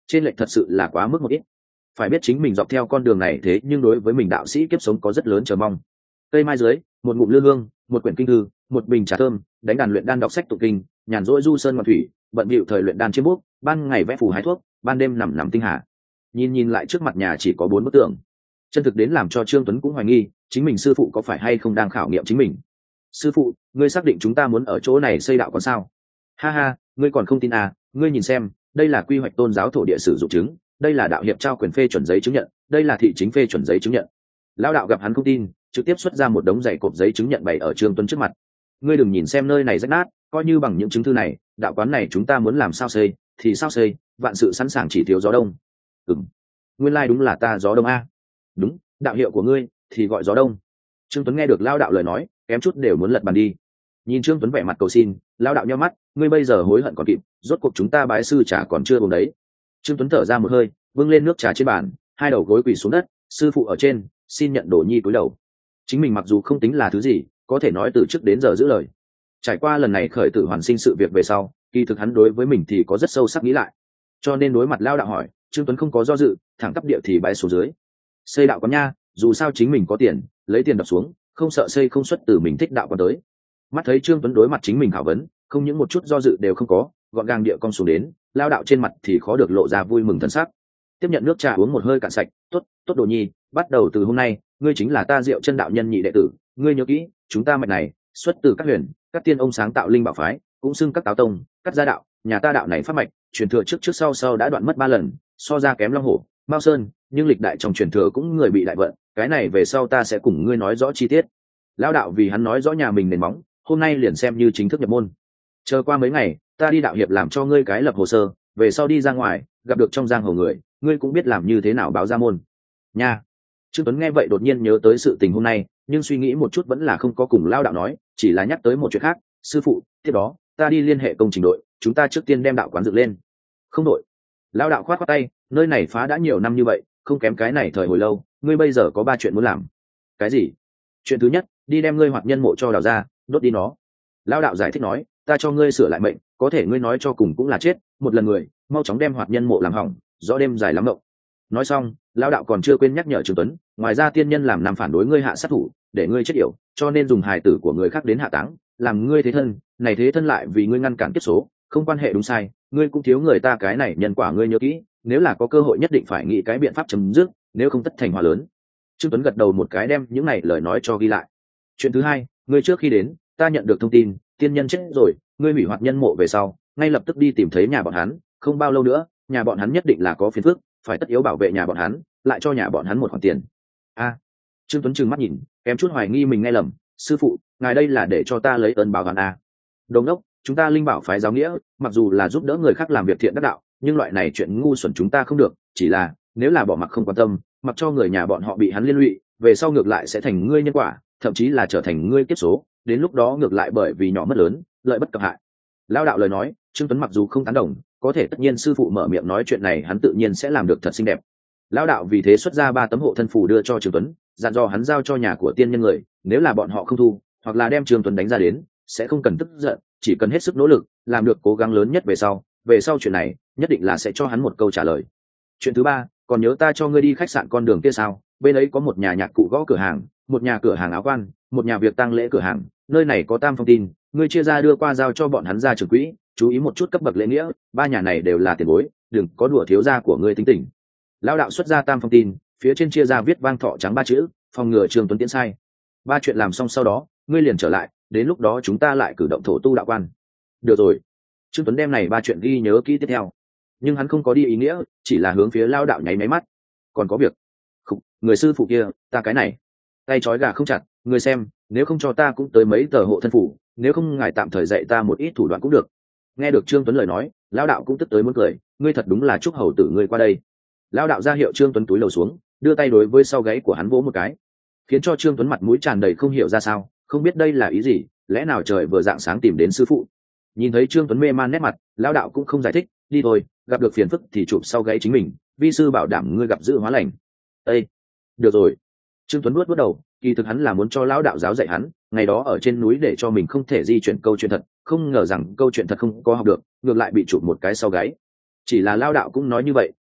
trên lệch thật sự là quá mức một ít. Phải biết chính mình dọc theo con đường này thế nhưng đối với mình đạo sĩ kiếp sống có rất lớn chờ mong. Cây mai dưới, một ngụm lư hương, một quyển kinh thư, một bình trà thơm, đánh đàn luyện đan đọc sách tụng kinh, nhàn rỗi du sơn ngoạn thủy, bận bịu thời luyện đan chiêm bút, ban ngày vẽ phù hái thuốc, ban đêm nằm nằm tinh hà. Nhìn nhìn lại trước mặt nhà chỉ có bốn bức tượng, chân thực đến làm cho Trương Tuấn cũng hoài nghi chính mình sư phụ có phải hay không đang khảo nghiệm chính mình. Sư phụ, ngươi xác định chúng ta muốn ở chỗ này xây đạo còn sao? Ha ha, ngươi còn không tin à? Ngươi nhìn xem, đây là quy hoạch tôn giáo thổ địa sử dụng chứng, đây là đạo hiệp trao quyền phê chuẩn giấy chứng nhận, đây là thị chính phê chuẩn giấy chứng nhận. Lão đạo gặp hắn không tin, trực tiếp xuất ra một đống dày cộp giấy chứng nhận bày ở Trương Tuấn trước mặt. Ngươi đừng nhìn xem nơi này rách nát, coi như bằng những chứng thư này, đạo quán này chúng ta muốn làm sao xây thì sao xây, vạn sự sẵn sàng chỉ thiếu gió đông. Ừm, nguyên lai like đúng là ta gió đông a. Đúng, đạo hiệu của ngươi thì gọi gió đông. Trương Tuấn nghe được Lão đạo lời nói, kém chút đều muốn lật bàn đi. Nhìn Trương Tuấn vẻ mặt cầu xin, Lão đạo nhíu mắt, ngươi bây giờ hối hận còn kịp, rốt cuộc chúng ta bái sư trà còn chưa uống đấy. Trương Tuấn thở ra một hơi, vâng lên nước trà trên bàn, hai đầu gối quỳ xuống đất, sư phụ ở trên, xin nhận đồ nhi cúi đầu. Chính mình mặc dù không tính là thứ gì, có thể nói từ trước đến giờ giữ lời. Trải qua lần này khởi tử hoàn sinh sự việc về sau, kỳ thực hắn đối với mình thì có rất sâu sắc nghĩ lại. Cho nên đối mặt Lão đạo hỏi, Trương Tuấn không có do dự, thẳng tắp địa thì bái xuống dưới. Xây đạo quán nha, dù sao chính mình có tiền, lấy tiền đập xuống, không sợ xây không xuất từ mình thích đạo quán tới. Mắt thấy Trương Tuấn đối mặt chính mình khảo vấn, không những một chút do dự đều không có, gọn gàng địa cong xuống đến, Lão đạo trên mặt thì khó được lộ ra vui mừng thần sắc. Tiếp nhận nước trà uống một hơi cạn sạch, tốt, tốt đồ nhi, bắt đầu từ hôm nay, ngươi chính là ta Diệu Chân đạo nhân nhị đệ tử, ngươi nhớ kỹ, chúng ta mạch này xuất từ các huyền, các tiên ông sáng tạo linh bảo phái, cũng xưng các táo tông, các gia đạo, nhà ta đạo này pháp mạch, truyền thừa trước trước sau sau đã đoạn mất ba lần, so ra kém Long Hổ, Mao Sơn, nhưng lịch đại trong truyền thừa cũng người bị đại vận, cái này về sau ta sẽ cùng ngươi nói rõ chi tiết. Lão đạo vì hắn nói rõ nhà mình nền móng, hôm nay liền xem như chính thức nhập môn. Chờ qua mấy ngày, ta đi đạo hiệp làm cho ngươi cái lập hồ sơ, về sau đi ra ngoài, gặp được trong giang hồ người, ngươi cũng biết làm như thế nào báo ra môn. Nha. Trương Tuấn nghe vậy đột nhiên nhớ tới sự tình hôm nay, nhưng suy nghĩ một chút vẫn là không có cùng Lão đạo nói, chỉ là nhắc tới một chuyện khác, sư phụ, tiếp đó, ta đi liên hệ công trình đội, chúng ta trước tiên đem đạo quán dựng lên. Không đội. Lão đạo khoát khoát tay, nơi này phá đã nhiều năm như vậy, không kém cái này thời hồi lâu, ngươi bây giờ có ba chuyện muốn làm. Cái gì? Chuyện thứ nhất, đi đem ngươi hoạt nhân mộ cho đào ra, đốt đi nó. Lão đạo giải thích nói, ta cho ngươi sửa lại mệnh, có thể ngươi nói cho cùng cũng là chết, một lần người, mau chóng đem hoạt nhân mộ làm hỏng, rõ đêm dài lắm mộng. Nói xong, Lão đạo còn chưa quên nhắc nhở Trương Tuấn, ngoài ra tiên nhân làm nằm phản đối ngươi hạ sát thủ, để ngươi chết yểu, cho nên dùng hài tử của người khác đến hạ táng, làm ngươi thế thân, này thế thân lại vì ngươi ngăn cản kiếp số, không quan hệ đúng sai, ngươi cũng thiếu người ta cái này nhân quả ngươi nhớ kỹ, nếu là có cơ hội nhất định phải nghĩ cái biện pháp chấm dứt, nếu không tất thành họa lớn. Trương Tuấn gật đầu một cái đem những này lời nói cho ghi lại. Chuyện thứ hai, ngươi trước khi đến, ta nhận được thông tin, tiên nhân chết rồi, ngươi hủy hoạt nhân mộ về sau, ngay lập tức đi tìm thấy nhà bọn hắn, không bao lâu nữa, nhà bọn hắn nhất định là có phiền phức, phải tất yếu bảo vệ nhà bọn hắn, lại cho nhà bọn hắn một khoản tiền. A. Trương Tuấn trừng mắt nhìn, kém chút hoài nghi mình nghe lầm, sư phụ, ngài đây là để cho ta lấy ơn báo oán a? Đồng đốc, chúng ta linh bảo phái giáo nghĩa, mặc dù là giúp đỡ người khác làm việc thiện đắc đạo, nhưng loại này chuyện ngu xuẩn chúng ta không được, chỉ là nếu là bỏ mặc không quan tâm, mặc cho người nhà bọn họ bị hắn liên lụy, về sau ngược lại sẽ thành ngươi nhân quả, thậm chí là trở thành ngươi kiếp số, đến lúc đó ngược lại bởi vì nhỏ mất lớn, lợi bất cập hại. Lão đạo lời nói, Trương Tuấn mặc dù không tán đồng, có thể tất nhiên sư phụ mở miệng nói chuyện này hắn tự nhiên sẽ làm được thật xinh đẹp. Lão đạo vì thế xuất ra ba tấm hộ thân phù đưa cho Trương Tuấn, dặn dò hắn giao cho nhà của tiên nhân người, nếu là bọn họ không thu, hoặc là đem Trương Tuấn đánh ra đến, sẽ không cần tức giận, chỉ cần hết sức nỗ lực, làm được cố gắng lớn nhất về sau, về sau chuyện này, nhất định là sẽ cho hắn một câu trả lời. Chuyện thứ ba, còn nhớ ta cho ngươi đi khách sạn con đường kia sao? Bên ấy có một nhà nhạc cụ gõ cửa hàng, một nhà cửa hàng áo quan, một nhà việc tang lễ cửa hàng, nơi này có tam phong tin, ngươi chia ra đưa qua giao cho bọn hắn ra trưởng quỹ, chú ý một chút cấp bậc lễ nghĩa, ba nhà này đều là tiền bối, đừng có đùa thiếu gia của ngươi tính tình. Lão đạo xuất ra tam phong tin, phía trên chia ra viết vang thọ trắng ba chữ, phòng ngừa Trương Tuấn tiến sai. Ba chuyện làm xong sau đó, ngươi liền trở lại, đến lúc đó chúng ta lại cử động thổ tu đạo quan. Được rồi. Trương Tuấn đem này ba chuyện ghi nhớ kỹ tiếp theo, nhưng hắn không có đi ý nghĩa, chỉ là hướng phía Lão đạo nháy máy mắt. Còn có việc. Khục, người sư phụ kia, ta cái này, tay trói gà không chặt, người xem, nếu không cho ta cũng tới mấy tờ hộ thân phủ, nếu không ngài tạm thời dạy ta một ít thủ đoạn cũng được. Nghe được Trương Tuấn lời nói, Lão đạo cũng tức tới muốn cười, ngươi thật đúng là chúc hầu tử ngươi qua đây. Lão đạo ra hiệu Trương Tuấn túi lầu xuống, đưa tay đối với sau gáy của hắn vỗ một cái, khiến cho Trương Tuấn mặt mũi tràn đầy không hiểu ra sao, không biết đây là ý gì, lẽ nào trời vừa dạng sáng tìm đến sư phụ. Nhìn thấy Trương Tuấn mê man nét mặt, Lão đạo cũng không giải thích, đi thôi, gặp được phiền phức thì chụp sau gáy chính mình, vi sư bảo đảm ngươi gặp dữ hóa lành. Ê, được rồi. Trương Tuấn nuốt bước đầu, kỳ thực hắn là muốn cho Lão đạo giáo dạy hắn, ngày đó ở trên núi để cho mình không thể di chuyển câu chuyện thật, không ngờ rằng câu chuyện thật không có học được, ngược lại bị chụp một cái sau gáy. Chỉ là Lão đạo cũng nói như vậy,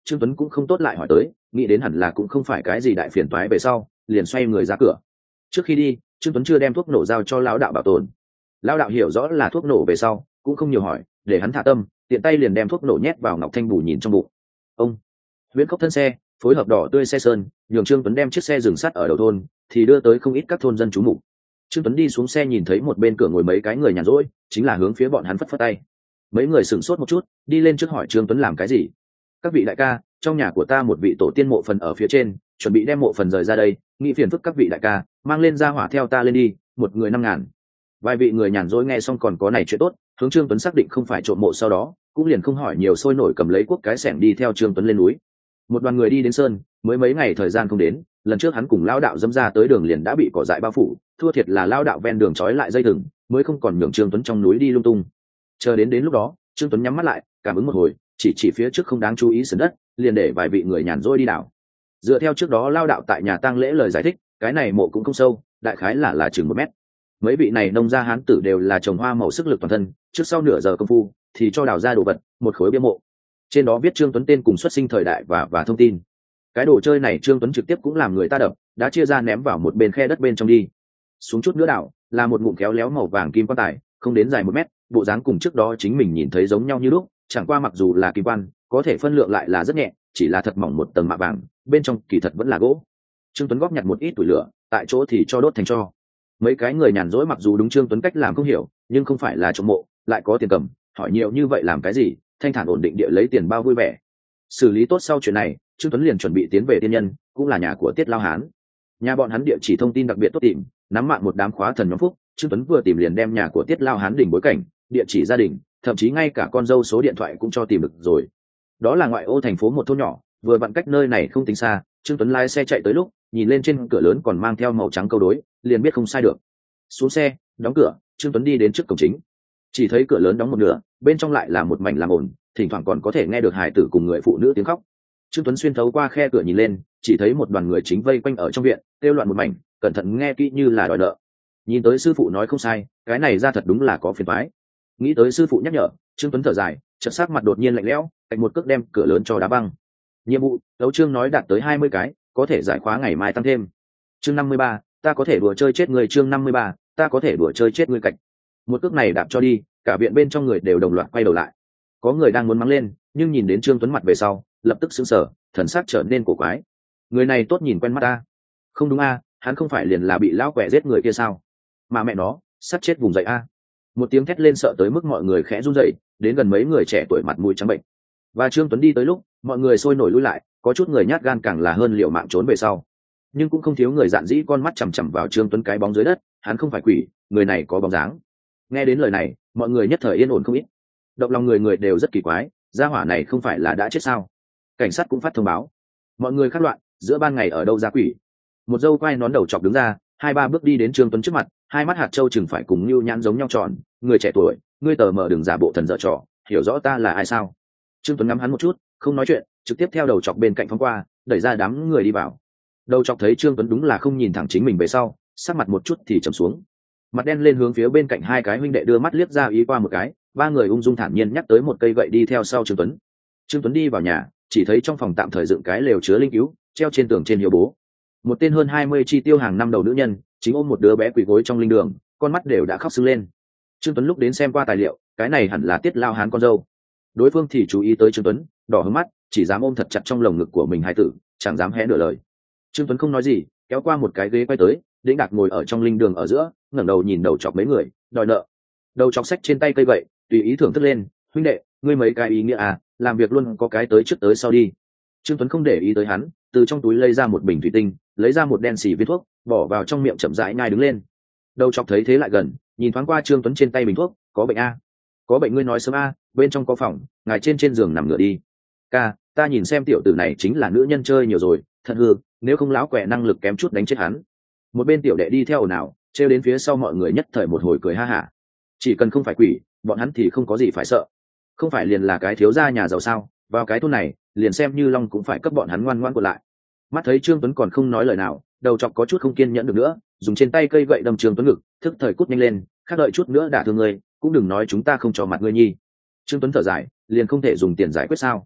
Trương Tuấn cũng không tốt lại hỏi tới, nghĩ đến hẳn là cũng không phải cái gì đại phiền toái về sau, liền xoay người ra cửa. Trước khi đi, Trương Tuấn chưa đem thuốc nổ giao cho lão đạo bảo tồn. Lão đạo hiểu rõ là thuốc nổ về sau, cũng không nhiều hỏi, để hắn thả tâm, tiện tay liền đem thuốc nổ nhét vào Ngọc Thanh Bù nhìn trong bụng. Ông Huyễn Cốc thân xe, phối hợp đỏ tươi xe sơn, nhường Trương Tuấn đem chiếc xe dừng sắt ở đầu thôn, thì đưa tới không ít các thôn dân chú mục. Trương Tuấn đi xuống xe nhìn thấy một bên cửa ngồi mấy cái người nhàn rỗi, chính là hướng phía bọn hắn phất phất tay. Mấy người sửng sốt một chút, đi lên trước hỏi Trương Tuấn làm cái gì. Các vị đại ca, trong nhà của ta một vị tổ tiên mộ phần ở phía trên, chuẩn bị đem mộ phần rời ra đây, nghĩ phiền phức các vị đại ca, mang lên ra hỏa theo ta lên đi, một người năm ngàn. Vài vị người nhàn rỗi nghe xong còn có này chuyện tốt, hướng Trương Tuấn xác định không phải trộm mộ sau đó, cũng liền không hỏi nhiều, sôi nổi cầm lấy cuốc cái xẻng đi theo Trương Tuấn lên núi. Một đoàn người đi đến sơn, mới mấy ngày thời gian không đến, lần trước hắn cùng lao đạo dẫm ra tới đường liền đã bị cỏ dại bao phủ, thua thiệt là lao đạo ven đường trói lại dây thừng, mới không còn nhường Trương Tuấn trong núi đi lung tung. Chờ đến đến lúc đó, Trương Tuấn nhắm mắt lại, cảm ứng một hồi, chỉ chỉ phía trước không đáng chú ý sườn đất, liền để vài vị người nhàn rỗi đi đảo. Dựa theo trước đó lao đạo tại nhà tang lễ lời giải thích, cái này mộ cũng không sâu, đại khái là là chừng một mét. Mấy vị này nông gia hán tử đều là trồng hoa màu sức lực toàn thân, trước sau nửa giờ công phu thì cho đào ra đồ vật, một khối bia mộ. Trên đó viết Trương Tuấn tên cùng xuất sinh thời đại và và thông tin. Cái đồ chơi này Trương Tuấn trực tiếp cũng làm người ta đập, đã chia ra ném vào một bên khe đất bên trong đi. Xuống chút nữa đảo, là một ngụm kéo léo màu vàng kim quan tài, không đến dài một mét, bộ dáng cùng trước đó chính mình nhìn thấy giống nhau như lúc, chẳng qua mặc dù là kim quan, có thể phân lượng lại là rất nhẹ, chỉ là thật mỏng một tầng mạ vàng, bên trong kỳ thật vẫn là gỗ. Trương Tuấn góp nhặt một ít tuổi lửa, tại chỗ thì cho đốt thành tro. Mấy cái người nhàn rỗi mặc dù đúng Trương Tuấn cách làm không hiểu, nhưng không phải là trộm mộ, lại có tiền cầm, hỏi nhiều như vậy làm cái gì, thanh thản ổn định địa lấy tiền bao vui vẻ. Xử lý tốt sau chuyện này, Trương Tuấn liền chuẩn bị tiến về tiên nhân, cũng là nhà của Tiết Lao Hán. Nhà bọn hắn địa chỉ thông tin đặc biệt tốt tìm, nắm mạng một đám khóa thần nhóm phúc. Trương Tuấn vừa tìm liền đem nhà của Tiết Lao Hán đỉnh bối cảnh, địa chỉ gia đình, thậm chí ngay cả con dâu số điện thoại cũng cho tìm được rồi. Đó là ngoại ô thành phố một thôn nhỏ, vừa vặn cách nơi này không tính xa. Trương Tuấn lái xe chạy tới lúc, nhìn lên trên cửa lớn còn mang theo màu trắng câu đối, liền biết không sai được. Xuống xe, đóng cửa, Trương Tuấn đi đến trước cổng chính. Chỉ thấy cửa lớn đóng một nửa, bên trong lại là một mảnh làm ồn, thỉnh thoảng còn có thể nghe được hài tử cùng người phụ nữ tiếng khóc. Trương Tuấn xuyên thấu qua khe cửa nhìn lên, chỉ thấy một đoàn người chính vây quanh ở trong viện, kêu loạn một mảnh, cẩn thận nghe kỹ như là đòi nợ. Nhìn tới sư phụ nói không sai, cái này ra thật đúng là có phiền toái. Nghĩ tới sư phụ nhắc nhở, Trương Tuấn thở dài, chợt sắc mặt đột nhiên lạnh lẽo, cạnh một cước đem cửa lớn cho đá băng. Nhiệm vụ, đấu chương nói đạt tới hai mươi cái, có thể giải khóa ngày mai tăng thêm. Chương năm mươi ba, ta có thể đùa chơi chết người. Chương năm mươi ba, ta có thể đùa chơi chết người. Cạnh một cước này đạp cho đi, cả viện bên trong người đều đồng loạt quay đầu lại. Có người đang muốn mắng lên, nhưng nhìn đến Trương Tuấn mặt về sau, lập tức sững sờ, thần sắc trở nên cổ quái. Người này tốt nhìn quen mắt ta. Không đúng a, hắn không phải liền là bị lão quẻ giết người kia sao? Mà mẹ nó, sắp chết vùng dậy a. Một tiếng thét lên sợ tới mức mọi người khẽ run rẩy, đến gần mấy người trẻ tuổi mặt mũi trắng bệnh. Và Trương Tuấn đi tới lúc, mọi người sôi nổi lui lại, có chút người nhát gan càng là hơn liều mạng trốn về sau. Nhưng cũng không thiếu người dạn dĩ con mắt chằm chằm vào Trương Tuấn cái bóng dưới đất, hắn không phải quỷ, người này có bóng dáng. Nghe đến lời này, mọi người nhất thời yên ổn không ít. Động lòng người người đều rất kỳ quái, gia hỏa này không phải là đã chết sao? Cảnh sát cũng phát thông báo. Mọi người khát loạn, giữa ban ngày ở đâu ra quỷ? Một dâu quai nón đầu chọc đứng ra, hai ba bước đi đến Trương Tuấn trước mặt, hai mắt hạt châu chừng phải cùng Nưu Nhãn giống nhau tròn. Người trẻ tuổi, ngươi tờ mờ đừng giả bộ thần dở trò, hiểu rõ ta là ai sao? Trương Tuấn ngắm hắn một chút, không nói chuyện, trực tiếp theo đầu chọc bên cạnh phóng qua, đẩy ra đám người đi vào. Đầu chọc thấy Trương Tuấn đúng là không nhìn thẳng chính mình về sau, sắc mặt một chút thì trầm xuống. Mặt đen lên hướng phía bên cạnh hai cái huynh đệ đưa mắt liếc ra ý qua một cái, ba người ung dung thản nhiên nhắc tới một cây gậy đi theo sau Trương Tuấn. Trương Tuấn đi vào nhà, chỉ thấy trong phòng tạm thời dựng cái lều chứa linh cứu, treo trên tường trên hiệu bố. Một tên hơn hai mươi chi tiêu hàng năm đầu nữ nhân, chính ôm một đứa bé quỳ gối trong linh đường, con mắt đều đã khóc sưng lên. Trương Tuấn lúc đến xem qua tài liệu, cái này hẳn là Tiết Lao Hán con dâu. Đối phương thì chú ý tới Trương Tuấn, đỏ hướng mắt, chỉ dám ôm thật chặt trong lồng ngực của mình hai tử, chẳng dám hé nửa lời. Trương Tuấn không nói gì, kéo qua một cái ghế quay tới, đĩnh đạc ngồi ở trong linh đường ở giữa, ngẩng đầu nhìn đầu chọc mấy người, đòi nợ. Đầu chọc xách trên tay cây gậy, tùy ý thưởng thức lên, huynh đệ, ngươi mấy cái ý nghĩa à, làm việc luôn có cái tới trước tới sau đi. Trương Tuấn không để ý tới hắn, từ trong túi lấy ra một bình thủy tinh, lấy ra một đen xì viên thuốc, bỏ vào trong miệng chậm rãi nhai đứng lên. Đầu chọc thấy thế lại gần, nhìn thoáng qua Trương Tuấn trên tay bình thuốc, có bệnh a? Có bệnh ngươi nói sớm a, bên trong có phòng, ngài trên trên giường nằm ngửa đi. Ca, ta nhìn xem tiểu tử này chính là nữ nhân chơi nhiều rồi, thật hư, nếu không láo quẹ năng lực kém chút đánh chết hắn. Một bên tiểu đệ đi theo ồn ào, trêu đến phía sau mọi người nhất thời một hồi cười ha hả. Chỉ cần không phải quỷ, bọn hắn thì không có gì phải sợ. Không phải liền là cái thiếu gia nhà giàu sao, vào cái thôn này, liền xem như Long cũng phải cấp bọn hắn ngoan ngoãn của lại. Mắt thấy Trương Tuấn còn không nói lời nào, đầu chọc có chút không kiên nhẫn được nữa, dùng trên tay cây gậy đâm Trương Tuấn ngực, thức thời cút nhanh lên, khác đợi chút nữa đả thương ngươi, cũng đừng nói chúng ta không cho mặt ngươi nhi. Trương Tuấn thở dài, liền không thể dùng tiền giải quyết sao?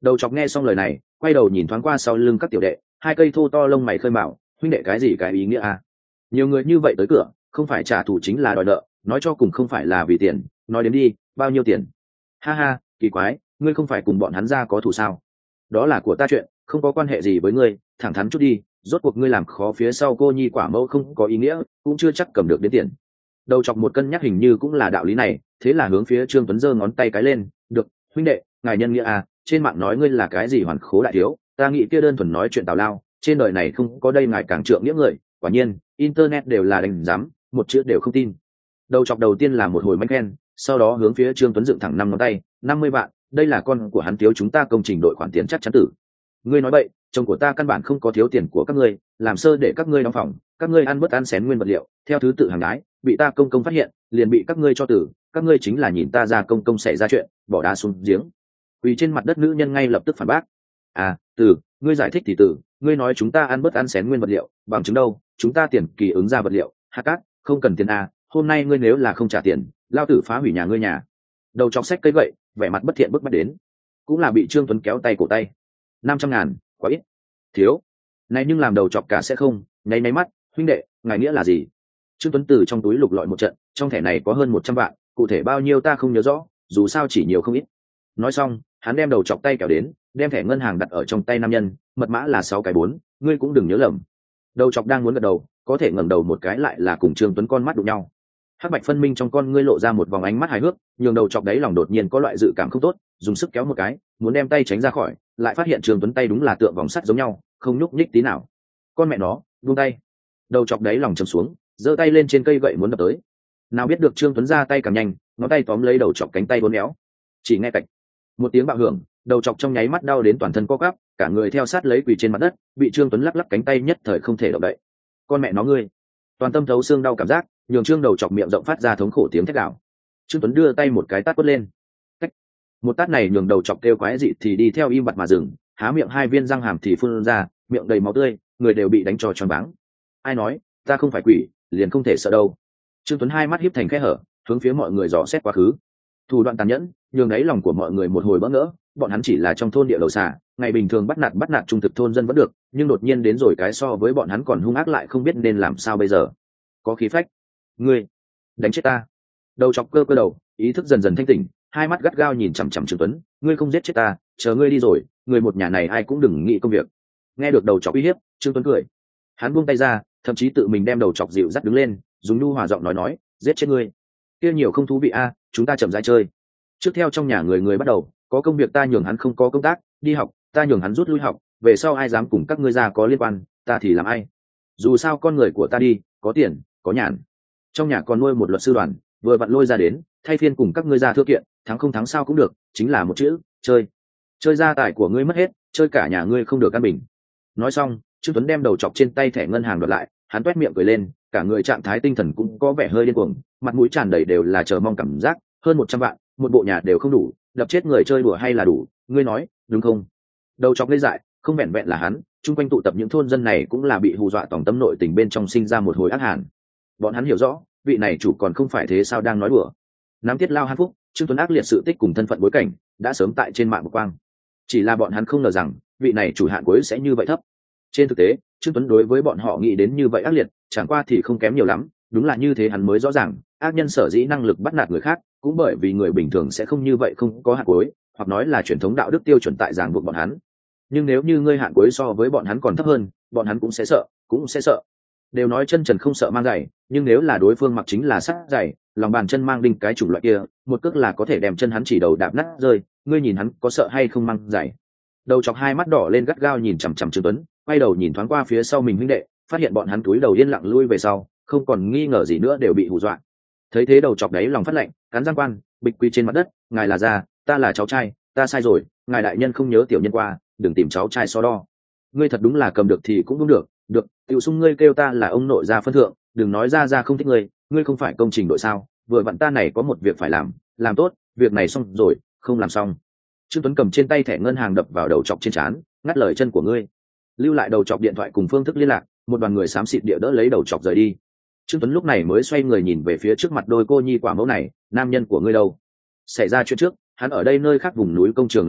Đầu chọc nghe xong lời này, quay đầu nhìn thoáng qua sau lưng các tiểu đệ, hai cây thô to lông mày khơi mào, huynh đệ cái gì cái ý nghĩa à? Nhiều người như vậy tới cửa, không phải trả thù chính là đòi nợ, nói cho cùng không phải là vì tiền, nói đến đi, bao nhiêu tiền? Ha ha, kỳ quái, ngươi không phải cùng bọn hắn ra có thù sao? Đó là của ta chuyện, không có quan hệ gì với ngươi, thẳng thắn chút đi, rốt cuộc ngươi làm khó phía sau cô nhi quả mẫu không có ý nghĩa, cũng chưa chắc cầm được đến tiền. Đầu chọc một cân nhắc hình như cũng là đạo lý này, thế là hướng phía Trương Tuấn giơ ngón tay cái lên, được, huynh đệ, ngài nhân nghĩa à, trên mạng nói ngươi là cái gì hoàn khố đại thiếu, ta nghĩ kia đơn thuần nói chuyện tào lao, trên đời này không có đây ngài càng trượng nghĩa người, quả nhiên, internet đều là đánh giám, một chữ đều không tin. Đầu chọc đầu tiên là một hồi mánh khen, sau đó hướng phía Trương Tuấn dựng thẳng năm ngón tay, năm mươi vạn, đây là con của hắn thiếu chúng ta công trình đội khoản tiền chắc chắn tử. Ngươi nói bậy, chồng của ta căn bản không có thiếu tiền của các ngươi, làm sơ để các ngươi đóng phòng, các ngươi ăn bớt ăn xén nguyên vật liệu, theo thứ tự hàng đái, bị ta công công phát hiện, liền bị các ngươi cho tử, các ngươi chính là nhìn ta ra công công xảy ra chuyện, bỏ đá xuống giếng. Quỳ trên mặt đất nữ nhân ngay lập tức phản bác. À, từ, ngươi giải thích thì từ, ngươi nói chúng ta ăn bớt ăn xén nguyên vật liệu, bằng chứng đâu, chúng ta tiền kỳ ứng ra vật liệu, hạ cát, không cần tiền à, hôm nay ngươi nếu là không trả tiền, lao tử phá hủy nhà ngươi nhà. Đầu chọc xách cây gậy, vẻ mặt bất thiện bức bách đến, cũng là bị Trương Tuấn kéo tay cổ tay. Năm trăm ngàn, quá ít. Thiếu. Này nhưng làm đầu chọc cả sẽ không, nháy máy mắt, huynh đệ, ngài nghĩa là gì? Trương Tuấn từ trong túi lục lọi một trận, trong thẻ này có hơn một trăm vạn, cụ thể bao nhiêu ta không nhớ rõ, dù sao chỉ nhiều không ít. Nói xong, hắn đem đầu chọc tay kéo đến, đem thẻ ngân hàng đặt ở trong tay nam nhân, mật mã là sáu cái bốn, ngươi cũng đừng nhớ lầm. Đầu chọc đang muốn gật đầu, có thể ngẩng đầu một cái lại là cùng Trương Tuấn con mắt đụng nhau. Hắc bạch phân minh trong con ngươi lộ ra một vòng ánh mắt hài hước, nhường đầu chọc đấy lòng đột nhiên có loại dự cảm không tốt, dùng sức kéo một cái, muốn đem tay tránh ra khỏi, lại phát hiện Trương Tuấn tay đúng là tượng vòng sắt giống nhau, không nhúc nhích tí nào. Con mẹ nó, buông tay. Đầu chọc đấy lòng trầm xuống, giơ tay lên trên cây gậy muốn đập tới. Nào biết được Trương Tuấn ra tay càng nhanh, ngón tay tóm lấy đầu chọc cánh tay uốn éo. Chỉ nghe cạch, một tiếng bạo hưởng, đầu chọc trong nháy mắt đau đến toàn thân co quắp, cả người theo sát lấy quỳ trên mặt đất, bị Trương Tuấn lắc lắc cánh tay nhất thời không thể động đậy. Con mẹ nó ngươi, toàn tâm thấu xương đau cảm giác, nhường Trương đầu chọc miệng rộng phát ra thống khổ tiếng thét gào. Trương Tuấn đưa tay một cái tát quất lên. Cách. Một tát này nhường đầu chọc kêu quái dị thì đi theo im bặt mà dừng, há miệng hai viên răng hàm thì phun ra, miệng đầy máu tươi, người đều bị đánh cho choáng váng. Ai nói, ta không phải quỷ, liền không thể sợ đâu. Trương Tuấn hai mắt híp thành khe hở, hướng phía mọi người dò xét quá khứ. Thủ đoạn tàn nhẫn, nhường đáy lòng của mọi người một hồi bỡ ngỡ, bọn hắn chỉ là trong thôn địa đầu xà, ngày bình thường bắt nạt bắt nạt trung thực thôn dân vẫn được, nhưng đột nhiên đến rồi cái so với bọn hắn còn hung ác lại không biết nên làm sao bây giờ. Có khí phách. Ngươi, đánh chết ta. Đầu chọc cơ cơ đầu, ý thức dần dần thanh tỉnh, hai mắt gắt gao nhìn chằm chằm Trương Tuấn, ngươi không giết chết ta, chờ ngươi đi rồi, người một nhà này ai cũng đừng nghĩ công việc. Nghe được đầu chọc uy hiếp, Trương Tuấn cười. Hắn buông tay ra, thậm chí tự mình đem đầu chọc dịu dắt đứng lên, dùng nhu hòa giọng nói nói, giết chết ngươi. Kia nhiều không thú vị a, chúng ta chậm rãi chơi. Trước theo trong nhà người người bắt đầu, có công việc ta nhường hắn không có công tác, đi học, ta nhường hắn rút lui học, về sau ai dám cùng các ngươi ra có liên quan, ta thì làm ai. Dù sao con người của ta đi, có tiền, có nhàn. Trong nhà còn nuôi một luật sư đoàn, vừa vặn lôi ra đến, thay phiên cùng các ngươi ra thưa kiện, thắng không thắng sao cũng được, chính là một chữ, chơi. Chơi gia tài của ngươi mất hết, chơi cả nhà ngươi không được an bình. Nói xong, Trương Tuấn đem đầu chọc trên tay thẻ ngân hàng đoạt lại, hắn toét miệng cười lên, cả người trạng thái tinh thần cũng có vẻ hơi điên cuồng, mặt mũi tràn đầy đều là chờ mong cảm giác, hơn một trăm vạn, một bộ nhà đều không đủ, đập chết người chơi đùa hay là đủ, ngươi nói, đúng không? Đầu chọc ngây dại, không vẹn vẹn là hắn, chung quanh tụ tập những thôn dân này cũng là bị hù dọa tòng tâm nội tình bên trong sinh ra một hồi ác hàn. Bọn hắn hiểu rõ, vị này chủ còn không phải thế sao đang nói đùa. Nắm tiết lao hán phúc, Trương Tuấn ác liệt sự tích cùng thân phận bối cảnh, đã sớm tại trên mạng bộc quang. Chỉ là bọn hắn không ngờ rằng, vị này chủ hạn cuối sẽ như vậy thấp. Trên thực tế, Trương Tuấn đối với bọn họ nghĩ đến như vậy ác liệt, chẳng qua thì không kém nhiều lắm, đúng là như thế hắn mới rõ ràng, ác nhân sở dĩ năng lực bắt nạt người khác, cũng bởi vì người bình thường sẽ không như vậy không có hạn cuối, hoặc nói là truyền thống đạo đức tiêu chuẩn tại ràng buộc bọn hắn. Nhưng nếu như ngươi hạn cuối so với bọn hắn còn thấp hơn, bọn hắn cũng sẽ sợ, cũng sẽ sợ. Đều nói chân trần không sợ mang giày, nhưng nếu là đối phương mặc chính là sắt giày, lòng bàn chân mang đinh cái chủng loại kia, một cước là có thể đem chân hắn chỉ đầu đạp nát rơi, ngươi nhìn hắn có sợ hay không mang giày. Đầu chọc hai mắt đỏ lên gắt gao nhìn chằm chằm Trương Tuấn, quay đầu nhìn thoáng qua phía sau mình huynh đệ, phát hiện bọn hắn túi đầu yên lặng lui về sau, không còn nghi ngờ gì nữa đều bị hù dọa. Thấy thế đầu chọc đấy lòng phát lạnh, cắn răng quan, bịch quy trên mặt đất, ngài là già, ta là cháu trai, ta sai rồi, ngài đại nhân không nhớ tiểu nhân qua, đừng tìm cháu trai so đo. Ngươi thật đúng là cầm được thì cũng đúng được, được, tiểu sung ngươi kêu ta là ông nội gia phân thượng, đừng nói ra ra không thích ngươi, ngươi không phải công trình đội sao? Vừa vặn ta này có một việc phải làm, làm tốt, việc này xong rồi, không làm xong. Trương Tuấn cầm trên tay thẻ ngân hàng đập vào đầu chọc trên trán, ngắt lời chân của ngươi. Lưu lại đầu chọc điện thoại cùng phương thức liên lạc, một đoàn người xám xịt địa đỡ lấy đầu chọc rời đi. Trương Tuấn lúc này mới xoay người nhìn về phía trước mặt đôi cô nhi quả mẫu này, nam nhân của ngươi đâu? Xảy ra chuyện trước, hắn ở đây nơi khác vùng núi công trường làm việc,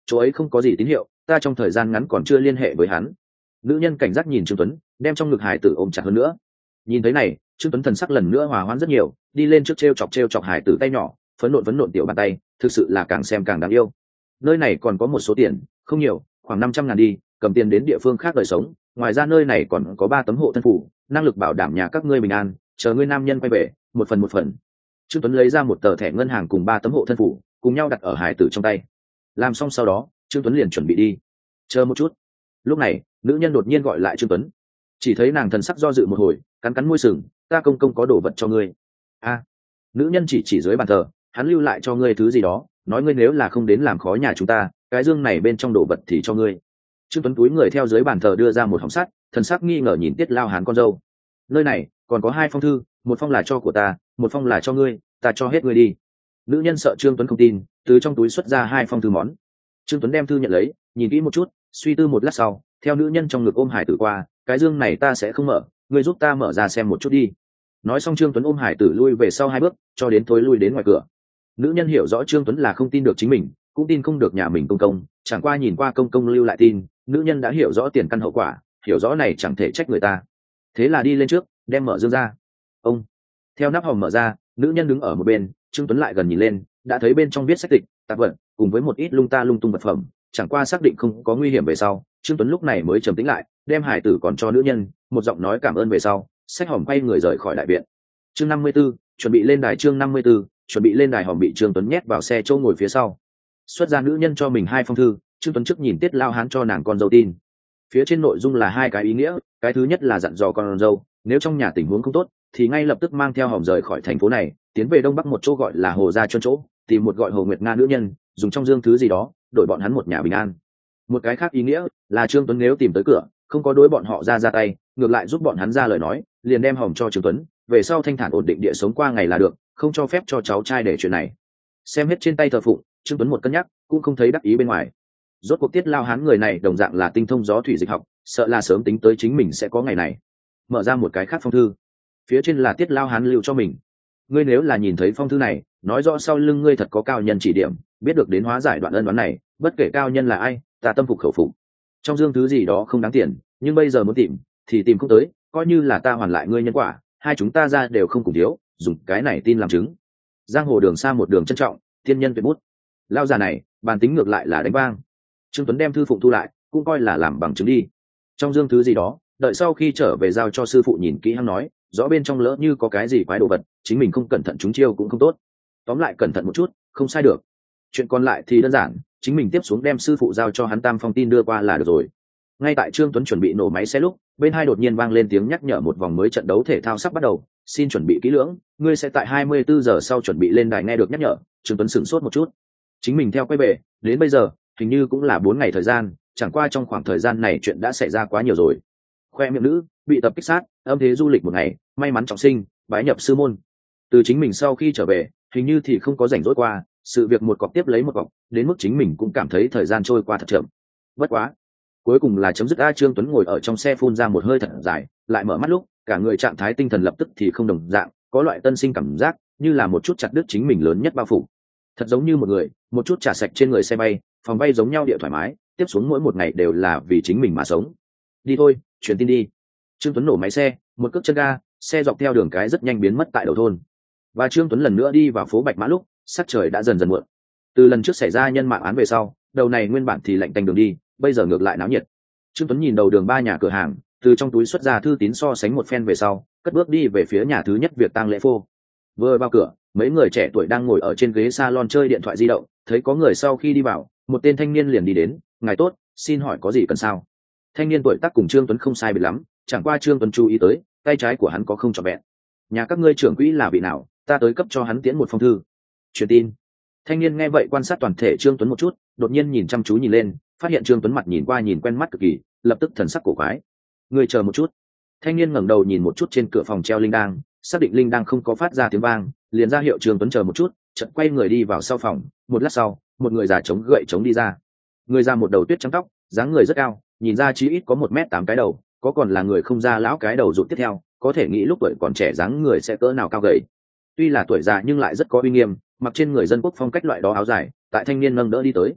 chỗ ấy không có gì tín hiệu, ta trong thời gian ngắn còn chưa liên hệ với hắn. Nữ nhân cảnh giác nhìn Trương Tuấn, đem trong ngực hải tử ôm chặt hơn nữa. Nhìn thấy này, Trương Tuấn thần sắc lần nữa hòa hoãn rất nhiều, đi lên trước treo chọc treo chọc hải tử tay nhỏ, phấn nộn phấn nộn tiểu bàn tay, thực sự là càng xem càng đáng yêu. Nơi này còn có một số tiền, không nhiều, khoảng năm trăm ngàn đi, cầm tiền đến địa phương khác đời sống. Ngoài ra nơi này còn có ba tấm hộ thân phủ, năng lực bảo đảm nhà các ngươi bình an, chờ ngươi nam nhân quay về, một phần một phần. Trương Tuấn lấy ra một tờ thẻ ngân hàng cùng ba tấm hộ thân phủ, cùng nhau đặt ở hải tử trong tay. Làm xong sau đó, Trương Tuấn liền chuẩn bị đi. Chờ một chút. Lúc này, nữ nhân đột nhiên gọi lại Trương Tuấn. Chỉ thấy nàng thần sắc do dự một hồi, cắn cắn môi sừng, ta công công có đồ vật cho ngươi. A. Nữ nhân chỉ chỉ dưới bàn thờ, hắn lưu lại cho ngươi thứ gì đó, nói ngươi nếu là không đến làm khó nhà chúng ta, cái dương này bên trong đồ vật thì cho ngươi. Trương Tuấn túi người theo dưới bàn thờ đưa ra một hòm sắt, thần sắc nghi ngờ nhìn Tiết Lao Hán con dâu. Nơi này còn có hai phong thư, một phong là cho của ta, một phong là cho ngươi, ta cho hết ngươi đi. Nữ nhân sợ Trương Tuấn không tin, từ trong túi xuất ra hai phong thư món. Trương Tuấn đem thư nhận lấy, nhìn kỹ một chút, suy tư một lát sau, theo nữ nhân trong ngực ôm hải tử qua, cái dương này ta sẽ không mở, ngươi giúp ta mở ra xem một chút đi. Nói xong Trương Tuấn ôm hải tử lui về sau hai bước, cho đến thối lui đến ngoài cửa. Nữ nhân hiểu rõ Trương Tuấn là không tin được chính mình, cũng tin không được nhà mình công công, chẳng qua nhìn qua công công lưu lại tin, nữ nhân đã hiểu rõ tiền căn hậu quả, hiểu rõ này chẳng thể trách người ta. Thế là đi lên trước, đem mở dương ra. Ông. Theo nắp hòm mở ra, nữ nhân đứng ở một bên, Trương Tuấn lại gần nhìn lên, đã thấy bên trong viết sách tịch, tạp vật, cùng với một ít lung ta lung tung vật phẩm, chẳng qua xác định không có nguy hiểm về sau, Trương Tuấn lúc này mới trầm tĩnh lại, đem hải tử còn cho nữ nhân, một giọng nói cảm ơn về sau, xách hòm quay người rời khỏi đại viện. Chương năm mươi 54, chuẩn bị lên đài. Chương năm mươi 54, chuẩn bị lên đài. Hòm bị Trương Tuấn nhét vào xe chỗ ngồi phía sau. Xuất ra nữ nhân cho mình hai phong thư, Trương Tuấn trước nhìn Tiết Lao Hán cho nàng con dâu tin. Phía trên nội dung là hai cái ý nghĩa, cái thứ nhất là dặn dò con dâu, nếu trong nhà tình huống không tốt, thì ngay lập tức mang theo hòm rời khỏi thành phố này, tiến về đông bắc một chỗ gọi là Hồ Gia Chân chỗ, tìm một gọi Hồ Nguyệt Nga nữ nhân, dùng trong dương thứ gì đó, đổi bọn hắn một nhà bình an. Một cái khác ý nghĩa là Trương Tuấn nếu tìm tới cửa, không có đối bọn họ ra ra tay, ngược lại giúp bọn hắn ra lời nói, liền đem hòm cho Trương Tuấn, về sau thanh thản ổn định địa sống qua ngày là được, không cho phép cho cháu trai để chuyện này. Xem hết trên tay thờ phụng, Trương Tuấn một cân nhắc, cũng không thấy đắc ý bên ngoài. Rốt cuộc Tiết Lao Hán người này đồng dạng là tinh thông gió thủy dịch học, sợ là sớm tính tới chính mình sẽ có ngày này. Mở ra một cái khác phong thư, phía trên là Tiết Lao Hán lưu cho mình. Ngươi nếu là nhìn thấy phong thư này, nói rõ sau lưng ngươi thật có cao nhân chỉ điểm, biết được đến hóa giải đoạn ân oán này, bất kể cao nhân là ai, ta tâm phục khẩu phục. Trong dương thứ gì đó không đáng tiền, nhưng bây giờ muốn tìm thì tìm không tới, coi như là ta hoàn lại ngươi nhân quả, hai chúng ta ra đều không cùng thiếu, dùng cái này tin làm chứng. Giang hồ đường xa một đường trân trọng, thiên nhân tuyệt bút. Lao già này bàn tính ngược lại là đánh vang. Trương Tuấn đem thư phụng thu lại, cũng coi là làm bằng chứng đi. Trong dương thứ gì đó, đợi sau khi trở về giao cho sư phụ nhìn kỹ hắn nói, rõ bên trong lỡ như có cái gì quái đồ vật, chính mình không cẩn thận trúng chiêu cũng không tốt. Tóm lại cẩn thận một chút, không sai được. Chuyện còn lại thì đơn giản, chính mình tiếp xuống đem sư phụ giao cho hắn tam phong tin đưa qua là được rồi. Ngay tại Trương Tuấn chuẩn bị nổ máy xe lúc, bên hai đột nhiên vang lên tiếng nhắc nhở một vòng mới trận đấu thể thao sắp bắt đầu, xin chuẩn bị kỹ lưỡng, ngươi sẽ tại hai mươi bốn giờ sau chuẩn bị lên đài nghe được nhắc nhở. Trương Tuấn sửng sốt một chút. Chính mình theo quay về, đến bây giờ, hình như cũng là bốn ngày thời gian, chẳng qua trong khoảng thời gian này chuyện đã xảy ra quá nhiều rồi. Khoe miệng nữ, bị tập kích sát, âm thế du lịch một ngày, may mắn trọng sinh, bái nhập sư môn. Từ chính mình sau khi trở về, hình như thì không có rảnh rỗi qua, sự việc một cọc tiếp lấy một cọc, đến mức chính mình cũng cảm thấy thời gian trôi qua thật chậm. Bất quá, cuối cùng là chấm dứt. A Trương Tuấn ngồi ở trong xe phun ra một hơi thật dài, lại mở mắt lúc, cả người trạng thái tinh thần lập tức thì không đồng dạng, có loại tân sinh cảm giác, như là một chút chặt đứt chính mình lớn nhất bao phủ. Thật giống như một người, một chút trả sạch trên người xe bay, phòng bay giống nhau địa thoải mái, tiếp xuống mỗi một ngày đều là vì chính mình mà sống. Đi thôi, truyền tin đi. Trương Tuấn nổ máy xe, một cước chân ga, xe dọc theo đường cái rất nhanh biến mất tại đầu thôn. Và Trương Tuấn lần nữa đi vào phố Bạch Mã lúc, sắc trời đã dần dần muộn. Từ lần trước xảy ra nhân mạng án về sau, đầu này nguyên bản thì lạnh tanh đường đi, bây giờ ngược lại náo nhiệt. Trương Tuấn nhìn đầu đường ba nhà cửa hàng, từ trong túi xuất ra thư tín so sánh một phen về sau, cất bước đi về phía nhà thứ nhất Việc Tang Lễ Phô. Vừa vào cửa, mấy người trẻ tuổi đang ngồi ở trên ghế salon chơi điện thoại di động, thấy có người sau khi đi vào, một tên thanh niên liền đi đến, ngài tốt, xin hỏi có gì cần sao? Thanh niên tuổi tác cùng Trương Tuấn không sai biệt lắm, chẳng qua Trương Tuấn chú ý tới, tay trái của hắn có không trọn vẹn. Nhà các ngươi trưởng quỹ là vị nào, ta tới cấp cho hắn tiễn một phong thư. Truyền tin. Thanh niên nghe vậy quan sát toàn thể Trương Tuấn một chút, đột nhiên nhìn chăm chú nhìn lên, phát hiện Trương Tuấn mặt nhìn qua nhìn quen mắt cực kỳ, lập tức thần sắc cổ quái. Người chờ một chút. Thanh niên ngẩng đầu nhìn một chút trên cửa phòng treo linh đang, xác định linh đang không có phát ra tiếng vang, liền ra hiệu Trương Tuấn chờ một chút, chợt quay người đi vào sau phòng. Một lát sau, một người già chống gậy chống đi ra. Người già một đầu tuyết trắng tóc, dáng người rất cao, nhìn ra chí ít có một mét tám cái đầu, có còn là người không ra lão cái đầu rụt tiếp theo, có thể nghĩ lúc tuổi còn trẻ dáng người sẽ cỡ nào cao gầy. Tuy là tuổi già nhưng lại rất có uy nghiêm, mặc trên người dân quốc phong cách loại đó áo dài, tại thanh niên nâng đỡ đi tới.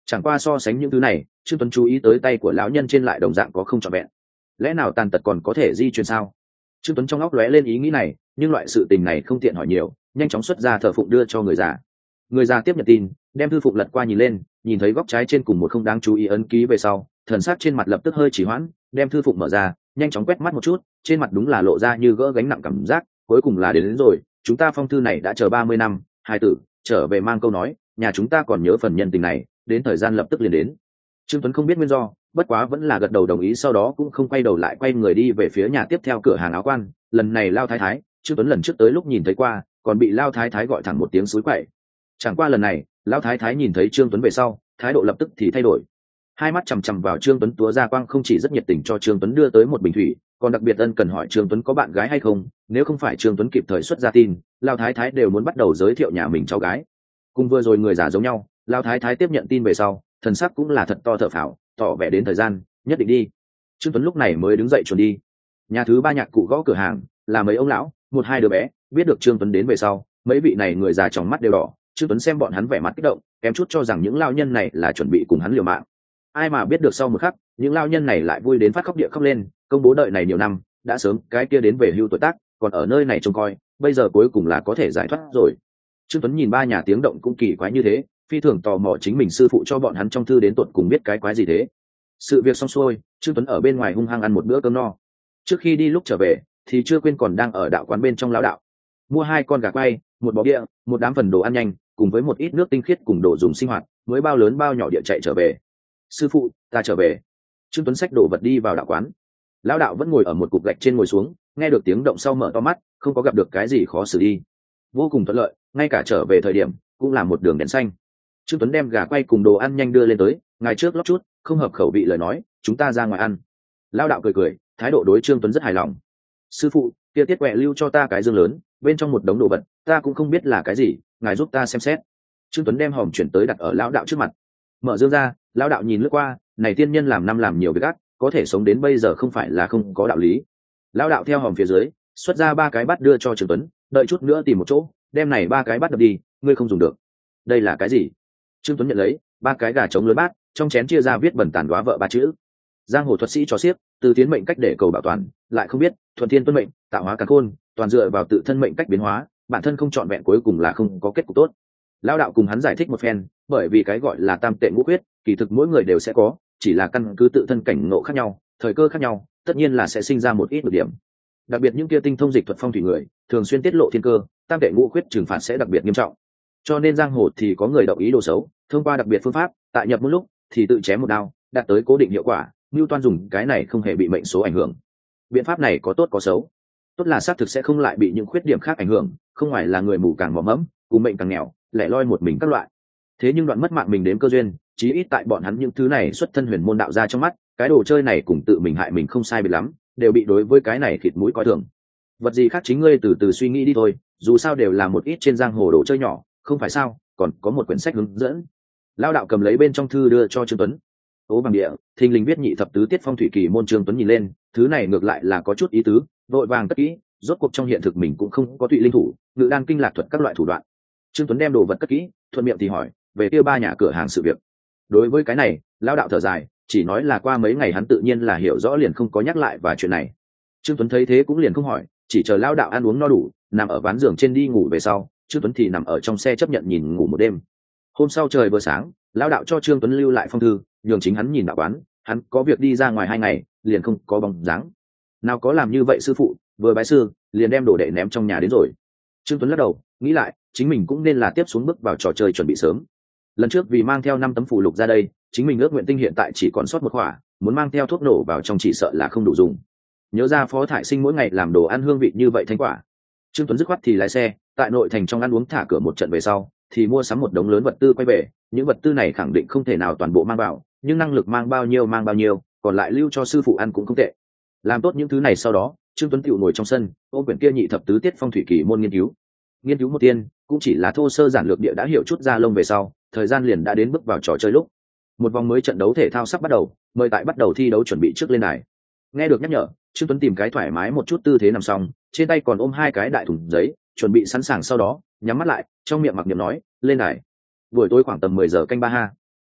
Chẳng qua so sánh những thứ này, Trương Tuấn chú ý tới tay của lão nhân trên lại đồng dạng có không trọn vẹn. Lẽ nào tàn tật còn có thể di truyền sao? Trương Tuấn trong óc lóe lên ý nghĩ này, nhưng loại sự tình này không tiện hỏi nhiều, nhanh chóng xuất ra thờ phụng đưa cho người già. Người già tiếp nhận tin, đem thư phụng lật qua nhìn lên, nhìn thấy góc trái trên cùng một không đáng chú ý ấn ký về sau, thần sắc trên mặt lập tức hơi chỉ hoãn, đem thư phụng mở ra, nhanh chóng quét mắt một chút, trên mặt đúng là lộ ra như gỡ gánh nặng cảm giác, cuối cùng là đến, đến rồi, chúng ta phong thư này đã chờ ba mươi năm, hai tử, trở về mang câu nói, nhà chúng ta còn nhớ phần nhân tình này, đến thời gian lập tức liền đến. Trương Tuấn không biết nguyên do, bất quá vẫn là gật đầu đồng ý, sau đó cũng không quay đầu lại, quay người đi về phía nhà tiếp theo cửa hàng áo quan. Lần này Lao Thái Thái, Trương Tuấn lần trước tới lúc nhìn thấy qua, còn bị Lao Thái Thái gọi thẳng một tiếng xúi quậy. Chẳng qua lần này, Lao Thái Thái nhìn thấy Trương Tuấn về sau, thái độ lập tức thì thay đổi. Hai mắt chằm chằm vào Trương Tuấn túa ra quang, không chỉ rất nhiệt tình cho Trương Tuấn đưa tới một bình thủy, còn đặc biệt ân cần hỏi Trương Tuấn có bạn gái hay không, nếu không phải Trương Tuấn kịp thời xuất ra tin, Lao Thái Thái đều muốn bắt đầu giới thiệu nhà mình cháu gái. Cùng vừa rồi người già giống nhau, Lao Thái Thái tiếp nhận tin về sau, thần sắc cũng là thật to thở phào, tỏ vẻ đến thời gian nhất định đi. Trương Tuấn lúc này mới đứng dậy chuẩn đi. Nhà thứ ba nhạc cụ gõ cửa hàng, là mấy ông lão, một hai đứa bé, biết được Trương Tuấn đến về sau, mấy vị này người già trong mắt đều đỏ. Trương Tuấn xem bọn hắn vẻ mặt kích động, kém chút cho rằng những lao nhân này là chuẩn bị cùng hắn liều mạng. Ai mà biết được sau một khắc, những lao nhân này lại vui đến phát khóc địa khóc lên, công bố đợi này nhiều năm, đã sớm cái kia đến về hưu tuổi tác, còn ở nơi này trông coi, bây giờ cuối cùng là có thể giải thoát rồi. Trương Tuấn nhìn ba nhà tiếng động cũng kỳ quái như thế, phi thường tò mò chính mình sư phụ cho bọn hắn trong thư đến tuột cùng biết cái quái gì thế. Sự việc xong xuôi, Trương Tuấn ở bên ngoài hung hăng ăn một bữa cơm no. Trước khi đi lúc trở về, thì chưa quên còn đang ở đạo quán bên trong lão đạo mua hai con gà quay, một bó địa, một đám phần đồ ăn nhanh, cùng với một ít nước tinh khiết cùng đồ dùng sinh hoạt, mới bao lớn bao nhỏ địa chạy trở về. Sư phụ, ta trở về. Trương Tuấn xách đồ vật đi vào đạo quán. Lão đạo vẫn ngồi ở một cục gạch trên ngồi xuống, nghe được tiếng động sau mở to mắt, không có gặp được cái gì khó xử đi, vô cùng thuận lợi, ngay cả trở về thời điểm cũng là một đường đèn xanh. Trương Tuấn đem gà quay cùng đồ ăn nhanh đưa lên tới, ngày trước lót chút, không hợp khẩu vị lời nói, chúng ta ra ngoài ăn. Lão đạo cười cười, thái độ đối Trương Tuấn rất hài lòng. Sư phụ, kia tiết quẹ lưu cho ta cái dương lớn, bên trong một đống đồ vật, ta cũng không biết là cái gì, ngài giúp ta xem xét. Trương Tuấn đem hòm chuyển tới đặt ở lão đạo trước mặt. Mở dương ra, lão đạo nhìn lướt qua, này tiên nhân làm năm làm nhiều việc ác, có thể sống đến bây giờ không phải là không có đạo lý. Lão đạo theo hòm phía dưới xuất ra ba cái bát đưa cho Trương Tuấn, đợi chút nữa tìm một chỗ, đem này ba cái bát đập đi, ngươi không dùng được. Đây là cái gì? Trương Tuấn nhận lấy ba cái gà trống lớn bát, trong chén chia ra viết bẩn tàn đoá vợ ba chữ. Giang hồ thuật sĩ cho xiếc, từ tiến mệnh cách để cầu bảo toàn, lại không biết thuận thiên tuân mệnh, tạo hóa càn khôn, toàn dựa vào tự thân mệnh cách biến hóa, bản thân không trọn vẹn cuối cùng là không có kết cục tốt. Lão đạo cùng hắn giải thích một phen, bởi vì cái gọi là tam tệ ngũ quyết, kỳ thực mỗi người đều sẽ có, chỉ là căn cứ tự thân cảnh ngộ khác nhau, thời cơ khác nhau, tất nhiên là sẽ sinh ra một ít nhược điểm. Đặc biệt những kia tinh thông dịch thuật phong thủy người, thường xuyên tiết lộ thiên cơ, tam tệ ngũ quyết trừng phạt sẽ đặc biệt nghiêm trọng. Cho nên giang hồ thì có người động ý đồ xấu, thông qua đặc biệt phương pháp, tại nhập một lúc thì tự chém một đao, đạt tới cố định hiệu quả, Nưu Toan dùng cái này không hề bị mệnh số ảnh hưởng. Biện pháp này có tốt có xấu. Tốt là xác thực sẽ không lại bị những khuyết điểm khác ảnh hưởng, không ngoài là người mù càng mỏ mẫm, cùng mệnh càng nghèo, lẻ loi một mình các loại. Thế nhưng đoạn mất mạng mình đến cơ duyên, chí ít tại bọn hắn những thứ này xuất thân huyền môn đạo ra trong mắt, cái đồ chơi này cùng tự mình hại mình không sai biệt lắm, đều bị đối với cái này thịt mũi coi thường. Vật gì khác chính ngươi từ từ suy nghĩ đi thôi, dù sao đều là một ít trên giang hồ đồ chơi nhỏ, không phải sao? Còn có một quyển sách hướng dẫn. Lão đạo cầm lấy bên trong thư đưa cho Trương Tuấn. Ố bằng địa, thình lình viết nhị thập tứ tiết phong thủy kỳ môn. Trương Tuấn nhìn lên, thứ này ngược lại là có chút ý tứ, vội vàng cất kỹ, rốt cuộc trong hiện thực mình cũng không có tụy linh thủ, ngự đan kinh lạc thuật các loại thủ đoạn. Trương Tuấn đem đồ vật cất kỹ, thuận miệng thì hỏi về kia ba nhà cửa hàng sự việc. Đối với cái này, lão đạo thở dài, chỉ nói là qua mấy ngày hắn tự nhiên là hiểu rõ, liền không có nhắc lại và chuyện này. Trương Tuấn thấy thế cũng liền không hỏi, chỉ chờ lão đạo ăn uống no đủ, nằm ở ván giường trên đi ngủ về sau, Trương Tuấn thì nằm ở trong xe chấp nhận nhìn ngủ một đêm. Hôm sau trời vừa sáng, lão đạo cho Trương Tuấn lưu lại phong thư, nhường chính hắn nhìn đạo quán, hắn có việc đi ra ngoài hai ngày, liền không có bóng dáng. Nào có làm như vậy sư phụ, vừa bái sư, liền đem đồ đệ ném trong nhà đến rồi. Trương Tuấn lắc đầu, nghĩ lại, chính mình cũng nên là tiếp xuống bước vào trò chơi chuẩn bị sớm. Lần trước vì mang theo năm tấm phù lục ra đây, chính mình ước nguyện tinh hiện tại chỉ còn sót một khỏa, muốn mang theo thuốc nổ vào trong chỉ sợ là không đủ dùng. Nhớ ra Phó Thải Sinh mỗi ngày làm đồ ăn hương vị như vậy thành quả, Trương Tuấn dứt khoát thì lái xe tại nội thành trong ăn uống thả cửa một trận về sau, thì mua sắm một đống lớn vật tư quay về. Những vật tư này khẳng định không thể nào toàn bộ mang vào, nhưng năng lực mang bao nhiêu mang bao nhiêu, còn lại lưu cho sư phụ ăn cũng không tệ. Làm tốt những thứ này sau đó, Trương Tuấn tiểu ngồi trong sân, ôm quyển kia nhị thập tứ tiết phong thủy kỳ môn nghiên cứu. Nghiên cứu một tiên, cũng chỉ là thô sơ giản lược địa đã hiểu chút ra lông về sau, thời gian liền đã đến bước vào trò chơi lúc. Một vòng mới trận đấu thể thao sắp bắt đầu, mời tại bắt đầu thi đấu chuẩn bị trước lên đài. Nghe được nhắc nhở, Trương Tuấn tìm cái thoải mái một chút tư thế nằm xong, trên tay còn ôm hai cái đại thùng giấy, chuẩn bị sẵn sàng, sau đó nhắm mắt lại, trong miệng mặc niệm nói lên đài. Buổi tối khoảng tầm mười giờ canh ba ha.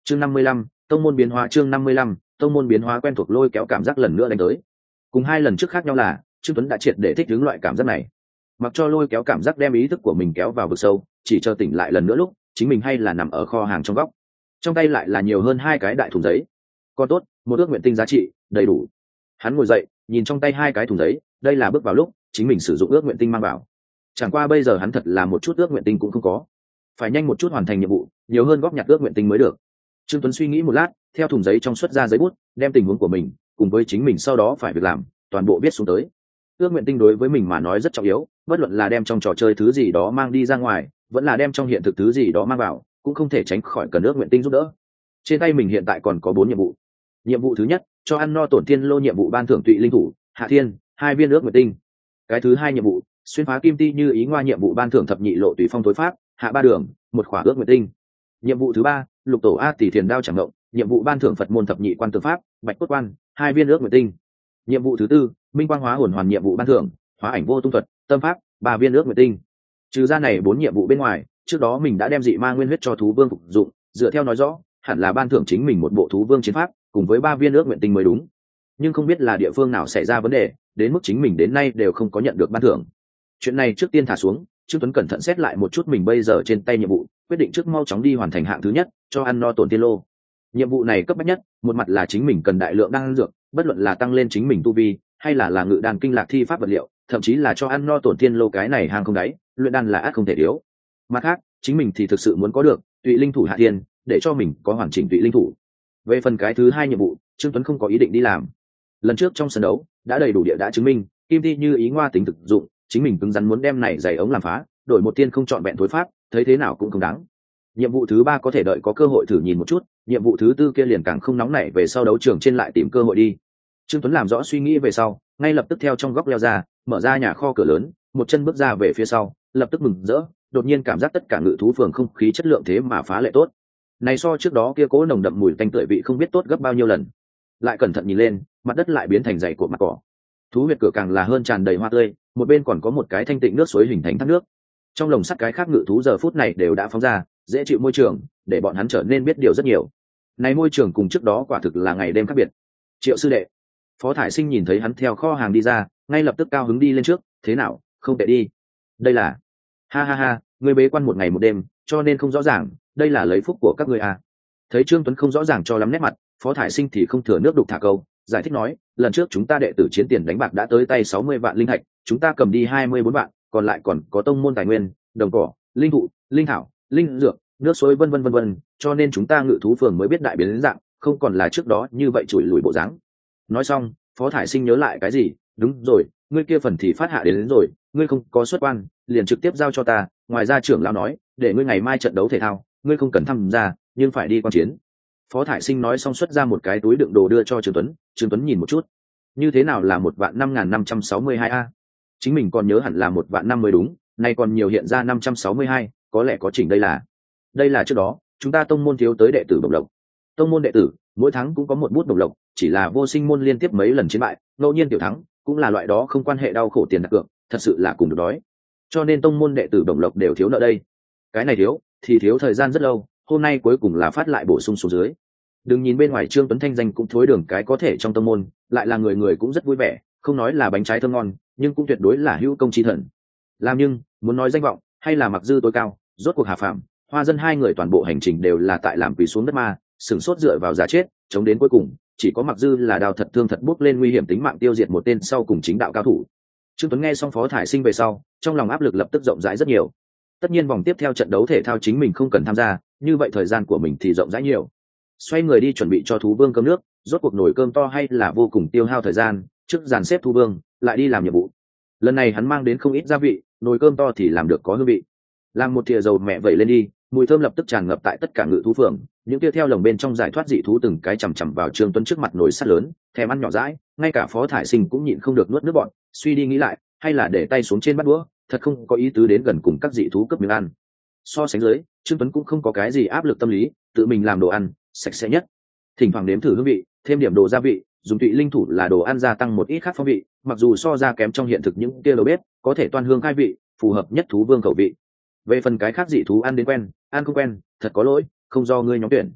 chương năm mươi lăm, tông môn biến hóa. Chương năm mươi lăm, tông môn biến hóa. Quen thuộc lôi kéo cảm giác lần nữa đánh tới. Cùng hai lần trước khác nhau là Trương Tuấn đã triệt để thích ứng loại cảm giác này, mặc cho lôi kéo cảm giác đem ý thức của mình kéo vào vực sâu, chỉ chờ tỉnh lại lần nữa lúc chính mình hay là nằm ở kho hàng trong góc, trong tay lại là nhiều hơn hai cái đại thùng giấy. Còn tốt, một ước nguyện tinh giá trị đầy đủ. Hắn ngồi dậy nhìn trong tay hai cái thùng giấy, đây là bước vào lúc chính mình sử dụng ước nguyện tinh mang vào. Chẳng qua bây giờ hắn thật là một chút ước nguyện tinh cũng không có, phải nhanh một chút hoàn thành nhiệm vụ, nhiều hơn góp nhặt ước nguyện tinh mới được. Trương Tuấn suy nghĩ một lát, theo thùng giấy trong xuất ra giấy bút, đem tình huống của mình cùng với chính mình sau đó phải việc làm toàn bộ viết xuống tới. Ước nguyện tinh đối với mình mà nói rất trọng yếu, bất luận là đem trong trò chơi thứ gì đó mang đi ra ngoài, vẫn là đem trong hiện thực thứ gì đó mang vào, cũng không thể tránh khỏi cần ước nguyện tinh giúp đỡ. Trên tay mình hiện tại còn có bốn nhiệm vụ. Nhiệm vụ thứ nhất, cho ăn no tổn thiên lô nhiệm vụ ban thưởng tụy linh thủ hạ thiên hai viên ước nguyện tinh. Cái thứ hai nhiệm vụ, xuyên phá kim ti như ý ngoa nhiệm vụ ban thưởng thập nhị lộ tùy phong tối pháp hạ ba đường một khỏa ước nguyện tinh. Nhiệm vụ thứ ba, lục tổ a tỷ thiền đao chẳng ngộng nhiệm vụ ban thưởng phật môn thập nhị quan tư pháp bạch cốt quan hai viên ước nguyện tinh. Nhiệm vụ thứ tư, minh quang hóa hồn hoàn nhiệm vụ ban thưởng hóa ảnh vô tung thuật tâm pháp ba viên ước nguyện tinh. Trừ ra này bốn nhiệm vụ bên ngoài, trước đó mình đã đem dị ma nguyên huyết cho thú vương phục dụng, dựa theo nói rõ hẳn là ban thưởng chính mình một bộ thú vương chiến pháp cùng với ba viên ước nguyện tinh mới đúng, nhưng không biết là địa phương nào xảy ra vấn đề, đến mức chính mình đến nay đều không có nhận được ban thưởng. Chuyện này trước tiên thả xuống, Trương Tuấn cẩn thận xét lại một chút mình bây giờ trên tay nhiệm vụ, quyết định trước mau chóng đi hoàn thành hạng thứ nhất, cho ăn no tổn tiên lô. Nhiệm vụ này cấp bách nhất, một mặt là chính mình cần đại lượng đan dược, bất luận là tăng lên chính mình tu vi, hay là là ngự đan kinh lạc thi pháp vật liệu, thậm chí là cho ăn no tổn tiên lô cái này hàng không đáy, luyện đan là ắt không thể thiếu. Mặt khác, chính mình thì thực sự muốn có được tụy linh thủ hạ thiên, để cho mình có hoàn chỉnh tụy linh thủ. Về phần cái thứ hai nhiệm vụ, Trương Tuấn không có ý định đi làm. Lần trước trong sân đấu đã đầy đủ địa đã chứng minh kim thi như ý ngoa tính thực dụng, chính mình cứng rắn muốn đem này giày ống làm phá, đổi một tiên không chọn vẹn thối pháp, thấy thế nào cũng không đáng. Nhiệm vụ thứ ba có thể đợi có cơ hội thử nhìn một chút, nhiệm vụ thứ tư kia liền càng không nóng nảy, về sau đấu trường trên lại tìm cơ hội đi. Trương Tuấn làm rõ suy nghĩ về sau, ngay lập tức theo trong góc leo ra, mở ra nhà kho cửa lớn, một chân bước ra về phía sau, lập tức mừng rỡ, đột nhiên cảm giác tất cả ngự thú phường không khí chất lượng thế mà phá lệ tốt. Này so trước đó kia cố nồng đậm mùi tanh tưởi vị không biết tốt gấp bao nhiêu lần. Lại cẩn thận nhìn lên, mặt đất lại biến thành dày của mặt cỏ. Thú huyệt cửa càng là hơn tràn đầy hoa tươi, một bên còn có một cái thanh tịnh nước suối hình thành thác nước. Trong lồng sắt cái khác ngự thú giờ phút này đều đã phóng ra, dễ chịu môi trường, để bọn hắn trở nên biết điều rất nhiều. Này môi trường cùng trước đó quả thực là ngày đêm khác biệt. Triệu sư đệ, Phó Thải Sinh nhìn thấy hắn theo kho hàng đi ra, ngay lập tức cao hứng đi lên trước, thế nào, không tệ đi. Đây là, ha ha ha, ngươi bế quan một ngày một đêm, cho nên không rõ ràng, đây là lấy phúc của các ngươi à. Thấy Trương Tuấn không rõ ràng cho lắm nét mặt, Phó Thải Sinh thì không thừa nước đục thả câu, giải thích nói, lần trước chúng ta đệ tử chiến tiền đánh bạc đã tới tay sáu mươi vạn linh thạch, chúng ta cầm đi hai mươi bốn vạn, còn lại còn có tông môn tài nguyên, đồng cỏ, linh thụ, linh thảo, linh dược, nước suối vân vân vân vân, cho nên chúng ta ngự thú phường mới biết đại biến đến dạng, không còn là trước đó như vậy chùi lùi bộ dáng. Nói xong, Phó Thải Sinh nhớ lại cái gì, đúng rồi, ngươi kia phần thì phát hạ đến, đến rồi, ngươi không có xuất quan, liền trực tiếp giao cho ta, ngoài ra trưởng lão nói, để ngươi ngày mai trận đấu thể thao, ngươi không cần tham gia, nhưng phải đi quan chiến. Phó Thải Sinh nói xong xuất ra một cái túi đựng đồ đưa cho Trương Tuấn, Trương Tuấn nhìn một chút, như thế nào là một vạn năm ngàn năm trăm sáu mươi hai a? Chính mình còn nhớ hẳn là một vạn năm mới đúng, nay còn nhiều hiện ra năm trăm sáu mươi hai, có lẽ có chỉnh đây là. Đây là trước đó, chúng ta tông môn thiếu tới đệ tử bổng lộc. Tông môn đệ tử, mỗi tháng cũng có một bút bổng lộc, chỉ là vô sinh môn liên tiếp mấy lần chiến bại, ngẫu nhiên tiểu thắng, cũng là loại đó không quan hệ đau khổ tiền đặt cược, thật sự là cùng được đói. Cho nên tông môn đệ tử bổng lộc đều thiếu nợ đây. Cái này thiếu, thì thiếu thời gian rất lâu, hôm nay cuối cùng là phát lại bổ sung xuống dưới. Đừng nhìn bên ngoài Trương Tuấn thanh danh cũng thối đường cái có thể trong tông môn, lại là người người cũng rất vui vẻ, không nói là bánh trái thơm ngon, nhưng cũng tuyệt đối là hữu công chi thần. Làm nhưng, muốn nói danh vọng, hay là mặc dư tối cao, rốt cuộc Hà Phạm, Hoa Dân hai người toàn bộ hành trình đều là tại làm quỳ xuống đất ma, sừng sốt dựa vào giá chết, chống đến cuối cùng, chỉ có mặc dư là đào thật thương thật bút lên nguy hiểm tính mạng tiêu diệt một tên sau cùng chính đạo cao thủ. Trương Tuấn nghe xong Phó Thải Sinh về sau, trong lòng áp lực lập tức rộng rãi rất nhiều. Tất nhiên vòng tiếp theo trận đấu thể thao chính mình không cần tham gia, như vậy thời gian của mình thì rộng rãi nhiều. Xoay người đi chuẩn bị cho thú vương cơm nước, rốt cuộc nồi cơm to hay là vô cùng tiêu hao thời gian, trước dàn xếp thú vương, lại đi làm nhiệm vụ. Lần này hắn mang đến không ít gia vị, nồi cơm to thì làm được có hương vị. Làm một thìa dầu mẹ vẩy lên đi, mùi thơm lập tức tràn ngập tại tất cả ngự thú phường, những kia theo lồng bên trong giải thoát dị thú từng cái chằm chằm vào Trương Tuấn trước mặt nồi sắt lớn, thèm ăn nhỏ dãi, ngay cả Phó Thải Sinh cũng nhịn không được nuốt nước bọt, suy đi nghĩ lại, hay là để tay xuống trên bát đũa, thật không có ý tứ đến gần cùng các dị thú cướp miếng ăn. So sánh dưới, Trương Tuấn cũng không có cái gì áp lực tâm lý, tự mình làm đồ ăn, sạch sẽ nhất. Thỉnh thoảng nếm thử hương vị, thêm điểm đồ gia vị, dùng tụy linh thủ là đồ ăn gia tăng một ít khác phong vị, mặc dù so ra kém trong hiện thực những kia đầu bếp, có thể toan hương khai vị, phù hợp nhất thú vương khẩu vị. Về phần cái khác dị thú ăn đến quen, ăn không quen, thật có lỗi, không do ngươi nhóm tuyển.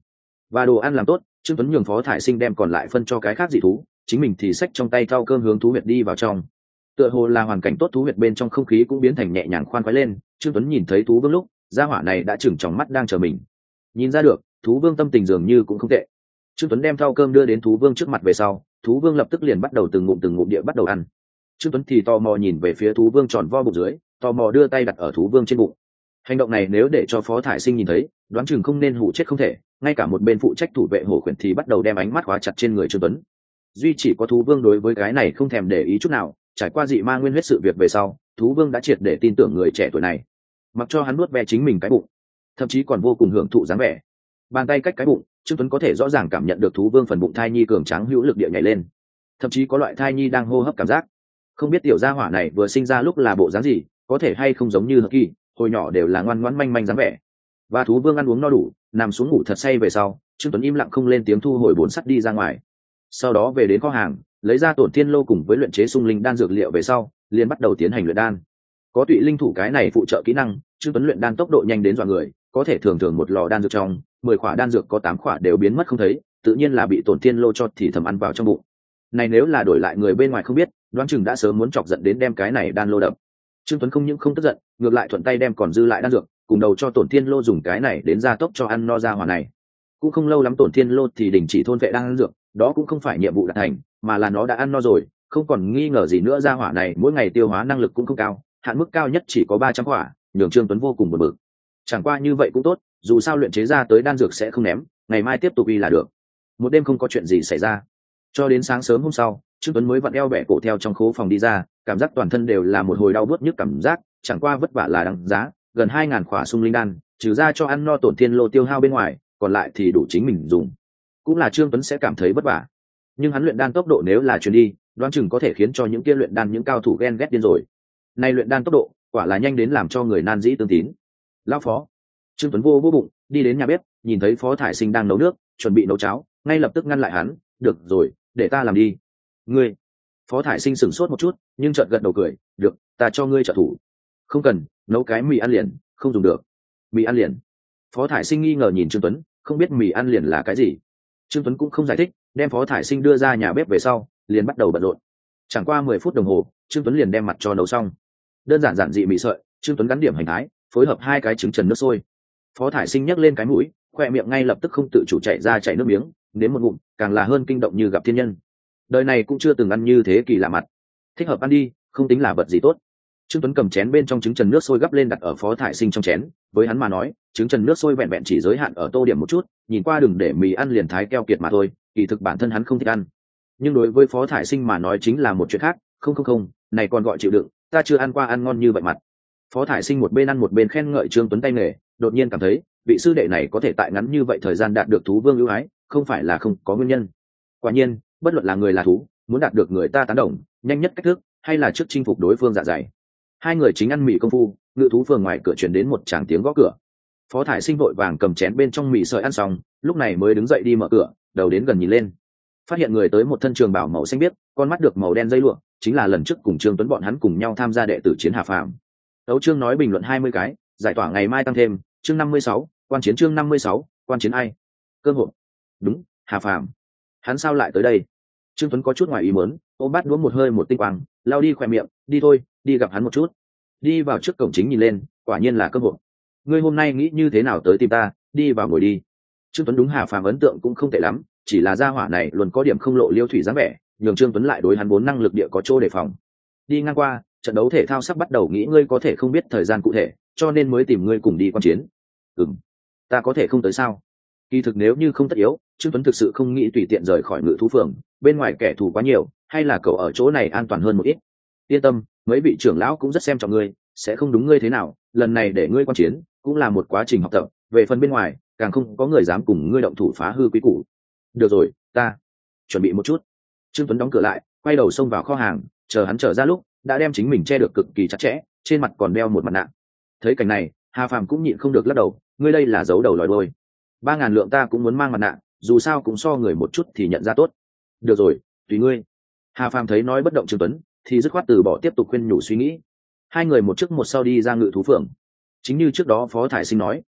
và đồ ăn làm tốt, Trương Tuấn nhường Phó Thải Sinh đem còn lại phân cho cái khác dị thú, chính mình thì xách trong tay thau cơm hướng thú huyệt đi vào trong. Tựa hồ là hoàn cảnh tốt, thú huyệt bên trong không khí cũng biến thành nhẹ nhàng khoan khoái lên. Trương Tuấn nhìn thấy thú vương lúc, gia hỏa này đã chừng tròng mắt đang chờ mình. Nhìn ra được, thú vương tâm tình dường như cũng không tệ. Trương Tuấn đem thau cơm đưa đến thú vương trước mặt về sau, thú vương lập tức liền bắt đầu từng ngụm từng ngụm địa bắt đầu ăn. Trương Tuấn thì tò mò nhìn về phía thú vương tròn vo bụng dưới, tò mò đưa tay đặt ở thú vương trên bụng. Hành động này nếu để cho Phó Thải Sinh nhìn thấy, đoán chừng không nên hụ chết không thể. Ngay cả một bên phụ trách thủ vệ hổ khuyển thì bắt đầu đem ánh mắt khóa chặt trên người Trương Tuấn. Duy chỉ có thú vương đối với cái này không thèm để ý chút nào. Trải qua dị ma nguyên huyết sự việc về sau, thú vương đã triệt để tin tưởng người trẻ tuổi này, mặc cho hắn nuốt ve chính mình cái bụng, thậm chí còn vô cùng hưởng thụ dáng vẻ. Bàn tay cách cái bụng, Trương Tuấn có thể rõ ràng cảm nhận được thú vương phần bụng thai nhi cường tráng hữu lực địa nhảy lên, thậm chí có loại thai nhi đang hô hấp cảm giác. Không biết tiểu gia hỏa này vừa sinh ra lúc là bộ dáng gì, có thể hay không giống như Hợp Kỳ, hồi nhỏ đều là ngoan ngoãn manh manh dáng vẻ. Và thú vương ăn uống no đủ, nằm xuống ngủ thật say về sau, Trương Tuấn im lặng không lên tiếng thu hồi bốn sắt đi ra ngoài. Sau đó về đến kho hàng, lấy ra Tổn Thiên Lô cùng với luyện chế sung linh đan dược liệu về sau, liền bắt đầu tiến hành luyện đan. Có Tụy linh thủ cái này phụ trợ kỹ năng, Trương Tuấn luyện đan tốc độ nhanh đến dọa người, có thể thường thường một lò đan dược trong mười khỏa đan dược có tám khỏa đều biến mất không thấy, tự nhiên là bị Tổn Thiên Lô cho thì thầm ăn vào trong bụng. Này nếu là đổi lại người bên ngoài không biết, đoán chừng đã sớm muốn chọc giận đến đem cái này đan lô đập. Trương Tuấn không những không tức giận, ngược lại thuận tay đem còn dư lại đan dược, cùng đầu cho Tổn Thiên Lô dùng cái này đến gia tốc cho ăn no ra hỏa này. Cũng không lâu lắm Tổn Thiên Lô thì đình chỉ thôn vệ đan dược, đó cũng không phải nhiệm vụ đạt thành, mà là nó đã ăn no rồi, không còn nghi ngờ gì nữa ra hỏa này mỗi ngày tiêu hóa năng lực cũng không cao, hạn mức cao nhất chỉ có ba trăm quả, nhường Trương Tuấn vô cùng bực bực. Chẳng qua như vậy cũng tốt, dù sao luyện chế ra tới đan dược sẽ không ném, ngày mai tiếp tục y là được. Một đêm không có chuyện gì xảy ra, cho đến sáng sớm hôm sau, Trương Tuấn mới vặn eo bẻ cổ theo trong khố phòng đi ra, cảm giác toàn thân đều là một hồi đau buốt nhức cảm giác, chẳng qua vất vả là đáng giá, gần hai ngàn khỏa sung linh đan, trừ ra cho ăn no Tổn Thiên Lô tiêu hao bên ngoài, còn lại thì đủ chính mình dùng. Cũng là Trương Tuấn sẽ cảm thấy vất vả, nhưng hắn luyện đan tốc độ nếu là truyền đi, đoán chừng có thể khiến cho những kia luyện đan những cao thủ ghen ghét điên rồi. Nay luyện đan tốc độ, quả là nhanh đến làm cho người nan dĩ tương tín. Lão Phó, Trương Tuấn vô vô bụng, đi đến nhà bếp, nhìn thấy Phó Thải Sinh đang nấu nước, chuẩn bị nấu cháo, ngay lập tức ngăn lại hắn, "Được rồi, để ta làm đi." "Ngươi?" Phó Thải Sinh sửng sốt một chút, nhưng chợt gật đầu cười, "Được, ta cho ngươi trợ thủ." "Không cần, nấu cái mì ăn liền, không dùng được." "Mì ăn liền?" Phó Thải Sinh nghi ngờ nhìn Trương Tuấn, không biết mì ăn liền là cái gì. Trương Tuấn cũng không giải thích, đem Phó Thải Sinh đưa ra nhà bếp về sau, liền bắt đầu bận rộn. Chẳng qua mười phút đồng hồ, Trương Tuấn liền đem mặt cho nấu xong. Đơn giản giản dị mì sợi, Trương Tuấn gắn điểm hành thái, phối hợp hai cái trứng trần nước sôi. Phó Thải Sinh nhấc lên cái mũi, khoe miệng ngay lập tức không tự chủ chảy ra chảy nước miếng, đến một ngụm, càng là hơn kinh động như gặp thiên nhân. Đời này cũng chưa từng ăn như thế kỳ lạ mặt. Thích hợp ăn đi, không tính là vật gì tốt. Trương Tuấn cầm chén bên trong trứng trần nước sôi gấp lên đặt ở Phó Thải Sinh trong chén, với hắn mà nói, trứng trần nước sôi vẹn vẹn chỉ giới hạn ở tô điểm một chút, nhìn qua đừng để mì ăn liền thái keo kiệt mà thôi, kỳ thực bản thân hắn không thích ăn. Nhưng đối với Phó Thải Sinh mà nói chính là một chuyện khác, không không không, này còn gọi chịu đựng, ta chưa ăn qua ăn ngon như vậy mặt. Phó Thải Sinh một bên ăn một bên khen ngợi Trương Tuấn tay nghề, đột nhiên cảm thấy, vị sư đệ này có thể tại ngắn như vậy thời gian đạt được thú vương ưu ái, không phải là không có nguyên nhân. Quả nhiên, bất luận là người là thú, muốn đạt được người ta tán đồng, nhanh nhất cách thức, hay là trước chinh phục đối phương dạ dày. Hai người chính ăn mì công phu, ngự thú phường ngoài cửa truyền đến một tràng tiếng gõ cửa. Phó Thải Sinh vội vàng cầm chén bên trong mì sợi ăn xong, lúc này mới đứng dậy đi mở cửa, đầu đến gần nhìn lên, phát hiện người tới một thân trường bào màu xanh biếc, con mắt được màu đen dây lụa, chính là lần trước cùng Trương Tuấn bọn hắn cùng nhau tham gia đệ tử chiến Hà Phàm. Tấu chương nói bình luận hai mươi cái, giải tỏa ngày mai tăng thêm, chương năm mươi sáu, quan chiến chương năm mươi sáu, quan chiến ai? Cơ hội. Đúng, Hà Phàm. Hắn sao lại tới đây? Trương Tuấn có chút ngoài ý muốn, ôm bát đũa một hơi một tinh quang, lao đi khỏe miệng, đi thôi, đi gặp hắn một chút. Đi vào trước cổng chính nhìn lên, quả nhiên là cơ hội. Ngươi hôm nay nghĩ như thế nào tới tìm ta, đi vào ngồi đi. Trương Tuấn đúng Hà Phàm ấn tượng cũng không tệ lắm, chỉ là gia hỏa này luôn có điểm không lộ liêu thủy dáng vẻ, nhường Trương Tuấn lại đối hắn vốn năng lực địa có chỗ đề phòng. Đi ngang qua, trận đấu thể thao sắp bắt đầu, nghĩ ngươi có thể không biết thời gian cụ thể, cho nên mới tìm ngươi cùng đi quan chiến. Ừm, ta có thể không tới sao? Kỳ thực nếu như không tất yếu, Trương Tuấn thực sự không nghĩ tùy tiện rời khỏi ngự thú phường, bên ngoài kẻ thù quá nhiều, hay là cậu ở chỗ này an toàn hơn một ít. Yên tâm, mấy vị trưởng lão cũng rất xem trọng ngươi, sẽ không đúng ngươi thế nào, lần này để ngươi quan chiến, cũng là một quá trình học tập, về phần bên ngoài, càng không có người dám cùng ngươi động thủ phá hư quý củ. Được rồi, ta chuẩn bị một chút. Trương Tuấn đóng cửa lại, quay đầu xông vào kho hàng, chờ hắn trở ra lúc, đã đem chính mình che được cực kỳ chặt chẽ, trên mặt còn đeo một mặt nạ. Thấy cảnh này, Hà Phàm cũng nhịn không được lắc đầu, ngươi đây là giấu đầu lòi đuôi. Ba ngàn lượng ta cũng muốn mang mặt nạ, dù sao cũng so người một chút thì nhận ra tốt. Được rồi, tùy ngươi. Hà Phàm thấy nói bất động Trương Tuấn, thì dứt khoát từ bỏ tiếp tục khuyên nhủ suy nghĩ. Hai người một trước một sau đi ra ngự thú phường. Chính như trước đó Phó Thải Sinh nói,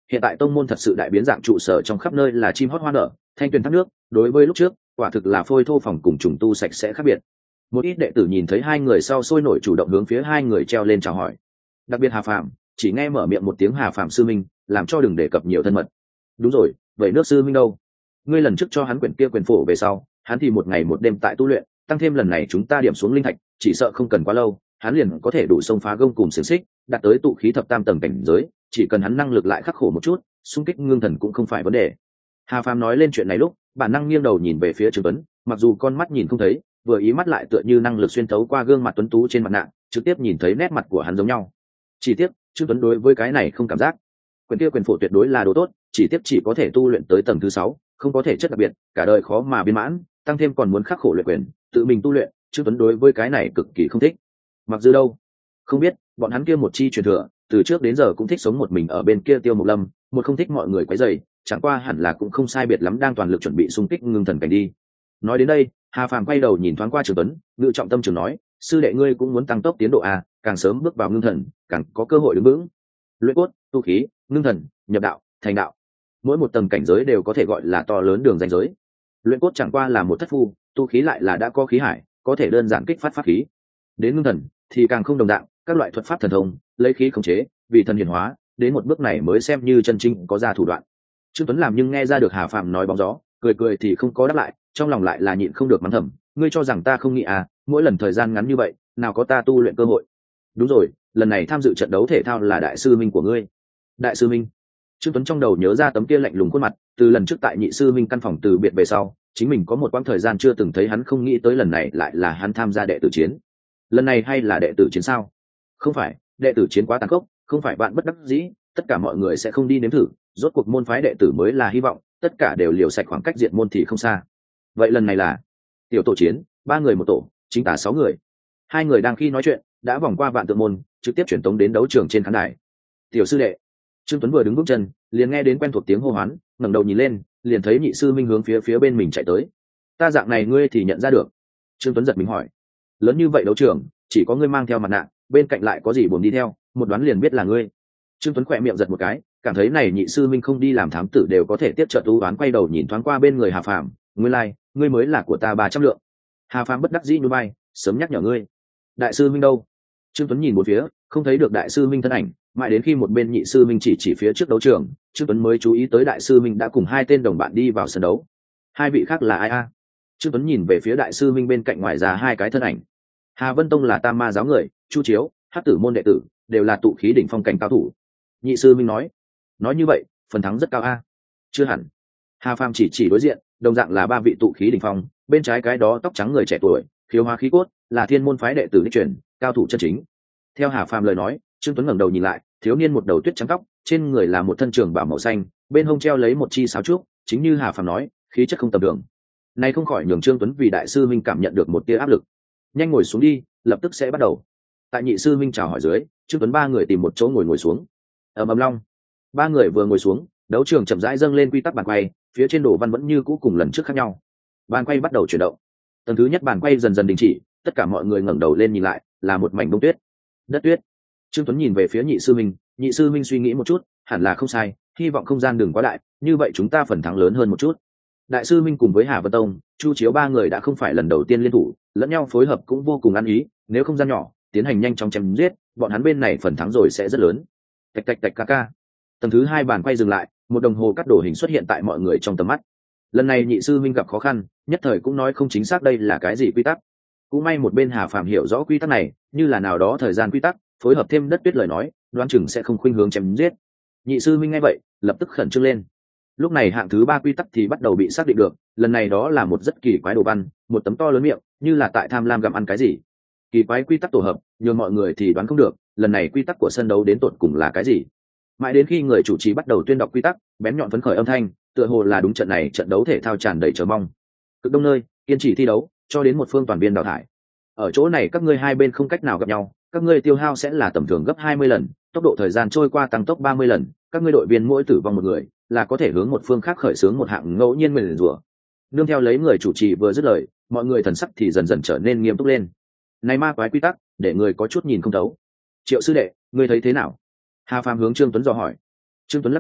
hiện tại tông môn thật sự đại biến dạng, trụ sở trong khắp nơi là chim hót hoa nở, thanh tuyền thác nước, đối với lúc trước quả thực là phôi thô phòng cùng trùng tu sạch sẽ khác biệt. Một ít đệ tử nhìn thấy hai người sau sôi nổi chủ động hướng phía hai người treo lên chào hỏi, đặc biệt Hà Phạm chỉ nghe mở miệng một tiếng Hà Phạm sư minh, làm cho đừng đề cập nhiều thân mật. Đúng rồi, vậy nước sư minh đâu? Ngươi lần trước cho hắn quyển kia quyền phổ về sau, hắn thì một ngày một đêm tại tu luyện, tăng thêm lần này chúng ta điểm xuống linh thạch, chỉ sợ không cần quá lâu hắn liền có thể đủ xông phá gông cùng xiềng xích, đạt tới tụ khí thập tam tầng cảnh giới. Chỉ cần hắn năng lực lại khắc khổ một chút, xung kích ngưng thần cũng không phải vấn đề. Hà Phàm nói lên chuyện này lúc, bản năng nghiêng đầu nhìn về phía Trương Tuấn, mặc dù con mắt nhìn không thấy, vừa ý mắt lại tựa như năng lực xuyên thấu qua gương mặt tuấn tú trên mặt nạ, trực tiếp nhìn thấy nét mặt của hắn giống nhau. Chỉ tiếc Trương Tuấn đối với cái này không cảm giác. Quyền kia quyền phổ tuyệt đối là đồ tốt, chỉ tiếc chỉ có thể tu luyện tới tầng thứ sáu, không có thể chất đặc biệt, cả đời khó mà viên mãn, tăng thêm còn muốn khắc khổ luyện quyền, tự mình tu luyện, Trương Tuấn đối với cái này cực kỳ không thích. Mặc dù đâu không biết, bọn hắn kia một chi truyền thừa từ trước đến giờ cũng thích sống một mình ở bên kia Tiêu Mộc Lâm, một không thích mọi người quấy rầy, chẳng qua hẳn là cũng không sai biệt lắm, đang toàn lực chuẩn bị xung kích ngưng thần cảnh đi. Nói đến đây, Hà Phàm quay đầu nhìn thoáng qua Trương Tuấn, ngự trọng tâm trường nói, sư đệ ngươi cũng muốn tăng tốc tiến độ à, càng sớm bước vào ngưng thần càng có cơ hội đứng vững. Luyện cốt, tu khí, ngưng thần, nhập đạo, thành đạo, mỗi một tầng cảnh giới đều có thể gọi là to lớn đường ranh giới. Luyện cốt chẳng qua là một thất phu, tu khí lại là đã có khí hải, có thể đơn giản kích phát pháp khí. Đến ngưng thần thì càng không đồng dạng, các loại thuật pháp thần thông, lấy khí khống chế, vì thần hiển hóa, đến một bước này mới xem như chân chính có ra thủ đoạn. Trương Tuấn làm nhưng nghe ra được Hà Phàm nói bóng gió, cười cười thì không có đáp lại, trong lòng lại là nhịn không được mắng thầm, ngươi cho rằng ta không nghĩ à, mỗi lần thời gian ngắn như vậy, nào có ta tu luyện cơ hội. Đúng rồi, lần này tham dự trận đấu thể thao là đại sư minh của ngươi. Đại sư minh? Trương Tuấn trong đầu nhớ ra tấm kia lạnh lùng khuôn mặt, từ lần trước tại nhị sư minh căn phòng từ biệt về sau, chính mình có một quãng thời gian chưa từng thấy hắn, không nghĩ tới lần này lại là hắn tham gia đệ tử chiến. Lần này hay là đệ tử chiến sao? Không phải, đệ tử chiến quá tàn khốc, không phải bạn bất đắc dĩ, tất cả mọi người sẽ không đi nếm thử, rốt cuộc môn phái đệ tử mới là hy vọng, tất cả đều liều sạch khoảng cách diện môn thì không xa. Vậy lần này là tiểu tổ chiến, ba người một tổ, chính tả sáu người. Hai người đang khi nói chuyện, đã vòng qua vạn tượng môn, trực tiếp chuyển tống đến đấu trường trên khán đài. Tiểu sư đệ. Trương Tuấn vừa đứng bước chân, liền nghe đến quen thuộc tiếng hô hoán, ngẩng đầu nhìn lên, liền thấy nhị sư minh hướng phía phía bên mình chạy tới. Ta dạng này ngươi thì nhận ra được? Trương Tuấn giật mình hỏi. Lớn như vậy đấu trường, chỉ có ngươi mang theo mặt nạ, bên cạnh lại có gì buồn đi theo, một đoán liền biết là ngươi. Trương Tuấn khỏe miệng giật một cái, cảm thấy này nhị sư minh không đi làm thám tử đều có thể tiếp trợ tú đoán, quay đầu nhìn thoáng qua bên người Hà Phàm, ngươi lai, like, ngươi mới là của ta ba trăm lượng. Hà Phàm bất đắc dĩ nhún vai, sớm nhắc nhở ngươi. Đại sư minh đâu? Trương Tuấn nhìn một phía, không thấy được đại sư minh thân ảnh, mãi đến khi một bên nhị sư minh chỉ chỉ phía trước đấu trường, Trương Tuấn mới chú ý tới đại sư minh đã cùng hai tên đồng bạn đi vào sân đấu. Hai vị khác là ai a? Trương Tuấn nhìn về phía đại sư minh bên cạnh, ngoài ra hai cái thân ảnh. Hà Vân Tông là Tam Ma giáo người, Chu Chiếu, Hắc Tử môn đệ tử, đều là tụ khí đỉnh phong cảnh cao thủ. Nhị sư minh nói, nói như vậy, phần thắng rất cao a. Chưa hẳn. Hà Phàm chỉ chỉ đối diện, đồng dạng là ba vị tụ khí đỉnh phong, bên trái cái đó tóc trắng người trẻ tuổi, khiếu hóa khí cốt, là Thiên môn phái đệ tử đích truyền, cao thủ chân chính. Theo Hà Phàm lời nói, Trương Tuấn ngẩng đầu nhìn lại, thiếu niên một đầu tuyết trắng tóc, trên người là một thân trường bào màu xanh, bên hông treo lấy một chi sáo trúc, chính như Hà Phàm nói, khí chất không tầm thường. Này không khỏi nhường Trương Tuấn vì đại sư minh cảm nhận được một tia áp lực. Nhanh ngồi xuống đi, lập tức sẽ bắt đầu. Tại nhị sư minh chào hỏi dưới, Trương Tuấn ba người tìm một chỗ ngồi ngồi xuống. Ầm ầm long, ba người vừa ngồi xuống, đấu trường chậm rãi dâng lên quy tắc bàn quay, phía trên đồ văn vẫn như cũ cùng lần trước khác nhau. Bàn quay bắt đầu chuyển động. Tầng thứ nhất bàn quay dần dần đình chỉ, tất cả mọi người ngẩng đầu lên nhìn lại, là một mảnh bông tuyết, đất tuyết. Trương Tuấn nhìn về phía nhị sư minh, nhị sư minh suy nghĩ một chút, hẳn là không sai, hy vọng không gian đừng quá đại, như vậy chúng ta phần thắng lớn hơn một chút. Đại sư minh cùng với Hà Vân Tông, Chu Chiếu ba người đã không phải lần đầu tiên liên thủ, lẫn nhau phối hợp cũng vô cùng ăn ý, nếu không gian nhỏ, tiến hành nhanh chóng chém giết, bọn hắn bên này phần thắng rồi sẽ rất lớn. Tạch tạch tạch ca ca. Tầng thứ hai bàn quay dừng lại, một đồng hồ cắt đổ hình xuất hiện tại mọi người trong tầm mắt. Lần này nhị sư minh gặp khó khăn, nhất thời cũng nói không chính xác đây là cái gì quy tắc. Cũng may một bên Hà Phàm hiểu rõ quy tắc này, như là nào đó thời gian quy tắc, phối hợp thêm đất tuyết lời nói, đoán chừng sẽ không khuynh hướng chém giết. Nhị sư minh nghe vậy, lập tức khẩn trương lên. Lúc này hạng thứ ba quy tắc thì bắt đầu bị xác định được, lần này đó là một rất kỳ quái đồ văn, một tấm to lớn miệng, như là tại tham lam gặm ăn cái gì. Kỳ quái quy tắc tổ hợp, nhưng mọi người thì đoán không được, lần này quy tắc của sân đấu đến tột cùng là cái gì. Mãi đến khi người chủ trì bắt đầu tuyên đọc quy tắc, bén nhọn phấn khởi âm thanh, tựa hồ là đúng trận này trận đấu thể thao tràn đầy chờ mong. Cực đông nơi, kiên trì thi đấu, cho đến một phương toàn viên đào thải. Ở chỗ này các ngươi hai bên không cách nào gặp nhau, các ngươi tiêu hao sẽ là tầm thường gấp hai mươi lần, tốc độ thời gian trôi qua tăng tốc ba mươi lần, các ngươi đội viên mỗi tử vong một người, là có thể hướng một phương khác khởi xướng một hạng ngẫu nhiên nguyền rủa. Nương theo lấy người chủ trì vừa dứt lời, mọi người thần sắc thì dần dần trở nên nghiêm túc lên. Này ma quái quy tắc, để người có chút nhìn không thấu. Triệu sư đệ, ngươi thấy thế nào? Hà Phàm hướng Trương Tuấn dò hỏi. Trương Tuấn lắc đầu,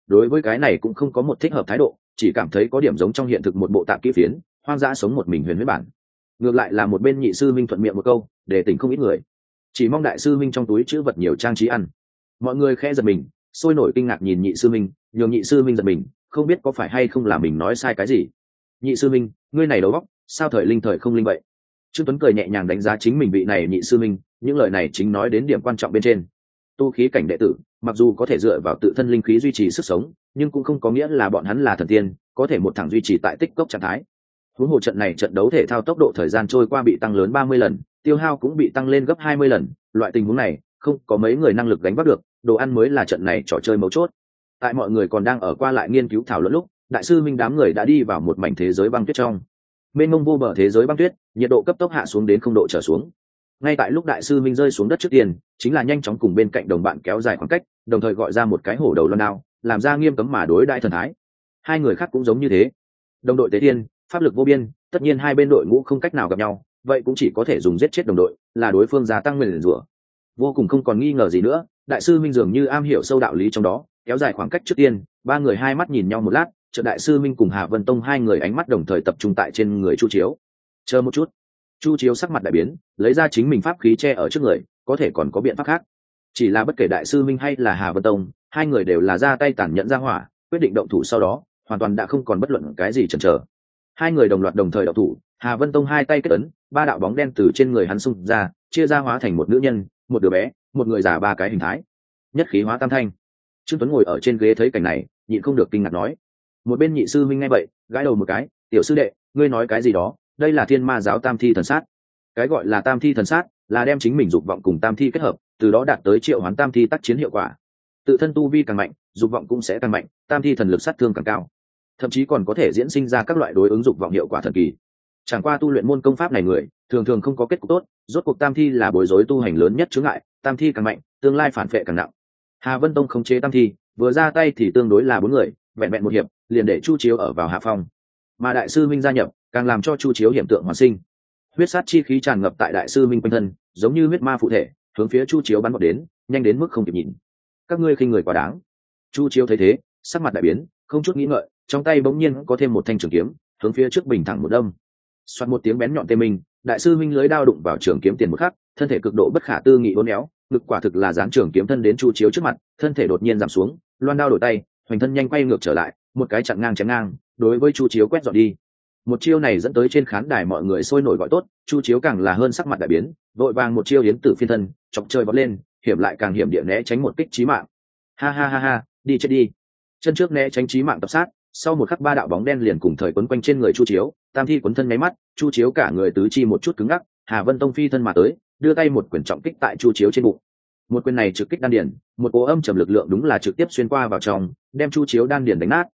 đối với cái này cũng không có một thích hợp thái độ, chỉ cảm thấy có điểm giống trong hiện thực một bộ tạp kỹ phiến, hoang dã sống một mình huyền huyết bản. Ngược lại là một bên nhị sư minh thuận miệng một câu, để tỉnh không ít người. Chỉ mong đại sư minh trong túi chữ vật nhiều trang trí ăn. Mọi người khẽ giật mình, sôi nổi kinh ngạc nhìn nhị sư minh, nhường nhị sư minh giật mình, không biết có phải hay không là mình nói sai cái gì. Nhị sư minh, ngươi này đầu óc, sao thời linh thời không linh vậy? Trương Tuấn cười nhẹ nhàng đánh giá chính mình vị này nhị sư minh, những lời này chính nói đến điểm quan trọng bên trên. Tu khí cảnh đệ tử, mặc dù có thể dựa vào tự thân linh khí duy trì sức sống, nhưng cũng không có nghĩa là bọn hắn là thần tiên, có thể một thẳng duy trì tại tích cốc trạng thái. Huống hồ trận này trận đấu thể thao tốc độ thời gian trôi qua bị tăng lớn ba mươi lần, tiêu hao cũng bị tăng lên gấp hai mươi lần, loại tình huống này, không có mấy người năng lực gánh vác được, đồ ăn mới là trận này trò chơi mấu chốt. Tại mọi người còn đang ở qua lại nghiên cứu thảo luận lúc, đại sư minh đám người đã đi vào một mảnh thế giới băng tuyết trong. Mênh mông vô bờ thế giới băng tuyết, nhiệt độ cấp tốc hạ xuống đến không độ trở xuống. Ngay tại lúc đại sư minh rơi xuống đất trước tiên, chính là nhanh chóng cùng bên cạnh đồng bạn kéo dài khoảng cách, đồng thời gọi ra một cái hổ đầu loan đao, làm ra nghiêm cấm mà đối đại thần thái. Hai người khác cũng giống như thế. Đồng đội tế tiên, pháp lực vô biên, tất nhiên hai bên đội ngũ không cách nào gặp nhau, vậy cũng chỉ có thể dùng giết chết đồng đội, là đối phương gia tăng nguyền rủa. Vô cùng không còn nghi ngờ gì nữa, đại sư minh dường như am hiểu sâu đạo lý trong đó, kéo dài khoảng cách trước tiên, ba người hai mắt nhìn nhau một lát, chợt đại sư minh cùng Hà Vân Tông hai người ánh mắt đồng thời tập trung tại trên người Chu Chiếu. Chờ một chút. Chu Chiếu sắc mặt đại biến, lấy ra chính mình pháp khí che ở trước người, có thể còn có biện pháp khác. Chỉ là bất kể đại sư minh hay là Hà Vân Tông, hai người đều là ra tay tàn nhẫn ra hỏa, quyết định động thủ sau đó, hoàn toàn đã không còn bất luận cái gì chần chờ. Hai người đồng loạt đồng thời động thủ, Hà Vân Tông hai tay kết ấn, ba đạo bóng đen từ trên người hắn xung ra, chia ra hóa thành một nữ nhân, một đứa bé, một người già ba cái hình thái. Nhất khí hóa tam thanh. Trương Tuấn ngồi ở trên ghế thấy cảnh này, nhịn không được kinh ngạc nói. Một bên nhị sư minh nghe vậy, gãi đầu một cái, tiểu sư đệ, ngươi nói cái gì đó, đây là thiên ma giáo tam thi thần sát. Cái gọi là tam thi thần sát, là đem chính mình dục vọng cùng tam thi kết hợp, từ đó đạt tới triệu hoán tam thi tác chiến hiệu quả. Tự thân tu vi càng mạnh, dục vọng cũng sẽ càng mạnh, tam thi thần lực sát thương càng cao, thậm chí còn có thể diễn sinh ra các loại đối ứng dục vọng hiệu quả thần kỳ. Chẳng qua tu luyện môn công pháp này người, thường thường không có kết cục tốt, rốt cuộc tam thi là bối rối tu hành lớn nhất chướng ngại, tam thi càng mạnh, tương lai phản phệ càng nặng. Hà Vân Tông khống chế tam thi, vừa ra tay thì tương đối là bốn người, vẹn vẹn một hiệp, liền để Chu Chiếu ở vào hạ phong. Mà đại sư minh gia nhập, càng làm cho Chu Chiếu hiểm tượng hoàn sinh. Huyết sát chi khí tràn ngập tại đại sư minh quanh thân, giống như huyết ma phụ thể, hướng phía Chu Chiếu bắn vọt đến, nhanh đến mức không kịp nhìn. Các ngươi khinh người quá đáng. Chu Chiếu thấy thế, sắc mặt đại biến, không chút nghĩ ngợi, trong tay bỗng nhiên có thêm một thanh trường kiếm, hướng phía trước bình thẳng một đâm. Xoạt một tiếng bén nhọn tê minh, đại sư minh lưới đao đụng vào trường kiếm tiền một khắc, thân thể cực độ bất khả tư nghị uốn éo, ngực quả thực là dán trường kiếm thân đến Chu Chiếu trước mặt, thân thể đột nhiên giảm xuống, loan đao đổi tay, hoành thân nhanh quay ngược trở lại, một cái chặn ngang chém ngang, đối với Chu Chiếu quét dọn đi. Một chiêu này dẫn tới trên khán đài mọi người sôi nổi gọi tốt, Chu Chiếu càng là hơn sắc mặt đại biến, vội vàng một chiêu yến tử phiên thân, chọc chơi vọt lên, hiểm lại càng hiểm địa né tránh một kích chí mạng. Ha ha ha ha, đi chết đi. Chân trước né tránh chí mạng tập sát, sau một khắc ba đạo bóng đen liền cùng thời quấn quanh trên người Chu Chiếu, tam thi quấn thân nháy mắt, Chu Chiếu cả người tứ chi một chút cứng ngắc, Hà Vân Tông phi thân mà tới, đưa tay một quyền trọng kích tại Chu Chiếu trên bụng. Một quyền này trực kích đan điền, một cỗ âm trầm lực lượng đúng là trực tiếp xuyên qua vào trong, đem Chu Chiếu đan điền đánh nát.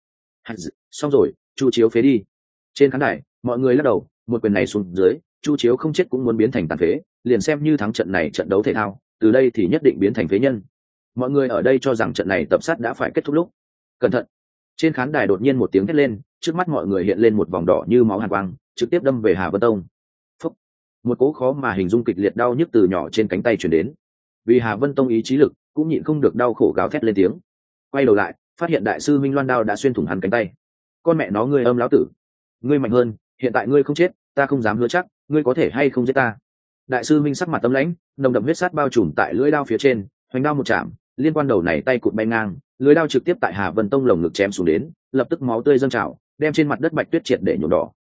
Xong rồi, Chu Chiếu phế đi. Trên khán đài, mọi người lắc đầu, một quyền này xuống dưới, Chu Chiếu không chết cũng muốn biến thành tàn phế, liền xem như thắng trận này trận đấu thể thao, từ đây thì nhất định biến thành phế nhân. Mọi người ở đây cho rằng trận này tập sát đã phải kết thúc lúc. Cẩn thận. Trên khán đài đột nhiên một tiếng hét lên, trước mắt mọi người hiện lên một vòng đỏ như máu hàn quang, trực tiếp đâm về Hà Vân Tông. Phúc. Một cỗ khó mà hình dung kịch liệt đau nhức từ nhỏ trên cánh tay truyền đến. Vì Hà Vân Tông ý chí lực, cũng nhịn không được đau khổ gào thét lên tiếng. Quay đầu lại, phát hiện đại sư Minh Loan đao đã xuyên thủng hắn cánh tay. Con mẹ nó, ngươi âm lão tử, ngươi mạnh hơn, hiện tại ngươi không chết, ta không dám hứa chắc, ngươi có thể hay không giết ta. Đại sư Minh sắc mặt tâm lãnh, nồng đậm huyết sát bao trùm tại lưỡi đao phía trên, hoành đao một chạm, liên quan đầu này tay cụt bay ngang, lưỡi đao trực tiếp tại Hà Vân Tông lồng ngực chém xuống đến, lập tức máu tươi dâng trào, đem trên mặt đất bạch tuyết triệt để nhuộm đỏ,